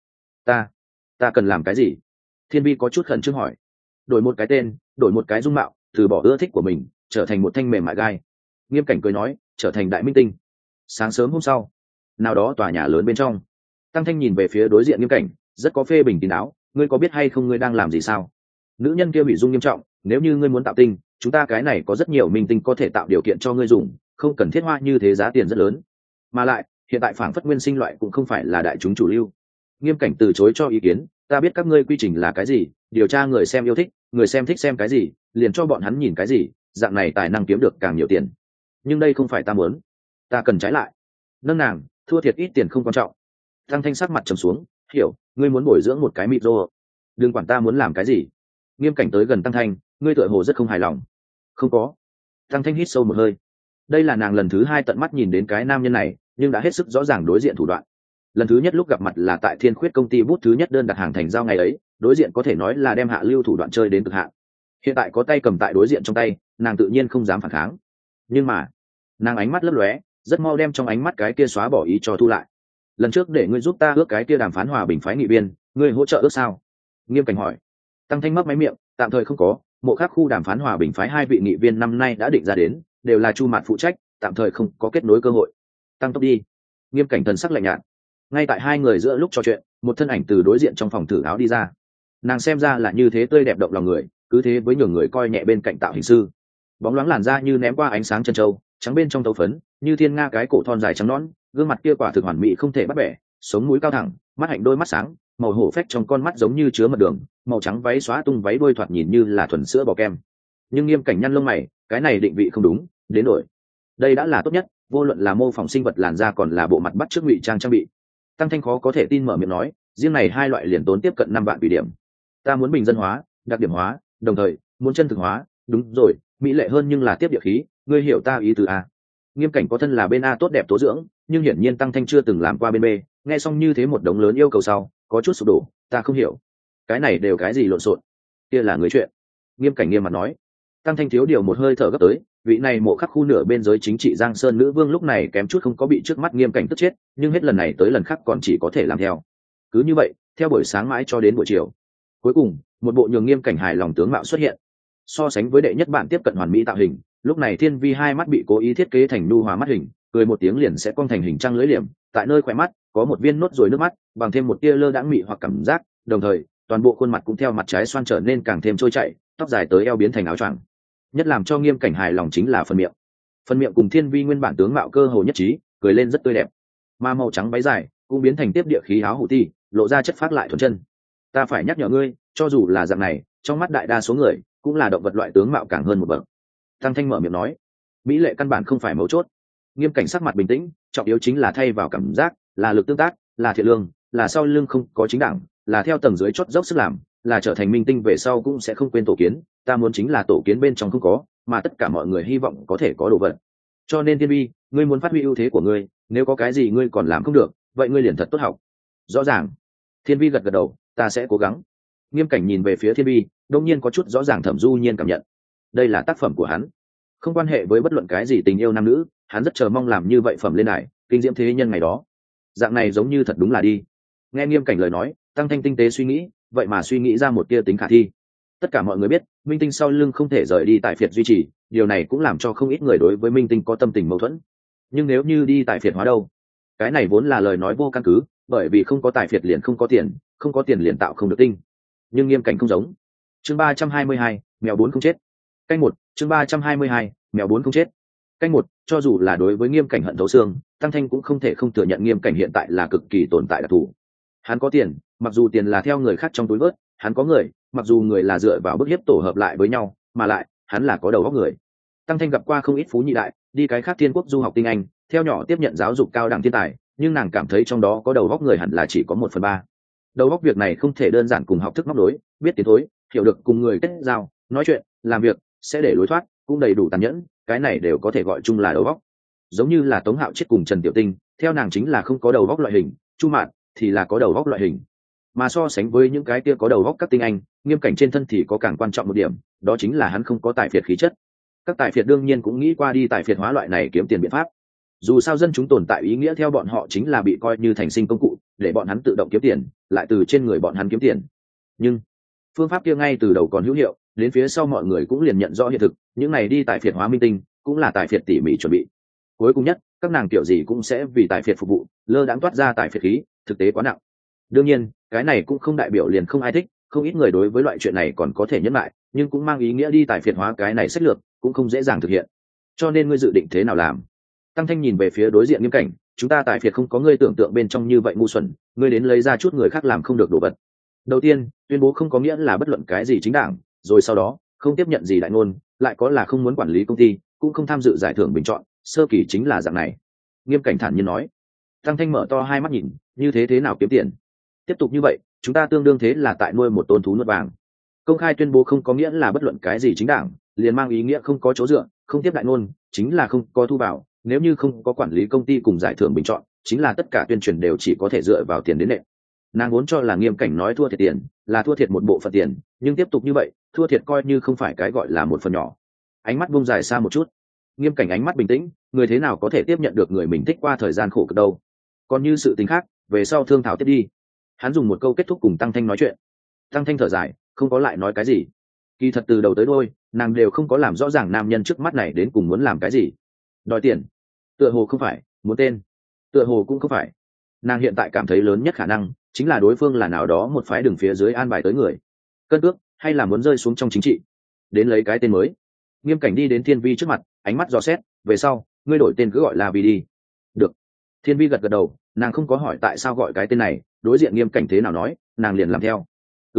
Speaker 1: Ta cần làm cái gì? Thiên vi có chút khẩn trương hỏi. Đổi một cái tên, đổi một cái dung mạo, từ bỏ ưa thích của mình, trở thành một thanh mềm mại gai. Nghiêm Cảnh cười nói, trở thành đại minh tinh. Sáng sớm hôm sau, nào đó tòa nhà lớn bên trong, Tăng Thanh nhìn về phía đối diện Nghiêm Cảnh, rất có phê bình kín đáo, ngươi có biết hay không ngươi đang làm gì sao? Nữ nhân kia bị dung nghiêm trọng, nếu như ngươi muốn tạo tinh, chúng ta cái này có rất nhiều minh tinh có thể tạo điều kiện cho ngươi dùng, không cần thiết hoa như thế giá tiền rất lớn. Mà lại, hiện tại phảng phất nguyên sinh loại cũng không phải là đại chúng chủ lưu. Nghiêm Cảnh từ chối cho ý kiến, ta biết các ngươi quy trình là cái gì, điều tra người xem yêu thích, người xem thích xem cái gì, liền cho bọn hắn nhìn cái gì, dạng này tài năng kiếm được càng nhiều tiền. Nhưng đây không phải ta muốn, ta cần trái lại. Nâng nàng, thua thiệt ít tiền không quan trọng. Tăng Thanh sắc mặt trầm xuống, hiểu, ngươi muốn bồi dưỡng một cái mịt rô, đừng quản ta muốn làm cái gì. Nghiêm Cảnh tới gần Tăng Thanh, ngươi tựa hồ rất không hài lòng. Không có. Tăng Thanh hít sâu một hơi. Đây là nàng lần thứ 2 tận mắt nhìn đến cái nam nhân này, nhưng đã hết sức rõ ràng đối diện thủ đoạn. Lần thứ nhất lúc gặp mặt là tại Thiên Khuyết công ty bút thứ nhất đơn đặt hàng thành giao ngày ấy, đối diện có thể nói là đem hạ lưu thủ đoạn chơi đến cực hạn. Hiện tại có tay cầm tại đối diện trong tay, nàng tự nhiên không dám phản kháng. Nhưng mà, nàng ánh mắt lấp lóe, rất mau đem trong ánh mắt cái kia xóa bỏ ý cho thu lại. Lần trước để ngươi giúp ta ước cái kia đàm phán hòa bình phái nghị viên, ngươi hỗ trợ ước sao? Nghiêm Cảnh hỏi. Tăng Thanh mấp máy miệng, tạm thời không có, mộ khác khu đàm phán hòa bình phái 2 vị nghị viên năm nay đã định ra đến, đều là Chu Mạt phụ trách, tạm thời không có kết nối cơ hội. Tăng tốc đi. Nghiêm Cảnh thần sắc lạnh nhạt. Ngay tại hai người giữa lúc trò chuyện, một thân ảnh từ đối diện trong phòng thử áo đi ra. Nàng xem ra là như thế tươi đẹp động lòng người, cứ thế với nhiều người coi nhẹ bên cạnh tạo hình sư. bóng loáng làn da như ném qua ánh sáng chân trâu, trắng bên trong tấu phấn, như thiên nga cái cổ thon dài trắng nõn, gương mặt kia quả thực hoàn mỹ không thể bắt bẻ, sống mũi cao thẳng, mắt hạnh đôi mắt sáng, màu hổ phách trong con mắt giống như chứa mật đường, màu trắng váy xóa tung váy đuôi thoạt nhìn như là thuần sữa bò kem. Nhưng Nghiêm Cảnh nhăn lông mày, cái này định vị không đúng, đến đổi. Đây đã là tốt nhất, vô luận là mô phỏng sinh vật làn da còn là bộ mặt bắt chước ngụy trang trang bị. Tăng Thanh khó có thể tin mở miệng nói, riêng này hai loại liền tốn tiếp cận 5 vạn quỷ điểm. Ta muốn bình dân hóa, đặc điểm hóa, đồng thời muốn chân thực hóa, đúng rồi, mỹ lệ hơn nhưng là tiếp địa khí, ngươi hiểu ta ý tứ a? Nghiêm Cảnh có thân là bên A tốt đẹp tố dưỡng, nhưng hiển nhiên Tăng Thanh chưa từng làm qua bên B, nghe xong như thế một đống lớn yêu cầu sau, có chút sụp đổ, ta không hiểu, cái này đều cái gì lộn xộn, kia là người chuyện. Nghiêm Cảnh nghiêm mặt nói. Tăng Thanh thiếu điều một hơi thở gấp tới, vị này mộ khắc khu nửa bên giới chính trị Giang Sơn nữ vương lúc này kém chút không có bị trước mắt Nghiêm Cảnh tức chết, nhưng hết lần này tới lần khác còn chỉ có thể làm theo. Cứ như vậy, theo buổi sáng mãi cho đến buổi chiều. Cuối cùng, một bộ nhường Nghiêm Cảnh hài lòng tướng mạo xuất hiện. So sánh với đệ nhất bản tiếp cận hoàn mỹ tạo hình, lúc này Thiên Vi hai mắt bị cố ý thiết kế thành nhu hòa mắt hình, cười một tiếng liền sẽ cong thành hình trăng lưỡi liềm, tại nơi khóe mắt có một viên nốt ruồi nước mắt, bằng thêm một tia lơ đãng mị hoặc cảm giác, đồng thời, toàn bộ khuôn mặt cũng theo mặt trái xoan trở nên càng thêm trôi chảy, tóc dài tới eo biến thành áo choàng. Nhất làm cho Nghiêm Cảnh hài lòng chính là phần miệng cùng Thiên Vi nguyên bản tướng mạo cơ hồ nhất trí, cười lên rất tươi đẹp, mà màu trắng váy dài cũng biến thành tiếp địa khí áo hủ ti, lộ ra chất phát lại thuần chân. Ta phải nhắc nhở ngươi, cho dù là dạng này, trong mắt đại đa số người cũng là động vật loại tướng mạo càng hơn một bậc. Tăng Thanh mở miệng nói, mỹ lệ căn bản không phải mấu chốt. Nghiêm Cảnh sắc mặt bình tĩnh, trọng yếu chính là thay vào cảm giác, là lực tương tác, là thiện lương, là sau lưng không có chính đảng, là theo tầng dưới chót dốc sức làm, là trở thành minh tinh về sau cũng sẽ không quên tổ kiến. Ta muốn chính là tổ kiến bên trong không có, mà tất cả mọi người hy vọng có thể có đồ vật. Cho nên Thiên Vi, ngươi muốn phát huy ưu thế của ngươi, nếu có cái gì ngươi còn làm không được, vậy ngươi liền thật tốt học. Rõ ràng. Thiên Vi gật gật đầu, ta sẽ cố gắng. Nghiêm Cảnh nhìn về phía Thiên Vi, đột nhiên có chút rõ ràng Thẩm Du Nhiên cảm nhận. Đây là tác phẩm của hắn, không quan hệ với bất luận cái gì tình yêu nam nữ, hắn rất chờ mong làm như vậy phẩm lên đài, kinh diễm thế nhân ngày đó. Dạng này giống như thật đúng là đi. Nghe Nghiêm Cảnh lời nói, Tăng Thanh tinh tế suy nghĩ, vậy mà suy nghĩ ra một tia tính khả thi. Tất cả mọi người biết, minh tinh sau lưng không thể rời đi tại phiệt duy trì, điều này cũng làm cho không ít người đối với minh tinh có tâm tình mâu thuẫn. Nhưng nếu như đi tại phiệt hóa đâu? Cái này vốn là lời nói vô căn cứ, bởi vì không có tài phiệt liền không có tiền, không có tiền liền tạo không được tinh. Nhưng Nghiêm Cảnh không giống. Chương 322, mèo bốn không chết. Canh một, chương 322, mèo bốn không chết. Canh một, cho dù là đối với Nghiêm Cảnh hận thấu xương, Tăng Thanh cũng không thể không thừa nhận Nghiêm Cảnh hiện tại là cực kỳ tồn tại đặc thù. Hắn có tiền, mặc dù tiền là theo người khác trong túi vớt, hắn có người, mặc dù người là dựa vào bức hiếp tổ hợp lại với nhau, mà lại, hắn là có đầu óc người. Tăng Thanh gặp qua không ít phú nhị đại, đi cái khác thiên quốc du học tinh Anh, theo nhỏ tiếp nhận giáo dục cao đẳng thiên tài, nhưng nàng cảm thấy trong đó có đầu óc người hẳn là chỉ có 1/3. Đầu óc việc này không thể đơn giản cùng học thức móc đối, biết tiến thối, hiểu được cùng người kết giao, nói chuyện, làm việc, sẽ để lối thoát, cũng đầy đủ tàn nhẫn, cái này đều có thể gọi chung là đầu óc. Giống như là Tống Hạo Chiết cùng Trần Tiểu Tinh, theo nàng chính là không có đầu óc loại hình, Chu Mạn thì là có đầu óc loại hình. Mà so sánh với những cái kia có đầu óc các tinh anh, Nghiêm Cảnh trên thân thì có càng quan trọng một điểm, đó chính là hắn không có tài phiệt khí chất. Các tài phiệt đương nhiên cũng nghĩ qua đi tài phiệt hóa loại này kiếm tiền biện pháp. Dù sao dân chúng tồn tại ý nghĩa theo bọn họ chính là bị coi như thành sinh công cụ, để bọn hắn tự động kiếm tiền, lại từ trên người bọn hắn kiếm tiền. Nhưng phương pháp kia ngay từ đầu còn hữu hiệu, đến phía sau mọi người cũng liền nhận rõ hiện thực, những này đi tài phiệt hóa minh tinh, cũng là tài phiệt tỉ mỉ chuẩn bị. Cuối cùng nhất, các nàng kiểu gì cũng sẽ vì tài phiệt phục vụ, lơ đãng toát ra tài phiệt khí, thực tế quá nặng. Đương nhiên, cái này cũng không đại biểu liền không ai thích, không ít người đối với loại chuyện này còn có thể nhẫn lại, nhưng cũng mang ý nghĩa đi tài phiệt hóa cái này sách lược, cũng không dễ dàng thực hiện. Cho nên ngươi dự định thế nào làm? Tăng Thanh nhìn về phía đối diện Nghiêm Cảnh, chúng ta tài phiệt không có ngươi tưởng tượng bên trong như vậy ngu xuẩn, ngươi đến lấy ra chút người khác làm không được đồ vật. Đầu tiên, tuyên bố không có nghĩa là bất luận cái gì chính đảng, rồi sau đó, không tiếp nhận gì đại ngôn, lại có là không muốn quản lý công ty, cũng không tham dự giải thưởng bình chọn, sơ kỳ chính là dạng này. Nghiêm Cảnh thản nhiên nói. Tăng Thanh mở to hai mắt nhìn, như thế thế nào kiếm tiền? Tiếp tục như vậy, chúng ta tương đương thế là tại nuôi một tôn thú nuốt vàng. Công khai tuyên bố không có nghĩa là bất luận cái gì chính đảng, liền mang ý nghĩa không có chỗ dựa, không tiếp đại ngôn, chính là không có thu vào, nếu như không có quản lý công ty cùng giải thưởng bình chọn, chính là tất cả tuyên truyền đều chỉ có thể dựa vào tiền đến nệm. Nàng vốn cho là Nghiêm Cảnh nói thua thiệt tiền, là thua thiệt một bộ phận tiền, nhưng tiếp tục như vậy, thua thiệt coi như không phải cái gọi là một phần nhỏ. Ánh mắt buông dài xa một chút. Nghiêm Cảnh ánh mắt bình tĩnh, người thế nào có thể tiếp nhận được người mình thích qua thời gian khổ cực đâu. Còn như sự tình khác, về sau thương thảo tiếp đi. Hắn dùng một câu kết thúc cùng Tăng Thanh nói chuyện. Tăng Thanh thở dài, không có lại nói cái gì. Kỳ thật từ đầu tới đuôi, nàng đều không có làm rõ ràng nam nhân trước mắt này đến cùng muốn làm cái gì. Đòi tiền, tựa hồ không phải, muốn tên, tựa hồ cũng không phải. Nàng hiện tại cảm thấy lớn nhất khả năng chính là đối phương là nào đó một phái đường phía dưới an bài tới người. Cân cước, hay là muốn rơi xuống trong chính trị, đến lấy cái tên mới. Nghiêm Cảnh đi đến Thiên Vi trước mặt, ánh mắt dò xét, về sau ngươi đổi tên cứ gọi là Vi đi. Được. Thiên Vi gật gật đầu, nàng không có hỏi tại sao gọi cái tên này, đối diện Nghiêm Cảnh thế nào nói nàng liền làm theo.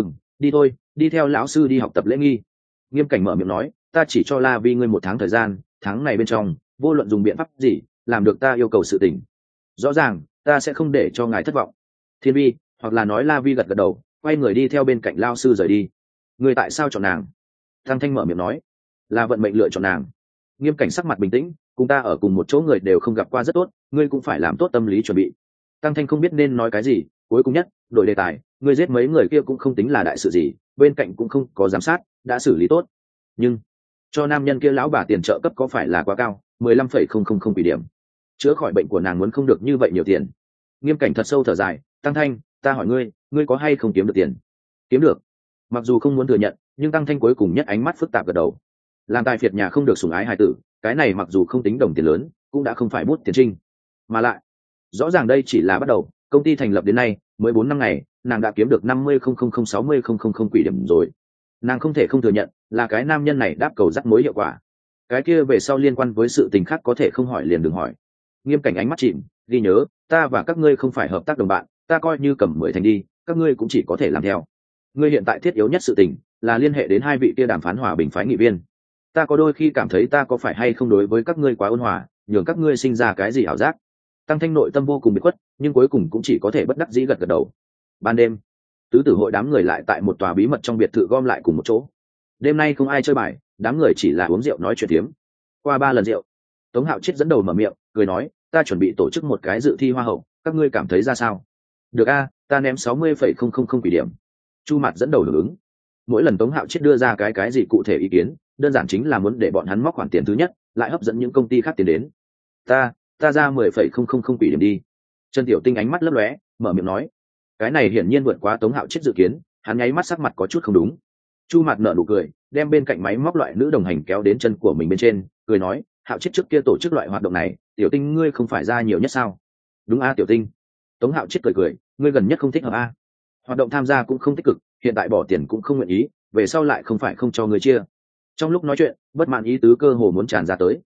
Speaker 1: Đi thôi, đi theo lão sư đi học tập lễ nghi. Nghiêm Cảnh mở miệng nói, ta chỉ cho La Vi ngươi 1 tháng thời gian, tháng này bên trong vô luận dùng biện pháp gì làm được ta yêu cầu sự tình, rõ ràng ta sẽ không để cho ngài thất vọng. Thiên Vi, hoặc là nói La Vi gật gật đầu, quay người đi theo bên cạnh lao sư rời đi. Người tại sao chọn nàng? Tăng Thanh mở miệng nói, là vận mệnh lựa chọn nàng. Nghiêm Cảnh sắc mặt bình tĩnh, cùng ta ở cùng một chỗ người đều không gặp qua rất tốt, ngươi cũng phải làm tốt tâm lý chuẩn bị. Tăng Thanh không biết nên nói cái gì, cuối cùng nhất đổi đề tài, ngươi giết mấy người kia cũng không tính là đại sự gì, bên cạnh cũng không có giám sát, đã xử lý tốt. Nhưng cho nam nhân kia lão bà tiền trợ cấp có phải là quá cao? 15,000 tỷ điểm. Chữa khỏi bệnh của nàng muốn không được như vậy nhiều tiền. Nghiêm Cảnh thật sâu thở dài, Tăng Thanh, ta hỏi ngươi, ngươi có hay không kiếm được tiền? Kiếm được. Mặc dù không muốn thừa nhận, nhưng Tăng Thanh cuối cùng nhất ánh mắt phức tạp gật đầu. Làm tài phiệt nhà không được sủng ái hài tử, cái này mặc dù không tính đồng tiền lớn, cũng đã không phải bút tiền trinh. Mà lại, rõ ràng đây chỉ là bắt đầu, công ty thành lập đến nay mới 4 năm ngày, nàng đã kiếm được 50,000,060,000 quỷ điểm rồi. Nàng không thể không thừa nhận, là cái nam nhân này đáp cầu rắc mối hiệu quả. Cái kia về sau liên quan với sự tình khác có thể không hỏi liền đừng hỏi. Nghiêm Cảnh ánh mắt chìm, ghi nhớ, ta và các ngươi không phải hợp tác đồng bạn, ta coi như cầm 10 thành đi, các ngươi cũng chỉ có thể làm theo. Ngươi hiện tại thiết yếu nhất sự tình là liên hệ đến 2 vị kia đàm phán hòa bình phái nghị viên. Ta có đôi khi cảm thấy ta có phải hay không đối với các ngươi quá ôn hòa, nhường các ngươi sinh ra cái gì ảo giác. Tăng Thanh nội tâm vô cùng bị khuất, nhưng cuối cùng cũng chỉ có thể bất đắc dĩ gật gật đầu. Ban đêm, tứ tử hội đám người lại tại một tòa bí mật trong biệt thự gom lại cùng một chỗ. Đêm nay không ai chơi bài, đám người chỉ là uống rượu nói chuyện tiếm. Qua 3 lần rượu, Tống Hạo Chiết dẫn đầu mở miệng, cười nói, ta chuẩn bị tổ chức một cái dự thi hoa hậu, các ngươi cảm thấy ra sao? Được a, ta ném 60,000 tỷ điểm. Chu Mạt dẫn đầu hưởng ứng. Mỗi lần Tống Hạo Chiết đưa ra cái gì cụ thể ý kiến, đơn giản chính là muốn để bọn hắn móc khoản tiền thứ nhất, lại hấp dẫn những công ty khác tiền đến. Ta ra 10,000 tỷ điểm đi. Trần Tiểu Tinh ánh mắt lấp lóe, mở miệng nói, cái này hiển nhiên vượt quá Tống Hạo Chiết dự kiến, hắn nháy mắt sắc mặt có chút không đúng. Chu Mạt nở nụ cười, đem bên cạnh máy móc loại nữ đồng hành kéo đến chân của mình bên trên, cười nói, Hạo Chiết trước kia tổ chức loại hoạt động này, Tiểu Tinh ngươi không phải ra nhiều nhất sao? Đúng a Tiểu Tinh. Tống Hạo Chiết cười, ngươi gần nhất không thích hợp a. Hoạt động tham gia cũng không tích cực, hiện tại bỏ tiền cũng không nguyện ý, về sau lại không phải không cho ngươi chia. Trong lúc nói chuyện, bất mãn ý tứ cơ hồ muốn tràn ra tới.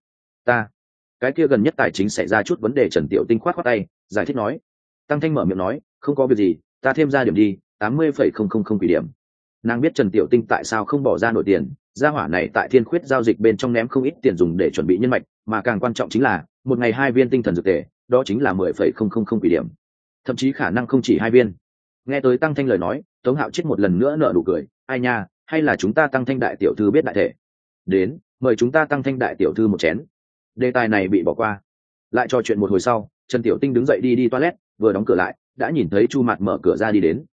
Speaker 1: Cái kia gần nhất tài chính xảy ra chút vấn đề. Trần Tiểu Tinh khoát tay, giải thích nói. Tăng Thanh mở miệng nói, không có việc gì, ta thêm ra điểm đi, 80,000 quỷ điểm. Nàng biết Trần Tiểu Tinh tại sao không bỏ ra nổi tiền, gia hỏa này tại Thiên Khuyết giao dịch bên trong ném không ít tiền dùng để chuẩn bị nhân mạch, mà càng quan trọng chính là một ngày 2 viên tinh thần dược tề, đó chính là 10,000 quỷ điểm, thậm chí khả năng không chỉ 2 viên. Nghe tới Tăng Thanh lời nói, Tống Hạo Chiết một lần nữa nở nụ cười, ai nha, hay là chúng ta Tăng Thanh đại tiểu thư biết đại thể. Đến, mời chúng ta Tăng Thanh đại tiểu thư một chén. Đề tài này bị bỏ qua. Lại trò chuyện một hồi sau, Trần Tiểu Tinh đứng dậy đi toilet, vừa đóng cửa lại, đã nhìn thấy Chu Mạt mở cửa ra đi đến.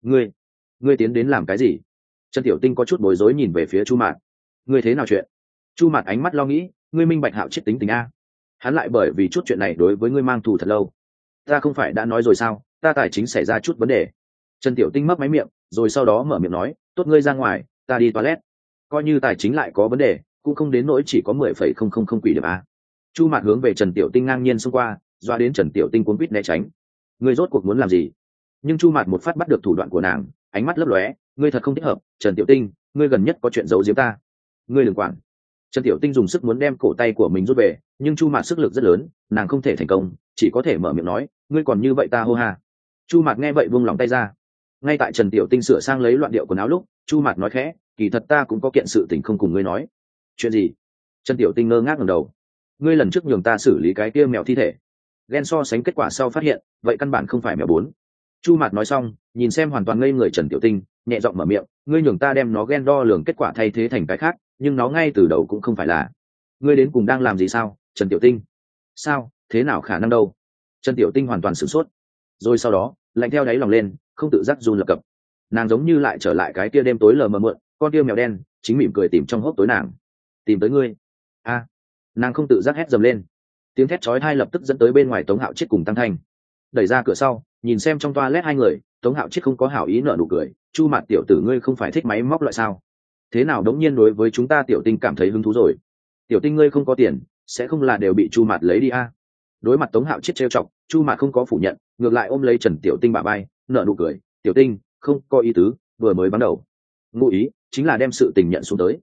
Speaker 1: Ngươi tiến đến làm cái gì? Trần Tiểu Tinh có chút bối rối nhìn về phía Chu Mạt. Ngươi thế nào chuyện? Chu Mạt ánh mắt lo nghĩ, ngươi minh bạch Hạo Chiết tính tình a. Hắn lại bởi vì chút chuyện này đối với ngươi mang thù thật lâu. Ta không phải đã nói rồi sao, ta tài chính xảy ra chút vấn đề. Trần Tiểu Tinh mấp máy miệng, rồi sau đó mở miệng nói, tốt ngươi ra ngoài, ta đi toilet. Coi như tài chính lại có vấn đề, cũng không đến nỗi chỉ có 10,000 quỷ điểm a. Chu Mạt hướng về Trần Tiểu Tinh ngang nhiên xông qua, doa đến Trần Tiểu Tinh cuốn quýt né tránh. Ngươi rốt cuộc muốn làm gì? Nhưng Chu Mạt một phát bắt được thủ đoạn của nàng, ánh mắt lấp lóe, ngươi thật không thích hợp, Trần Tiểu Tinh, ngươi gần nhất có chuyện giấu giếm ta. Ngươi đừng quản. Trần Tiểu Tinh dùng sức muốn đem cổ tay của mình rút về, nhưng Chu Mạt sức lực rất lớn, nàng không thể thành công, chỉ có thể mở miệng nói, ngươi còn như vậy ta hô ha. Chu Mạt nghe vậy buông lòng tay ra. Ngay tại Trần Tiểu Tinh sửa sang lấy loạn điệu quần áo lúc, Chu Mạt nói khẽ, kỳ thật ta cũng có kiện sự tình không cùng ngươi nói. Chuyện gì? Trần Tiểu Tinh ngơ ngác ngẩng đầu. Ngươi lần trước nhường ta xử lý cái kia mèo thi thể, ghen so sánh kết quả sau phát hiện, vậy căn bản không phải mèo 4. Chu Mạt nói xong, nhìn xem hoàn toàn ngây người Trần Tiểu Tinh, nhẹ giọng mở miệng, ngươi nhường ta đem nó ghen đo lường kết quả thay thế thành cái khác, nhưng nó ngay từ đầu cũng không phải là. Ngươi đến cùng đang làm gì sao, Trần Tiểu Tinh? Sao, thế nào khả năng đâu? Trần Tiểu Tinh hoàn toàn sửng sốt, rồi sau đó lạnh theo đáy lòng lên, không tự giác run lập cập. Nàng giống như lại trở lại cái kia đêm tối lờ mờ mượn, con kia mèo đen chính mỉm cười tìm trong hốc tối nàng. Tìm tới ngươi? A. Nàng không tự giác hét dầm lên. Tiếng thét chói tai lập tức dẫn tới bên ngoài Tống Hạo Chiết cùng Tăng Thanh. Đẩy ra cửa sau, nhìn xem trong toilet 2 người, Tống Hạo Chiết không có hảo ý nở nụ cười, Chu Mạt tiểu tử ngươi không phải thích máy móc loại sao? Thế nào đống nhiên đối với chúng ta Tiểu Tinh cảm thấy hứng thú rồi? Tiểu Tinh ngươi không có tiền, sẽ không là đều bị Chu Mạt lấy đi a? Đối mặt Tống Hạo Chiết trêu chọc, Chu Mạt không có phủ nhận, ngược lại ôm lấy Trần Tiểu Tinh bả vai, nở nụ cười, Tiểu Tinh, không có ý tứ, vừa mới bắt đầu. Ngụ ý chính là đem sự tình nhận xuống tới.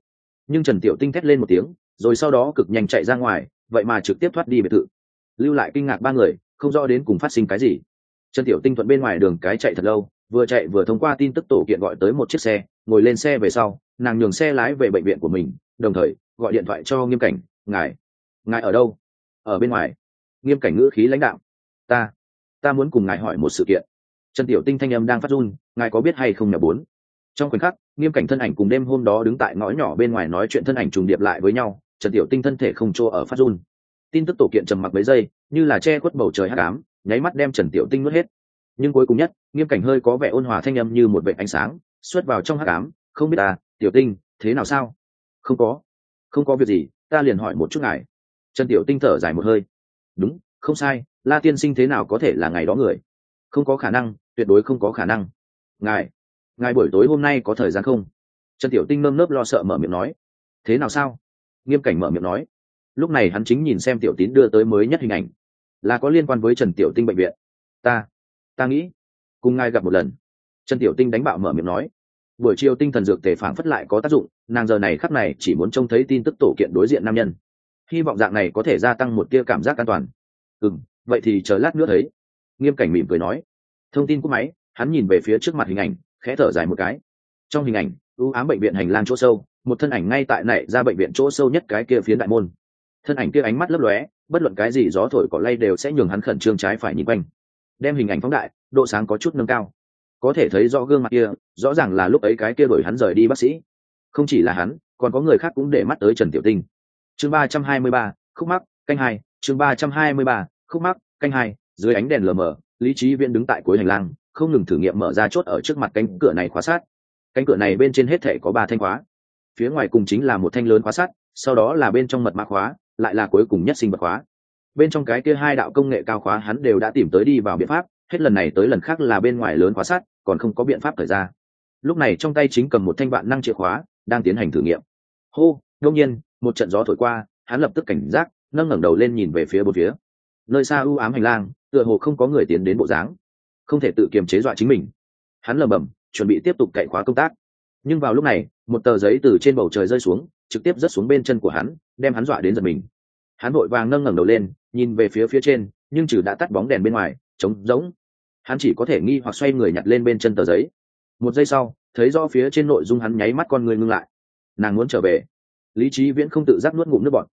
Speaker 1: Nhưng Trần Tiểu Tinh thét lên một tiếng, rồi sau đó cực nhanh chạy ra ngoài, vậy mà trực tiếp thoát đi biệt thự, lưu lại kinh ngạc ba người, không rõ đến cùng phát sinh cái gì. Trần Tiểu Tinh thuận bên ngoài đường cái chạy thật lâu, vừa chạy vừa thông qua tin tức tổ kiện gọi tới một chiếc xe, ngồi lên xe về sau, nàng nhường xe lái về bệnh viện của mình, đồng thời gọi điện thoại cho Nghiêm Cảnh. Ngài ở đâu? Ở bên ngoài. Nghiêm Cảnh ngữ khí lãnh đạm. Ta muốn cùng ngài hỏi một sự kiện. Trần Tiểu Tinh thanh âm đang phát run, ngài có biết hay không nhà bốn. Trong khoảnh khắc, Nghiêm Cảnh thân ảnh cùng đêm hôm đó đứng tại ngõ nhỏ bên ngoài nói chuyện thân ảnh trùng điệp lại với nhau, Trần Tiểu Tinh thân thể không chỗ ở phát run. Tin tức tổ kiện trầm mặc mấy giây, như là che khuất bầu trời hắc ám, nháy mắt đem Trần Tiểu Tinh nuốt hết. Nhưng cuối cùng nhất, Nghiêm Cảnh hơi có vẻ ôn hòa thanh âm như một vệt ánh sáng xuất vào trong hắc ám. Không biết Tiểu Tinh thế nào sao? Không có việc gì, ta liền hỏi một chút ngài. Trần Tiểu Tinh thở dài một hơi. Đúng, không sai, La tiên sinh thế nào có thể là ngày đó người? Không có khả năng, tuyệt đối không có khả năng. Ngài buổi tối hôm nay có thời gian không? Trần Tiểu Tinh nơm nớp lo sợ mở miệng nói. Thế nào sao? Nghiêm Cảnh mở miệng nói. Lúc này hắn chính nhìn xem Tiểu Tín đưa tới mới nhất hình ảnh, là có liên quan với Trần Tiểu Tinh bệnh viện. Ta nghĩ cùng ngài gặp một lần. Trần Tiểu Tinh đánh bạo mở miệng nói. Buổi chiều tinh thần dược tề phảng phất lại có tác dụng, nàng giờ này khắc này chỉ muốn trông thấy tin tức tổ kiện đối diện nam nhân, hy vọng dạng này có thể gia tăng một tia cảm giác an toàn. Vậy thì chờ lát nữa thấy. Nghiêm Cảnh mỉm cười nói. Thông tin của máy, hắn nhìn về phía trước mặt hình ảnh, khẽ thở dài một cái. Trong hình ảnh, u ám bệnh viện hành lang chỗ sâu, một thân ảnh ngay tại nảy ra bệnh viện chỗ sâu nhất cái kia phiến đại môn. Thân ảnh kia ánh mắt lấp lóe, bất luận cái gì gió thổi cỏ lay đều sẽ nhường hắn khẩn trương trái phải nhìn quanh. Đem hình ảnh phóng đại, độ sáng có chút nâng cao, có thể thấy rõ gương mặt kia, rõ ràng là lúc ấy cái kia đuổi hắn rời đi bác sĩ. Không chỉ là hắn, còn có người khác cũng để mắt tới Trần Tiểu Tinh. Chương 323, khúc mắc, canh 2, chương 323, khúc mắc, canh 2, dưới ánh đèn lờ mờ, Lý Chí Viễn đứng tại cuối hành lang, không ngừng thử nghiệm mở ra chốt ở trước mặt cánh cửa này khóa sát. Cánh cửa này bên trên hết thảy có 3 thanh khóa. Phía ngoài cùng chính là một thanh lớn khóa sắt, sau đó là bên trong mật mã khóa, lại là cuối cùng nhất sinh vật khóa. Bên trong cái kia 2 đạo công nghệ cao khóa hắn đều đã tìm tới đi vào biện pháp, hết lần này tới lần khác là bên ngoài lớn khóa sắt, còn không có biện pháp thời ra. Lúc này trong tay chính cầm một thanh vạn năng chìa khóa, đang tiến hành thử nghiệm. Hô, đột nhiên, một trận gió thổi qua, hắn lập tức cảnh giác, nâng ngẩng đầu lên nhìn về phía bốn phía. Nơi xa u ám hành lang, tựa hồ không có người tiến đến bộ dáng, không thể tự kiềm chế dọa chính mình. Hắn lẩm bẩm, chuẩn bị tiếp tục cậy khóa công tác. Nhưng vào lúc này, một tờ giấy từ trên bầu trời rơi xuống, trực tiếp rớt xuống bên chân của hắn, đem hắn dọa đến giật mình. Hắn vội vàng nâng ngẩng đầu lên, nhìn về phía trên, nhưng trừ đã tắt bóng đèn bên ngoài, trống rỗng. Hắn chỉ có thể nghi hoặc xoay người nhặt lên bên chân tờ giấy. Một giây sau, thấy rõ phía trên nội dung, hắn nháy mắt con người ngưng lại. Nàng muốn trở về. Lý Chí Viễn không tự giác nuốt ngụm nước bọt.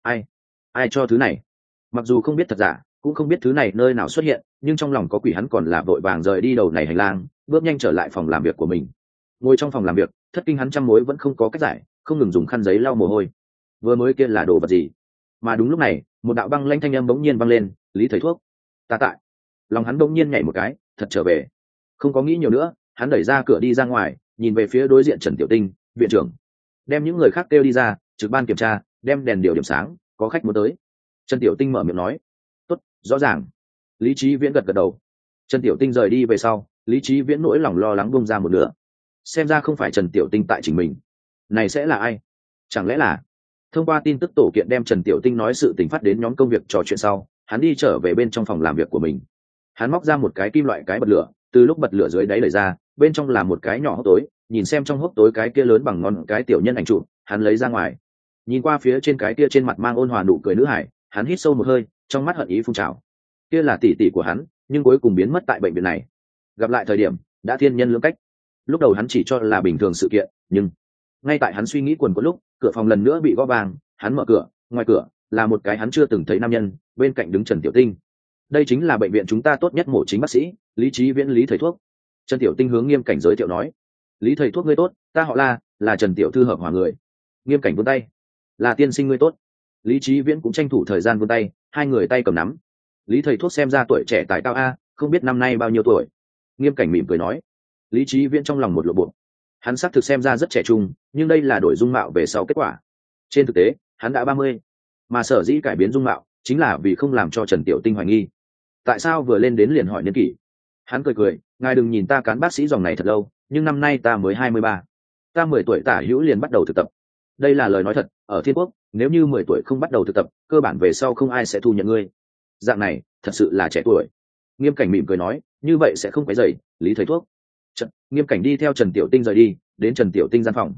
Speaker 1: Ai cho thứ này? Mặc dù không biết thật giả, cũng không biết thứ này nơi nào xuất hiện, nhưng trong lòng có quỷ, hắn còn là vội vàng rời đi đầu này hành lang, bước nhanh trở lại phòng làm việc của mình. Ngồi trong phòng làm việc, thất kinh hắn trăm mối vẫn không có cách giải, không ngừng dùng khăn giấy lau mồ hôi. Vừa mới kia là đồ vật gì? Mà đúng lúc này, một đạo băng lanh thanh âm bỗng nhiên vang lên, Lý thầy thuốc. Ta tại. Lòng hắn bỗng nhiên nhảy một cái, thật trở về. Không có nghĩ nhiều nữa, hắn đẩy ra cửa đi ra ngoài, nhìn về phía đối diện Trần Tiểu Tinh, viện trưởng. Đem những người khác kêu đi ra, trực ban kiểm tra, đem đèn điều điểm sáng, có khách muốn tới. Trần Tiểu Tinh mở miệng nói. Tốt, rõ ràng. Lý Chí Viễn gật gật đầu. Trần Tiểu Tinh rời đi về sau, Lý Chí Viễn nỗi lòng lo lắng bung ra một nửa. Xem ra không phải Trần Tiểu Tinh tại chính mình. Này sẽ là ai? Chẳng lẽ là... Thông qua tin tức tổ kiện đem Trần Tiểu Tinh nói sự tình phát đến nhóm công việc trò chuyện sau, hắn đi trở về bên trong phòng làm việc của mình. Hắn móc ra một cái kim loại cái bật lửa, từ lúc bật lửa dưới đáy lấy ra, bên trong là một cái nhỏ hốc tối, nhìn xem trong hốc tối cái kia lớn bằng ngón cái tiểu nhân ảnh chụp, hắn lấy ra ngoài. Nhìn qua phía trên cái kia trên mặt mang ôn hòa nụ cười nữ hải, hắn hít sâu một hơi, trong mắt hận ý phun trào. Kia là tỷ tỷ của hắn, nhưng cuối cùng biến mất tại bệnh viện này. Gặp lại thời điểm, đã thiên nhân lưỡng cách. Lúc đầu hắn chỉ cho là bình thường sự kiện, nhưng ngay tại hắn suy nghĩ quần có lúc, cửa phòng lần nữa bị gõ vang, hắn mở cửa, ngoài cửa là một cái hắn chưa từng thấy nam nhân, bên cạnh đứng Trần Tiểu Tinh. Đây chính là bệnh viện chúng ta tốt nhất mổ chính bác sĩ, Lý Chí Viễn, Lý thầy thuốc. Trần Tiểu Tinh hướng Nghiêm Cảnh giới thiệu nói. Lý thầy thuốc ngươi tốt, ta họ là Trần Tiểu thư hợp hòa người. Nghiêm Cảnh vươn tay. Là tiên sinh ngươi tốt. Lý Chí Viễn cũng tranh thủ thời gian vươn tay, hai người tay cầm nắm. Lý thầy thuốc xem ra tuổi trẻ tài cao a, không biết năm nay bao nhiêu tuổi. Nghiêm Cảnh mỉm cười nói. Lý Chí Viễn trong lòng một lộ bộ. Hắn xác thực xem ra rất trẻ trung, nhưng đây là đổi dung mạo về sau kết quả. Trên thực tế, hắn đã 30, mà sở dĩ cải biến dung mạo chính là vì không làm cho Trần Tiểu Tinh hoài nghi. Tại sao vừa lên đến liền hỏi niên kỷ? Hắn cười, ngài đừng nhìn ta cán bác sĩ dòng này thật lâu, nhưng năm nay ta mới 23. Ta 10 tuổi tả hữu liền bắt đầu thực tập. Đây là lời nói thật, ở Thiên Quốc, nếu như 10 tuổi không bắt đầu thực tập, cơ bản về sau không ai sẽ thu nhận ngươi. Dạng này, thật sự là trẻ tuổi. Nghiêm Cảnh mỉm cười nói, như vậy sẽ không quấy rầy, Lý thầy thuốc. Nghiêm Cảnh đi theo Trần Tiểu Tinh rời đi, đến Trần Tiểu Tinh gian phòng.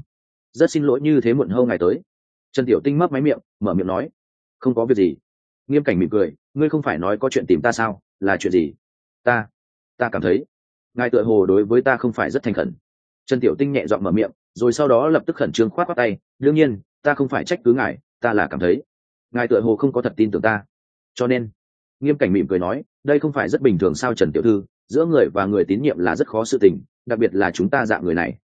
Speaker 1: rất xin lỗi như thế muộn hơn ngài tới. Trần Tiểu Tinh mấp máy miệng mở miệng nói. Không có việc gì. Nghiêm Cảnh mỉm cười, ngươi không phải nói có chuyện tìm ta sao, là chuyện gì? Ta cảm thấy ngài tựa hồ đối với ta không phải rất thành khẩn. Trần Tiểu Tinh nhẹ giọng mở miệng, rồi sau đó lập tức khẩn trương khoát khoát tay, đương nhiên ta không phải trách cứ ngài, ta là cảm thấy ngài tựa hồ không có thật tin tưởng ta, cho nên. Nghiêm Cảnh mỉm cười nói, đây không phải rất bình thường sao Trần tiểu thư, giữa người và người tín nhiệm là rất khó sự tình, đặc biệt là chúng ta dạng người này.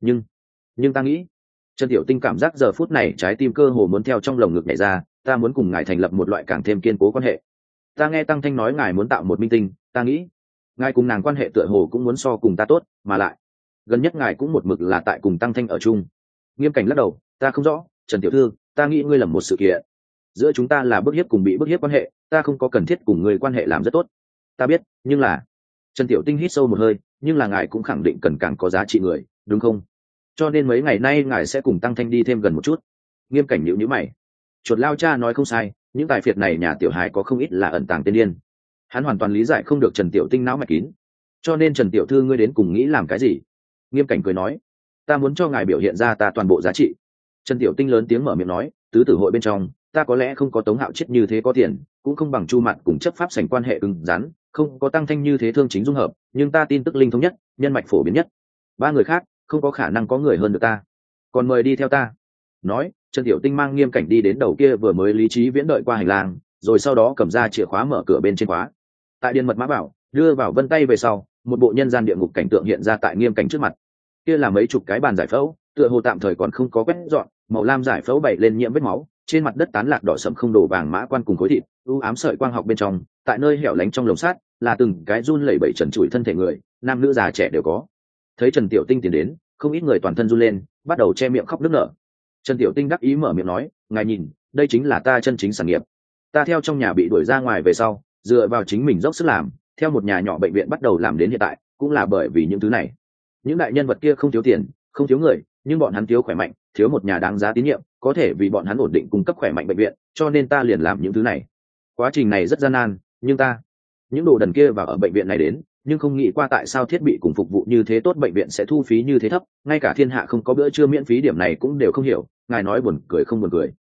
Speaker 1: Nhưng ta nghĩ. Trần Tiểu Tinh cảm giác giờ phút này trái tim cơ hồ muốn theo trong lồng ngực nhảy ra, ta muốn cùng ngài thành lập một loại càng thêm kiên cố quan hệ. Ta nghe Tăng Thanh nói ngài muốn tạo một minh tinh, ta nghĩ ngài cùng nàng quan hệ tựa hồ cũng muốn so cùng ta tốt, mà lại gần nhất ngài cũng một mực là tại cùng Tăng Thanh ở chung. Nghiêm Cảnh lắc đầu, ta không rõ, Trần tiểu thư, ta nghĩ ngươi lầm một sự kiện. Giữa chúng ta là bức hiếp cùng bị bức hiếp quan hệ, ta không có cần thiết cùng ngươi quan hệ làm rất tốt. Ta biết, nhưng là. Trần Tiểu Tinh hít sâu một hơi, nhưng là ngài cũng khẳng định cần càng có giá trị người, đúng không? Cho nên mấy ngày nay ngài sẽ cùng Tăng Thanh đi thêm gần một chút. Nghiêm Cảnh nhíu nhíu mày. Chuột lao cha nói không sai, những tài phiệt này nhà tiểu hài có không ít là ẩn tàng tên điên. Hắn hoàn toàn lý giải không được Trần Tiểu Tinh não mạch kín. Cho nên Trần tiểu thư ngươi đến cùng nghĩ làm cái gì? Nghiêm Cảnh cười nói, ta muốn cho ngài biểu hiện ra ta toàn bộ giá trị. Trần Tiểu Tinh lớn tiếng mở miệng nói, tứ tử hội bên trong, ta có lẽ không có Tống Hạo chết như thế có tiền, cũng không bằng Chu Mạn cùng chấp pháp sành quan hệ cứng rắn, không có Tăng Thanh như thế thương chính dung hợp, nhưng ta tin tức linh thống nhất, nhân mạch phổ biến nhất. Ba người khác không có khả năng có người hơn được ta. Còn mời đi theo ta. Nói, Trần Tiểu Tinh mang Nghiêm Cảnh đi đến đầu kia vừa mới lý trí viễn đợi qua hành lang, rồi sau đó cầm ra chìa khóa mở cửa bên trên khóa. Tại điện mật mã bảo, đưa vào vân tay về sau, một bộ nhân gian địa ngục cảnh tượng hiện ra tại Nghiêm Cảnh trước mặt. Kia là mấy chục cái bàn giải phẫu, tựa hồ tạm thời còn không có quét dọn, màu lam giải phẫu bày lên nhiễm vết máu, trên mặt đất tán lạc đỏ sẫm không đổ vàng mã quan cùng khối thịt, u ám sợi quang học bên trong, tại nơi hẻo lánh trong lồng sắt, là từng cái run lẩy bẩy trần trụi thân thể người, nam nữ già trẻ đều có. Thấy Trần Tiểu Tinh tiến đến, không ít người toàn thân run lên, bắt đầu che miệng khóc nức nở. Trần Tiểu Tinh đắc ý mở miệng nói, ngài nhìn, đây chính là ta chân chính sản nghiệp. Ta theo trong nhà bị đuổi ra ngoài về sau, dựa vào chính mình dốc sức làm, theo một nhà nhỏ bệnh viện bắt đầu làm đến hiện tại, cũng là bởi vì những thứ này. Những đại nhân vật kia không thiếu tiền, không thiếu người, nhưng bọn hắn thiếu khỏe mạnh, thiếu một nhà đáng giá tín nhiệm, có thể vì bọn hắn ổn định cung cấp khỏe mạnh bệnh viện, cho nên ta liền làm những thứ này. Quá trình này rất gian nan, nhưng những đồ đần kia vào ở bệnh viện này đến, nhưng không nghĩ qua tại sao thiết bị cùng phục vụ như thế tốt bệnh viện sẽ thu phí như thế thấp, ngay cả thiên hạ không có bữa trưa miễn phí điểm này cũng đều không hiểu, ngài nói buồn cười không buồn cười.